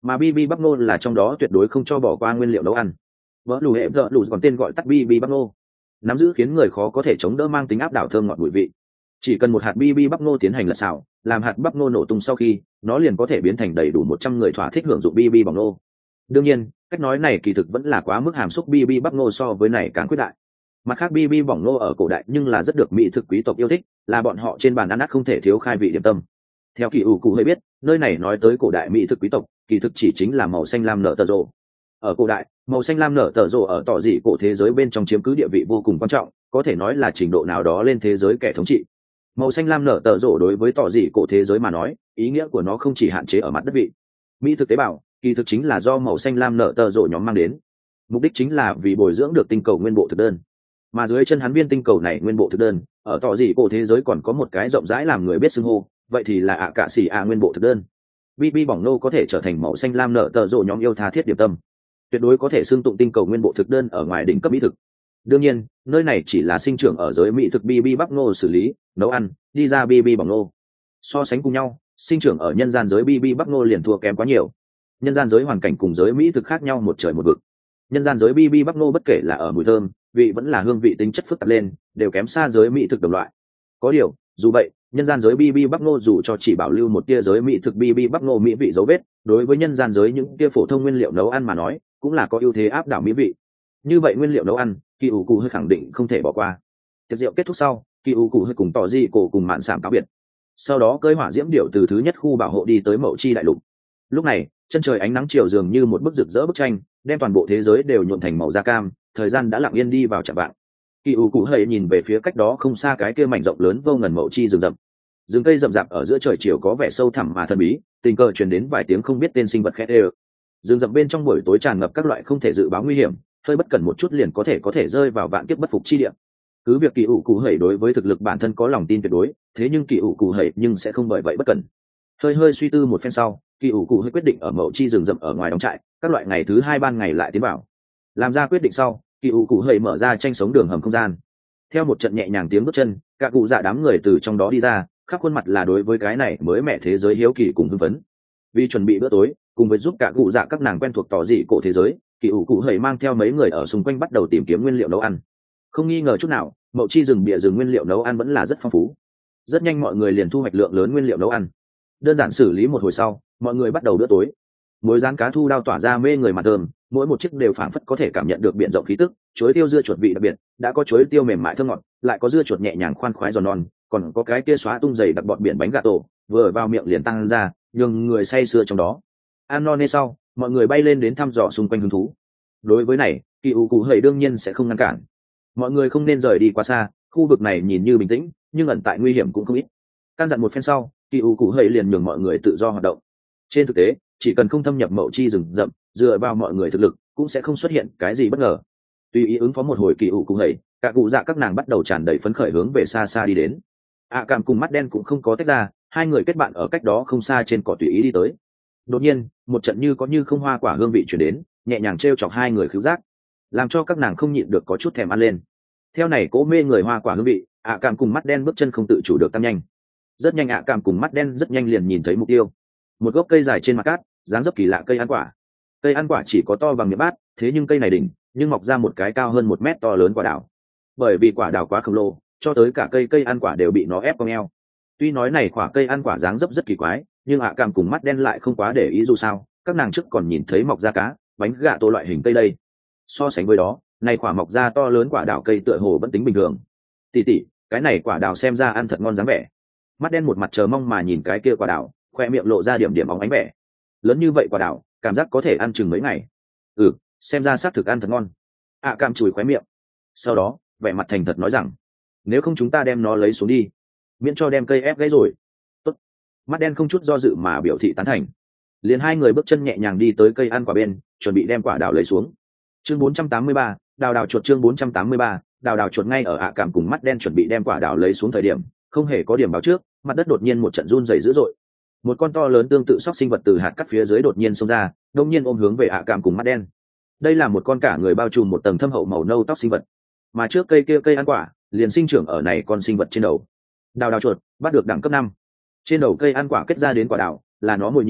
mà bb bắp ngô là trong đó tuyệt đối không cho bỏ qua nguyên liệu nấu ăn. Vỡ lù hệ vợ lù còn tên gọi tắt bb bắp ngô, nắm giữ khiến người khó có thể chống đỡ mang tính áp đảo thơm ngọt bụi vị. Chỉ cần một hạt bb bắp ngô tiến hành lật xào, làm hạt bắp ngô nổ tung sau khi nó liền có thể biến thành đầy đủ một trăm người thỏa thích hưởng dụng bb bỏng ngô. Đương nhiên cách nói này kỳ thực vẫn là quá mức hàm xúc, bb bắp ngô so với này càng quyết đại. Mặt khác bb bỏng ngô ở cổ đại nhưng là rất được mỹ thực quý tộc yêu thích, là bọn họ trên bàn ăn ắt không thể thiếu khai vị điểm tâm. Theo kỳ ủ cụ hơi biết, nơi này nói tới cổ đại mỹ thực quý tộc kỳ thực chỉ chính là màu xanh lam nở tờ rộ. Ở cổ đại màu xanh lam nở tờ rộ ở tỏ dị cổ thế giới bên trong chiếm cứ địa vị vô cùng quan trọng, có thể nói là trình độ nào đó lên thế giới kẻ thống trị. Màu xanh lam nở tờ rộ đối với tỏ dị cổ thế giới mà nói, ý nghĩa của nó không chỉ hạn chế ở mặt đất vị. Mỹ thực tế bào kỳ thực chính là do màu xanh lam nở tờ rộ nhóm mang đến, mục đích chính là vì bồi dưỡng được tinh cầu nguyên bộ thực đơn. Mà dưới chân hắn viên tinh cầu này nguyên bộ thực đơn, ở tỏ dị cổ thế giới còn có một cái rộng rãi làm người biết xưng hô, vậy thì là ạ cạ xỉ ạ nguyên bộ thực đơn. bb bỏng nô có thể trở thành màu xanh lam nở tờ rộ nhóm yêu tha thiết điểm tâm, tuyệt đối có thể xưng tụng tinh cầu nguyên bộ thực đơn ở ngoài đỉnh cấp mỹ thực. Đương nhiên nơi này chỉ là sinh trưởng ở giới mỹ thực, bb bắp ngô xử lý nấu ăn đi ra bb bỏng ngô so sánh cùng nhau, sinh trưởng ở nhân gian giới bb bắp ngô liền thua kém quá nhiều. Nhân gian giới hoàn cảnh cùng giới mỹ thực khác nhau một trời một vực. Nhân gian giới bb bắp ngô bất kể là ở mùi thơm, vị vẫn là hương vị tính chất phức tạp lên đều kém xa giới mỹ thực đồng loại. Có điều dù vậy nhân gian giới bb bắp ngô dù cho chỉ bảo lưu một tia giới mỹ thực bb bắp ngô mỹ vị dấu vết, đối với nhân gian giới những tia phổ thông nguyên liệu nấu ăn mà nói cũng là có ưu thế áp đảo mỹ vị. Như vậy nguyên liệu nấu ăn kỳ ủ cụ hơi khẳng định không thể bỏ qua. Tiệc rượu kết thúc sau, kỳ ủ cụ hơi cùng tỏ dị cổ cùng mạn sảm cáo biệt, sau đó cưỡi hỏa diễm điệu từ thứ nhất khu bảo hộ đi tới mậu chi đại lục. Lúc này chân trời ánh nắng chiều dường như một bức rực rỡ bức tranh, đem toàn bộ thế giới đều nhuộm thành màu da cam, thời gian đã lặng yên đi vào chạng vạng. Kỳ ủ cụ hơi nhìn về phía cách đó không xa cái kia mảnh rộng lớn vô ngần mậu chi rừng rậm. Rừng cây rậm rạp ở giữa trời chiều có vẻ sâu thẳm mà thần bí, tình cờ truyền đến vài tiếng không biết tên sinh vật khét ê. Rừng rậm bên trong buổi tối tràn ngập các loại không thể dự báo nguy hiểm, hơi bất cẩn một chút liền có thể có thể rơi vào vạn kiếp bất phục chi địa. Cứ việc kỳ ủ cụ hẩy đối với thực lực bản thân có lòng tin tuyệt đối, thế nhưng kỳ ủ cụ hẩy nhưng sẽ không bởi vậy bất cẩn. Hơi hơi suy tư một phen sau, kỳ ủ cụ hẩy quyết định ở mậu chi rừng rậm ở ngoài đóng trại, các loại ngày thứ hai ban ngày lại tiến vào. Làm ra quyết định sau, kỳ ủ cụ hẩy mở ra tranh sống đường hầm không gian. Theo một trận nhẹ nhàng tiếng bước chân, cả cụ dạ đám người từ trong đó đi ra, khắp khuôn mặt là đối với cái này mới mẻ thế giới hiếu kỳ cùng hưng phấn. Vì chuẩn bị bữa tối, cùng với giúp cả cụ dạ các nàng quen thuộc tỏ dị cổ thế giới, kỳ ủ cụ hẩy mang theo mấy người ở xung quanh bắt đầu tìm kiếm nguyên liệu nấu ăn. Không nghi ngờ chút nào, mậu chi rừng bìa rừng nguyên liệu nấu ăn vẫn là rất phong phú. Rất nhanh mọi người liền thu hoạch lượng lớn nguyên liệu nấu ăn. Đơn giản xử lý một hồi sau, mọi người bắt đầu bữa tối. Muối rán cá thu đao tỏa ra mê người mà thơm, mỗi một chiếc đều phảng phất có thể cảm nhận được biển rộng khí tức. Chuối tiêu dưa chuột vị đặc biệt, đã có chuối tiêu mềm mại thơm ngọt, lại có dưa chuột nhẹ nhàng khoan khoái giòn non, còn có cái kia xóa tung dày đặc bọt biển bánh gà tổ, vừa vào miệng liền tăng ra, nhường người say sưa trong đó. Ăn no nê sau, mọi người bay lên đến thăm dò xung quanh hứng thú. Đối với này, kỳ ủ cụ hẩy đương nhiên sẽ không ngăn cản. Mọi người không nên rời đi quá xa, khu vực này nhìn như bình tĩnh nhưng ẩn tại nguy hiểm cũng không ít. Căn dặn một phen sau, kỳ ủ cụ hẩy liền nhường mọi người tự do hoạt động. Trên thực tế chỉ cần không thâm nhập mậu chi rừng rậm, dựa vào mọi người thực lực cũng sẽ không xuất hiện cái gì bất ngờ. Tùy ý ứng phó một hồi kỳ ủ cụ hẩy, cả cụ dạ các nàng bắt đầu tràn đầy phấn khởi hướng về xa xa đi đến. ạ à, cảm cùng mắt đen cũng không có tách ra, hai người kết bạn ở cách đó không xa trên cỏ tùy ý đi tới. Đột nhiên một trận như có như không hoa quả hương vị chuyển đến, nhẹ nhàng t r e o chọc hai người khứu giác, làm cho các nàng không nhịn được có chút thèm ăn lên. Theo này cố mê người hoa quả hương vị, ạ à cảm cùng mắt đen bước chân không tự chủ được tăng nhanh. Rất nhanh ạ à cảm cùng mắt đen rất nhanh liền nhìn thấy mục tiêu, một gốc cây dài trên mặt cát, dáng dấp kỳ lạ cây ăn quả. Cây ăn quả chỉ có to bằng miệng bát, thế nhưng cây này đỉnh nhưng mọc ra một cái cao hơn một mét to lớn quả đào. Bởi vì quả đào quá khổng lồ, cho tới cả cây cây ăn quả đều bị nó ép cong eo. Tuy nói này quả cây ăn quả dáng dấp rất kỳ quái, nhưng ạ à cảm cùng mắt đen lại không quá để ý, dù sao các nàng trước còn nhìn thấy mọc ra cá, bánh gà tô loại hình cây đây. So sánh với đó, này quả mọc ra to lớn quả đào cây tựa hồ vẫn tính bình thường. Tỷ tỷ, cái này quả đào xem ra ăn thật ngon dáng vẻ. Mắt đen một mặt chờ mong mà nhìn cái kia quả đào, khoe miệng lộ ra điểm điểm óng ánh vẻ. Lớn như vậy quả đào, cảm giác có thể ăn chừng mấy ngày. Ừ, xem ra xác thực ăn thật ngon. ạ à cảm chùi khóe miệng, sau đó vẻ mặt thành thật nói rằng, nếu không chúng ta đem nó lấy xuống đi, miễn cho đem cây ép gãy rồi. Tốt. Mắt đen không chút do dự mà biểu thị tán thành. Liền hai người bước chân nhẹ nhàng đi tới cây ăn quả bên, chuẩn bị đem quả đào lấy xuống. Chương bốn trăm tám mươi ba, đào đào chuột. Chương bốn trăm tám mươi ba, đào đào chuột. Ngay ở ạ à cảm cùng mắt đen chuẩn bị đem quả đào lấy xuống thời điểm, không hề có điểm báo trước, mặt đất đột nhiên một trận run rẩy dữ dội. Một con to lớn tương tự sóc sinh vật từ hạt cắt phía dưới đột nhiên xông ra, đột nhiên ôm hướng về ạ à cảm cùng mắt đen. Đây là một con cả người bao trùm một tầng thâm hậu màu nâu tóc sinh vật, mà trước cây kia cây ăn quả liền sinh trưởng ở này con sinh vật trên đầu. Đào đào chuột bắt được đẳng cấp năm. Trên đầu cây ăn quả kết ra đến quả đào là nó mồi nhử,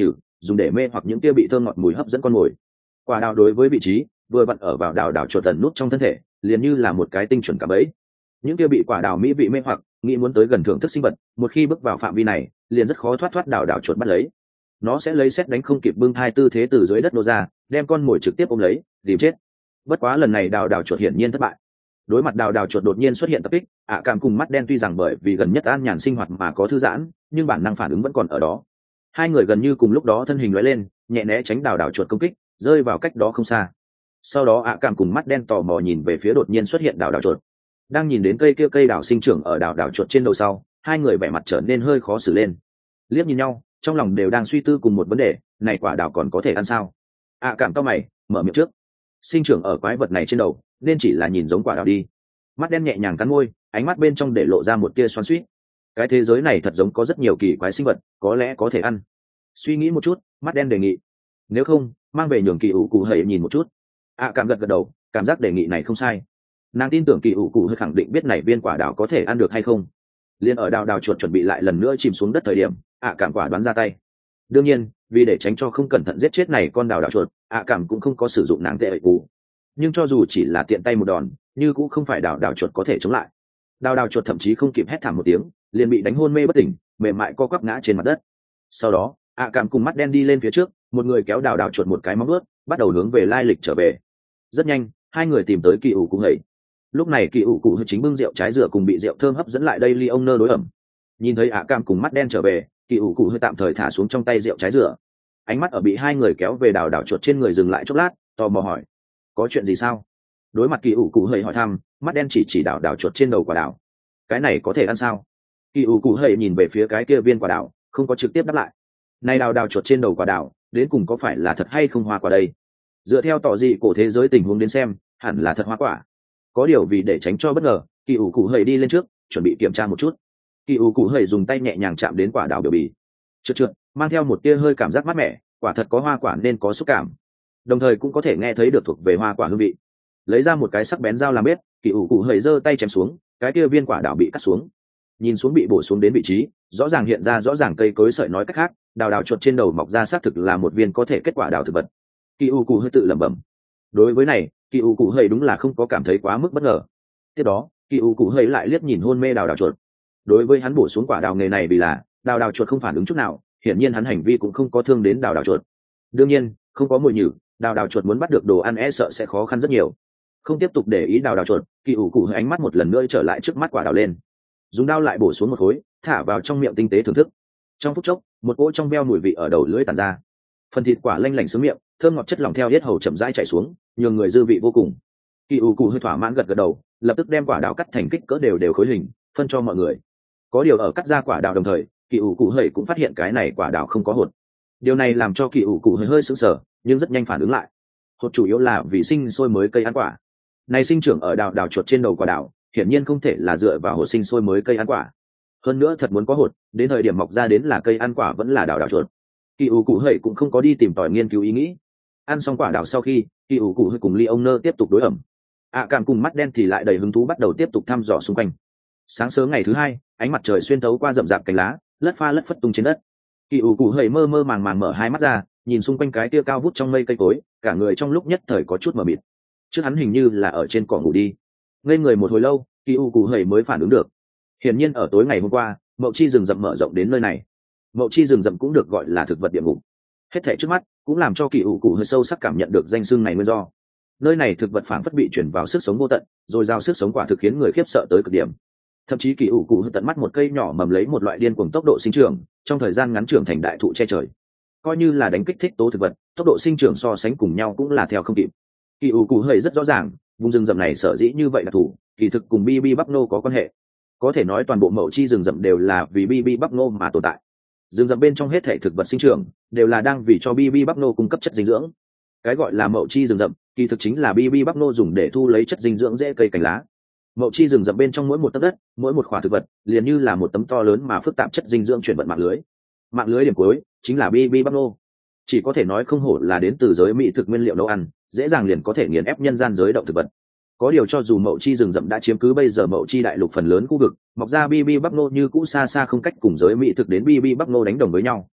dùng để mê hoặc những kia bị thơm ngọt mùi hấp dẫn con mồi. Quả đào đối với vị trí vừa vặn ở vào đào đào chuột tần nút trong thân thể, liền như là một cái tinh chuẩn cả bẫy. Những kia bị quả đào mỹ vị mê hoặc, nghĩ muốn tới gần thưởng thức sinh vật, một khi bước vào phạm vi này, liền rất khó thoát thoát đào đào chuột bắt lấy. Nó sẽ lấy xét đánh không kịp bưng thai tư thế từ dưới đất nô ra, đem con mồi trực tiếp ôm lấy, tìm chết. Bất quá lần này đào đào chuột hiển nhiên thất bại. Đối mặt đào đào chuột đột nhiên xuất hiện tập kích, ạ cảm cùng mắt đen tuy rằng bởi vì gần nhất an nhàn sinh hoạt mà có thư giãn, nhưng bản năng phản ứng vẫn còn ở đó. Hai người gần như cùng lúc đó thân hình lóe lên, nhẹ né tránh đào đào chuột công kích, rơi vào cách đó không xa. Sau đó ạ cảm cùng mắt đen tò mò nhìn về phía đột nhiên xuất hiện đào đào chuột. Đang nhìn đến cây kia cây đào sinh trưởng ở đào đào chuột trên đầu sau, hai người vẻ mặt trở nên hơi khó xử lên. Liếc nhìn nhau, trong lòng đều đang suy tư cùng một vấn đề, này quả đào còn có thể ăn sao? ạ cảm cau mày, mở miệng trước. Sinh trưởng ở quái vật này trên đầu, nên chỉ là nhìn giống quả đào đi. Mắt đen nhẹ nhàng cắn môi, ánh mắt bên trong để lộ ra một tia xoắn xuýt. Cái thế giới này thật giống có rất nhiều kỳ quái sinh vật, có lẽ có thể ăn. Suy nghĩ một chút, mắt đen đề nghị, nếu không mang về nhường kỳ ủ cụ hầy nhìn một chút. ạ cảm gật gật đầu, cảm giác đề nghị này không sai. Nàng tin tưởng kỳ ủ cụ hơi khẳng định biết này viên quả đào có thể ăn được hay không. Liên ở đào đào chuột chuẩn bị lại lần nữa chìm xuống đất thời điểm, ạ cảm quả đoán ra tay. Đương nhiên, vì để tránh cho không cẩn thận giết chết này con đào đào chuột, ạ cảm cũng không có sử dụng nàng tệ ẩy cụ. Nhưng cho dù chỉ là tiện tay một đòn, như cũng không phải đào đào chuột có thể chống lại. Đào đào chuột thậm chí không kịp hét thảm một tiếng, liền bị đánh hôn mê bất tỉnh, mềm mại co quắp ngã trên mặt đất. Sau đó, ạ cảm cùng mắt đen đi lên phía trước, một người kéo đào đào chuột một cái móng vuốt, bắt đầu hướng về lai lịch trở về. Rất nhanh, hai người tìm tới kỳ ủ cụ hầy. Lúc này kỳ ủ cụ chính bưng rượu trái dừa cùng bị rượu thơm hấp dẫn lại đây ly ông nơ đối ẩm. Nhìn thấy ạ cảm cùng mắt đen trở về, kỳ ủ cụ hơi tạm thời thả xuống trong tay rượu trái dừa, ánh mắt ở bị hai người kéo về đào đào chuột trên người dừng lại chốc lát, tò mò hỏi, có chuyện gì sao? Đối mặt kỳ ủ cụ hơi hỏi thăm, mắt đen chỉ chỉ đào đào chuột trên đầu quả đào. Cái này có thể ăn sao? Kỳ ủ cụ hơi nhìn về phía cái kia viên quả đào, không có trực tiếp đáp lại. Này đào đào chuột trên đầu quả đào, đến cùng có phải là thật hay không hoa quả đây? Dựa theo tỏ dị cổ thế giới tình huống đến xem, hẳn là thật hoa quả. Có điều vì để tránh cho bất ngờ, kỳ ủ cụ hơi đi lên trước, chuẩn bị kiểm tra một chút. Kỳ ủ cụ hơi dùng tay nhẹ nhàng chạm đến quả đào biểu bì, trượt trượt, mang theo một tia hơi cảm giác mát mẻ, quả thật có hoa quả nên có xúc cảm, đồng thời cũng có thể nghe thấy được thuộc về hoa quả hương vị. Lấy ra một cái sắc bén dao làm bếp, kỳ ủ cụ hơi giơ tay chém xuống, cái kia viên quả đào bị cắt xuống. Nhìn xuống bị bổ xuống đến vị trí, rõ ràng hiện ra rõ ràng cây cối sợi nói cách khác, đào đào chuột trên đầu mọc ra xác thực là một viên có thể kết quả đào thực vật. Kỳ ủ cụ hơi tự lẩm bẩm. Đối với này, kỳ ủ cụ hơi đúng là không có cảm thấy quá mức bất ngờ. Tiếp đó, kỳ ủ cụ hơi lại liếc nhìn hôn mê đào đào chuột. Đối với hắn bổ xuống quả đào nghề này vì là đào đào chuột không phản ứng chút nào, hiển nhiên hắn hành vi cũng không có thương đến đào đào chuột. Đương nhiên, không có mồi nhử, đào đào chuột muốn bắt được đồ ăn e sợ sẽ khó khăn rất nhiều. Không tiếp tục để ý đào đào chuột, kỳ ủ cụ hơi ánh mắt một lần nữa trở lại trước mắt quả đào lên, dùng dao lại bổ xuống một khối, thả vào trong miệng tinh tế thưởng thức. Trong phút chốc, một cỗ trong veo mùi vị ở đầu lưỡi tàn ra, phần thịt quả lanh lảnh xuống miệng, thơm ngọt chất lỏng theo yết hầu chậm rãi chảy xuống, nhường người dư vị vô cùng. Kỳ ủ cụ hơi thỏa mãn gật gật đầu, lập tức đem quả đào cắt thành kích cỡ đều đều khối hình, phân cho mọi người. Có điều ở cắt ra quả đào đồng thời, kỳ ủ cụ hơi cũng phát hiện cái này quả đào không có hột. Điều này làm cho kỳ ủ cụ hơi hơi sững sờ, nhưng rất nhanh phản ứng lại. Hột chủ yếu là vì sinh sôi mới cây ăn quả. Này sinh trưởng ở đào đào chuột trên đầu quả đào, hiển nhiên không thể là dựa vào hột sinh sôi mới cây ăn quả. Hơn nữa thật muốn có hột, đến thời điểm mọc ra đến là cây ăn quả vẫn là đào đào chuột. Kỳ ủ cụ hơi cũng không có đi tìm tòi nghiên cứu ý nghĩ. Ăn xong quả đào sau khi, kỳ ủ cụ hơi cùng ly ông nơ tiếp tục đối ẩm. ạ à, cảm cùng mắt đen thì lại đầy hứng thú bắt đầu tiếp tục thăm dò xung quanh. Sáng sớm ngày thứ hai, ánh mặt trời xuyên thấu qua rậm rạp cánh lá, lất pha lất phất tung trên đất. Kỳ ủ cụ hơi mơ mơ màng màng mở hai mắt ra, nhìn xung quanh cái tia cao vút trong mây cây cối, cả người trong lúc nhất thời có chút mờ mịt. Trước hắn hình như là ở trên cỏ ngủ đi. Ngây người một hồi lâu, kỳ ủ cụ hơi mới phản ứng được. Hiển nhiên ở tối ngày hôm qua, mậu chi rừng rậm mở rộng đến nơi này. Mậu chi rừng rậm cũng được gọi là thực vật địa ngục. Hết thảy trước mắt cũng làm cho kỳ ủ cụ hơi sâu sắc cảm nhận được danh xưng này nguyên do. Nơi này thực vật phảng phất bị chuyển vào sức sống vô tận, rồi giao sức sống quả thực khiến người khiếp sợ tới cực điểm. Thậm chí kỳ ủ cụ hơi tận mắt một cây nhỏ mầm lấy một loại điên cuồng tốc độ sinh trưởng, trong thời gian ngắn trưởng thành đại thụ che trời. Coi như là đánh kích thích tố thực vật, tốc độ sinh trưởng so sánh cùng nhau cũng là theo không kịp. Kỳ ủ cụ hơi rất rõ ràng, vùng rừng rậm này sở dĩ như vậy là thủ, kỳ thực cùng bi bi bắp nô có quan hệ. Có thể nói toàn bộ mậu chi rừng rậm đều là vì bi bi bắp nô mà tồn tại. Rừng rậm bên trong hết thể thực vật sinh trưởng đều là đang vì cho bi bi bắp nô cung cấp chất dinh dưỡng. Cái gọi là mậu chi rừng rậm, kỳ thực chính là bi bi bắp nô dùng để thu lấy chất dinh dưỡng rễ cây cành lá. Mậu chi rừng rậm bên trong mỗi một tấc đất, mỗi một khỏa thực vật, liền như là một tấm to lớn mà phức tạp chất dinh dưỡng chuyển vận mạng lưới. Mạng lưới điểm cuối chính là bi bi bắp nô. Chỉ có thể nói không hổ là đến từ giới mỹ thực nguyên liệu nấu ăn, dễ dàng liền có thể nghiền ép nhân gian giới động thực vật. Có điều cho dù mậu chi rừng rậm đã chiếm cứ bây giờ mậu chi đại lục phần lớn khu vực, mọc ra bi bi bắp nô như cũ xa xa không cách cùng giới mỹ thực đến bi bi bắp nô đánh đồng với nhau.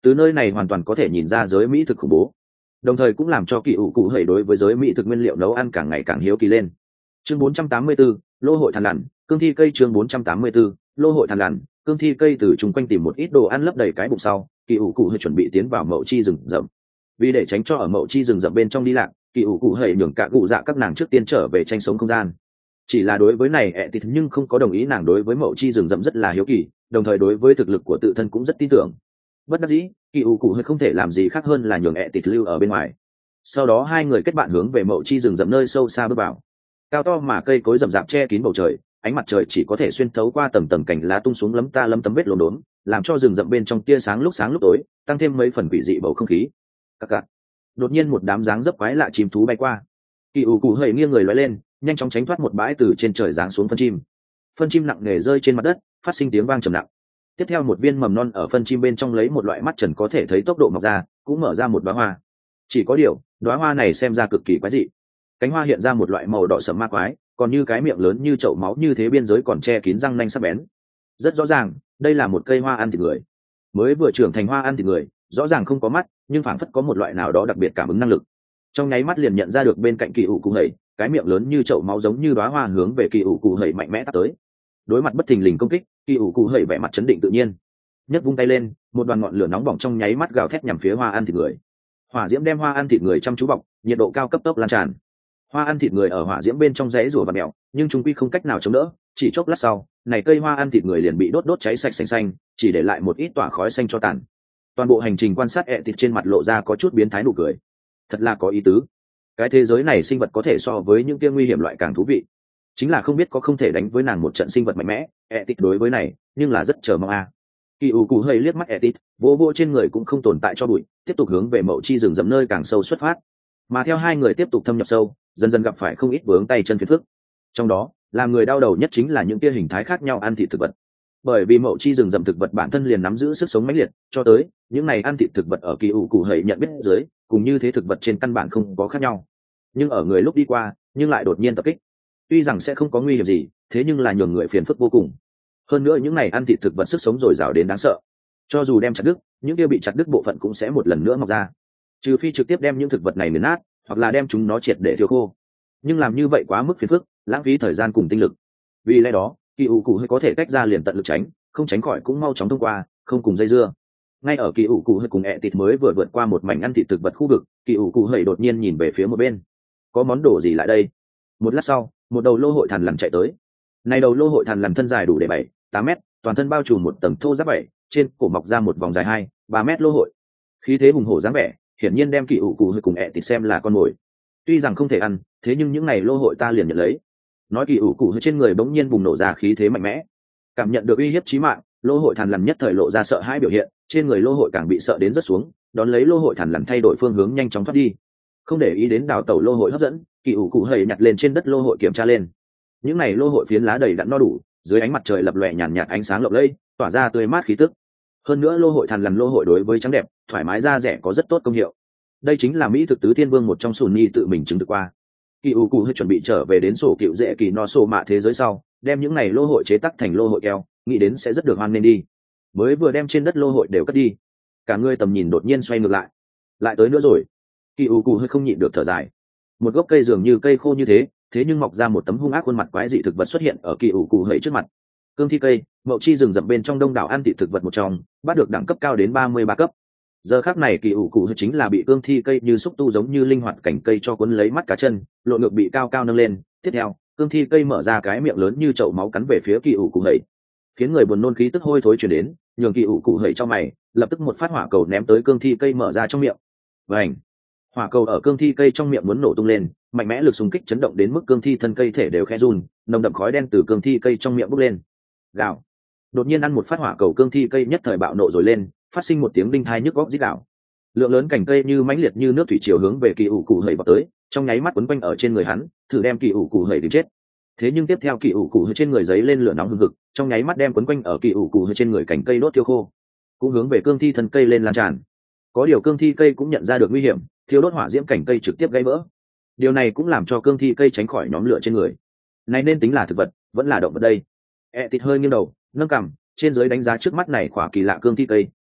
Từ nơi này hoàn toàn có thể nhìn ra giới mỹ thực khủng bố, đồng thời cũng làm cho kỳ ủ cụ hẩy đối với giới mỹ thực nguyên liệu nấu ăn càng ngày càng hiếu kỳ lên. Chương bốn trăm tám mươi tư, lô hội thằn lằn cương thi cây. Chương bốn trăm tám mươi tư, lô hội thằn lằn cương thi cây. Từ chung quanh tìm một ít đồ ăn lấp đầy cái bụng sau, kỳ ủ cụ hẩy chuẩn bị tiến vào mậu chi rừng rậm. Vì để tránh cho ở mậu chi rừng rậm bên trong đi lạc, kỳ ủ cụ hẩy nhường cả cụ dạ các nàng trước tiên trở về tranh sống không gian. Chỉ là đối với này ẹ tịt nhưng không có đồng ý, nàng đối với mậu chi rừng rậm rất là hiếu kỳ, đồng thời đối với thực lực của tự thân cũng rất tin tưởng. Bất đắc dĩ, kỳ ủ cụ hơi không thể làm gì khác hơn là nhường ẹ tịt lưu ở bên ngoài. Sau đó hai người kết bạn hướng về mậu chi rừng rậm nơi sâu xa bước vào. Cao to mà cây cối rậm rạp che kín bầu trời, ánh mặt trời chỉ có thể xuyên thấu qua tầng tầng cành lá tung xuống lấm ta lấm tấm vết lốm đốm, làm cho rừng rậm bên trong tia sáng lúc sáng lúc tối, tăng thêm mấy phần quỷ dị bầu không khí. Cặc cặc. Đột nhiên một đám dáng dấp quái lạ chim thú bay qua. Kỳ ủ cụ hơi nghiêng người lói lên, nhanh chóng tránh thoát một bãi từ trên trời giáng xuống phân chim. Phân chim nặng nề rơi trên mặt đất, phát sinh tiếng vang trầm nặng. Tiếp theo một viên mầm non ở phân chim bên trong lấy một loại mắt trần có thể thấy tốc độ mọc ra, cũng mở ra một đóa hoa. Chỉ có điều, đóa hoa này xem ra cực kỳ quái dị. Cánh hoa hiện ra một loại màu đỏ sẫm ma quái, còn như cái miệng lớn như chậu máu như thế, biên giới còn che kín răng nanh sắc bén. Rất rõ ràng, đây là một cây hoa ăn thịt người. Mới vừa trưởng thành hoa ăn thịt người, rõ ràng không có mắt, nhưng phảng phất có một loại nào đó đặc biệt cảm ứng năng lực. Trong nháy mắt liền nhận ra được bên cạnh kỳ ủ cụ hẩy, cái miệng lớn như chậu máu giống như đóa hoa hướng về kỳ ủ cụ hẩy mạnh mẽ tát tới. Đối mặt bất thình lình công kích, kỳ ủ cụ hẩy vẻ mặt chấn định tự nhiên, nhấc vung tay lên, một đoàn ngọn lửa nóng bỏng trong nháy mắt gào thét nhằm phía hoa ăn thịt người. Hỏa diễm đem hoa ăn thịt người chăm chú bọc, nhiệt độ cao cấp tốc lan tràn. Hoa ăn thịt người ở hỏa diễm bên trong rẽ rủa và mèo, nhưng chúng quy không cách nào chống đỡ, chỉ chốc lát sau, này cây hoa ăn thịt người liền bị đốt đốt cháy sạch sành xanh, chỉ để lại một ít tỏa khói xanh cho tàn. Toàn bộ hành trình quan sát ẹ thịt trên mặt lộ ra có chút biến thái nụ cười. Thật là có ý tứ. Cái thế giới này sinh vật có thể so với những kia nguy hiểm loại càng thú vị. Chính là không biết có không thể đánh với nàng một trận sinh vật mạnh mẽ, ẹ thịt đối với này, nhưng là rất chờ mong a. À. Kỳ ủ cụ hơi liếc mắt ẹ thịt, vô vô trên người cũng không tồn tại cho bụi, tiếp tục hướng về mậu chi rừng rậm nơi càng sâu xuất phát. Mà theo hai người tiếp tục thâm nhập sâu, dần dần gặp phải không ít vướng tay chân phiền phức. Trong đó, làm người đau đầu nhất chính là những kia hình thái khác nhau ăn thịt thực vật. Bởi vì mậu chi rừng rậm thực vật bản thân liền nắm giữ sức sống mãnh liệt, cho tới những này ăn thịt thực vật ở kỳ ủ cụ hầy nhận biết dưới, cùng như thế thực vật trên căn bản không có khác nhau. Nhưng ở người lúc đi qua, nhưng lại đột nhiên tập kích. Tuy rằng sẽ không có nguy hiểm gì, thế nhưng là nhường người phiền phức vô cùng. Hơn nữa những này ăn thịt thực vật sức sống dồi dào đến đáng sợ. Cho dù đem chặt đứt, những kia bị chặt đứt bộ phận cũng sẽ một lần nữa mọc ra. Trừ phi trực tiếp đem những thực vật này nghiền nát, hoặc là đem chúng nó triệt để thiêu khô. Nhưng làm như vậy quá mức phiền phức, lãng phí thời gian cùng tinh lực. Vì lẽ đó, kỳ ủ cụ hơi có thể tách ra liền tận lực tránh, không tránh khỏi cũng mau chóng thông qua, không cùng dây dưa. Ngay ở kỳ ủ cụ hơi cùng ẹ thịt mới vừa vượt qua một mảnh ăn thịt thực vật khu vực, kỳ ủ cụ hơi đột nhiên nhìn về phía một bên. Có món đồ gì lại đây? Một lát sau, một đầu lô hội thằn lằn chạy tới. Này đầu lô hội thằn lằn thân dài đủ để bảy, tám mét, toàn thân bao trùm một tầng thô ráp bảy, trên cổ mọc ra một vòng dài hai, ba mét lô hội. Khí thế hùng hổ dáng vẻ, hiển nhiên đem kỳ ủ cụ hơi cùng ẹ thịt xem là con mồi. Tuy rằng không thể ăn, thế nhưng những này lô hội ta liền nhận lấy. Nói kỳ ủ cụ hơi trên người bỗng nhiên bùng nổ ra khí thế mạnh mẽ. Cảm nhận được uy hiếp chí mạng, lô hội thằn lằn nhất thời lộ ra sợ hãi biểu hiện, trên người lô hội càng bị sợ đến rất xuống, đón lấy lô hội thằn lằn thay đổi phương hướng nhanh chóng thoát đi. Không để ý đến đào tẩu lô hội hấp dẫn, kỳ ủ cụ hầy nhặt lên trên đất lô hội kiểm tra lên. Những này lô hội phiến lá đầy đặn no đủ, dưới ánh mặt trời lập lòe nhàn nhạt ánh sáng lộng lẫy, tỏa ra tươi mát khí tức. Hơn nữa lô hội thằn lằn lô hội đối với trắng đẹp, thoải mái da rẻ có rất tốt công hiệu. Đây chính là mỹ thực tứ thiên vương một trong sùn nhi tự mình chứng thực qua. Kỳ ủ cụ hơi chuẩn bị trở về đến sổ cựu dễ kỳ no sổ mạ thế giới sau, đem những này lô hội chế tác thành lô hội keo, nghĩ đến sẽ rất được hoan nên đi. Mới vừa đem trên đất lô hội đều cất đi, cả người tầm nhìn đột nhiên xoay ngược lại. Lại tới nữa rồi. Kỳ ủ cụ hơi không nhịn được thở dài. Một gốc cây dường như cây khô như thế, thế nhưng mọc ra một tấm hung ác khuôn mặt quái dị thực vật xuất hiện ở kỳ ủ cụ hơi trước mặt. Cương thi cây, mậu chi rừng rậm bên trong đông đảo ăn thịt thực vật một trong, bắt được đẳng cấp cao đến ba mươi ba cấp. Giờ khắc này kỳ ủ cụ hơi chính là bị cương thi cây như xúc tu giống như linh hoạt cảnh cây cho cuốn lấy mắt cá chân, lộ ngược bị cao cao nâng lên. Tiếp theo, cương thi cây mở ra cái miệng lớn như chậu máu cắn về phía kỳ ủ cụ hơi, khiến người buồn nôn khí tức hôi thối truyền đến, nhường kỳ ủ cụ hơi trong mày, lập tức một phát hỏa cầu ném tới cương thi cây mở ra trong miệng. Vành, hỏa cầu ở cương thi cây trong miệng muốn nổ tung lên, mạnh mẽ lực xung kích chấn động đến mức cương thi thân cây thể đều khẽ run, nồng đậm khói đen từ cương thi cây trong miệng bốc lên. Gào. Đột nhiên ăn một phát hỏa cầu, cương thi cây nhất thời bạo nộ rồi lên, phát sinh một tiếng đinh thai nhức góc rít gào. Lượng lớn cành cây như mãnh liệt như nước thủy triều hướng về kỳ ủ cụ hầy vào tới, trong nháy mắt quấn quanh ở trên người hắn, thử đem kỳ ủ cụ hầy đến chết. Thế nhưng tiếp theo kỳ ủ cụ hầy trên người giấy lên lửa nóng hừng hực, trong nháy mắt đem quấn quanh ở kỳ ủ cụ hầy trên người cành cây đốt thiêu khô, cũng hướng về cương thi thân cây lên lan tràn. Có điều cương thi cây cũng nhận ra được nguy hiểm, thiêu đốt hỏa diễm cành cây trực tiếp gãy vỡ. Điều này cũng làm cho cương thi cây tránh khỏi nhóm lửa trên người. Này nên tính là thực vật, vẫn là động vật đây? E tịt hơi nghiêng đầu, nâng cằm, trên dưới đánh giá trước mắt này khỏa kỳ lạ cương thi cây,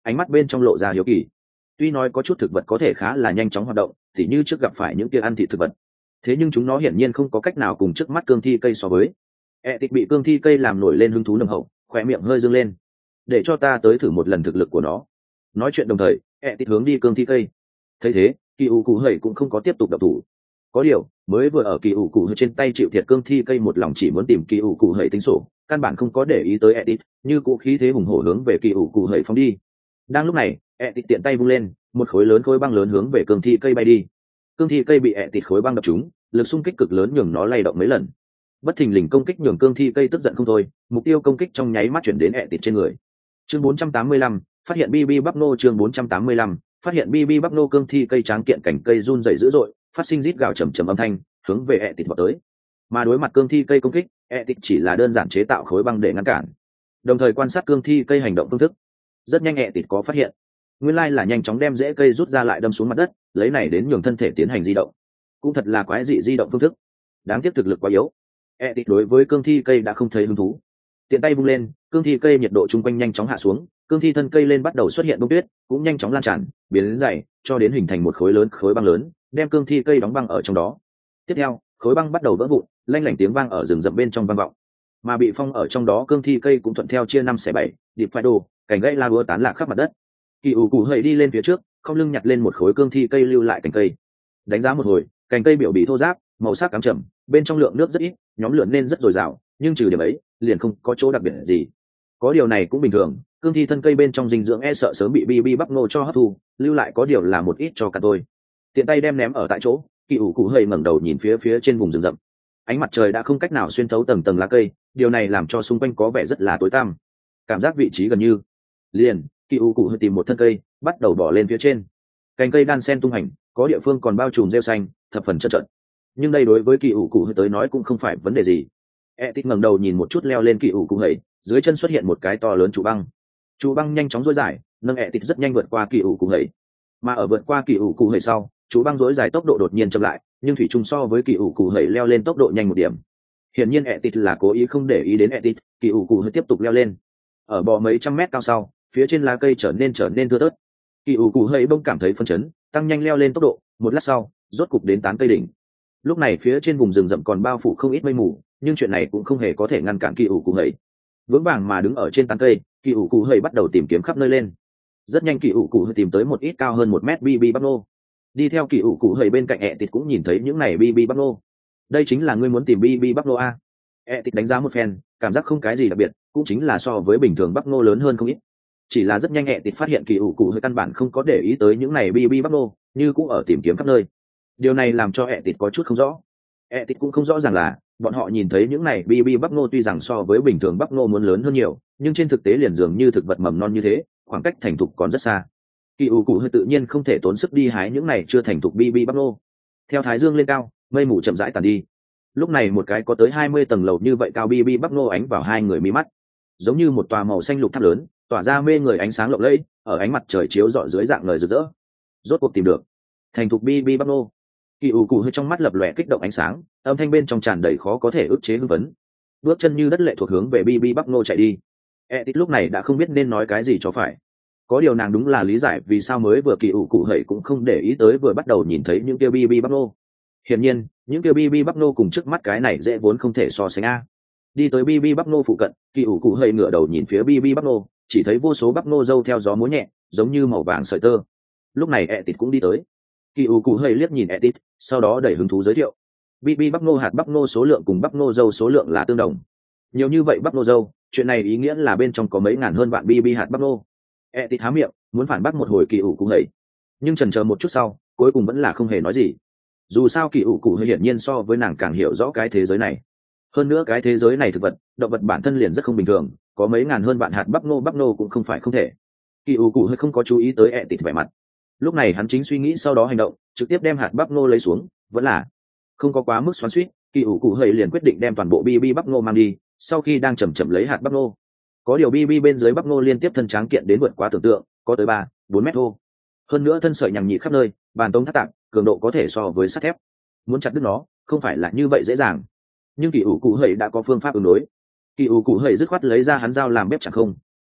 ánh mắt bên trong lộ ra hiếu kỳ. Tuy nói có chút thực vật có thể khá là nhanh chóng hoạt động, thì như trước gặp phải những kia ăn thịt thực vật, thế nhưng chúng nó hiển nhiên không có cách nào cùng trước mắt cương thi cây so với. E tịt bị cương thi cây làm nổi lên hứng thú nồng hậu, khỏe miệng hơi dương lên. Để cho ta tới thử một lần thực lực của nó. Nói chuyện đồng thời, E tịt hướng đi cương thi cây. Thấy thế, kỳ ủ cụ hầy cũng không có tiếp tục đập thủ. Có điều, mới vừa ở kỳ ủ cụ hầy trên tay chịu thiệt cương thi cây một lòng chỉ muốn tìm kỳ ủ cụ hầy tính sổ, căn bản không có để ý tới E tịt, như cũ khí thế hùng hổ hướng về kỳ ủ cụ hầy phóng đi. Đang lúc này, E tịt tiện tay vung lên, một khối lớn khối băng lớn hướng về cương thi cây bay đi. Cương thi cây bị E tịt khối băng đập trúng, lực xung kích cực lớn nhường nó lay động mấy lần. Bất thình lình công kích nhường cương thi cây tức giận không thôi, mục tiêu công kích trong nháy mắt chuyển đến E tịt trên người. Chương bốn trăm tám mươi lăm, phát hiện bb bắp nô. Chương bốn trăm tám mươi lăm, phát hiện bb bắp nô. Cương thi cây tráng kiện cảnh cây run rẩy dữ dội, phát sinh rít gào trầm trầm âm thanh, hướng về E tịt vọt tới. Mà đối mặt cương thi cây công kích, E tịt chỉ là đơn giản chế tạo khối băng để ngăn cản, đồng thời quan sát cương thi cây hành động phương thức. Rất nhanh E tịt có phát hiện, nguyên lai là nhanh chóng đem rễ cây rút ra lại đâm xuống mặt đất, lấy này đến nhường thân thể tiến hành di động. Cũng thật là quái dị di động phương thức. Đáng tiếc thực lực quá yếu. E tịt đối với cương thi cây đã không thấy hứng thú. Tiện tay vung lên, cương thi cây nhiệt độ chung quanh nhanh chóng hạ xuống, cương thi thân cây lên bắt đầu xuất hiện bông tuyết, cũng nhanh chóng lan tràn, biến đến dày, cho đến hình thành một khối lớn khối băng lớn, đem cương thi cây đóng băng ở trong đó. Tiếp theo, khối băng bắt đầu vỡ vụn, lanh lảnh tiếng vang ở rừng rậm bên trong vang vọng. Mà bị phong ở trong đó cương thi cây cũng thuận theo chia năm xẻ bảy, điệp phai đồ, cành gãy la búa tán lạc khắp mặt đất. Kỳ ủ cụ hầy đi lên phía trước, không lưng nhặt lên một khối cương thi cây lưu lại cành cây. Đánh giá một hồi, cành cây biểu bị thô ráp, màu sắc cám trầm, bên trong lượng nước rất ít, nhóm lửa nên rất dồi dào, nhưng trừ điểm ấy, liền không có chỗ đặc biệt gì. Có điều này cũng bình thường, cương thi thân cây bên trong dinh dưỡng e sợ sớm bị bb bắp nô cho hấp thu, lưu lại có điều là một ít cho cả tôi. Tiện tay đem ném ở tại chỗ, kỳ ủ cụ hầy ngẩng đầu nhìn phía phía trên vùng rừng rậm. Ánh mặt trời đã không cách nào xuyên thấu tầng tầng lá cây, điều này làm cho xung quanh có vẻ rất là tối tăm. Cảm giác vị trí gần như liền, kỳ ủ cụ hơi tìm một thân cây, bắt đầu bỏ lên phía trên. Cành cây đan sen tung hành, có địa phương còn bao trùm rêu xanh, thập phần trơn trợn. Nhưng đây đối với kỳ ủ cụ hơi tới nói cũng không phải vấn đề gì. E tít ngẩng đầu nhìn một chút leo lên kỳ ủ cụ hầy, dưới chân xuất hiện một cái to lớn trụ băng. Trụ băng nhanh chóng duỗi dài, nâng E tít rất nhanh vượt qua kỳ ủ cụ hầy. Mà ở vượt qua kỳ ủ cụ hầy sau, trụ băng duỗi dài tốc độ đột nhiên chậm lại, nhưng thủy chung so với kỳ ủ cụ hầy leo lên tốc độ nhanh một điểm. Hiển nhiên E tít là cố ý không để ý đến E tít, kỳ ủ cụ hầy tiếp tục leo lên. Ở bò mấy trăm mét cao sau, phía trên lá cây trở nên trở nên thưa thớt. Kỳ ủ cụ hầy bông cảm thấy phân chấn, tăng nhanh leo lên tốc độ, một lát sau, rốt cục đến tán cây đỉnh. Lúc này phía trên vùng rừng rậm còn bao phủ không ít mây mù, nhưng chuyện này cũng không hề có thể ngăn cản kỳ ủ cụ hầy. Vững vàng mà đứng ở trên tán cây, kỳ ủ cụ hầy bắt đầu tìm kiếm khắp nơi lên. Rất nhanh kỳ ủ cụ hầy tìm tới một ít cao hơn một mét bb bắp nô. Đi theo kỳ ủ cụ hầy bên cạnh E tít cũng nhìn thấy những này bb bắp nô. Đây chính là ngươi muốn tìm bb bắp nô a? E tít đánh giá một phen, cảm giác không cái gì đặc biệt, cũng chính là so với bình thường bắp nô lớn hơn không ít. Chỉ là rất nhanh E tít phát hiện kỳ ủ cụ hơi căn bản không có để ý tới những này bb bắp nô, như cũng ở tìm kiếm khắp nơi. Điều này làm cho E tít có chút không rõ. E tít cũng không rõ ràng là bọn họ nhìn thấy những này bb bắp nô tuy rằng so với bình thường bắp nô muốn lớn hơn nhiều, nhưng trên thực tế liền dường như thực vật mầm non như thế, khoảng cách thành thục còn rất xa. Kỳ ủ cụ hơi tự nhiên không thể tốn sức đi hái những này chưa thành thục bb bắp nô. Theo thái dương lên cao, mây mù chậm rãi tàn đi. Lúc này một cái có tới hai mươi tầng lầu như vậy cao bb bắp nô ánh vào hai người mí mắt, giống như một tòa màu xanh lục tháp lớn, tỏa ra mê người ánh sáng lộng lẫy, ở ánh mặt trời chiếu rọi dưới dạng lời rực rỡ. Rốt cuộc tìm được thành thục bb bắp nô. Kỳ ủ cụ hơi trong mắt lập lòe kích động ánh sáng, âm thanh bên trong tràn đầy khó có thể ức chế hưng phấn. Bước chân như đất lệ thuộc hướng về bb bắp nô chạy đi. E tít lúc này đã không biết nên nói cái gì cho phải. Có điều nàng đúng là lý giải vì sao mới vừa kỳ ủ cụ hậy cũng không để ý tới vừa bắt đầu nhìn thấy những kia bb bắp nô. Hiển nhiên những kia bb bắp nô cùng trước mắt cái này dễ vốn không thể so sánh a. Đi tới bb bắp nô phụ cận, kỳ ủ cụ hậy ngửa đầu nhìn phía bb bắp nô, chỉ thấy vô số bắp nô dâu theo gió múa nhẹ, giống như màu vàng sợi tơ. Lúc này E tít cũng đi tới. Kỳ ủ cụ hậy liếc nhìn E tít, sau đó đầy hứng thú giới thiệu: bb bắp nô hạt bắp nô số lượng cùng bắp nô dâu số lượng là tương đồng. Nhiều như vậy bắp nô dâu, chuyện này ý nghĩa là bên trong có mấy ngàn hơn vạn bb hạt bắp nô. E tít há miệng muốn phản bác một hồi kỳ ủ cụ hậy, nhưng chần chờ một chút sau, cuối cùng vẫn là không hề nói gì. Dù sao kỳ ủ cụ hậy hiển nhiên so với nàng càng hiểu rõ cái thế giới này. Hơn nữa cái thế giới này thực vật, động vật bản thân liền rất không bình thường, có mấy ngàn hơn vạn hạt bắp nô bắp nô cũng không phải không thể. Kỳ ủ cụ hậy không có chú ý tới E tít vẻ mặt. Lúc này hắn chính suy nghĩ sau đó hành động, trực tiếp đem hạt bắp nô lấy xuống, vẫn là không có quá mức xoắn xuýt. Kỳ ủ cụ hậy liền quyết định đem toàn bộ bb bắp nô mang đi. Sau khi đang chậm chậm lấy hạt bắp nô, có điều bb bên dưới bắp nô liên tiếp thân tráng kiện đến vượt quá tưởng tượng, có tới ba bốn mét thô. Hơn nữa thân sợi nhằng nhị khắp nơi, bàn tông thắt tạng, cường độ có thể so với sắt thép. Muốn chặt đứt nó không phải là như vậy dễ dàng. Nhưng kỳ ủ cụ hậy đã có phương pháp ứng đối. Kỳ ủ cụ hậy dứt khoát lấy ra hắn dao làm bếp chẳng không.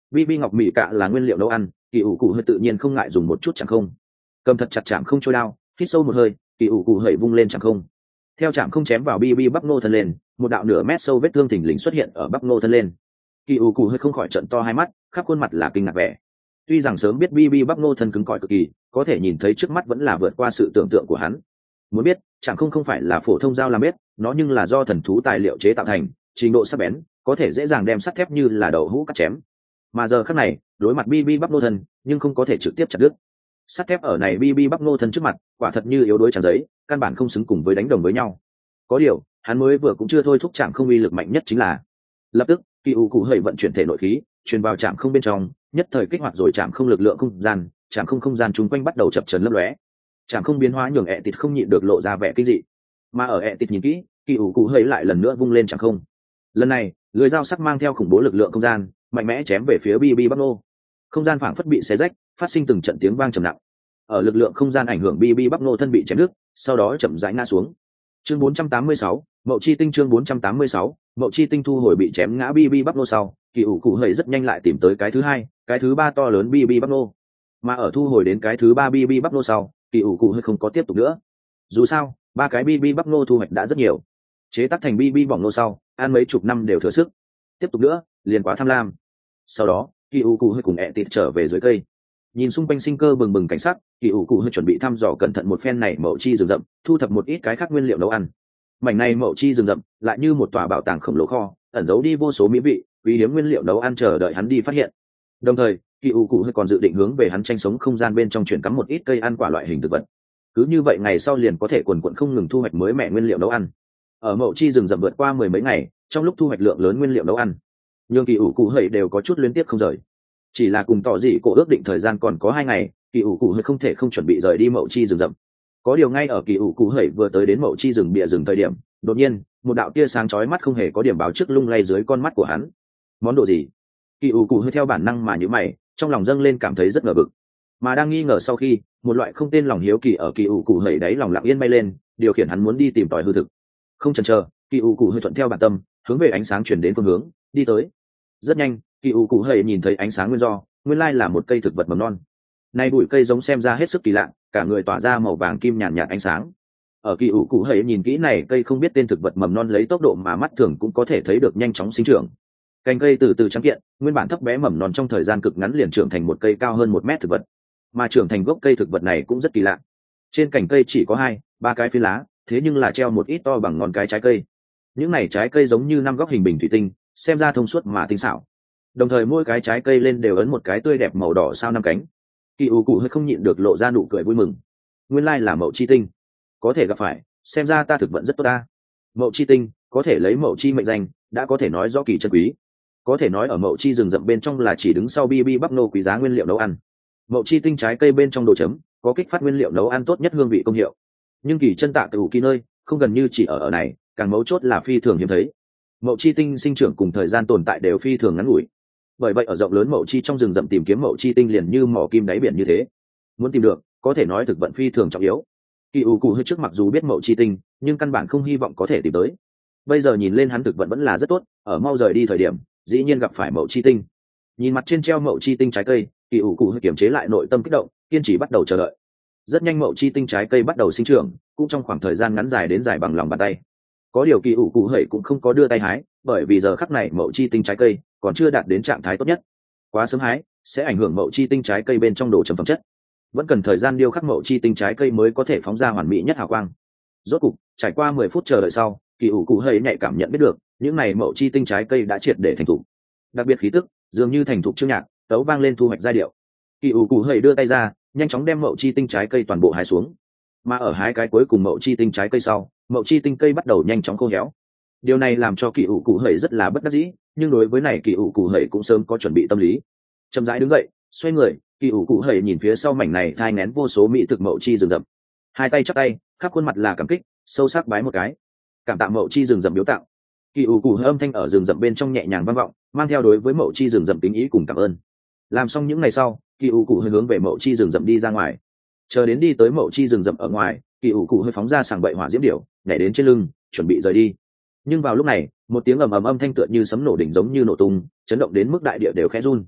bb ngọc mỹ cạ là nguyên liệu nấu ăn, kỳ ủ cụ hơi tự nhiên không ngại dùng một chút chẳng không. Cầm thật chặt chạm không trôi đao, hít sâu một hơi, kỳ ủ cụ hẩy vung lên chẳng không. Theo chạm không chém vào bb bắp nô thân lên, một đạo nửa mét sâu vết thương thình lình xuất hiện ở bắp nô thân lên. Kỳ ủ cụ hơi không khỏi trận to hai mắt, khắp khuôn mặt là kinh ngạc vẻ. Tuy rằng sớm biết bb bắp nô thân cứng cỏi cực kỳ, có thể nhìn thấy trước mắt vẫn là vượt qua sự tưởng tượng của hắn. Muốn biết, chẳng không không phải là phổ thông dao làm bếp, nó nhưng là do thần thú tài liệu chế tạo thành, trình độ sắc bén, có thể dễ dàng đem sắt thép như là đầu hũ cắt chém. Mà giờ khắc này, đối mặt bb bắp nô thân, nhưng không có thể trực tiếp chặt đứt. Sắt thép ở này bb bắp nô thân trước mặt, quả thật như yếu đuối trang giấy, căn bản không xứng cùng với đánh đồng với nhau. Có điều, hắn mới vừa cũng chưa thôi thúc chạm không uy lực mạnh nhất chính là. Lập tức, kỳ ủ cụ hẩy vận chuyển thể nội khí, truyền vào chạm không bên trong, nhất thời kích hoạt rồi chạm không lực lượng không gian, chạm không không gian chung quanh bắt đầu chập chờn lấp lóe. Chạm không biến hóa nhường ẹ tịt không nhịn được lộ ra vẻ kinh dị. Mà ở ẹ tịt nhìn kỹ, kỳ ủ cụ hẩy lại lần nữa vung lên chạm không. Lần này, lưỡi dao sắc mang theo khủng bố lực lượng không gian, mạnh mẽ chém về phía bb bắp nô. Không gian phảng phất bị xé rách, phát sinh từng trận tiếng vang trầm nặng. Ở lực lượng không gian ảnh hưởng bb bắp nô thân bị chém đứt, sau đó chậm rãi ngã xuống. Chương bốn trăm tám mươi sáu, Mậu Chi Tinh chương bốn trăm tám mươi sáu, Mậu Chi Tinh thu hồi bị chém ngã bb bắp nô sau, kỳ ủ cụ hẩy rất nhanh lại tìm tới cái thứ hai, cái thứ ba to lớn bb bắp nô. Mà ở thu hồi đến cái thứ ba bb bắp nô sau, kỳ ủ cụ hơi không có tiếp tục nữa. Dù sao, ba cái bb bắp nô thu hoạch đã rất nhiều. Chế tác thành bb bỏng nô sau, ăn mấy chục năm đều thừa sức. Tiếp tục nữa, liền quá tham lam. Sau đó, kỳ ủ cụ hơi cùng ẹ tịt trở về dưới cây. Nhìn xung quanh sinh cơ bừng bừng cảnh sắc, kỳ ủ cụ hơi chuẩn bị thăm dò cẩn thận một phen này mậu chi rừng rậm, thu thập một ít cái khác nguyên liệu nấu ăn. Mảnh này mậu chi rừng rậm lại như một tòa bảo tàng khổng lồ kho, ẩn giấu đi vô số mỹ vị, quý hiếm nguyên liệu nấu ăn chờ đợi hắn đi phát hiện. Đồng thời, kỳ ủ cụ hơi còn dự định hướng về hắn tranh sống không gian bên trong chuyển cắm một ít cây ăn quả loại hình thực vật. Cứ như vậy ngày sau liền có thể quần quần không ngừng thu hoạch mới mẻ nguyên liệu nấu ăn. Ở mậu chi rừng rậm vượt qua mười mấy ngày, trong lúc thu hoạch lượng lớn nguyên liệu nấu ăn, nhưng kỳ ủ cụ hơi đều có chút liên tiếp không rời. Chỉ là cùng tỏ dị cổ ước định thời gian còn có hai ngày, kỳ ủ cụ hơi không thể không chuẩn bị rời đi mậu chi rừng rậm. Có điều ngay ở kỳ ủ cụ hơi vừa tới đến mậu chi rừng bìa rừng thời điểm, đột nhiên một đạo tia sáng chói mắt không hề có điểm báo trước lung lay dưới con mắt của hắn. Món đồ gì? Kỳ ủ cụ hơi theo bản năng mà nhíu mày, trong lòng dâng lên cảm thấy rất ngờ vực. Mà đang nghi ngờ sau khi, một loại không tên lòng hiếu kỳ ở kỳ ủ cụ hơi đáy lòng lặng yên bay lên, điều khiển hắn muốn đi tìm tòi hư thực. Không chần chờ, kỳ ủ cụ hơi thuận theo bản tâm, hướng về ánh sáng chuyển đến phương hướng đi tới. Rất nhanh, kỳ ủ cụ hơi nhìn thấy ánh sáng nguyên do, nguyên lai là một cây thực vật mầm non. Nay bụi cây giống xem ra hết sức kỳ lạ, cả người tỏa ra màu vàng kim nhàn nhạt ánh sáng. Ở kỳ ủ cụ hơi nhìn kỹ này cây không biết tên thực vật mầm non lấy tốc độ mà mắt thường cũng có thể thấy được nhanh chóng sinh trưởng. Cành cây từ từ trắng kiện, nguyên bản thấp bé mầm non trong thời gian cực ngắn liền trưởng thành một cây cao hơn một mét thực vật. Mà trưởng thành gốc cây thực vật này cũng rất kỳ lạ. Trên cành cây chỉ có hai, ba cái phiến lá, thế nhưng là treo một ít to bằng ngón cái trái cây. Những này trái cây giống như năm góc hình bình thủy tinh, xem ra thông suốt mà tinh xảo. Đồng thời mỗi cái trái cây lên đều ấn một cái tươi đẹp màu đỏ sao năm cánh. Kỳ ủ cụ hơi không nhịn được lộ ra nụ cười vui mừng. Nguyên lai là mậu chi tinh, có thể gặp phải, xem ra ta thực vận rất tốt ta. Mậu chi tinh có thể lấy mậu chi mệnh danh, đã có thể nói rõ kỳ chân quý. Có thể nói ở mậu chi rừng rậm bên trong là chỉ đứng sau bb bắp nô quý giá nguyên liệu nấu ăn. Mậu chi tinh trái cây bên trong đồ chấm có kích phát nguyên liệu nấu ăn tốt nhất hương vị công hiệu. Nhưng kỳ chân tạ từ kỳ nơi không gần như chỉ ở ở này, càng mấu chốt là phi thường hiếm thấy. Mậu chi tinh sinh trưởng cùng thời gian tồn tại đều phi thường ngắn ngủi. Bởi vậy ở rộng lớn mậu chi trong rừng rậm tìm kiếm mậu chi tinh liền như mỏ kim đáy biển như thế. Muốn tìm được, có thể nói thực vận phi thường trọng yếu. Kỳ ủ cụ hơi trước mặc dù biết mậu chi tinh, nhưng căn bản không hy vọng có thể tìm tới. Bây giờ nhìn lên hắn thực vận vẫn là rất tốt, ở mau rời đi thời điểm, dĩ nhiên gặp phải mậu chi tinh. Nhìn mặt trên treo mậu chi tinh trái cây, kỳ ủ cụ hơi kiềm chế lại nội tâm kích động, kiên trì bắt đầu chờ đợi. Rất nhanh mậu chi tinh trái cây bắt đầu sinh trưởng, cũng trong khoảng thời gian ngắn dài đến dài bằng lòng bàn tay. Có điều kỳ ủ cụ hẩy cũng không có đưa tay hái, bởi vì giờ khắc này mậu chi tinh trái cây còn chưa đạt đến trạng thái tốt nhất. Quá sớm hái sẽ ảnh hưởng mậu chi tinh trái cây bên trong đồ trầm phẩm chất, vẫn cần thời gian điêu khắc mậu chi tinh trái cây mới có thể phóng ra hoàn mỹ nhất hào quang. Rốt cục trải qua mười phút chờ đợi sau, kỳ ủ cụ hẩy nhạy cảm nhận biết được những này mậu chi tinh trái cây đã triệt để thành thục. Đặc biệt khí tức dường như thành thục chương nhạc tấu vang lên thu hoạch giai điệu. Kỳ ủ cụ hẩy đưa tay ra, nhanh chóng đem mậu chi tinh trái cây toàn bộ hái xuống. Mà ở hái cái cuối cùng mậu chi tinh trái cây sau, mậu chi tinh cây bắt đầu nhanh chóng khô héo. Điều này làm cho kỳ ủ cụ hẩy rất là bất đắc dĩ, nhưng đối với này kỳ ủ cụ hẩy cũng sớm có chuẩn bị tâm lý. Chậm rãi đứng dậy, xoay người, kỳ ủ cụ hẩy nhìn phía sau mảnh này thai nén vô số mỹ thực mậu chi rừng rậm, hai tay chắp tay, khắp khuôn mặt là cảm kích, sâu sắc bái một cái, cảm tạ mậu chi rừng rậm biếu tặng. Kỳ ủ cụ hẩy âm thanh ở rừng rậm bên trong nhẹ nhàng vang vọng, mang theo đối với mậu chi rừng rậm kính ý cùng cảm ơn. Làm xong những ngày sau, kỳ ủ cụ hẩy hướng về mậu chi rừng rậm đi ra ngoài. Chờ đến đi tới mậu chi rừng rậm ở ngoài, kỳ ủ cụ hơi phóng ra sàng bậy hỏa diễm điểu, nhảy đến trên lưng chuẩn bị rời đi. Nhưng vào lúc này một tiếng ầm ầm âm thanh tựa như sấm nổ đỉnh giống như nổ tung, chấn động đến mức đại địa đều khẽ run.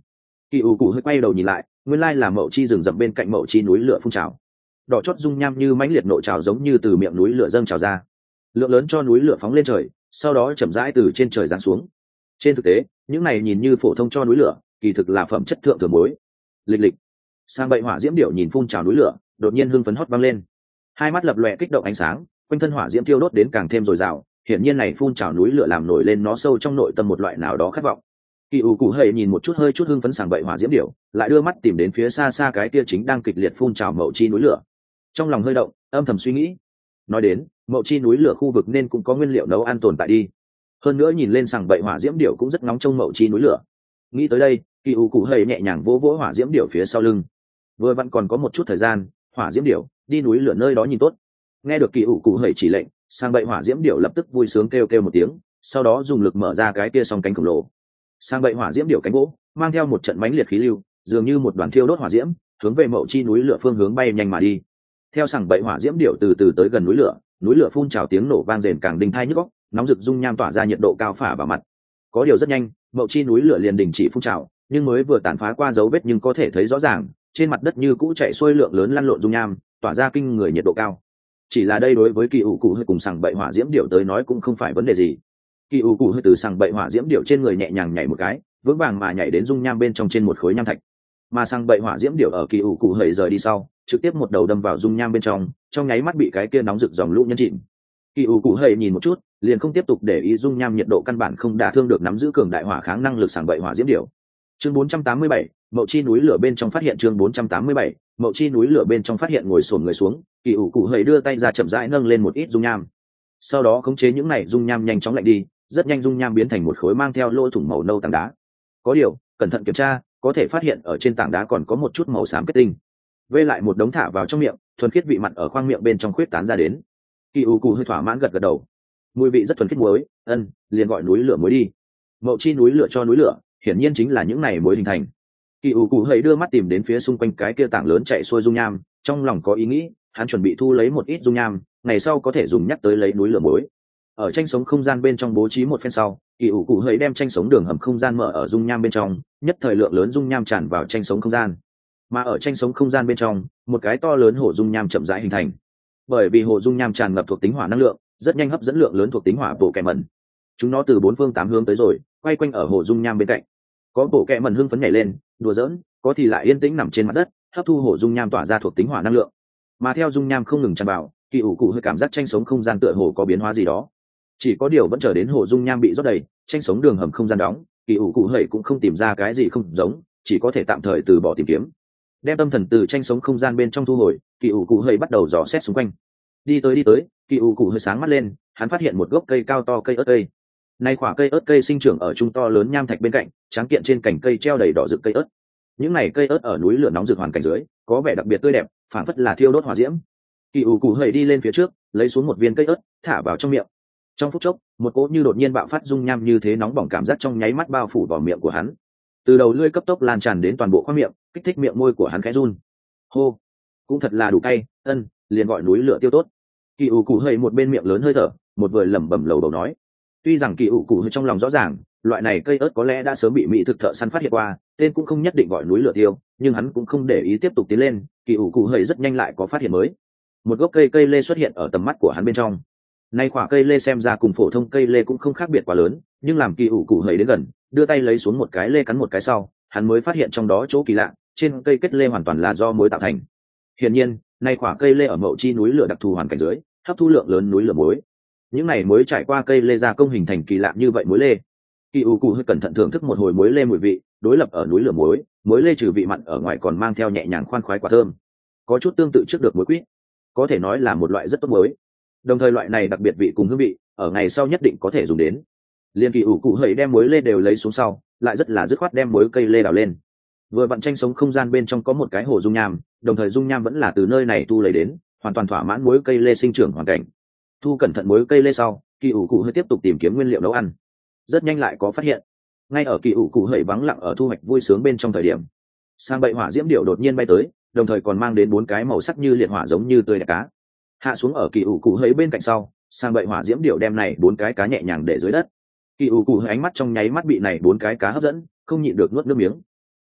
Kỳ ủ cụ hơi quay đầu nhìn lại, nguyên lai là mậu chi rừng rậm bên cạnh mậu chi núi lửa phun trào. Đỏ chót dung nham như mãnh liệt nộ trào giống như từ miệng núi lửa dâng trào ra. Lượng lớn cho núi lửa phóng lên trời, sau đó chậm rãi từ trên trời giáng xuống. Trên thực tế, những này nhìn như phổ thông cho núi lửa, kỳ thực là phẩm chất thượng thừa muối. Lịch lịch. Sang bậy hỏa diễm điểu nhìn phun trào núi lửa, đột nhiên hưng phấn hót vang lên. Hai mắt lập lòe kích động ánh sáng, quanh thân hỏa diễm thiêu đốt đến càng thêm dồi dào, hiển nhiên này phun trào núi lửa làm nổi lên nó sâu trong nội tâm một loại nào đó khát vọng. Kỳ ủ cụ hầy nhìn một chút hơi chút hưng phấn sảng bậy hỏa diễm điểu, lại đưa mắt tìm đến phía xa xa cái kia chính đang kịch liệt phun trào mậu chi núi lửa. Trong lòng hơi động, âm thầm suy nghĩ. Nói đến, mậu chi núi lửa khu vực nên cũng có nguyên liệu nấu ăn tồn tại đi. Hơn nữa nhìn lên sảng bậy hỏa diễm điểu cũng rất nóng trong mậu chi núi lửa. Nghĩ tới đây, kỳ ủ cụ hầy nhẹ nhàng vỗ vỗ hỏa diễm điểu phía sau lưng. Vừa vặn còn có một chút thời gian, hỏa diễm điểu, đi núi lửa nơi đó nhìn tốt. Nghe được kỳ ủ cụ hầy chỉ lệnh, sang bậy hỏa diễm điểu lập tức vui sướng kêu kêu một tiếng, sau đó dùng lực mở ra cái kia song cánh khổng lồ. Sang bậy hỏa diễm điểu cánh gỗ mang theo một trận mãnh liệt khí lưu, dường như một đoàn thiêu đốt hỏa diễm, hướng về mậu chi núi lửa phương hướng bay nhanh mà đi. Theo sảng bậy hỏa diễm điểu từ từ tới gần núi lửa, núi lửa phun trào tiếng nổ vang rền càng đinh tai nhức óc, nóng rực dung nham tỏa ra nhiệt độ cao phả vào mặt. Có điều rất nhanh, mậu chi núi lửa liền đình chỉ phun trào, nhưng mới vừa tàn phá qua dấu vết nhưng có thể thấy rõ ràng, trên mặt đất như cũ chạy xuôi lượng lớn lăn lộn dung nham, tỏa ra kinh người nhiệt độ cao. Chỉ là đây đối với kỳ ủ cụ hơi cùng sảng bậy hỏa diễm điểu tới nói cũng không phải vấn đề gì. Kỳ ủ cụ hơi từ sảng bậy hỏa diễm điểu trên người nhẹ nhàng nhảy một cái, vững vàng mà nhảy đến dung nham bên trong trên một khối nham thạch. Mà sảng bậy hỏa diễm điểu ở kỳ ủ cụ hơi rời đi sau, trực tiếp một đầu đâm vào dung nham bên trong, trong nháy mắt bị cái kia nóng rực dòng lũ nhấn chìm. Kỳ ủ cụ hơi nhìn một chút, liền không tiếp tục để ý dung nham nhiệt độ căn bản không đả thương được nắm giữ cường đại hỏa kháng năng lực sảng bậy hỏa diễm điểu. Chương bốn trăm tám mươi bảy, mậu chi núi lửa bên trong phát hiện chương bốn trăm tám mươi bảy, mậu chi núi lửa bên trong phát hiện ngồi xổm người xuống, kỳ ủ cụ hơi đưa tay ra chậm rãi nâng lên một ít dung nham. Sau đó khống chế những này dung nham nhanh chóng lạnh đi, rất nhanh dung nham biến thành một khối mang theo lỗ thủng màu nâu tảng đá. Có điều, cẩn thận kiểm tra, có thể phát hiện ở trên tảng đá còn có một chút màu xám kết tinh. Vê lại một đống thả vào trong miệng, thuần khiết vị mặn ở khoang miệng bên trong khuyết tán ra đến. Kỳ ủ cụ hơi thỏa mãn gật gật đầu. Mùi vị rất thuần khiết muối, ân, liền gọi núi lửa muối đi. Mậu chi núi lửa cho núi lửa, hiển nhiên chính là những này muối hình thành. Kỳ ủ cụ hơi đưa mắt tìm đến phía xung quanh cái kia tảng lớn chạy xuôi dung nham, trong lòng có ý nghĩ, hắn chuẩn bị thu lấy một ít dung nham, ngày sau có thể dùng nhắc tới lấy núi lửa muối. Ở tranh sống không gian bên trong bố trí một phen sau, kỳ ủ cụ hơi đem tranh sống đường hầm không gian mở ở dung nham bên trong, nhất thời lượng lớn dung nham tràn vào tranh sống không gian. Mà ở tranh sống không gian bên trong, một cái to lớn hồ dung nham chậm rãi hình thành. Bởi vì hồ dung nham tràn ngập thuộc tính hỏa năng lượng, rất nhanh hấp dẫn lượng lớn thuộc tính hỏa bộ kẹ mẩn. Chúng nó từ bốn phương tám hướng tới rồi, quay quanh ở hồ dung nham bên cạnh. Có bộ kẹ mẩn hưng phấn nhảy lên, đùa giỡn, có thì lại yên tĩnh nằm trên mặt đất, hấp thu hồ dung nham tỏa ra thuộc tính hỏa năng lượng. Mà theo dung nham không ngừng tràn vào, kỳ ủ cụ hơi cảm giác tranh sống không gian tựa hồ có biến hóa gì đó. Chỉ có điều vẫn chờ đến hồ dung nham bị rót đầy, tranh sống đường hầm không gian đóng, kỳ ủ cụ hơi cũng không tìm ra cái gì không giống, chỉ có thể tạm thời từ bỏ tìm kiếm. Đem tâm thần từ tranh sống không gian bên trong thu hồi, kỳ ủ cụ hơi bắt đầu dò xét xung quanh. Đi tới đi tới, kỳ ủ cụ hơi sáng mắt lên, hắn phát hiện một gốc cây cao to cây ớt cây. Nay quả cây ớt cây sinh trưởng ở trung to lớn nham thạch bên cạnh, tráng kiện trên cành cây treo đầy đỏ rực cây ớt. Những này cây ớt ở núi lửa nóng rực hoàn cảnh dưới, có vẻ đặc biệt tươi đẹp, phảng phất là thiêu đốt hỏa diễm. Kỳ ủ cụ hơi đi lên phía trước, lấy xuống một viên cây ớt, thả vào trong miệng. Trong phút chốc, một cỗ như đột nhiên bạo phát dung nham như thế nóng bỏng cảm giác trong nháy mắt bao phủ vào miệng của hắn. Từ đầu lưỡi cấp tốc lan tràn đến toàn bộ khoang miệng, kích thích miệng môi của hắn khẽ run. Hô, cũng thật là đủ cay, ân, liền gọi núi lửa tiêu tốt. Kỳ ủ cụ hơi một bên miệng lớn hơi thở, một vừa lẩm bẩm lầu đầu nói. Tuy rằng kỳ ủ cụ hơi trong lòng rõ ràng, loại này cây ớt có lẽ đã sớm bị mỹ thực thợ săn phát hiện qua, tên cũng không nhất định gọi núi lửa tiêu, nhưng hắn cũng không để ý tiếp tục tiến lên. Kỳ ủ cụ hơi rất nhanh lại có phát hiện mới. Một gốc cây cây lê xuất hiện ở tầm mắt của hắn bên trong. Nay quả cây lê xem ra cùng phổ thông cây lê cũng không khác biệt quá lớn, nhưng làm kỳ ủ cụ hơi đến gần, đưa tay lấy xuống một cái lê cắn một cái sau, hắn mới phát hiện trong đó chỗ kỳ lạ, trên cây kết lê hoàn toàn là do muối tạo thành. Hiển nhiên, nay quả cây lê ở mậu chi núi lửa đặc thù hoàn cảnh dưới, hấp thu lượng lớn núi lửa muối. Những này muối trải qua cây lê gia công hình thành kỳ lạ như vậy muối lê. Kỳ ủ cụ hơi cẩn thận thưởng thức một hồi muối lê mùi vị, đối lập ở núi lửa muối, muối lê trừ vị mặn ở ngoài còn mang theo nhẹ nhàng khoan khoái quả thơm, có chút tương tự trước được muối quýt, có thể nói là một loại rất tốt muối. Đồng thời loại này đặc biệt vị cùng hương vị, ở ngày sau nhất định có thể dùng đến. Liên kỳ ủ cụ hơi đem muối lê đều lấy xuống sau, lại rất là dứt khoát đem muối cây lê đào lên. Vừa vặn tranh sống không gian bên trong có một cái hồ dung nham, đồng thời dung nham vẫn là từ nơi này thu lấy đến, hoàn toàn thỏa mãn muối cây lê sinh trưởng hoàn cảnh. Thu cẩn thận muối cây lê sau, kỳ ủ cụ hơi tiếp tục tìm kiếm nguyên liệu nấu ăn. Rất nhanh lại có phát hiện. Ngay ở kỳ ủ cụ hơi vắng lặng ở thu hoạch vui sướng bên trong thời điểm, sang bậy hỏa diễm điệu đột nhiên bay tới, đồng thời còn mang đến bốn cái màu sắc như liệt hỏa giống như tươi đẹp cá. Hạ xuống ở kỳ ủ cụ hơi bên cạnh sau, sang bậy hỏa diễm điệu đem này bốn cái cá nhẹ nhàng để dưới đất. Kỳ ủ cụ hơi ánh mắt trong nháy mắt bị này bốn cái cá hấp dẫn, không nhịn được nuốt nước miếng.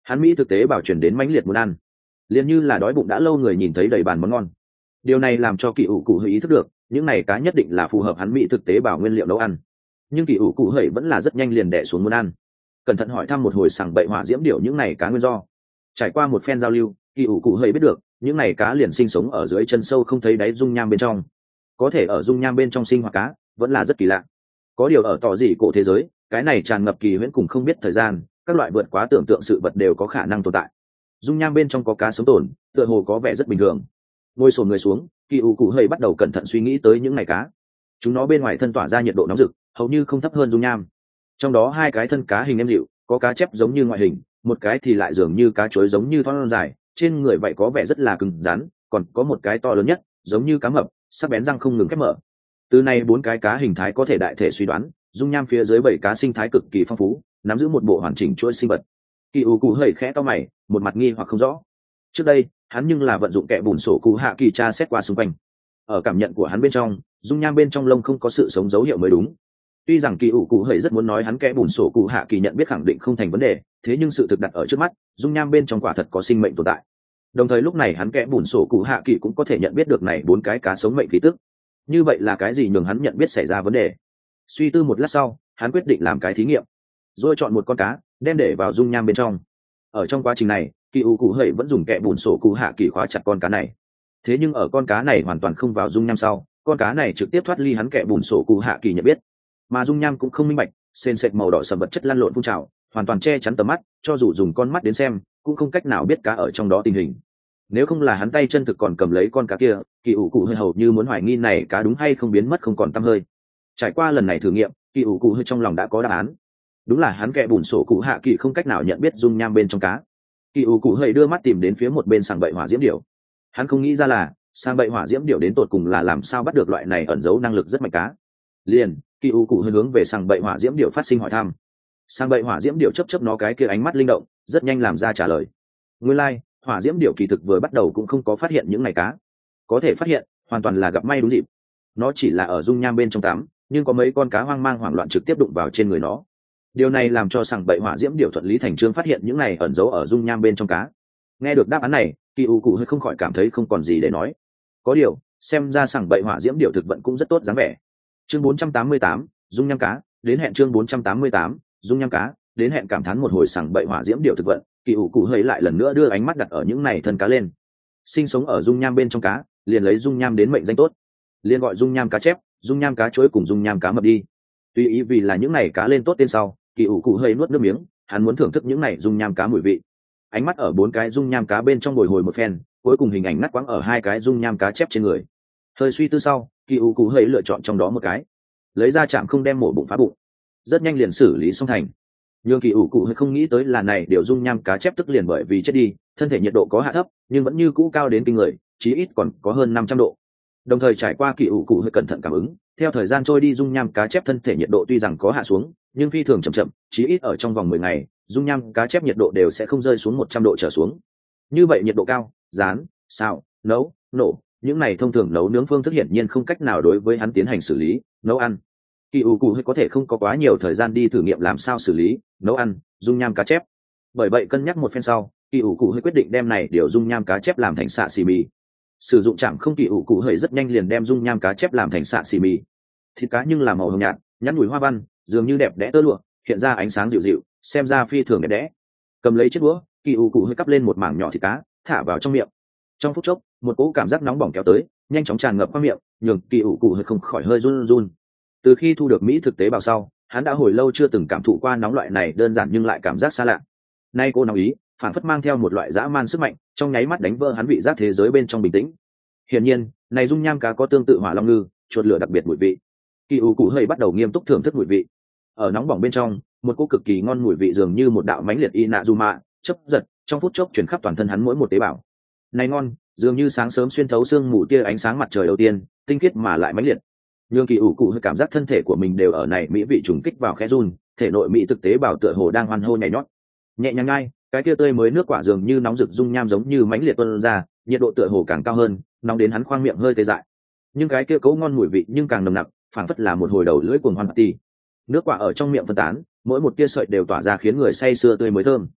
hắn mỹ thực tế bảo chuyển đến mãnh liệt muốn ăn, liền như là đói bụng đã lâu người nhìn thấy đầy bàn món ngon. Điều này làm cho kỳ ủ cụ hơi ý thức được những này cá nhất định là phù hợp hắn mỹ thực tế bảo nguyên liệu nấu ăn. Nhưng kỳ ủ cụ hơi vẫn là rất nhanh liền đẻ xuống muốn ăn, cẩn thận hỏi thăm một hồi sảng bậy hỏa diễm điểu những này cá nguyên do. Trải qua một phen giao lưu, kỳ ủ cụ hơi biết được những này cá liền sinh sống ở dưới chân sâu không thấy đáy dung nham bên trong. Có thể ở dung nham bên trong sinh hoạt cá vẫn là rất kỳ lạ. Có điều ở tỏ dị cổ thế giới, cái này tràn ngập kỳ huyễn cùng không biết thời gian, các loại vượt quá tưởng tượng sự vật đều có khả năng tồn tại. Dung nham bên trong có cá sống tồn, tựa hồ có vẻ rất bình thường. Ngồi xổm người xuống, kỳ ủ cụ hơi bắt đầu cẩn thận suy nghĩ tới những ngày cá. Chúng nó bên ngoài thân tỏa ra nhiệt độ nóng rực, hầu như không thấp hơn dung nham. Trong đó hai cái thân cá hình êm dịu, có cá chép giống như ngoại hình, một cái thì lại dường như cá chuối giống như thon dài, trên người vậy có vẻ rất là cứng rắn, còn có một cái to lớn nhất, giống như cá mập, sắc bén răng không ngừng khép mở. Từ này bốn cái cá hình thái có thể đại thể suy đoán, dung nham phía dưới bảy cá sinh thái cực kỳ phong phú, nắm giữ một bộ hoàn chỉnh chuỗi sinh vật. Kỳ ủ cụ hơi khẽ to mày, một mặt nghi hoặc không rõ. Trước đây hắn nhưng là vận dụng kẽ bùn sổ cụ hạ kỳ tra xét qua xung quanh, ở cảm nhận của hắn bên trong dung nham bên trong lông không có sự sống dấu hiệu mới đúng. Tuy rằng kỳ ủ cụ hơi rất muốn nói hắn kẽ bùn sổ cụ hạ kỳ nhận biết khẳng định không thành vấn đề, thế nhưng sự thực đặt ở trước mắt, dung nham bên trong quả thật có sinh mệnh tồn tại. Đồng thời lúc này hắn kẽ bùn sổ cụ hạ kỳ cũng có thể nhận biết được này bốn cái cá sống mệnh khí tức. Như vậy là cái gì nhường hắn nhận biết xảy ra vấn đề? Suy tư một lát sau, hắn quyết định làm cái thí nghiệm, rồi chọn một con cá đem để vào dung nham bên trong. Ở trong quá trình này, kỳ ủ cụ hơi vẫn dùng kẽ bùn sổ cụ hạ kỳ khóa chặt con cá này. Thế nhưng ở con cá này hoàn toàn không vào dung nham sau, con cá này trực tiếp thoát ly hắn kẽ bùn sổ cụ hạ kỳ nhận biết, mà dung nham cũng không minh bạch, sền sệt màu đỏ sầm vật chất lăn lộn phun trào, hoàn toàn che chắn tầm mắt, cho dù dùng con mắt đến xem cũng không cách nào biết cá ở trong đó tình hình. Nếu không là hắn tay chân thực còn cầm lấy con cá kia, kỳ ủ cụ hơi hầu như muốn hoài nghi này cá đúng hay không biến mất không còn tăm hơi. Trải qua lần này thử nghiệm, kỳ ủ cụ hơi trong lòng đã có đáp án. Đúng là hắn kẽ bùn sổ cụ hạ kỳ không cách nào nhận biết dung nham bên trong cá. Kỳ ủ cụ hơi đưa mắt tìm đến phía một bên sàng bậy hỏa diễm điểu. Hắn không nghĩ ra là sàng bậy hỏa diễm điểu đến tột cùng là làm sao bắt được loại này ẩn giấu năng lực rất mạnh cá. Liền kỳ ủ cụ hơi hướng về sàng bậy hỏa diễm điểu phát sinh hỏi thăm. Sàng bậy hỏa diễm điểu chớp chớp nó cái kia ánh mắt linh động, rất nhanh làm ra trả lời. Nguyên lai like, hỏa diễm điểu kỳ thực vừa bắt đầu cũng không có phát hiện những này cá, có thể phát hiện hoàn toàn là gặp may đúng dịp. Nó chỉ là ở dung nham bên trong tắm, nhưng có mấy con cá hoang mang hoảng loạn trực tiếp đụng vào trên người nó. Điều này làm cho sàng bậy hỏa diễm điểu thuận lý thành chương phát hiện những này ẩn giấu ở dung nham bên trong cá. Nghe được đáp án này, kỳ ủ cụ hơi không khỏi cảm thấy không còn gì để nói. Có điều xem ra sàng bậy hỏa diễm điểu thực vận cũng rất tốt dáng vẻ. Chương bốn trăm tám mươi tám, dung nham cá đến hẹn. Chương bốn trăm tám mươi tám, dung nham cá đến hẹn. Cảm thán một hồi sàng bậy hỏa diễm điểu thực vận, kỳ ủ cụ hơi lại lần nữa đưa ánh mắt đặt ở những này thân cá lên. Sinh sống ở dung nham bên trong cá liền lấy dung nham đến mệnh danh tốt, liền gọi dung nham cá chép, dung nham cá chuối cùng dung nham cá mập đi. Tuy ý vì là những này cá lên tốt tên sau, kỳ ủ cụ hơi nuốt nước miếng, hắn muốn thưởng thức những này dung nham cá mùi vị. Ánh mắt ở bốn cái dung nham cá bên trong bồi hồi một phen, cuối cùng hình ảnh ngắt quãng ở hai cái dung nham cá chép trên người. Hơi suy tư sau, kỳ ủ cụ hơi lựa chọn trong đó một cái, lấy ra chạm không đem mổ bụng phá bụng, rất nhanh liền xử lý xong thành. Nhưng kỳ ủ cụ hơi không nghĩ tới là này điều dung nham cá chép tức liền bởi vì chết đi, thân thể nhiệt độ có hạ thấp nhưng vẫn như cũ cao đến kinh người, chí ít còn có hơn năm trăm độ. Đồng thời trải qua kỳ ủ cụ hơi cẩn thận cảm ứng, theo thời gian trôi đi dung nham cá chép thân thể nhiệt độ tuy rằng có hạ xuống, nhưng phi thường chậm chậm, chí ít ở trong vòng mười ngày, dung nham cá chép nhiệt độ đều sẽ không rơi xuống một trăm độ trở xuống. Như vậy nhiệt độ cao, rán, xào, nấu, nổ, những này thông thường nấu nướng phương thức hiển nhiên không cách nào đối với hắn tiến hành xử lý, nấu ăn. Kỳ ủ cụ hơi có thể không có quá nhiều thời gian đi thử nghiệm làm sao xử lý, nấu ăn dung nham cá chép. Bởi vậy cân nhắc một phen sau, kỳ ủ cụ hơi quyết định đem này điều dung nham cá chép làm thành xạ xì mì. Sử dụng chạm không, kỳ ủ cụ hơi rất nhanh liền đem dung nham cá chép làm thành xạ xì mì. Thịt cá nhưng là màu hồng nhạt, nhắn nhủi hoa văn, dường như đẹp đẽ tơ lụa, hiện ra ánh sáng dịu dịu, xem ra phi thường đẹp đẽ. Cầm lấy chiếc đũa, kỳ ủ cụ hơi cắp lên một mảng nhỏ thịt cá, thả vào trong miệng. Trong phút chốc, một cỗ cảm giác nóng bỏng kéo tới, nhanh chóng tràn ngập qua miệng, nhường kỳ ủ cụ hơi không khỏi hơi run run. Từ khi thu được mỹ thực tế bào sau, hắn đã hồi lâu chưa từng cảm thụ qua nóng loại này đơn giản nhưng lại cảm giác xa lạ. Nay cô nóng ý, phản phất mang theo một loại dã man sức mạnh, trong nháy mắt đánh vỡ hắn vị giác thế giới bên trong bình tĩnh. Hiển nhiên, này dung nham cá có tương tự hỏa long ngư, chuột lửa đặc biệt mùi vị. Kỳ ủ cụ hơi bắt đầu nghiêm túc thưởng thức mùi vị. Ở nóng bỏng bên trong, một cỗ cực kỳ ngon mùi vị dường như một đạo mãnh liệt inazuma, chớp giật, trong phút chốc truyền khắp toàn thân hắn mỗi một tế bào. Này ngon, dường như sáng sớm xuyên thấu sương mù tia ánh sáng mặt trời đầu tiên, tinh khiết mà lại mãnh liệt. Nhưng kỳ ủ cụ hơi cảm giác thân thể của mình đều ở này mỹ vị trùng kích vào khẽ run, thể nội mỹ thực tế bào tựa hồ đang hoan hô nhảy nhót. Nhẹ nhàng ngay, cái kia tươi mới nước quả dường như nóng rực dung nham giống như mãnh liệt tuôn ra, nhiệt độ tựa hồ càng cao hơn, nóng đến hắn khoang miệng hơi tê dại. Nhưng cái kia cấu ngon mùi vị nhưng càng nồng nặc, phảng phất là một hồi đầu lưỡi cuồng hoan party. Nước quả ở trong miệng phân tán, mỗi một tia sợi đều tỏa ra khiến người say sưa tươi mới thơm.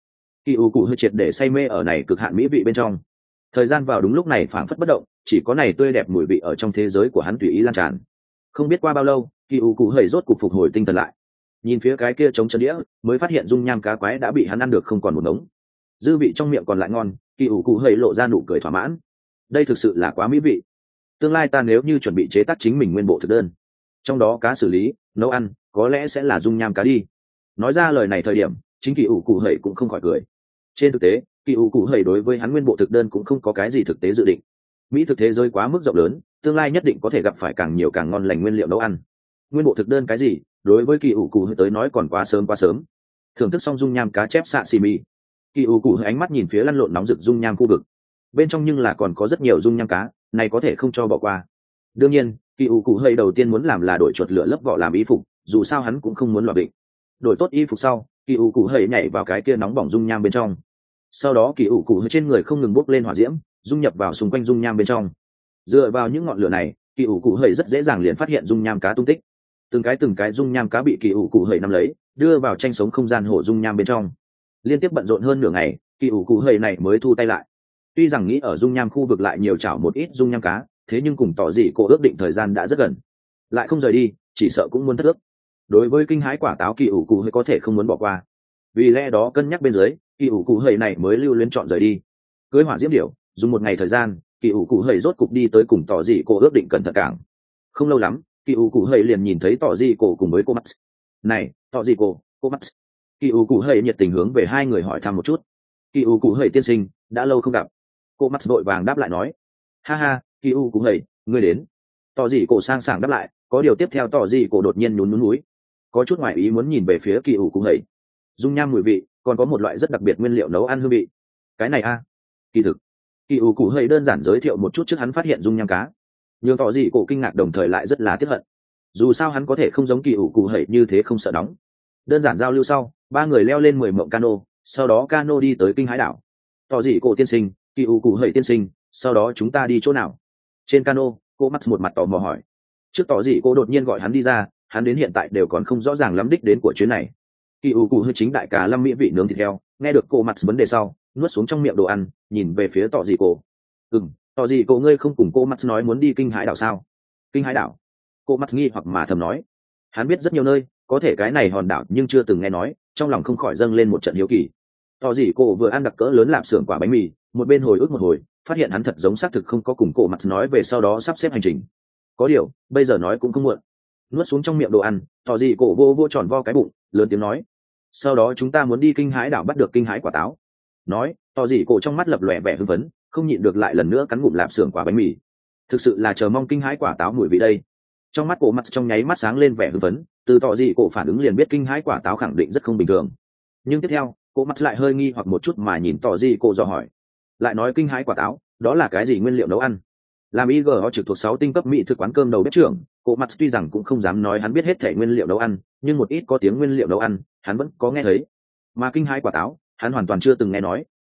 kỳ ủ cụ hơi triệt để say mê ở này cực hạn mỹ vị bên trong. Thời gian vào đúng lúc này phảng phất bất động, chỉ có này tươi đẹp mùi vị ở trong thế giới của hắn tùy ý lan tràn. Không biết qua bao lâu, kỳ ủ cụ hơi rốt cục phục hồi tinh thần lại, nhìn phía cái kia trống chân đĩa, mới phát hiện dung nham cá quái đã bị hắn ăn được không còn một ngống. Dư vị trong miệng còn lại ngon, kỳ ủ cụ hơi lộ ra nụ cười thỏa mãn. Đây thực sự là quá mỹ vị. Tương lai ta nếu như chuẩn bị chế tác chính mình nguyên bộ thực đơn, trong đó cá xử lý, nấu ăn, có lẽ sẽ là dung nham cá đi. Nói ra lời này thời điểm, chính kỳ ủ cụ hơi cũng không khỏi cười. Trên thực tế, kỳ ủ cụ hơi đối với hắn nguyên bộ thực đơn cũng không có cái gì thực tế dự định. Mỹ thực thế giới quá mức rộng lớn, tương lai nhất định có thể gặp phải càng nhiều càng ngon lành nguyên liệu nấu ăn. Nguyên bộ thực đơn cái gì, đối với kỳ ủ cụ hơi tới nói còn quá sớm quá sớm. Thưởng thức xong dung nham cá chép sashimi, kỳ ủ cụ hơi ánh mắt nhìn phía lăn lộn nóng rực dung nham khu vực. Bên trong nhưng là còn có rất nhiều dung nham cá, này có thể không cho bỏ qua. Đương nhiên, kỳ ủ cụ hơi đầu tiên muốn làm là đổi chuột lửa lớp vỏ làm y phục, dù sao hắn cũng không muốn loại định. Đổi tốt y phục sau, kỳ ủ cụ hơi nhảy vào cái kia nóng bỏng dung nham bên trong. Sau đó kỳ ủ cụ hơi trên người không ngừng bốc lên hỏa diễm, dung nhập vào xung quanh dung nham bên trong. Dựa vào những ngọn lửa này, kỳ ủ cụ hơi rất dễ dàng liền phát hiện dung nham cá tung tích. Từng cái từng cái dung nham cá bị kỳ ủ cụ hơi nắm lấy, đưa vào tranh sống không gian hổ dung nham bên trong. Liên tiếp bận rộn hơn nửa ngày, kỳ ủ cụ hơi này mới thu tay lại. Tuy rằng nghĩ ở dung nham khu vực lại nhiều chảo một ít dung nham cá, thế nhưng cùng tỏ dị cổ ước định thời gian đã rất gần, lại không rời đi chỉ sợ cũng muốn thất ước. Đối với kinh hãi quả táo, kỳ ủ cụ hơi có thể không muốn bỏ qua, vì lẽ đó cân nhắc bên dưới, kỳ ủ cụ hơi này mới lưu luyến chọn rời đi. Cưới hỏa diễm điểu, dùng một ngày thời gian, kỳ ủ cụ hơi rốt cục đi tới cùng tỏ dị cổ ước định cẩn thận cảng. Không lâu lắm, kỳ ủ cụ hơi liền nhìn thấy tỏ dị cổ cùng với cô mắt. Này tỏ dị cổ, cô mắt. Kỳ ủ cụ hơi nhiệt tình hướng về hai người hỏi thăm một chút. Kỳ ủ cụ hơi tiên sinh, đã lâu không gặp. Cô mắt vội vàng đáp lại nói, ha ha, kỳ u cũng hầy, ngươi đến. Tỏ dị cổ sang sảng đáp lại, có điều tiếp theo tỏ dị cổ đột nhiên nhún nhún núi, có chút ngoại ý muốn nhìn về phía kỳ u cũng hầy. Dung nham mùi vị, còn có một loại rất đặc biệt nguyên liệu nấu ăn hương vị. Cái này a? Kỳ thực, kỳ u cũng hầy đơn giản giới thiệu một chút trước hắn phát hiện dung nham cá, nhưng tỏ dị cổ kinh ngạc đồng thời lại rất là tiếc hận. Dù sao hắn có thể không giống kỳ u cũng hầy như thế không sợ nóng. Đơn giản giao lưu sau, ba người leo lên mười mộng cano, sau đó cano đi tới kinh hãi đảo. Tỏ dị cổ tiên sinh, kỳ u cũng hầy tiên sinh, sau đó chúng ta đi chỗ nào? Trên cano, cô mắt một mặt tò mò hỏi. Trước tỏ dị cô đột nhiên gọi hắn đi ra, hắn đến hiện tại đều còn không rõ ràng lắm đích đến của chuyến này. Kỳ ủ cụ hơi chính đại cá lâm mỹ vị nướng thịt heo, nghe được cô mắt vấn đề sau, nuốt xuống trong miệng đồ ăn, nhìn về phía tỏ dị cô. Ừm, tỏ dị cô ngươi không cùng cô mắt nói muốn đi kinh hãi đảo sao? Kinh hãi đảo? Cô mắt nghi hoặc mà thầm nói. Hắn biết rất nhiều nơi, có thể cái này hòn đảo nhưng chưa từng nghe nói, trong lòng không khỏi dâng lên một trận hiếu kỳ. Tỏ dị cô vừa ăn đặc cỡ lớn lạp xưởng quả bánh mì, một bên hồi ức một hồi, phát hiện hắn thật giống xác thực không có cùng cổ mặt nói về sau đó sắp xếp hành trình. Có điều bây giờ nói cũng không muộn. Nuốt xuống trong miệng đồ ăn, tỏ dị cổ vô vô tròn vo cái bụng, lớn tiếng nói, sau đó chúng ta muốn đi kinh hãi đảo bắt được kinh hãi quả táo. Nói, tỏ dị cổ trong mắt lập lòe vẻ hưng phấn, không nhịn được lại lần nữa cắn ngụm lạp xưởng quả bánh mì. Thực sự là chờ mong kinh hãi quả táo mùi vị đây. Trong mắt cổ mặt trong nháy mắt sáng lên vẻ hưng phấn, từ tỏ dị cổ phản ứng liền biết kinh hãi quả táo khẳng định rất không bình thường. Nhưng tiếp theo, cổ mặt lại hơi nghi hoặc một chút mà nhìn tỏ dị cổ dò hỏi, lại nói kinh hãi quả táo, đó là cái gì nguyên liệu nấu ăn? Làm i giê o trực thuộc sáu tinh cấp mỹ thực quán cơm đầu bếp trưởng, cổ mặt tuy rằng cũng không dám nói hắn biết hết thể nguyên liệu nấu ăn, nhưng một ít có tiếng nguyên liệu nấu ăn hắn vẫn có nghe thấy. Mà kinh hãi quả táo hắn hoàn toàn chưa từng nghe nói.